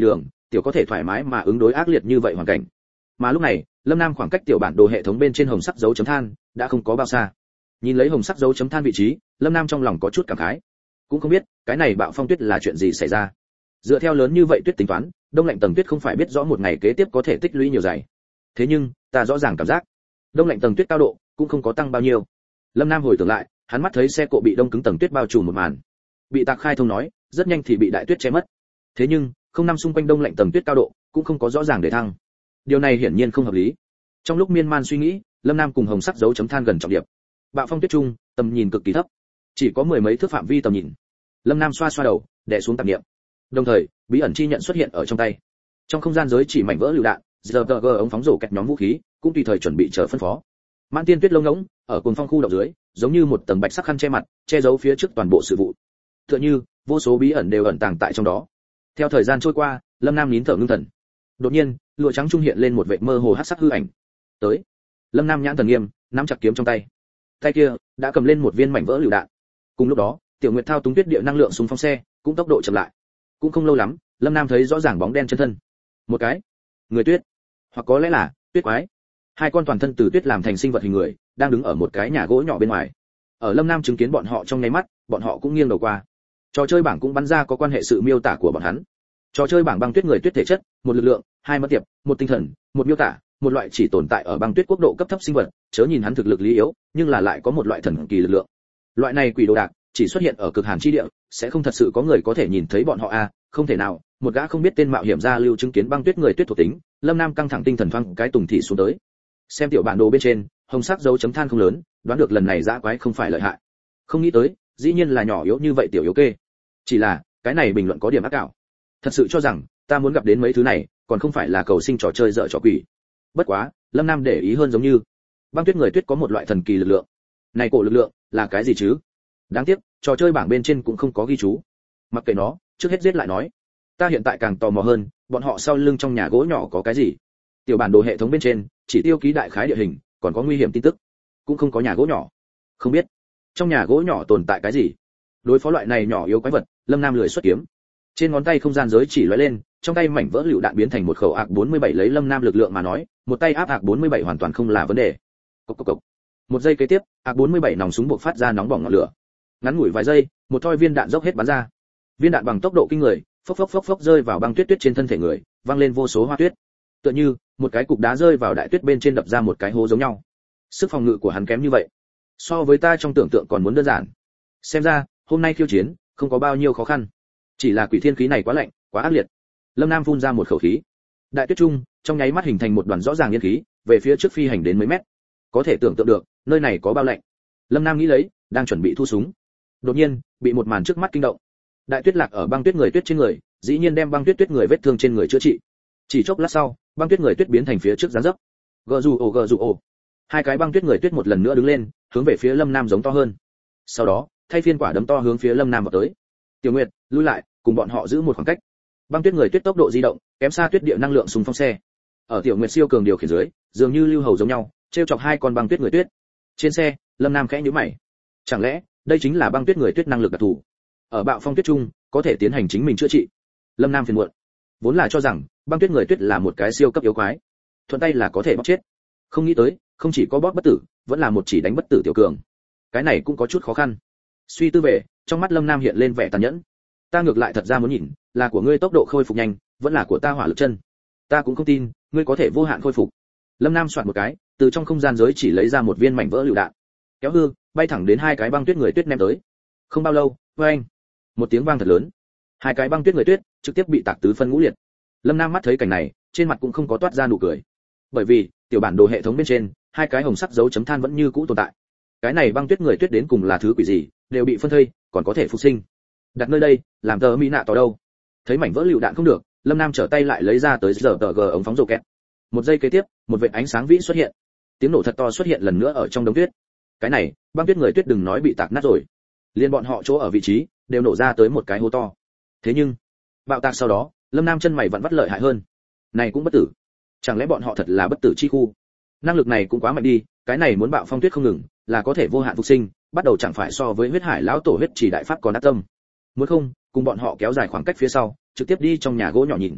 tiểu có thể thoải mái mà ứng đối ác liệt như vậy hoàn cảnh. Mà lúc này, Lâm Nam khoảng cách tiểu bản đồ hệ thống bên trên hồng sắc dấu chấm than đã không có bao xa. Nhìn lấy hồng sắc dấu chấm than vị trí, Lâm Nam trong lòng có chút cảm khái. Cũng không biết, cái này bạo phong tuyết là chuyện gì xảy ra. Dựa theo lớn như vậy tuyết tính toán, đông lạnh tầng tuyết không phải biết rõ một ngày kế tiếp có thể tích lũy nhiều dày. Thế nhưng, ta rõ ràng cảm giác, đông lạnh tầng tuyết cao độ cũng không có tăng bao nhiêu. Lâm Nam hồi tưởng lại, hắn mắt thấy xe cộ bị đông cứng tầng tuyết bao trùm một màn. Bị Tạc Khai thông nói, rất nhanh thì bị đại tuyết che mất. Thế nhưng, không năm xung quanh đông lạnh tầng tuyết cao độ cũng không có rõ ràng để thăng. Điều này hiển nhiên không hợp lý. Trong lúc miên man suy nghĩ, Lâm Nam cùng hồng sắc dấu chấm than gần trọng điểm. Bạo phong tuyết trung, tầm nhìn cực kỳ thấp, chỉ có mười mấy thước phạm vi tầm nhìn. Lâm Nam xoa xoa đầu, đè xuống tạp niệm. Đồng thời, bí ẩn chi nhận xuất hiện ở trong tay. Trong không gian giới chỉ mảnh vỡ lựu đạn, giê tê giê ống phóng rổ kẹt nhóm vũ khí, cũng tùy thời chuẩn bị chờ phân phó. Mãn tiên tuyết lông ngỗng, ở cuồng phong khu động dưới, giống như một tầng bạch sắc khăn che mặt, che giấu phía trước toàn bộ sự vụ. Tựa như, vô số bí ẩn đều ẩn tàng tại trong đó. Theo thời gian trôi qua, Lâm Nam nín thở ngưng thần. Đột nhiên, lụa trắng trung hiện lên một vệt mơ hồ hắc sắc hư ảnh. Tới. Lâm Nam nhãn thần nghiêm, nắm chặt kiếm trong tay. Tay kia đã cầm lên một viên mảnh vỡ lựu đạn. Cùng lúc đó, Tiểu Nguyệt thao túng tuyết địa năng lượng xung phong xe, cũng tốc độ chậm lại. Cũng không lâu lắm, Lâm Nam thấy rõ ràng bóng đen chân thân. Một cái, người tuyết, hoặc có lẽ là tuyết quái. Hai con toàn thân từ tuyết làm thành sinh vật hình người, đang đứng ở một cái nhà gỗ nhỏ bên ngoài. Ở Lâm Nam chứng kiến bọn họ trong nháy mắt, bọn họ cũng nghiêng đầu qua. Trò chơi bảng cũng bắn ra có quan hệ sự miêu tả của bọn hắn. Trò chơi bảng băng tuyết người tuyết thể chất, một lực lượng, hai mất tiệp, một tinh thần, một miêu tả, một loại chỉ tồn tại ở băng tuyết quốc độ cấp thấp sinh vật, chớ nhìn hắn thực lực lý yếu, nhưng là lại có một loại thần kỳ lực lượng. Loại này quỷ đồ đạc, chỉ xuất hiện ở cực hàn chi địa, sẽ không thật sự có người có thể nhìn thấy bọn họ a, à, không thể nào. Một gã không biết tên mạo hiểm gia lưu chứng kiến băng tuyết người tuyết thuộc tính, Lâm Nam căng thẳng tinh thần phăng cái tùng thị xuống tới. Xem tiểu bản đồ bên trên, hồng sắc dấu chấm than không lớn, đoán được lần này dã quái không phải lợi hại. Không nghĩ tới, dĩ nhiên là nhỏ yếu như vậy tiểu yếu kê. Chỉ là, cái này bình luận có điểm ác ảo. Thật sự cho rằng, ta muốn gặp đến mấy thứ này, còn không phải là cầu sinh trò chơi dở trò quỷ. Bất quá, Lâm Nam để ý hơn giống như, băng tuyết người tuyết có một loại thần kỳ lực lượng. Này cổ lực lượng, là cái gì chứ? Đáng tiếc, trò chơi bảng bên trên cũng không có ghi chú. Mặc kệ nó, trước hết giết lại nói. Ta hiện tại càng tò mò hơn, bọn họ sau lưng trong nhà gỗ nhỏ có cái gì? Tiểu bản đồ hệ thống bên trên, chỉ tiêu ký đại khái địa hình, còn có nguy hiểm tin tức. Cũng không có nhà gỗ nhỏ. Không biết, trong nhà gỗ nhỏ tồn tại cái gì? Đối phó loại này nhỏ yếu quái vật, Lâm Nam lười xuất kiếm. Trên ngón tay không gian giới chỉ lóe lên, trong tay mảnh vỡ lựu đạn biến thành một khẩu A K bốn mươi bảy, lấy Lâm Nam lực lượng mà nói, một tay áp A K bốn mươi bảy hoàn toàn không là vấn đề. Cộc cộc cộc. Một giây kế tiếp, A K bốn mươi bảy nòng súng buộc phát ra nóng bỏng ngọn lửa. Ngắn ngủi vài giây, một thoi viên đạn dốc hết bắn ra. Viên đạn bằng tốc độ kinh người, phốc phốc phốc phốc rơi vào băng tuyết tuyết trên thân thể người, vang lên vô số hoa tuyết. Tựa như một cái cục đá rơi vào đại tuyết bên trên đập ra một cái hố giống nhau. Sức phòng ngự của hắn kém như vậy, so với ta trong tưởng tượng còn muốn đơn giản. Xem ra, hôm nay khiêu chiến không có bao nhiêu khó khăn. Chỉ là quỷ thiên khí này quá lạnh, quá ác liệt. Lâm Nam phun ra một khẩu khí. Đại tuyết trung, trong nháy mắt hình thành một đoàn rõ ràng yên khí, về phía trước phi hành đến mấy mét. Có thể tưởng tượng được, nơi này có bao lạnh. Lâm Nam nghĩ lấy, đang chuẩn bị thu súng. Đột nhiên, bị một màn trước mắt kinh động. Đại tuyết lạc ở băng tuyết người tuyết trên người, dĩ nhiên đem băng tuyết tuyết người vết thương trên người chữa trị. Chỉ chốc lát sau, băng tuyết người tuyết biến thành phía trước giáng dấp. Gờ dù ồ gờ dù ồ. Hai cái băng tuyết người tuyết một lần nữa đứng lên, hướng về phía Lâm Nam giống to hơn. Sau đó, thay phiên quả đấm to hướng phía Lâm Nam vào tới. Tiểu Nguyệt, lui lại, cùng bọn họ giữ một khoảng cách. Băng tuyết người tuyết tốc độ di động, kém xa tuyết địa năng lượng xung phong xe. Ở Tiểu Nguyệt siêu cường điều khiển dưới, dường như lưu hầu giống nhau, treo chọc hai con băng tuyết người tuyết. Trên xe, Lâm Nam khẽ nhíu mày. Chẳng lẽ, đây chính là băng tuyết người tuyết năng lực đặc thù? Ở bạo phong tuyết trung, có thể tiến hành chính mình chữa trị. Lâm Nam phiền muộn. Vốn là cho rằng, băng tuyết người tuyết là một cái siêu cấp yếu quái, thuận tay là có thể bóp chết. Không nghĩ tới, không chỉ có bóp bất tử, vẫn là một chỉ đánh bất tử tiểu cường. Cái này cũng có chút khó khăn. Suy tư về, trong mắt Lâm Nam hiện lên vẻ tàn nhẫn. Ta ngược lại thật ra muốn nhìn, là của ngươi tốc độ khôi phục nhanh, vẫn là của ta hỏa lực chân. Ta cũng không tin, ngươi có thể vô hạn khôi phục. Lâm Nam soạn một cái, từ trong không gian giới chỉ lấy ra một viên mảnh vỡ lựu đạn, kéo hư, bay thẳng đến hai cái băng tuyết người tuyết ném tới. Không bao lâu, oeng, một tiếng vang thật lớn, hai cái băng tuyết người tuyết trực tiếp bị tạc tứ phân ngũ liệt. Lâm Nam mắt thấy cảnh này, trên mặt cũng không có toát ra nụ cười, bởi vì tiểu bản đồ hệ thống bên trên hai cái hồng sắc dấu chấm than vẫn như cũ tồn tại. Cái này băng tuyết người tuyết đến cùng là thứ quỷ gì, đều bị phân thây, còn có thể phục sinh. Đặt nơi đây, làm tờ mỹ nạ tỏ đâu? Thấy mảnh vỡ lựu đạn không được, Lâm Nam trở tay lại lấy ra tới giờ tờ g ống phóng rổ kẹt. Một giây kế tiếp, một vệt ánh sáng vĩ xuất hiện, tiếng nổ thật to xuất hiện lần nữa ở trong đống tuyết. Cái này, băng tuyết người tuyết đừng nói bị tạc nát rồi, liên bọn họ chỗ ở vị trí đều nổ ra tới một cái hố to. Thế nhưng, bạo tạc sau đó, Lâm Nam chân mày vẫn vắt lợi hại hơn. Này cũng bất tử, chẳng lẽ bọn họ thật là bất tử chi khu? Năng lực này cũng quá mạnh đi, cái này muốn bạo phong tuyết không ngừng, là có thể vô hạn phục sinh, bắt đầu chẳng phải so với huyết hải lão tổ huyết chỉ đại pháp còn đắc tâm. Muốn không, cùng bọn họ kéo dài khoảng cách phía sau, trực tiếp đi trong nhà gỗ nhỏ nhìn.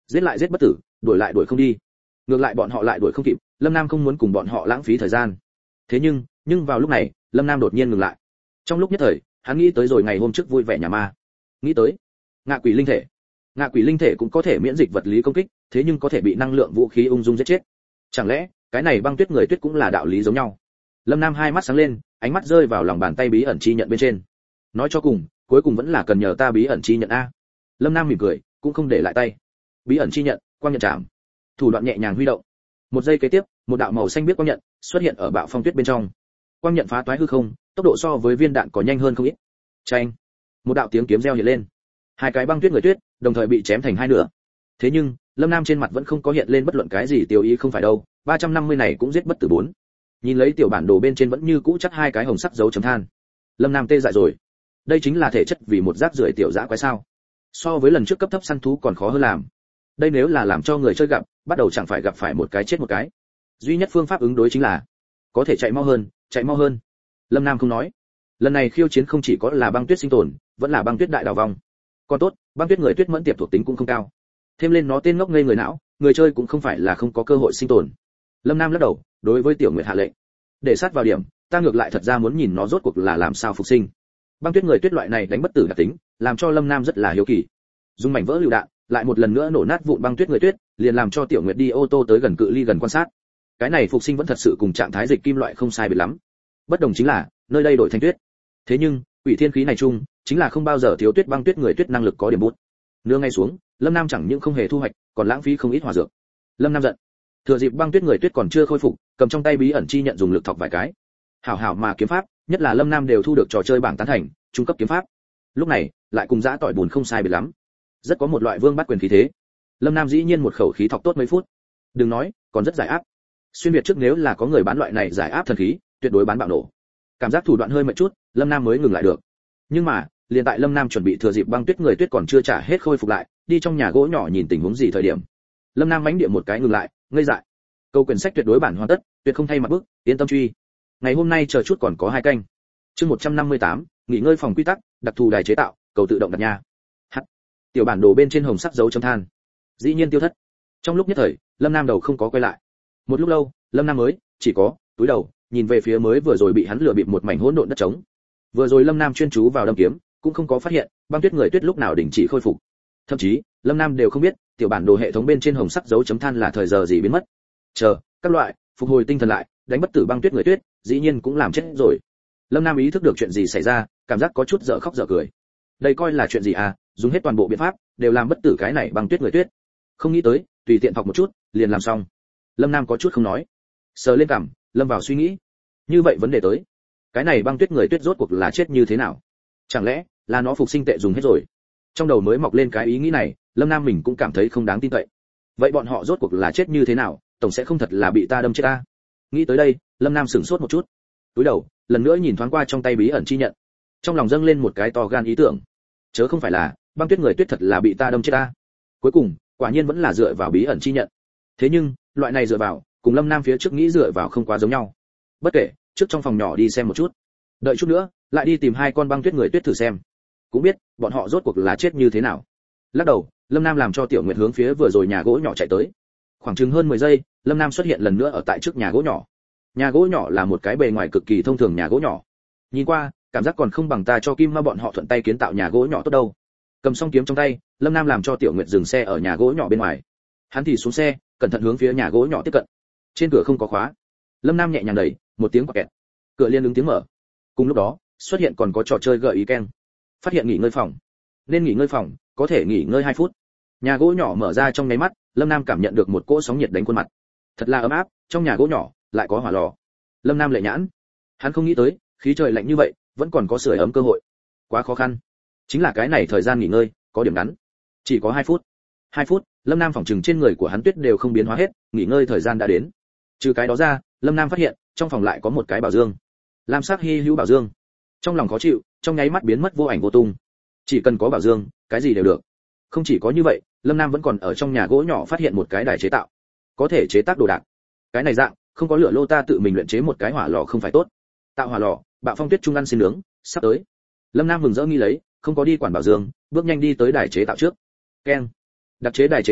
Giết lại giết bất tử, đuổi lại đuổi không đi. Ngược lại bọn họ lại đuổi không kịp, Lâm Nam không muốn cùng bọn họ lãng phí thời gian. Thế nhưng, nhưng vào lúc này, Lâm Nam đột nhiên ngừng lại. Trong lúc nhất thời, hắn nghĩ tới rồi ngày hôm trước vui vẻ nhà ma. Nghĩ tới, ngạ quỷ linh thể. Ngạ quỷ linh thể cũng có thể miễn dịch vật lý công kích, thế nhưng có thể bị năng lượng vũ khí ung dung giết chết. Chẳng lẽ, cái này băng tuyết người tuyết cũng là đạo lý giống nhau? Lâm Nam hai mắt sáng lên, ánh mắt rơi vào lòng bàn tay bí ẩn chi nhận bên trên. Nói cho cùng, cuối cùng vẫn là cần nhờ ta bí ẩn chi nhận a. Lâm Nam mỉm cười, cũng không để lại tay. Bí ẩn chi nhận, quang nhận chạm. Thủ đoạn nhẹ nhàng huy động. Một giây kế tiếp, một đạo màu xanh biếc quang nhận xuất hiện ở bạo phong tuyết bên trong. Quang nhận phá toái hư không, tốc độ so với viên đạn có nhanh hơn không ít. Chanh. Một đạo tiếng kiếm reo hiện lên. Hai cái băng tuyết người tuyết đồng thời bị chém thành hai nửa. Thế nhưng, Lâm Nam trên mặt vẫn không có hiện lên bất luận cái gì tiêu ý không phải đâu, ba trăm năm mươi này cũng giết bất tử bốn. Nhìn lấy tiểu bản đồ bên trên vẫn như cũ chắc hai cái hồng sắc dấu chấm than. Lâm Nam tê dại rồi. Đây chính là thể chất vì một rác rưởi tiểu dã quái sao? So với lần trước cấp thấp săn thú còn khó hơn làm. Đây nếu là làm cho người chơi gặp, bắt đầu chẳng phải gặp phải một cái chết một cái. Duy nhất phương pháp ứng đối chính là có thể chạy mau hơn, chạy mau hơn. Lâm Nam không nói. Lần này khiêu chiến không chỉ có là băng tuyết sinh tồn, vẫn là băng tuyết đại đào vong. Còn tốt, băng tuyết người tuyết mẫn tiệp thuộc tính cũng không cao. Thêm lên nó tên ngốc ngây người não, người chơi cũng không phải là không có cơ hội sinh tồn. Lâm Nam lắc đầu, đối với Tiểu Nguyệt hạ lệnh, để sát vào điểm, ta ngược lại thật ra muốn nhìn nó rốt cuộc là làm sao phục sinh. Băng tuyết người tuyết loại này đánh bất tử đặc tính, làm cho Lâm Nam rất là hiếu kỳ. Dùng mảnh vỡ lựu đạn, lại một lần nữa nổ nát vụn băng tuyết người tuyết, liền làm cho Tiểu Nguyệt đi ô tô tới gần cự ly gần quan sát. Cái này phục sinh vẫn thật sự cùng trạng thái dịch kim loại không sai biệt lắm. Bất đồng chính là, nơi đây đổi thành tuyết. Thế nhưng, quỷ thiên khí này chung, chính là không bao giờ thiếu tuyết băng tuyết người tuyết năng lực có điểm bút. Nương ngay xuống, Lâm Nam chẳng những không hề thu hoạch, còn lãng phí không ít hỏa dược. Lâm Nam giận. Thừa dịp băng tuyết người tuyết còn chưa khôi phục, cầm trong tay bí ẩn chi nhận dùng lực thọc vài cái. Hảo hảo mà kiếm pháp, nhất là Lâm Nam đều thu được trò chơi bảng tán thành, trung cấp kiếm pháp. Lúc này, lại cùng dã tỏi bùn không sai biệt lắm. Rất có một loại vương bắt quyền khí thế. Lâm Nam dĩ nhiên một khẩu khí thọc tốt mấy phút. Đừng nói, còn rất giải áp. Xuyên Việt trước nếu là có người bán loại này giải áp thần khí, tuyệt đối bán bạo nổ. Cảm giác thủ đoạn hơi mệt chút, Lâm Nam mới ngừng lại được. Nhưng mà, liền tại Lâm Nam chuẩn bị thừa dịp băng tuyết người tuyết còn chưa trả hết khôi phục lại, đi trong nhà gỗ nhỏ nhìn tình huống gì thời điểm. Lâm Nam mánh địa một cái ngừng lại, ngây dại. Câu quyển sách tuyệt đối bản hoàn tất, tuyệt không thay mặt bước, yên tâm truy. Ngày hôm nay chờ chút còn có hai canh. Chương một trăm năm mươi tám, nghỉ ngơi phòng quy tắc, đặc thù đài chế tạo, cầu tự động đặt nhà. Hắt. Tiểu bản đồ bên trên hồng sắc dấu chấm than. Dĩ nhiên tiêu thất. Trong lúc nhất thời, Lâm Nam đầu không có quay lại. Một lúc lâu, Lâm Nam mới chỉ có túi đầu, nhìn về phía mới vừa rồi bị hắn lừa bịp một mảnh hỗn độn đất trống. Vừa rồi Lâm Nam chuyên chú vào đâm kiếm, cũng không có phát hiện băng tuyết người tuyết lúc nào đình chỉ khôi phục. Thậm chí, Lâm Nam đều không biết, tiểu bản đồ hệ thống bên trên hồng sắc dấu chấm than là thời giờ gì biến mất. Chờ, các loại, phục hồi tinh thần lại, đánh bất tử băng tuyết người tuyết, dĩ nhiên cũng làm chết rồi. Lâm Nam ý thức được chuyện gì xảy ra, cảm giác có chút dở khóc dở cười. Đây coi là chuyện gì à, dùng hết toàn bộ biện pháp, đều làm bất tử cái này băng tuyết người tuyết. Không nghĩ tới, tùy tiện học một chút, liền làm xong. Lâm Nam có chút không nói. Sờ lên cằm, lâm vào suy nghĩ. Như vậy vấn đề tới, cái này băng tuyết người tuyết rốt cuộc là chết như thế nào? Chẳng lẽ là nó phục sinh tệ dùng hết rồi? Trong đầu mới mọc lên cái ý nghĩ này, Lâm Nam mình cũng cảm thấy không đáng tin cậy. Vậy bọn họ rốt cuộc là chết như thế nào, tổng sẽ không thật là bị ta đâm chết ta? Nghĩ tới đây, Lâm Nam sửng sốt một chút. Cúi đầu, lần nữa nhìn thoáng qua trong tay bí ẩn chi nhận. Trong lòng dâng lên một cái to gan ý tưởng. Chớ không phải là băng tuyết người tuyết thật là bị ta đâm chết ta? Cuối cùng, quả nhiên vẫn là dựa vào bí ẩn chi nhận. Thế nhưng, loại này dựa vào, cùng Lâm Nam phía trước nghĩ dựa vào không quá giống nhau. Bất kể, trước trong phòng nhỏ đi xem một chút. Đợi chút nữa, lại đi tìm hai con băng tuyết người tuyết thử xem. Cũng biết, bọn họ rốt cuộc là chết như thế nào. Lắc đầu, Lâm Nam làm cho Tiểu Nguyệt hướng phía vừa rồi nhà gỗ nhỏ chạy tới. Khoảng chừng hơn mười giây, Lâm Nam xuất hiện lần nữa ở tại trước nhà gỗ nhỏ. Nhà gỗ nhỏ là một cái bề ngoài cực kỳ thông thường nhà gỗ nhỏ. Nhìn qua, cảm giác còn không bằng ta cho Kim Ma bọn họ thuận tay kiến tạo nhà gỗ nhỏ tốt đâu. Cầm xong kiếm trong tay, Lâm Nam làm cho Tiểu Nguyệt dừng xe ở nhà gỗ nhỏ bên ngoài. Hắn thì xuống xe, cẩn thận hướng phía nhà gỗ nhỏ tiếp cận. Trên cửa không có khóa. Lâm Nam nhẹ nhàng đẩy, một tiếng quạt kẹt. Cửa liên ứng tiếng mở. Cùng lúc đó, xuất hiện còn có trò chơi gợi ý keng. Phát hiện nghỉ ngơi phòng. Nên nghỉ ngơi phòng, có thể nghỉ ngơi hai phút. Nhà gỗ nhỏ mở ra trong nháy mắt, Lâm Nam cảm nhận được một cỗ sóng nhiệt đánh khuôn mặt. Thật là ấm áp, trong nhà gỗ nhỏ lại có hỏa lò. Lâm Nam lệ nhãn. Hắn không nghĩ tới, khí trời lạnh như vậy, vẫn còn có sưởi ấm cơ hội. Quá khó khăn. Chính là cái này thời gian nghỉ ngơi, có điểm ngắn. Chỉ có hai phút. hai phút, Lâm Nam phỏng chừng trên người của hắn tuyết đều không biến hóa hết, nghỉ ngơi thời gian đã đến. Trừ cái đó ra, Lâm Nam phát hiện, trong phòng lại có một cái bảo dương. Lam sắc hy hữu bảo dương. Trong lòng khó chịu, trong nháy mắt biến mất vô ảnh vô tung. Chỉ cần có bảo dương, cái gì đều được. Không chỉ có như vậy, Lâm Nam vẫn còn ở trong nhà gỗ nhỏ phát hiện một cái đài chế tạo, có thể chế tác đồ đạc. Cái này dạng, không có lửa lô ta tự mình luyện chế một cái hỏa lò không phải tốt. Tạo hỏa lò, bạo phong tuyết trung ăn xin nướng, sắp tới. Lâm Nam mừng rỡ nghi lấy, không có đi quản bảo dương, bước nhanh đi tới đài chế tạo trước. Keng. Đặc chế đài chế tạo,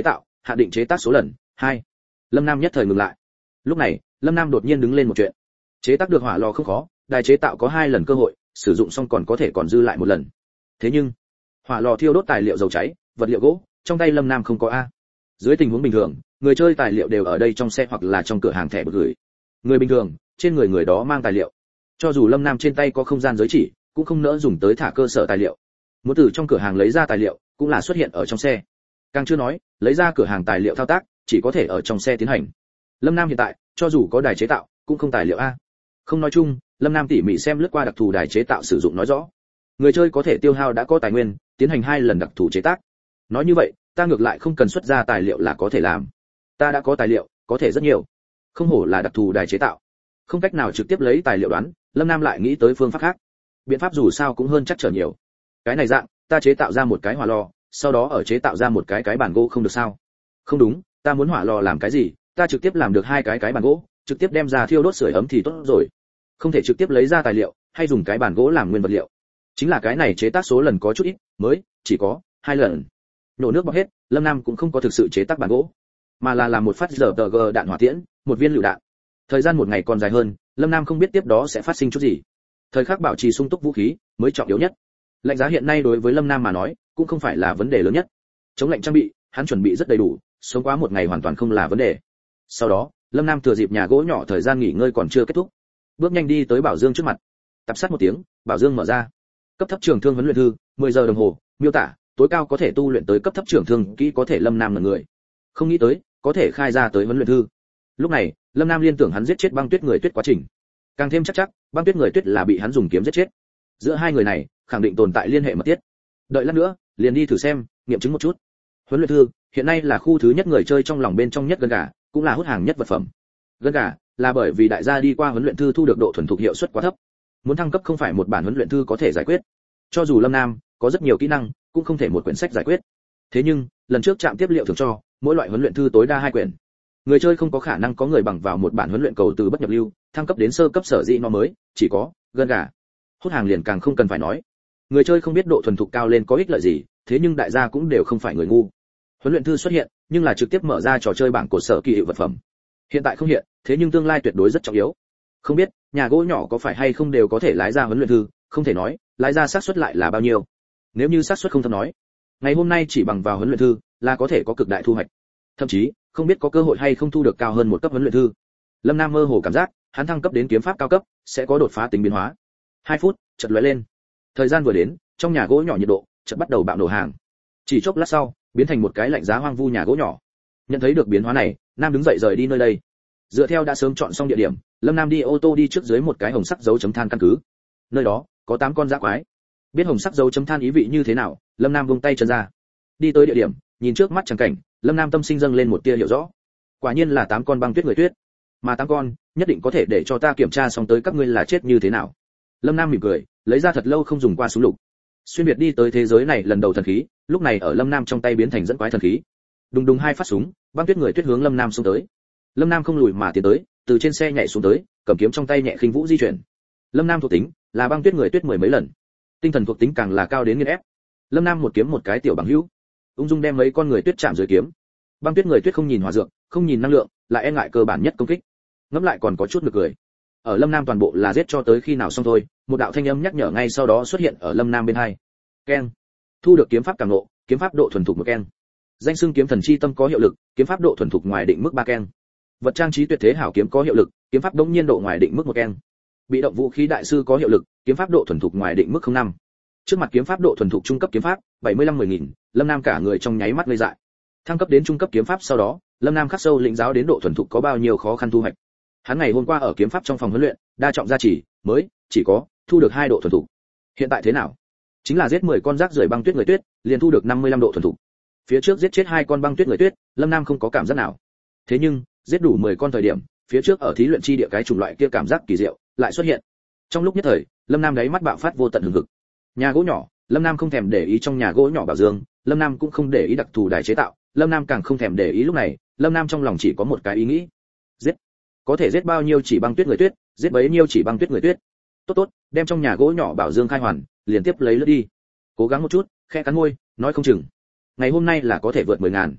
hạ định chế tác số lần hai. Lâm Nam nhất thời ngừng lại. Lúc này, Lâm Nam đột nhiên đứng lên một chuyện. Chế tác được hỏa lò không khó, đài chế tạo có hai lần cơ hội, sử dụng xong còn có thể còn dư lại một lần. Thế nhưng, hỏa lò thiêu đốt tài liệu dầu cháy, vật liệu gỗ, trong tay Lâm Nam không có a. Dưới tình huống bình thường, người chơi tài liệu đều ở đây trong xe hoặc là trong cửa hàng thẻ bật gửi. Người bình thường, trên người người đó mang tài liệu. Cho dù Lâm Nam trên tay có không gian giới chỉ, cũng không nỡ dùng tới thả cơ sở tài liệu. Muốn từ trong cửa hàng lấy ra tài liệu, cũng là xuất hiện ở trong xe. Càng chưa nói, lấy ra cửa hàng tài liệu thao tác, chỉ có thể ở trong xe tiến hành. Lâm Nam hiện tại, cho dù có đài chế tạo, cũng không tài liệu a. Không nói chung, Lâm Nam tỉ mỉ xem lướt qua đặc thù đài chế tạo sử dụng nói rõ. Người chơi có thể tiêu hao đã có tài nguyên, tiến hành hai lần đặc thù chế tác. Nói như vậy, ta ngược lại không cần xuất ra tài liệu là có thể làm. Ta đã có tài liệu, có thể rất nhiều. Không hổ là đặc thù đài chế tạo. Không cách nào trực tiếp lấy tài liệu đoán, Lâm Nam lại nghĩ tới phương pháp khác. Biện pháp dù sao cũng hơn chắc trở nhiều. Cái này dạng, ta chế tạo ra một cái hỏa lò, sau đó ở chế tạo ra một cái cái bàn gỗ không được sao? Không đúng, ta muốn hỏa lò làm cái gì, ta trực tiếp làm được hai cái cái bàn gỗ, trực tiếp đem ra thiêu đốt sưởi ấm thì tốt rồi. Không thể trực tiếp lấy ra tài liệu, hay dùng cái bàn gỗ làm nguyên vật liệu. Chính là cái này chế tác số lần có chút ít, mới chỉ có hai lần. Nổ nước bọt hết, Lâm Nam cũng không có thực sự chế tác bàn gỗ, mà là làm một phát giờ tờ gờ đạn hỏa tiễn, một viên lựu đạn. Thời gian một ngày còn dài hơn, Lâm Nam không biết tiếp đó sẽ phát sinh chút gì. Thời khắc bảo trì sung túc vũ khí mới trọng yếu nhất. Lạnh giá hiện nay đối với Lâm Nam mà nói, cũng không phải là vấn đề lớn nhất. Chống lạnh trang bị, hắn chuẩn bị rất đầy đủ, sống quá một ngày hoàn toàn không là vấn đề. Sau đó, Lâm Nam thừa dịp nhà gỗ nhỏ thời gian nghỉ ngơi còn chưa kết thúc, bước nhanh đi tới Bảo Dương trước mặt. Tập sát một tiếng, Bảo Dương mở ra. Cấp thấp trường thương huấn luyện thư, mười giờ đồng hồ, miêu tả, tối cao có thể tu luyện tới cấp thấp trường thương, kỹ có thể Lâm Nam là người. Không nghĩ tới, có thể khai ra tới huấn luyện thư. Lúc này, Lâm Nam liên tưởng hắn giết chết Băng Tuyết người Tuyết quá trình. Càng thêm chắc chắc, Băng Tuyết người Tuyết là bị hắn dùng kiếm giết chết. Giữa hai người này, khẳng định tồn tại liên hệ mật thiết. Đợi lát nữa, liền đi thử xem, nghiệm chứng một chút. Huấn luyện thư, hiện nay là khu thứ nhất người chơi trong lòng bên trong nhất gân gà, cũng là hút hàng nhất vật phẩm. Gân gà là bởi vì đại gia đi qua huấn luyện thư thu được độ thuần thục hiệu suất quá thấp. Muốn thăng cấp không phải một bản huấn luyện thư có thể giải quyết. Cho dù Lâm Nam có rất nhiều kỹ năng, cũng không thể một quyển sách giải quyết. Thế nhưng, lần trước trạm tiếp liệu thường cho, mỗi loại huấn luyện thư tối đa hai quyển. Người chơi không có khả năng có người bằng vào một bản huấn luyện cầu từ bất nhập lưu, thăng cấp đến sơ cấp sở dĩ nó mới chỉ có gân gà. Hút hàng liền càng không cần phải nói. Người chơi không biết độ thuần thục cao lên có ích lợi gì, thế nhưng đại gia cũng đều không phải người ngu. Huấn luyện thư xuất hiện, nhưng là trực tiếp mở ra trò chơi bảng cột sở kỳ hiệu vật phẩm. Hiện tại không hiện, thế nhưng tương lai tuyệt đối rất trọng yếu. Không biết, nhà gỗ nhỏ có phải hay không đều có thể lái ra huấn luyện thư, không thể nói, lái ra xác suất lại là bao nhiêu. Nếu như xác suất không thấp nói, ngày hôm nay chỉ bằng vào huấn luyện thư là có thể có cực đại thu hoạch. Thậm chí, không biết có cơ hội hay không thu được cao hơn một cấp huấn luyện thư. Lâm Nam mơ hồ cảm giác, hắn thăng cấp đến kiếm pháp cao cấp, sẽ có đột phá tính biến hóa. Hai phút, chợt lóe lên. Thời gian vừa đến, trong nhà gỗ nhỏ nhiệt độ chợt bắt đầu bạo nổ hàng. Chỉ chốc lát sau, biến thành một cái lạnh giá hoang vu nhà gỗ nhỏ. Nhận thấy được biến hóa này, Nam đứng dậy rời đi nơi đây. Dựa theo đã sớm chọn xong địa điểm, Lâm Nam đi ô tô đi trước dưới một cái hồng sắc dấu chấm than căn cứ. Nơi đó có tám con dã quái. Biết hồng sắc dấu chấm than ý vị như thế nào, Lâm Nam vung tay chân ra. Đi tới địa điểm, nhìn trước mắt chẳng cảnh, Lâm Nam tâm sinh dâng lên một tia hiểu rõ. Quả nhiên là tám con băng tuyết người tuyết, mà tám con nhất định có thể để cho ta kiểm tra xong tới các ngươi là chết như thế nào. Lâm Nam mỉm cười, lấy ra thật lâu không dùng qua súng lục. Xuyên biệt đi tới thế giới này lần đầu thần khí, lúc này ở Lâm Nam trong tay biến thành dẫn quái thần khí. Đùng đùng hai phát súng, băng tuyết người tuyết hướng Lâm Nam xông tới. Lâm Nam không lùi mà tiến tới, từ trên xe nhảy xuống tới, cầm kiếm trong tay nhẹ khinh vũ di chuyển. Lâm Nam thuộc tính là băng tuyết người tuyết mười mấy lần, tinh thần thuộc tính càng là cao đến nghiền ép. Lâm Nam một kiếm một cái tiểu bằng hữu, ung dung đem mấy con người tuyết chạm dưới kiếm. Băng tuyết người tuyết không nhìn hỏa dược, không nhìn năng lượng, lại e ngại cơ bản nhất công kích. Ngẫm lại còn có chút nực cười. Ở Lâm Nam toàn bộ là giết cho tới khi nào xong thôi, một đạo thanh âm nhắc nhở ngay sau đó xuất hiện ở Lâm Nam bên hai. Keng. Thu được kiếm pháp càng nộ, kiếm pháp độ thuần thục một keng. Danh xưng kiếm thần chi tâm có hiệu lực, kiếm pháp độ thuần thục ngoài định mức ba keng. Vật trang trí tuyệt thế hảo kiếm có hiệu lực, kiếm pháp đống nhiên độ ngoài định mức một keng. Bị động vũ khí đại sư có hiệu lực, kiếm pháp độ thuần thục ngoài định mức không năm. Trước mặt kiếm pháp độ thuần thục trung cấp kiếm pháp, bảy mươi lăm mười nghìn, Lâm Nam cả người trong nháy mắt ngây dại. Thăng cấp đến trung cấp kiếm pháp sau đó, Lâm Nam khắc sâu lĩnh giáo đến độ thuần thục có bao nhiêu khó khăn thu hoạch. Hắn ngày hôm qua ở kiếm pháp trong phòng huấn luyện, đa trọng gia trì, mới chỉ có thu được hai độ thuần thục. Hiện tại thế nào? Chính là giết mười con rác rưởi băng tuyết người tuyết, liền thu được năm mươi lăm độ thuần thục. Phía trước giết chết hai con băng tuyết người tuyết, Lâm Nam không có cảm giác nào. Thế nhưng, giết đủ mười con thời điểm, phía trước ở thí luyện chi địa cái chủng loại kia cảm giác kỳ diệu lại xuất hiện. Trong lúc nhất thời, Lâm Nam đáy mắt bạo phát vô tận hừng hực. Nhà gỗ nhỏ, Lâm Nam không thèm để ý trong nhà gỗ nhỏ bảo dương, Lâm Nam cũng không để ý đặc thù đài chế tạo, Lâm Nam càng không thèm để ý lúc này, Lâm Nam trong lòng chỉ có một cái ý nghĩ. Giết. Có thể giết bao nhiêu chỉ băng tuyết người tuyết, giết bấy nhiêu chỉ băng tuyết người tuyết. Tốt tốt, đem trong nhà gỗ nhỏ bảo dương khai hoàn, liền tiếp lấy lướt đi. Cố gắng một chút, khẽ cắn môi, nói không chừng ngày hôm nay là có thể vượt mười ngàn.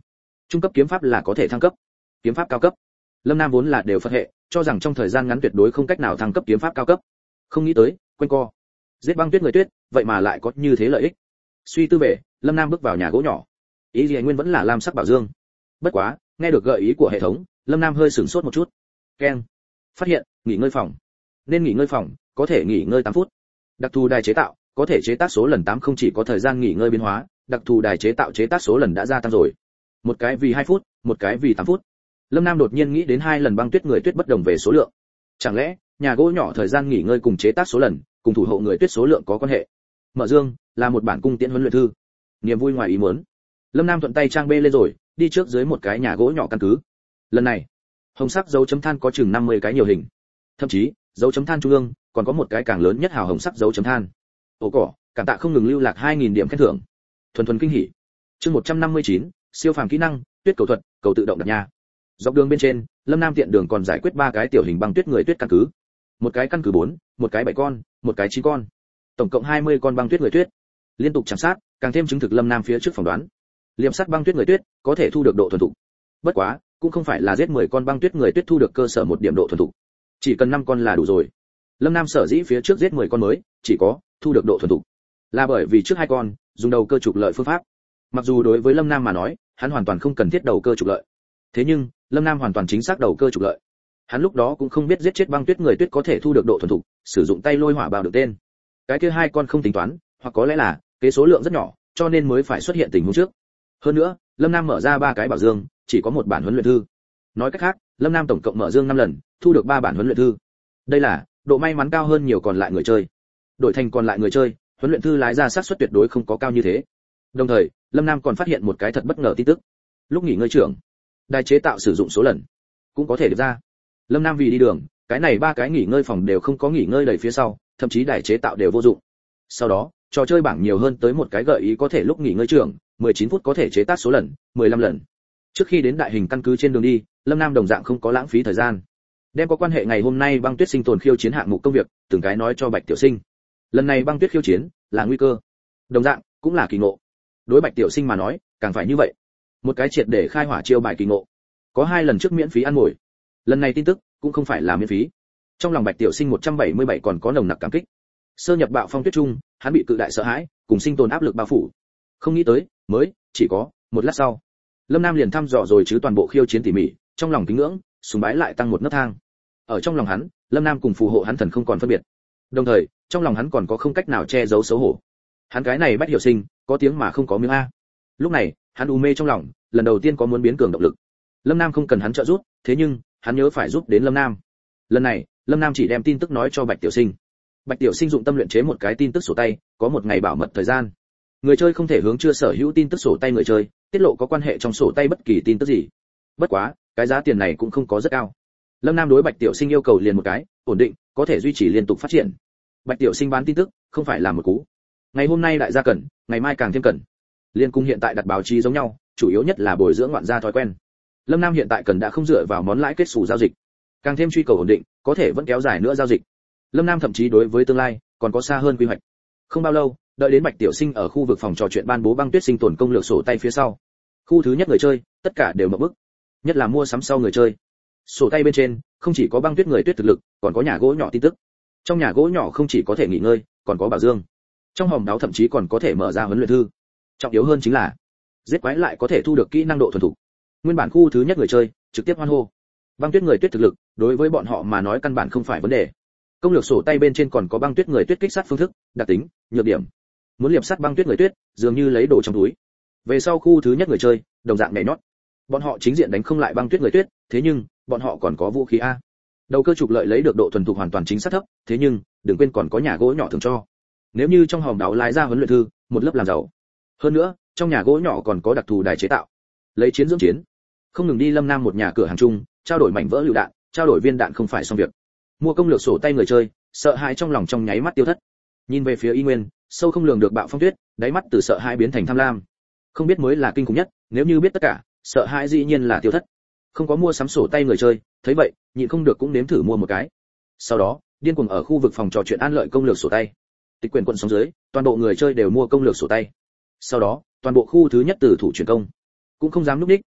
Trung cấp kiếm pháp là có thể thăng cấp. Kiếm pháp cao cấp. Lâm Nam vốn là đều Phật hệ, cho rằng trong thời gian ngắn tuyệt đối không cách nào thăng cấp kiếm pháp cao cấp. Không nghĩ tới, quanh co. Giết băng tuyết người tuyết, vậy mà lại có như thế lợi ích. Suy tư về, Lâm Nam bước vào nhà gỗ nhỏ. Ý gì nguyên vẫn là lam sắc bảo dương. Bất quá, nghe được gợi ý của hệ thống, Lâm Nam hơi sửng sốt một chút. Keng. Phát hiện, nghỉ ngơi phòng. Nên nghỉ ngơi phòng, có thể nghỉ ngơi tám phút. Đặc thù đài chế tạo, có thể chế tác số lần tám không chỉ có thời gian nghỉ ngơi biến hóa, đặc thù đài chế tạo chế tác số lần đã gia tăng rồi. Một cái vì hai phút, một cái vì tám phút. Lâm Nam đột nhiên nghĩ đến hai lần băng tuyết người tuyết bất đồng về số lượng. Chẳng lẽ, nhà gỗ nhỏ thời gian nghỉ ngơi cùng chế tác số lần, cùng thủ hộ người tuyết số lượng có quan hệ? Mở dương là một bản cung tiễn huấn luyện thư. Niềm vui ngoài ý muốn. Lâm Nam thuận tay trang bê lên rồi, đi trước dưới một cái nhà gỗ nhỏ căn cứ. Lần này, hồng sắc dấu chấm than có chừng năm mươi cái nhiều hình. Thậm chí, dấu chấm than trung ương còn có một cái càng lớn nhất hào hồng sắc dấu chấm than. Ồ cỏ, cảm tạ không ngừng lưu lạc hai nghìn điểm khen thưởng. Thuần thuần kinh hỉ. Chương một trăm năm mươi chín, siêu phàm kỹ năng, tuyết cầu thuật, cầu tự động đặt nhà. Dọc đường bên trên, Lâm Nam tiện đường còn giải quyết ba cái tiểu hình băng tuyết người tuyết căn cứ. Một cái căn cứ bốn, một cái bảy con, một cái chín con. Tổng cộng hai mươi con băng tuyết người tuyết. Liên tục chạm sát, càng thêm chứng thực Lâm Nam phía trước phỏng đoán. Liệp sắt băng tuyết người tuyết có thể thu được độ thuần thục. Bất quá, cũng không phải là giết mười con băng tuyết người tuyết thu được cơ sở một điểm độ thuần thục. Chỉ cần năm con là đủ rồi. Lâm Nam sở dĩ phía trước giết mười con mới, chỉ có thu được độ thuần thục. Là bởi vì trước hai con dùng đầu cơ trục lợi phương pháp. Mặc dù đối với Lâm Nam mà nói, hắn hoàn toàn không cần thiết đầu cơ trục lợi. Thế nhưng, Lâm Nam hoàn toàn chính xác đầu cơ trục lợi. Hắn lúc đó cũng không biết giết chết băng tuyết người tuyết có thể thu được độ thuần thục, sử dụng tay lôi hỏa bào được tên. Cái kia hai con không tính toán, hoặc có lẽ là cái số lượng rất nhỏ, cho nên mới phải xuất hiện tình huống trước. Hơn nữa, Lâm Nam mở ra ba cái bảo dương, chỉ có một bản huấn luyện thư. Nói cách khác, Lâm Nam tổng cộng mở dương năm lần, thu được ba bản huấn luyện thư. Đây là độ may mắn cao hơn nhiều còn lại người chơi. Đổi thành còn lại người chơi, huấn luyện thư lái ra xác suất tuyệt đối không có cao như thế. Đồng thời, Lâm Nam còn phát hiện một cái thật bất ngờ tin tức. Lúc nghỉ ngơi trưởng, đài chế tạo sử dụng số lần cũng có thể được ra. Lâm Nam vì đi đường, cái này ba cái nghỉ ngơi phòng đều không có nghỉ ngơi đầy phía sau, thậm chí đài chế tạo đều vô dụng. Sau đó, trò chơi bảng nhiều hơn tới một cái gợi ý có thể lúc nghỉ ngơi trưởng, mười chín phút có thể chế tác số lần, mười lăm lần. Trước khi đến đại hình căn cứ trên đường đi, Lâm Nam đồng dạng không có lãng phí thời gian. Đem có quan hệ ngày hôm nay băng tuyết sinh tồn khiêu chiến hạng mục công việc, từng cái nói cho Bạch Tiểu Sinh. Lần này băng tuyết khiêu chiến là nguy cơ, đồng dạng cũng là kỳ ngộ. Đối Bạch Tiểu Sinh mà nói, càng phải như vậy. Một cái triệt để khai hỏa chiêu bài kỳ ngộ. Có hai lần trước miễn phí ăn ngồi. Lần này tin tức cũng không phải là miễn phí. Trong lòng Bạch Tiểu Sinh một trăm bảy mươi bảy còn có nồng nặc cảm kích. Sơ nhập bạo phong tuyết trung, hắn bị cự đại sợ hãi, cùng sinh tồn áp lực bao phủ. Không nghĩ tới, mới chỉ có một lát sau, Lâm Nam liền thăm dò rồi chứ toàn bộ khiêu chiến tỉ mỉ, trong lòng kính ngưỡng, sùng bái lại tăng một nấc thang. Ở trong lòng hắn, Lâm Nam cùng phù hộ hắn thần không còn phân biệt. Đồng thời, trong lòng hắn còn có không cách nào che giấu xấu hổ. Hắn cái này Bách Hiểu Sinh, có tiếng mà không có miếng a. Lúc này, hắn u mê trong lòng, lần đầu tiên có muốn biến cường động lực. Lâm Nam không cần hắn trợ giúp, thế nhưng, hắn nhớ phải giúp đến Lâm Nam. Lần này, Lâm Nam chỉ đem tin tức nói cho Bạch Tiểu Sinh. Bạch Tiểu Sinh dụng tâm luyện chế một cái tin tức sổ tay, có một ngày bảo mật thời gian. Người chơi không thể hướng chưa sở hữu tin tức sổ tay người chơi, tiết lộ có quan hệ trong sổ tay bất kỳ tin tức gì. Bất quá, cái giá tiền này cũng không có rất cao. Lâm Nam đối Bạch Tiểu Sinh yêu cầu liền một cái, ổn định, có thể duy trì liên tục phát triển. Bạch Tiểu Sinh bán tin tức, không phải là một cú. Ngày hôm nay đại gia cần, ngày mai càng thêm cần. Liên cung hiện tại đặt báo chí giống nhau, chủ yếu nhất là bồi dưỡng ngoạn gia thói quen. Lâm Nam hiện tại cần đã không dựa vào món lãi kết sổ giao dịch, càng thêm truy cầu ổn định, có thể vẫn kéo dài nữa giao dịch. Lâm Nam thậm chí đối với tương lai còn có xa hơn quy hoạch. Không bao lâu, đợi đến Bạch Tiểu Sinh ở khu vực phòng trò chuyện ban bố băng tuyết sinh tồn công lược sổ tay phía sau, khu thứ nhất người chơi, tất cả đều mở bức, nhất là mua sắm sau người chơi. Sổ tay bên trên không chỉ có băng tuyết người tuyết thực lực, còn có nhà gỗ nhỏ tin tức. Trong nhà gỗ nhỏ không chỉ có thể nghỉ ngơi, còn có bảo dương. Trong hòm đáo thậm chí còn có thể mở ra huấn luyện thư. Trọng yếu hơn chính là giết quái lại có thể thu được kỹ năng độ thuần thục. Nguyên bản khu thứ nhất người chơi trực tiếp hoan hô. Băng tuyết người tuyết thực lực, đối với bọn họ mà nói căn bản không phải vấn đề. Công lược sổ tay bên trên còn có băng tuyết người tuyết kích sát phương thức, đặc tính, nhược điểm. Muốn liệp sát băng tuyết người tuyết, dường như lấy đồ trong túi. Về sau khu thứ nhất người chơi, đồng dạng nhảy nhót. Bọn họ chính diện đánh không lại băng tuyết người tuyết, thế nhưng bọn họ còn có vũ khí a. Đầu cơ trục lợi lấy được độ thuần thục hoàn toàn chính xác thấp, thế nhưng đừng quên còn có nhà gỗ nhỏ thường cho. Nếu như trong hòm đáo lái ra huấn luyện thư, một lớp làm giàu. Hơn nữa, trong nhà gỗ nhỏ còn có đặc thù đài chế tạo. Lấy chiến dưỡng chiến. Không ngừng đi Lâm Nam một nhà cửa hàng chung, trao đổi mảnh vỡ lựu đạn, trao đổi viên đạn không phải xong việc. Mua công lược sổ tay người chơi, sợ hãi trong lòng trong nháy mắt tiêu thất. Nhìn về phía Y Nguyên, sâu không lường được bạo phong tuyết, đáy mắt từ sợ hãi biến thành tham lam. Không biết mới là kinh khủng nhất, nếu như biết tất cả, sợ hãi dĩ nhiên là tiêu thất. Không có mua sắm sổ tay người chơi, thấy vậy, nhịn không được cũng nếm thử mua một cái. Sau đó, điên cuồng ở khu vực phòng trò chuyện an lợi công lược sổ tay. Tịch quyền quận sóng dưới, toàn bộ người chơi đều mua công lược sổ tay. Sau đó, toàn bộ khu thứ nhất từ thủ chuyển công, cũng không dám núp đích,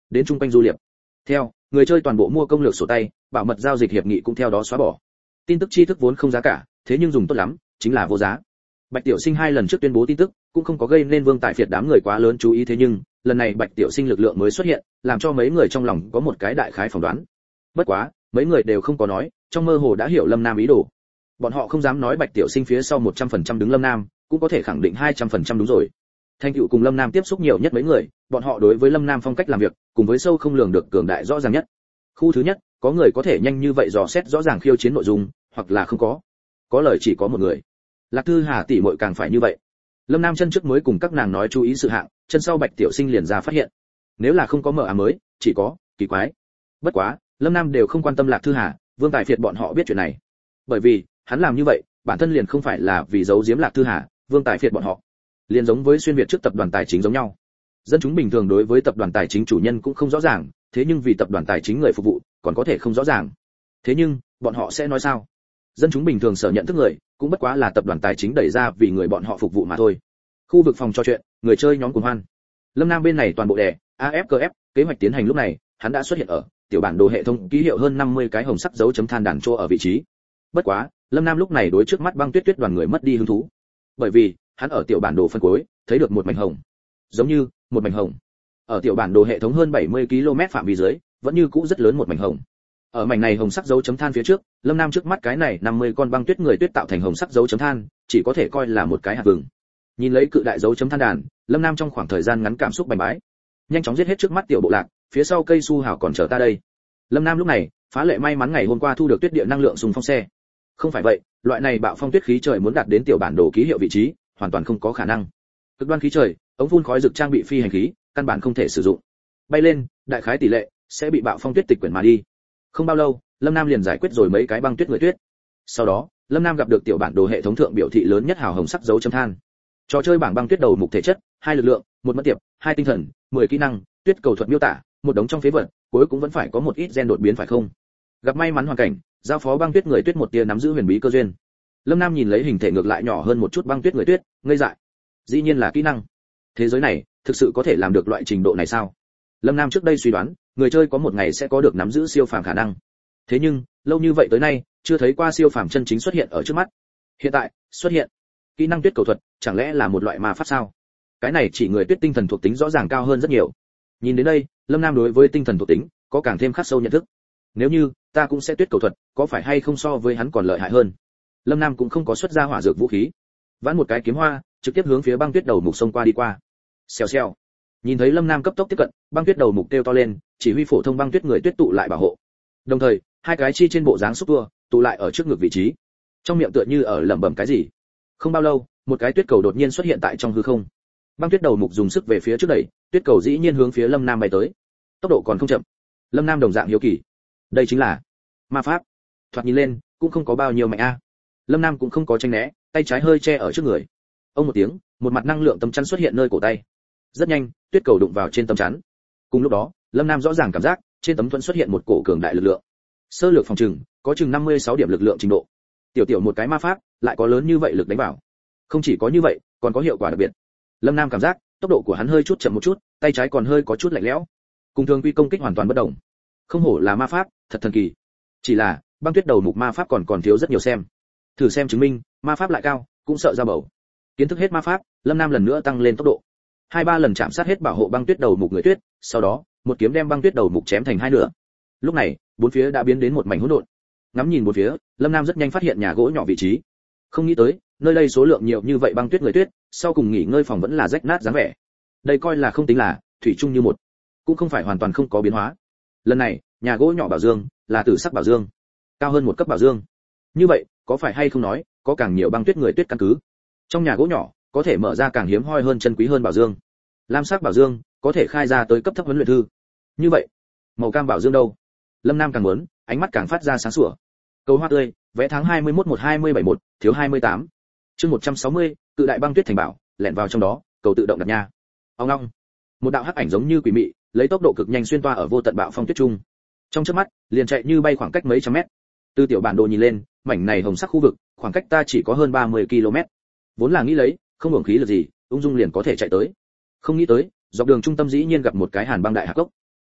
đến trung quanh du liệp. Theo, người chơi toàn bộ mua công lược sổ tay, bảo mật giao dịch hiệp nghị cũng theo đó xóa bỏ. Tin tức tri thức vốn không giá cả, thế nhưng dùng tốt lắm, chính là vô giá. Bạch Tiểu Sinh hai lần trước tuyên bố tin tức, cũng không có gây nên Vương Tại Phiệt đám người quá lớn chú ý, thế nhưng, lần này Bạch Tiểu Sinh lực lượng mới xuất hiện, làm cho mấy người trong lòng có một cái đại khái phỏng đoán. Bất quá, mấy người đều không có nói, trong mơ hồ đã hiểu Lâm Nam ý đồ. Bọn họ không dám nói Bạch Tiểu Sinh phía sau một trăm phần trăm đứng Lâm Nam, cũng có thể khẳng định hai trăm phần trăm đúng rồi. Thanh Cựu cùng Lâm Nam tiếp xúc nhiều nhất mấy người, bọn họ đối với Lâm Nam phong cách làm việc, cùng với sâu không lường được cường đại rõ ràng nhất. Khu thứ nhất, có người có thể nhanh như vậy dò xét rõ ràng khiêu chiến nội dung, hoặc là không có. Có lời chỉ có một người. Lạc Thư Hà tỷ muội càng phải như vậy. Lâm Nam chân trước mới cùng các nàng nói chú ý sự hạng, chân sau Bạch Tiểu Sinh liền ra phát hiện. Nếu là không có mở ám mới, chỉ có kỳ quái. Bất quá, Lâm Nam đều không quan tâm Lạc Thư Hà, Vương Tài Phiệt bọn họ biết chuyện này. Bởi vì, hắn làm như vậy, bản thân liền không phải là vì giấu giếm Lạc Thư Hà, Vương Tài Phiệt bọn họ. Liền giống với xuyên việt trước tập đoàn tài chính giống nhau. Dân chúng bình thường đối với tập đoàn tài chính chủ nhân cũng không rõ ràng, thế nhưng vì tập đoàn tài chính người phục vụ, còn có thể không rõ ràng. Thế nhưng, bọn họ sẽ nói sao? Dân chúng bình thường sở nhận thức người, cũng bất quá là tập đoàn tài chính đẩy ra vì người bọn họ phục vụ mà thôi. Khu vực phòng trò chuyện, người chơi nhóm cùng hoan. Lâm Nam bên này toàn bộ đè, a ép ca ép, kế hoạch tiến hành lúc này, hắn đã xuất hiện ở tiểu bản đồ hệ thống ký hiệu hơn năm mươi cái hồng sắc dấu chấm than đàn chỗ ở vị trí. Bất quá, Lâm Nam lúc này đối trước mắt Băng Tuyết Tuyết đoàn người mất đi hứng thú. Bởi vì, hắn ở tiểu bản đồ phân cuối, thấy được một mảnh hồng. Giống như, một mảnh hồng. Ở tiểu bản đồ hệ thống hơn bảy mươi ki lô mét phạm vi dưới, vẫn như cũ rất lớn một mảnh hồng. Ở mảnh này hồng sắc dấu chấm than phía trước, Lâm Nam trước mắt cái này năm mươi con băng tuyết người tuyết tạo thành hồng sắc dấu chấm than, chỉ có thể coi là một cái hạt vừng. Nhìn lấy cự đại dấu chấm than đàn, Lâm Nam trong khoảng thời gian ngắn cảm xúc bành bái. Nhanh chóng giết hết trước mắt tiểu bộ lạc, phía sau cây su hào còn chờ ta đây. Lâm Nam lúc này, phá lệ may mắn ngày hôm qua thu được tuyết địa năng lượng xung phong xe. Không phải vậy, loại này bạo phong tuyết khí trời muốn đạt đến tiểu bản đồ ký hiệu vị trí, hoàn toàn không có khả năng. Cực đoan khí trời, ống phun khói rực trang bị phi hành khí, căn bản không thể sử dụng. Bay lên, đại khái tỷ lệ sẽ bị bạo phong tuyết tịch quyển mà đi. Không bao lâu, Lâm Nam liền giải quyết rồi mấy cái băng tuyết người tuyết. Sau đó, Lâm Nam gặp được tiểu bản đồ hệ thống thượng biểu thị lớn nhất hào hồng sắc dấu chấm than. Trò chơi bảng băng tuyết đầu mục thể chất, hai lực lượng, một mất tiệp, hai tinh thần, mười kỹ năng, tuyết cầu thuật miêu tả, một đống trong phế vật, cuối cũng vẫn phải có một ít gen đột biến phải không? Gặp may mắn hoàn cảnh, giao phó băng tuyết người tuyết một tia nắm giữ huyền bí cơ duyên. Lâm Nam nhìn lấy hình thể ngược lại nhỏ hơn một chút băng tuyết người tuyết, ngây dại. Dĩ nhiên là kỹ năng. Thế giới này, thực sự có thể làm được loại trình độ này sao? Lâm Nam trước đây suy đoán, người chơi có một ngày sẽ có được nắm giữ siêu phàm khả năng. Thế nhưng, lâu như vậy tới nay, chưa thấy qua siêu phàm chân chính xuất hiện ở trước mắt. Hiện tại, xuất hiện. Kỹ năng tuyết cầu thuật, chẳng lẽ là một loại ma pháp sao? Cái này chỉ người tuyết tinh thần thuộc tính rõ ràng cao hơn rất nhiều. Nhìn đến đây, Lâm Nam đối với tinh thần thuộc tính có càng thêm khắc sâu nhận thức. Nếu như ta cũng sẽ tuyết cầu thuật, có phải hay không so với hắn còn lợi hại hơn? Lâm Nam cũng không có xuất ra hỏa dược vũ khí, vãn một cái kiếm hoa, trực tiếp hướng phía băng tuyết đầu mục sông qua đi qua. Xèo xèo. Nhìn thấy Lâm Nam cấp tốc tiếp cận, băng tuyết đầu mục kêu to lên, chỉ huy phổ thông băng tuyết người tuyết tụ lại bảo hộ. Đồng thời, hai cái chi trên bộ dáng xúc tua, tụ lại ở trước ngực vị trí. Trong miệng tựa như ở lẩm bẩm cái gì. Không bao lâu, một cái tuyết cầu đột nhiên xuất hiện tại trong hư không. Băng tuyết đầu mục dùng sức về phía trước đẩy, tuyết cầu dĩ nhiên hướng phía Lâm Nam bay tới. Tốc độ còn không chậm. Lâm Nam đồng dạng hiếu kỳ. Đây chính là ma pháp. Thoạt nhìn lên, cũng không có bao nhiêu mạnh a. Lâm Nam cũng không có tránh né, tay trái hơi che ở trước người. Ông một tiếng, một mặt năng lượng tấm chắn xuất hiện nơi cổ tay. Rất nhanh, tuyết cầu đụng vào trên tấm chắn. Cùng lúc đó, Lâm Nam rõ ràng cảm giác, trên tấm thuẫn xuất hiện một cổ cường đại lực lượng. Sơ lược phòng trừng, có chừng năm mươi sáu điểm lực lượng trình độ. Tiểu tiểu một cái ma pháp, lại có lớn như vậy lực đánh vào. Không chỉ có như vậy, còn có hiệu quả đặc biệt. Lâm Nam cảm giác, tốc độ của hắn hơi chút chậm một chút, tay trái còn hơi có chút lạnh lẽo. Cùng thường quy công kích hoàn toàn bất động. Không hổ là ma pháp, thật thần kỳ. Chỉ là, băng tuyết đầu mục ma pháp còn còn thiếu rất nhiều xem. Thử xem chứng minh, ma pháp lại cao, cũng sợ ra bầu. Kiến thức hết ma pháp, Lâm Nam lần nữa tăng lên tốc độ. Hai ba lần chạm sát hết bảo hộ băng tuyết đầu mục người tuyết, sau đó, một kiếm đem băng tuyết đầu mục chém thành hai nửa. Lúc này, bốn phía đã biến đến một mảnh hỗn độn. Ngắm nhìn bốn phía, Lâm Nam rất nhanh phát hiện nhà gỗ nhỏ vị trí. Không nghĩ tới, nơi đây số lượng nhiều như vậy băng tuyết người tuyết, sau cùng nghỉ ngơi phòng vẫn là rách nát dáng vẻ. Đây coi là không tính là thủy chung như một, cũng không phải hoàn toàn không có biến hóa. Lần này, nhà gỗ nhỏ bảo dương là tử sắc bảo dương, cao hơn một cấp bảo dương. Như vậy, có phải hay không nói, có càng nhiều băng tuyết người tuyết căn cứ. Trong nhà gỗ nhỏ, có thể mở ra càng hiếm hoi hơn chân quý hơn bảo dương. Lam sắc bảo dương, có thể khai ra tới cấp thấp huấn luyện thư. Như vậy, màu cam bảo dương đâu? Lâm Nam càng muốn, ánh mắt càng phát ra sáng sủa. Câu hoa tươi, vẽ tháng hai mươi mốt một hai mươi bảy một, thiếu hai mươi tám. Chương một trăm sáu mươi, cự đại băng tuyết thành bảo, lẻn vào trong đó, cầu tự động đặt nha. Ông long. Một đạo hắc ảnh giống như quỷ mị, lấy tốc độ cực nhanh xuyên toa ở vô tận bạo phong tuyết trung. Trong chớp mắt, liền chạy như bay khoảng cách mấy trăm mét. Từ tiểu bản đồ nhìn lên, mảnh này hồng sắc khu vực, khoảng cách ta chỉ có hơn ba mươi ki lô mét. Vốn là nghĩ lấy, không hưởng khí lực gì, ung dung liền có thể chạy tới. Không nghĩ tới, dọc đường trung tâm dĩ nhiên gặp một cái hàn băng đại hạc cốc.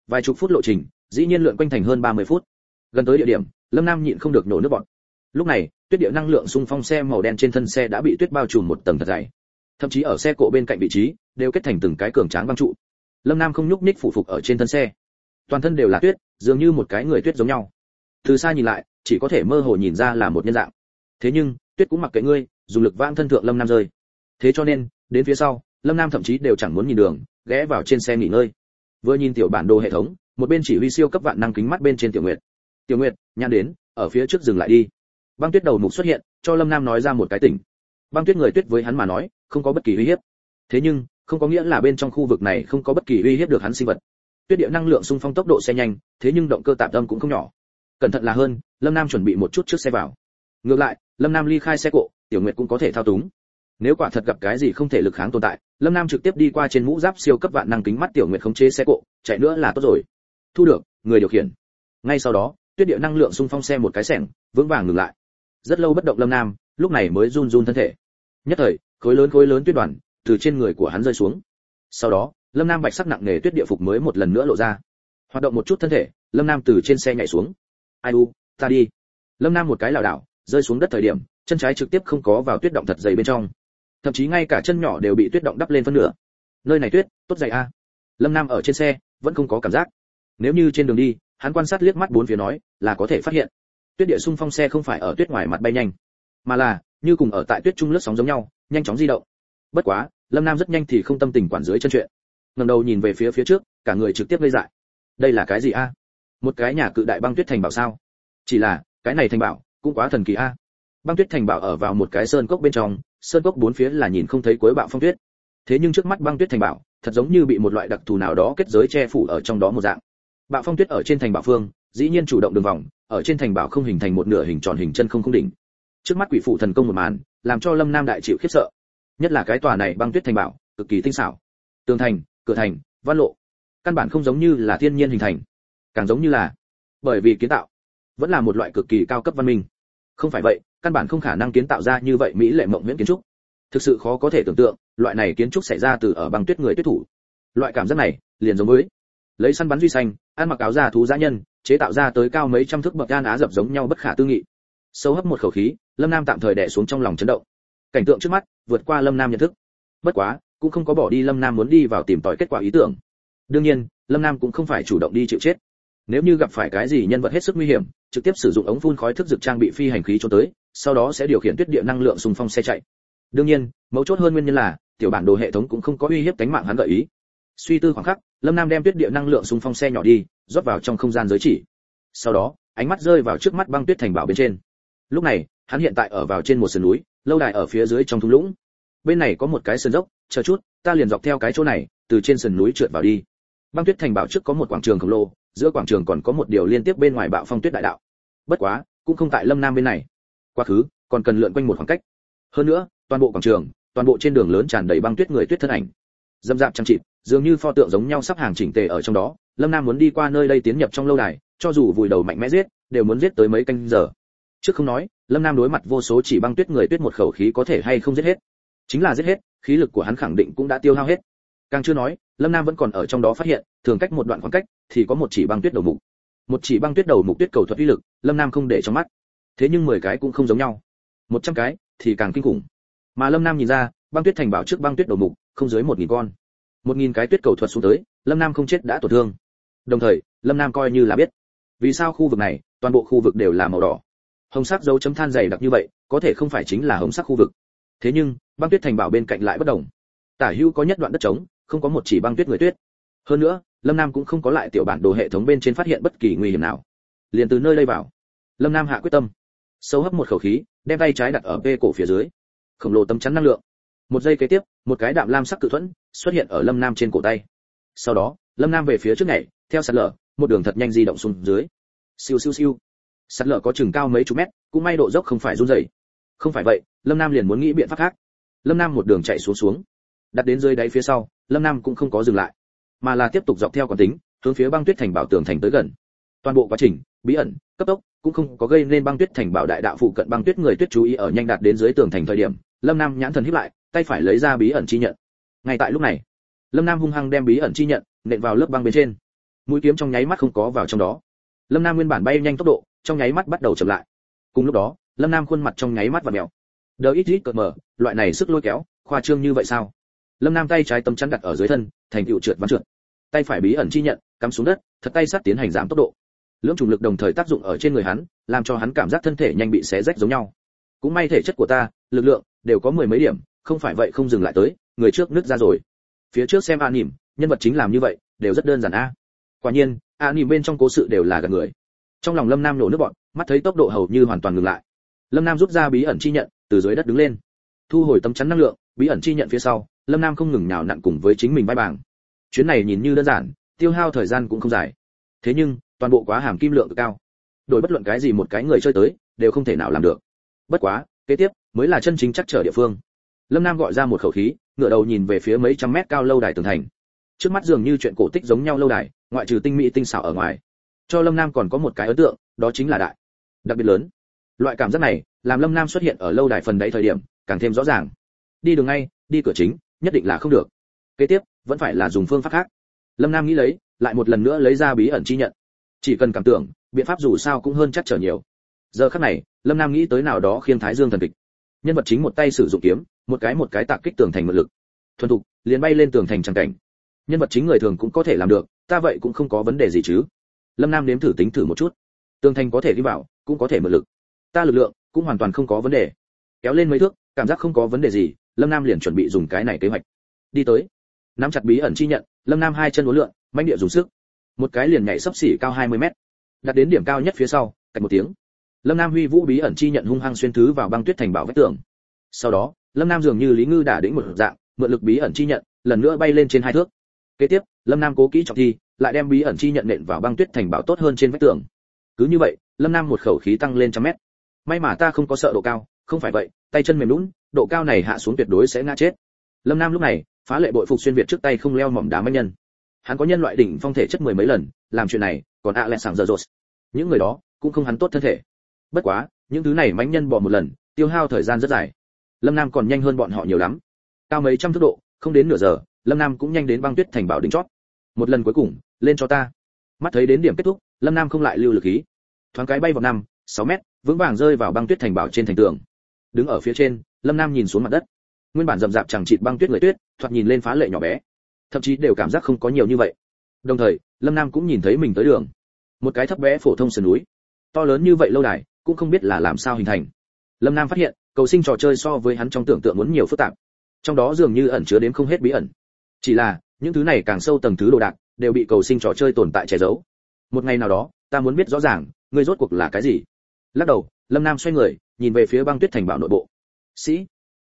Vài chục phút lộ trình, dĩ nhiên lượn quanh thành hơn ba mươi phút. Gần tới địa điểm, Lâm Nam nhịn không được nổ nước bọt. Lúc này, tuyết địa năng lượng xung phong xe màu đen trên thân xe đã bị tuyết bao trùm một tầng thật dày. Thậm chí ở xe cộ bên cạnh vị trí, đều kết thành từng cái cường tráng băng trụ. Lâm Nam không nhúc nhích phủ phục ở trên thân xe. Toàn thân đều là tuyết, dường như một cái người tuyết giống nhau. Từ xa nhìn lại, chỉ có thể mơ hồ nhìn ra là một nhân dạng. Thế nhưng, tuyết cũng mặc kệ ngươi, dùng lực vãng thân thượng Lâm Nam rơi. Thế cho nên, đến phía sau, Lâm Nam thậm chí đều chẳng muốn nhìn đường, ghé vào trên xe nghỉ ngơi. Vừa nhìn tiểu bản đồ hệ thống, một bên chỉ huy siêu cấp vạn năng kính mắt bên trên Tiểu Nguyệt. Tiểu Nguyệt, nhăn đến, ở phía trước dừng lại đi. Băng tuyết đầu mục xuất hiện, cho Lâm Nam nói ra một cái tỉnh. Băng tuyết người tuyết với hắn mà nói, không có bất kỳ uy hiếp. Thế nhưng, không có nghĩa là bên trong khu vực này không có bất kỳ uy hiếp được hắn sinh vật. Tuyết địa năng lượng xung phong tốc độ xe nhanh, thế nhưng động cơ tạm tâm cũng không nhỏ. Cẩn thận là hơn, Lâm Nam chuẩn bị một chút trước xe vào. Ngược lại, Lâm Nam ly khai xe cộ, Tiểu Nguyệt cũng có thể thao túng. Nếu quả thật gặp cái gì không thể lực kháng tồn tại, Lâm Nam trực tiếp đi qua trên mũ giáp siêu cấp vạn năng kính mắt Tiểu Nguyệt khống chế xe cộ, chạy nữa là tốt rồi. Thu được, người điều khiển. Ngay sau đó, tuyết địa năng lượng xung phong xe một cái xẻng, vững vàng ngừng lại. Rất lâu bất động Lâm Nam, lúc này mới run run thân thể. Nhất thời, khối lớn khối lớn tuyết đoàn từ trên người của hắn rơi xuống. Sau đó, Lâm Nam bạch sắc nặng nề tuyết địa phục mới một lần nữa lộ ra. Hoạt động một chút thân thể, Lâm Nam từ trên xe nhảy xuống. Ai u, ta đi. Lâm Nam một cái lảo đảo, rơi xuống đất thời điểm, chân trái trực tiếp không có vào tuyết động thật dày bên trong. Thậm chí ngay cả chân nhỏ đều bị tuyết động đắp lên phân nửa. Nơi này tuyết, tốt dày a. Lâm Nam ở trên xe, vẫn không có cảm giác. Nếu như trên đường đi, hắn quan sát liếc mắt bốn phía nói, là có thể phát hiện. Tuyết địa xung phong xe không phải ở tuyết ngoài mặt bay nhanh, mà là như cùng ở tại tuyết trung lướt sóng giống nhau, nhanh chóng di động. Bất quá, Lâm Nam rất nhanh thì không tâm tình quản dưới chân chuyện. Ngẩng đầu nhìn về phía phía trước, cả người trực tiếp ngây dại. Đây là cái gì a? Một cái nhà cự đại băng tuyết thành bảo sao? Chỉ là, cái này thành bảo, cũng quá thần kỳ a. Băng tuyết thành bảo ở vào một cái sơn cốc bên trong, sơn cốc bốn phía là nhìn không thấy cuối bạo phong tuyết. Thế nhưng trước mắt băng tuyết thành bảo, thật giống như bị một loại đặc thù nào đó kết giới che phủ ở trong đó một dạng. Bạo phong tuyết ở trên thành bảo phương, dĩ nhiên chủ động đường vòng, ở trên thành bảo không hình thành một nửa hình tròn hình chân không không đỉnh. Trước mắt quỷ phụ thần công một màn, làm cho Lâm Nam đại chịu khiếp sợ. Nhất là cái tòa này băng tuyết thành bảo, cực kỳ tinh xảo. Tường thành, cửa thành, văn lộ, căn bản không giống như là thiên nhiên hình thành, càng giống như là bởi vì kiến tạo, vẫn là một loại cực kỳ cao cấp văn minh. Không phải vậy, căn bản không khả năng kiến tạo ra như vậy mỹ lệ mộng huyễn kiến trúc. Thực sự khó có thể tưởng tượng, loại này kiến trúc xảy ra từ ở băng tuyết người tuyết thủ. Loại cảm giác này, liền giống với lấy săn bắn duy xanh, ăn mặc áo da thú dã nhân, chế tạo ra tới cao mấy trăm thước bậc gan á dập giống nhau bất khả tư nghị. Sâu hấp một khẩu khí, Lâm Nam tạm thời đè xuống trong lòng chấn động. Cảnh tượng trước mắt, vượt qua Lâm Nam nhận thức. Bất quá, cũng không có bỏ đi Lâm Nam muốn đi vào tìm tòi kết quả ý tưởng. Đương nhiên, Lâm Nam cũng không phải chủ động đi chịu chết. Nếu như gặp phải cái gì nhân vật hết sức nguy hiểm, trực tiếp sử dụng ống phun khói thức dược trang bị phi hành khí trốn tới, sau đó sẽ điều khiển tuyết địa năng lượng xung phong xe chạy. Đương nhiên, mấu chốt hơn nguyên nhân là, tiểu bản đồ hệ thống cũng không có uy hiếp cánh mạng hắn gợi ý. Suy tư khoảng khắc, Lâm Nam đem tuyết địa năng lượng xung phong xe nhỏ đi, rót vào trong không gian giới chỉ. Sau đó, ánh mắt rơi vào trước mắt băng tuyết thành bảo bên trên. Lúc này, hắn hiện tại ở vào trên một sườn núi, lâu đài ở phía dưới trong thung lũng. Bên này có một cái sườn dốc, chờ chút, ta liền dọc theo cái chỗ này, từ trên sườn núi trượt vào đi. Băng tuyết thành bảo trước có một quảng trường khổng lồ, giữa quảng trường còn có một điều liên tiếp bên ngoài bạo phong tuyết đại đạo. Bất quá, cũng không tại Lâm Nam bên này. Quá khứ, còn cần lượn quanh một khoảng cách. Hơn nữa, toàn bộ quảng trường, toàn bộ trên đường lớn tràn đầy băng tuyết người tuyết thân ảnh. Dâm dạp trang trịt, dường như pho tượng giống nhau sắp hàng chỉnh tề ở trong đó. Lâm Nam muốn đi qua nơi đây tiến nhập trong lâu đài, cho dù vùi đầu mạnh mẽ giết, đều muốn giết tới mấy canh giờ. Trước không nói, Lâm Nam đối mặt vô số chỉ băng tuyết người tuyết một khẩu khí có thể hay không giết hết. Chính là giết hết, khí lực của hắn khẳng định cũng đã tiêu hao hết. Càng chưa nói, Lâm Nam vẫn còn ở trong đó phát hiện, thường cách một đoạn khoảng cách thì có một chỉ băng tuyết đầu mục. Một chỉ băng tuyết đầu mục tuyết cầu thuật uy lực, Lâm Nam không để trong mắt. Thế nhưng mười cái cũng không giống nhau. một trăm cái thì càng kinh khủng. Mà Lâm Nam nhìn ra, băng tuyết thành bảo trước băng tuyết đầu mục, không dưới một nghìn con. một nghìn cái tuyết cầu thuật xuống tới, Lâm Nam không chết đã tổn thương. Đồng thời, Lâm Nam coi như là biết, vì sao khu vực này, toàn bộ khu vực đều là màu đỏ. Hồng sắc dấu chấm than dày đặc như vậy, có thể không phải chính là hồng sắc khu vực. Thế nhưng, băng tuyết thành bảo bên cạnh lại bất đồng. Tả hữu có nhất đoạn đất trống, không có một chỉ băng tuyết người tuyết. Hơn nữa, Lâm Nam cũng không có lại tiểu bản đồ hệ thống bên trên phát hiện bất kỳ nguy hiểm nào. Liền từ nơi đây vào, Lâm Nam hạ quyết tâm, sâu hấp một khẩu khí, đem tay trái đặt ở vê cổ phía dưới, khổng lồ tấm chắn năng lượng. Một giây kế tiếp, một cái đạm lam sắc cự thuẫn xuất hiện ở Lâm Nam trên cổ tay. Sau đó, Lâm Nam về phía trước nhảy, theo sạt lở, một đường thật nhanh di động xuống dưới. Siêu siêu siêu. Sạt lở có chừng cao mấy chục mét, cũng may độ dốc không phải run rẩy. Không phải vậy, Lâm Nam liền muốn nghĩ biện pháp khác. Lâm Nam một đường chạy xuống xuống, đặt đến dưới đáy phía sau, Lâm Nam cũng không có dừng lại, mà là tiếp tục dọc theo quán tính, hướng phía băng tuyết thành bảo tường thành tới gần. Toàn bộ quá trình, bí ẩn, cấp tốc, cũng không có gây nên băng tuyết thành bảo đại đạo phụ cận băng tuyết người tuyết chú ý ở nhanh đạt đến dưới tường thành thời điểm, Lâm Nam nhãn thần híp lại, tay phải lấy ra bí ẩn chi nhận. Ngay tại lúc này, Lâm Nam hung hăng đem bí ẩn chi nhận nện vào lớp băng bên trên. mũi kiếm trong nháy mắt không có vào trong đó. Lâm Nam nguyên bản bay nhanh tốc độ, trong nháy mắt bắt đầu chậm lại. Cùng lúc đó, Lâm Nam khuôn mặt trong nháy mắt vặn mèo. Đờ ít ít cợt mở, loại này sức lôi kéo, khoa trương như vậy sao? Lâm Nam tay trái tấm chắn đặt ở dưới thân, thành tựu trượt ván trượt. Tay phải bí ẩn chi nhận, cắm xuống đất, thật tay sát tiến hành giảm tốc độ. Lưỡng trùng lực đồng thời tác dụng ở trên người hắn, làm cho hắn cảm giác thân thể nhanh bị xé rách giống nhau. Cũng may thể chất của ta, lực lượng đều có mười mấy điểm, không phải vậy không dừng lại tới, người trước nứt ra rồi. Phía trước xem anime, nhân vật chính làm như vậy, đều rất đơn giản a. Quả nhiên, anime bên trong cố sự đều là gạt người. Trong lòng Lâm Nam nổ nước bọt, mắt thấy tốc độ hầu như hoàn toàn ngừng lại. Lâm Nam rút ra bí ẩn chi nhận, từ dưới đất đứng lên, thu hồi tấm chắn năng lượng, bí ẩn chi nhận phía sau, Lâm Nam không ngừng nhào nặn cùng với chính mình bay bảng. Chuyến này nhìn như đơn giản, tiêu hao thời gian cũng không dài. Thế nhưng, toàn bộ quá hàm kim lượng cực cao. Đổi bất luận cái gì một cái người chơi tới, đều không thể nào làm được. Bất quá, kế tiếp mới là chân chính chắc trở địa phương. Lâm Nam gọi ra một khẩu khí, ngửa đầu nhìn về phía mấy trăm mét cao lâu đài tường thành. Trước mắt dường như chuyện cổ tích giống nhau lâu đài, ngoại trừ tinh mỹ tinh xảo ở ngoài, cho Lâm Nam còn có một cái ấn tượng, đó chính là đại, đặc biệt lớn. Loại cảm giác này, làm Lâm Nam xuất hiện ở lâu đài phần đáy thời điểm, càng thêm rõ ràng. Đi đường ngay, đi cửa chính, nhất định là không được. Kế tiếp, vẫn phải là dùng phương pháp khác. Lâm Nam nghĩ lấy, lại một lần nữa lấy ra bí ẩn chi nhận. Chỉ cần cảm tưởng, biện pháp dù sao cũng hơn chắc trở nhiều. Giờ khắc này, Lâm Nam nghĩ tới nào đó khiêng Thái Dương thần kịch. Nhân vật chính một tay sử dụng kiếm, một cái một cái tạc kích tường thành mượn lực. Thuần thục, liền bay lên tường thành chẳng cảnh. Nhân vật chính người thường cũng có thể làm được, ta vậy cũng không có vấn đề gì chứ. Lâm Nam nếm thử tính thử một chút. Tường thành có thể đi vào, cũng có thể mượn lực. Ta lực lượng cũng hoàn toàn không có vấn đề. Kéo lên mấy thước, cảm giác không có vấn đề gì, Lâm Nam liền chuẩn bị dùng cái này kế hoạch. Đi tới, nắm chặt bí ẩn chi nhận, Lâm Nam hai chân uốn lượn, mãnh địa dùng sức. Một cái liền nhảy sấp xỉ cao hai mươi mét. Đặt đến điểm cao nhất phía sau, cạch một tiếng. Lâm Nam huy vũ bí ẩn chi nhận hung hăng xuyên thứ vào băng tuyết thành bảo vách tường. Sau đó, Lâm Nam dường như Lý Ngư đả đĩnh một dạng, mượn lực bí ẩn chi nhận, lần nữa bay lên trên hai thước. Kế tiếp, Lâm Nam cố kỹ trọng thi, lại đem bí ẩn chi nhận nện vào băng tuyết thành bảo tốt hơn trên vách tường. Cứ như vậy, Lâm Nam một khẩu khí tăng lên trăm mét. May mà ta không có sợ độ cao, không phải vậy, tay chân mềm nhũn, độ cao này hạ xuống tuyệt đối sẽ ngã chết. Lâm Nam lúc này, phá lệ bội phục xuyên việt trước tay không leo mỏm đá mãnh nhân. Hắn có nhân loại đỉnh phong thể chất mười mấy lần, làm chuyện này, còn ạ lẹ sảng giờ rột. Những người đó, cũng không hắn tốt thân thể. Bất quá, những thứ này mãnh nhân bỏ một lần, tiêu hao thời gian rất dài. Lâm Nam còn nhanh hơn bọn họ nhiều lắm. Cao mấy trăm thước độ, không đến nửa giờ, Lâm Nam cũng nhanh đến băng tuyết thành bảo đỉnh chót. Một lần cuối cùng, lên cho ta. Mắt thấy đến điểm kết thúc, Lâm Nam không lại lưu lực khí. Thoáng cái bay vào năm, sáu mét, vững vàng rơi vào băng tuyết thành bảo trên thành tường. Đứng ở phía trên, Lâm Nam nhìn xuống mặt đất. Nguyên bản rậm rạp chẳng chịt băng tuyết người tuyết, thoạt nhìn lên phá lệ nhỏ bé. Thậm chí đều cảm giác không có nhiều như vậy. Đồng thời, Lâm Nam cũng nhìn thấy mình tới đường. Một cái thấp bé phổ thông sườn núi. To lớn như vậy lâu đài, cũng không biết là làm sao hình thành. Lâm Nam phát hiện, cầu sinh trò chơi so với hắn trong tưởng tượng muốn nhiều phức tạp. Trong đó dường như ẩn chứa đến không hết bí ẩn. Chỉ là, những thứ này càng sâu tầng thứ đồ đạc, đều bị cầu sinh trò chơi tồn tại che giấu. Một ngày nào đó, ta muốn biết rõ ràng, ngươi rốt cuộc là cái gì. Lắc đầu, Lâm Nam xoay người, nhìn về phía băng tuyết thành bảo nội bộ. Sĩ,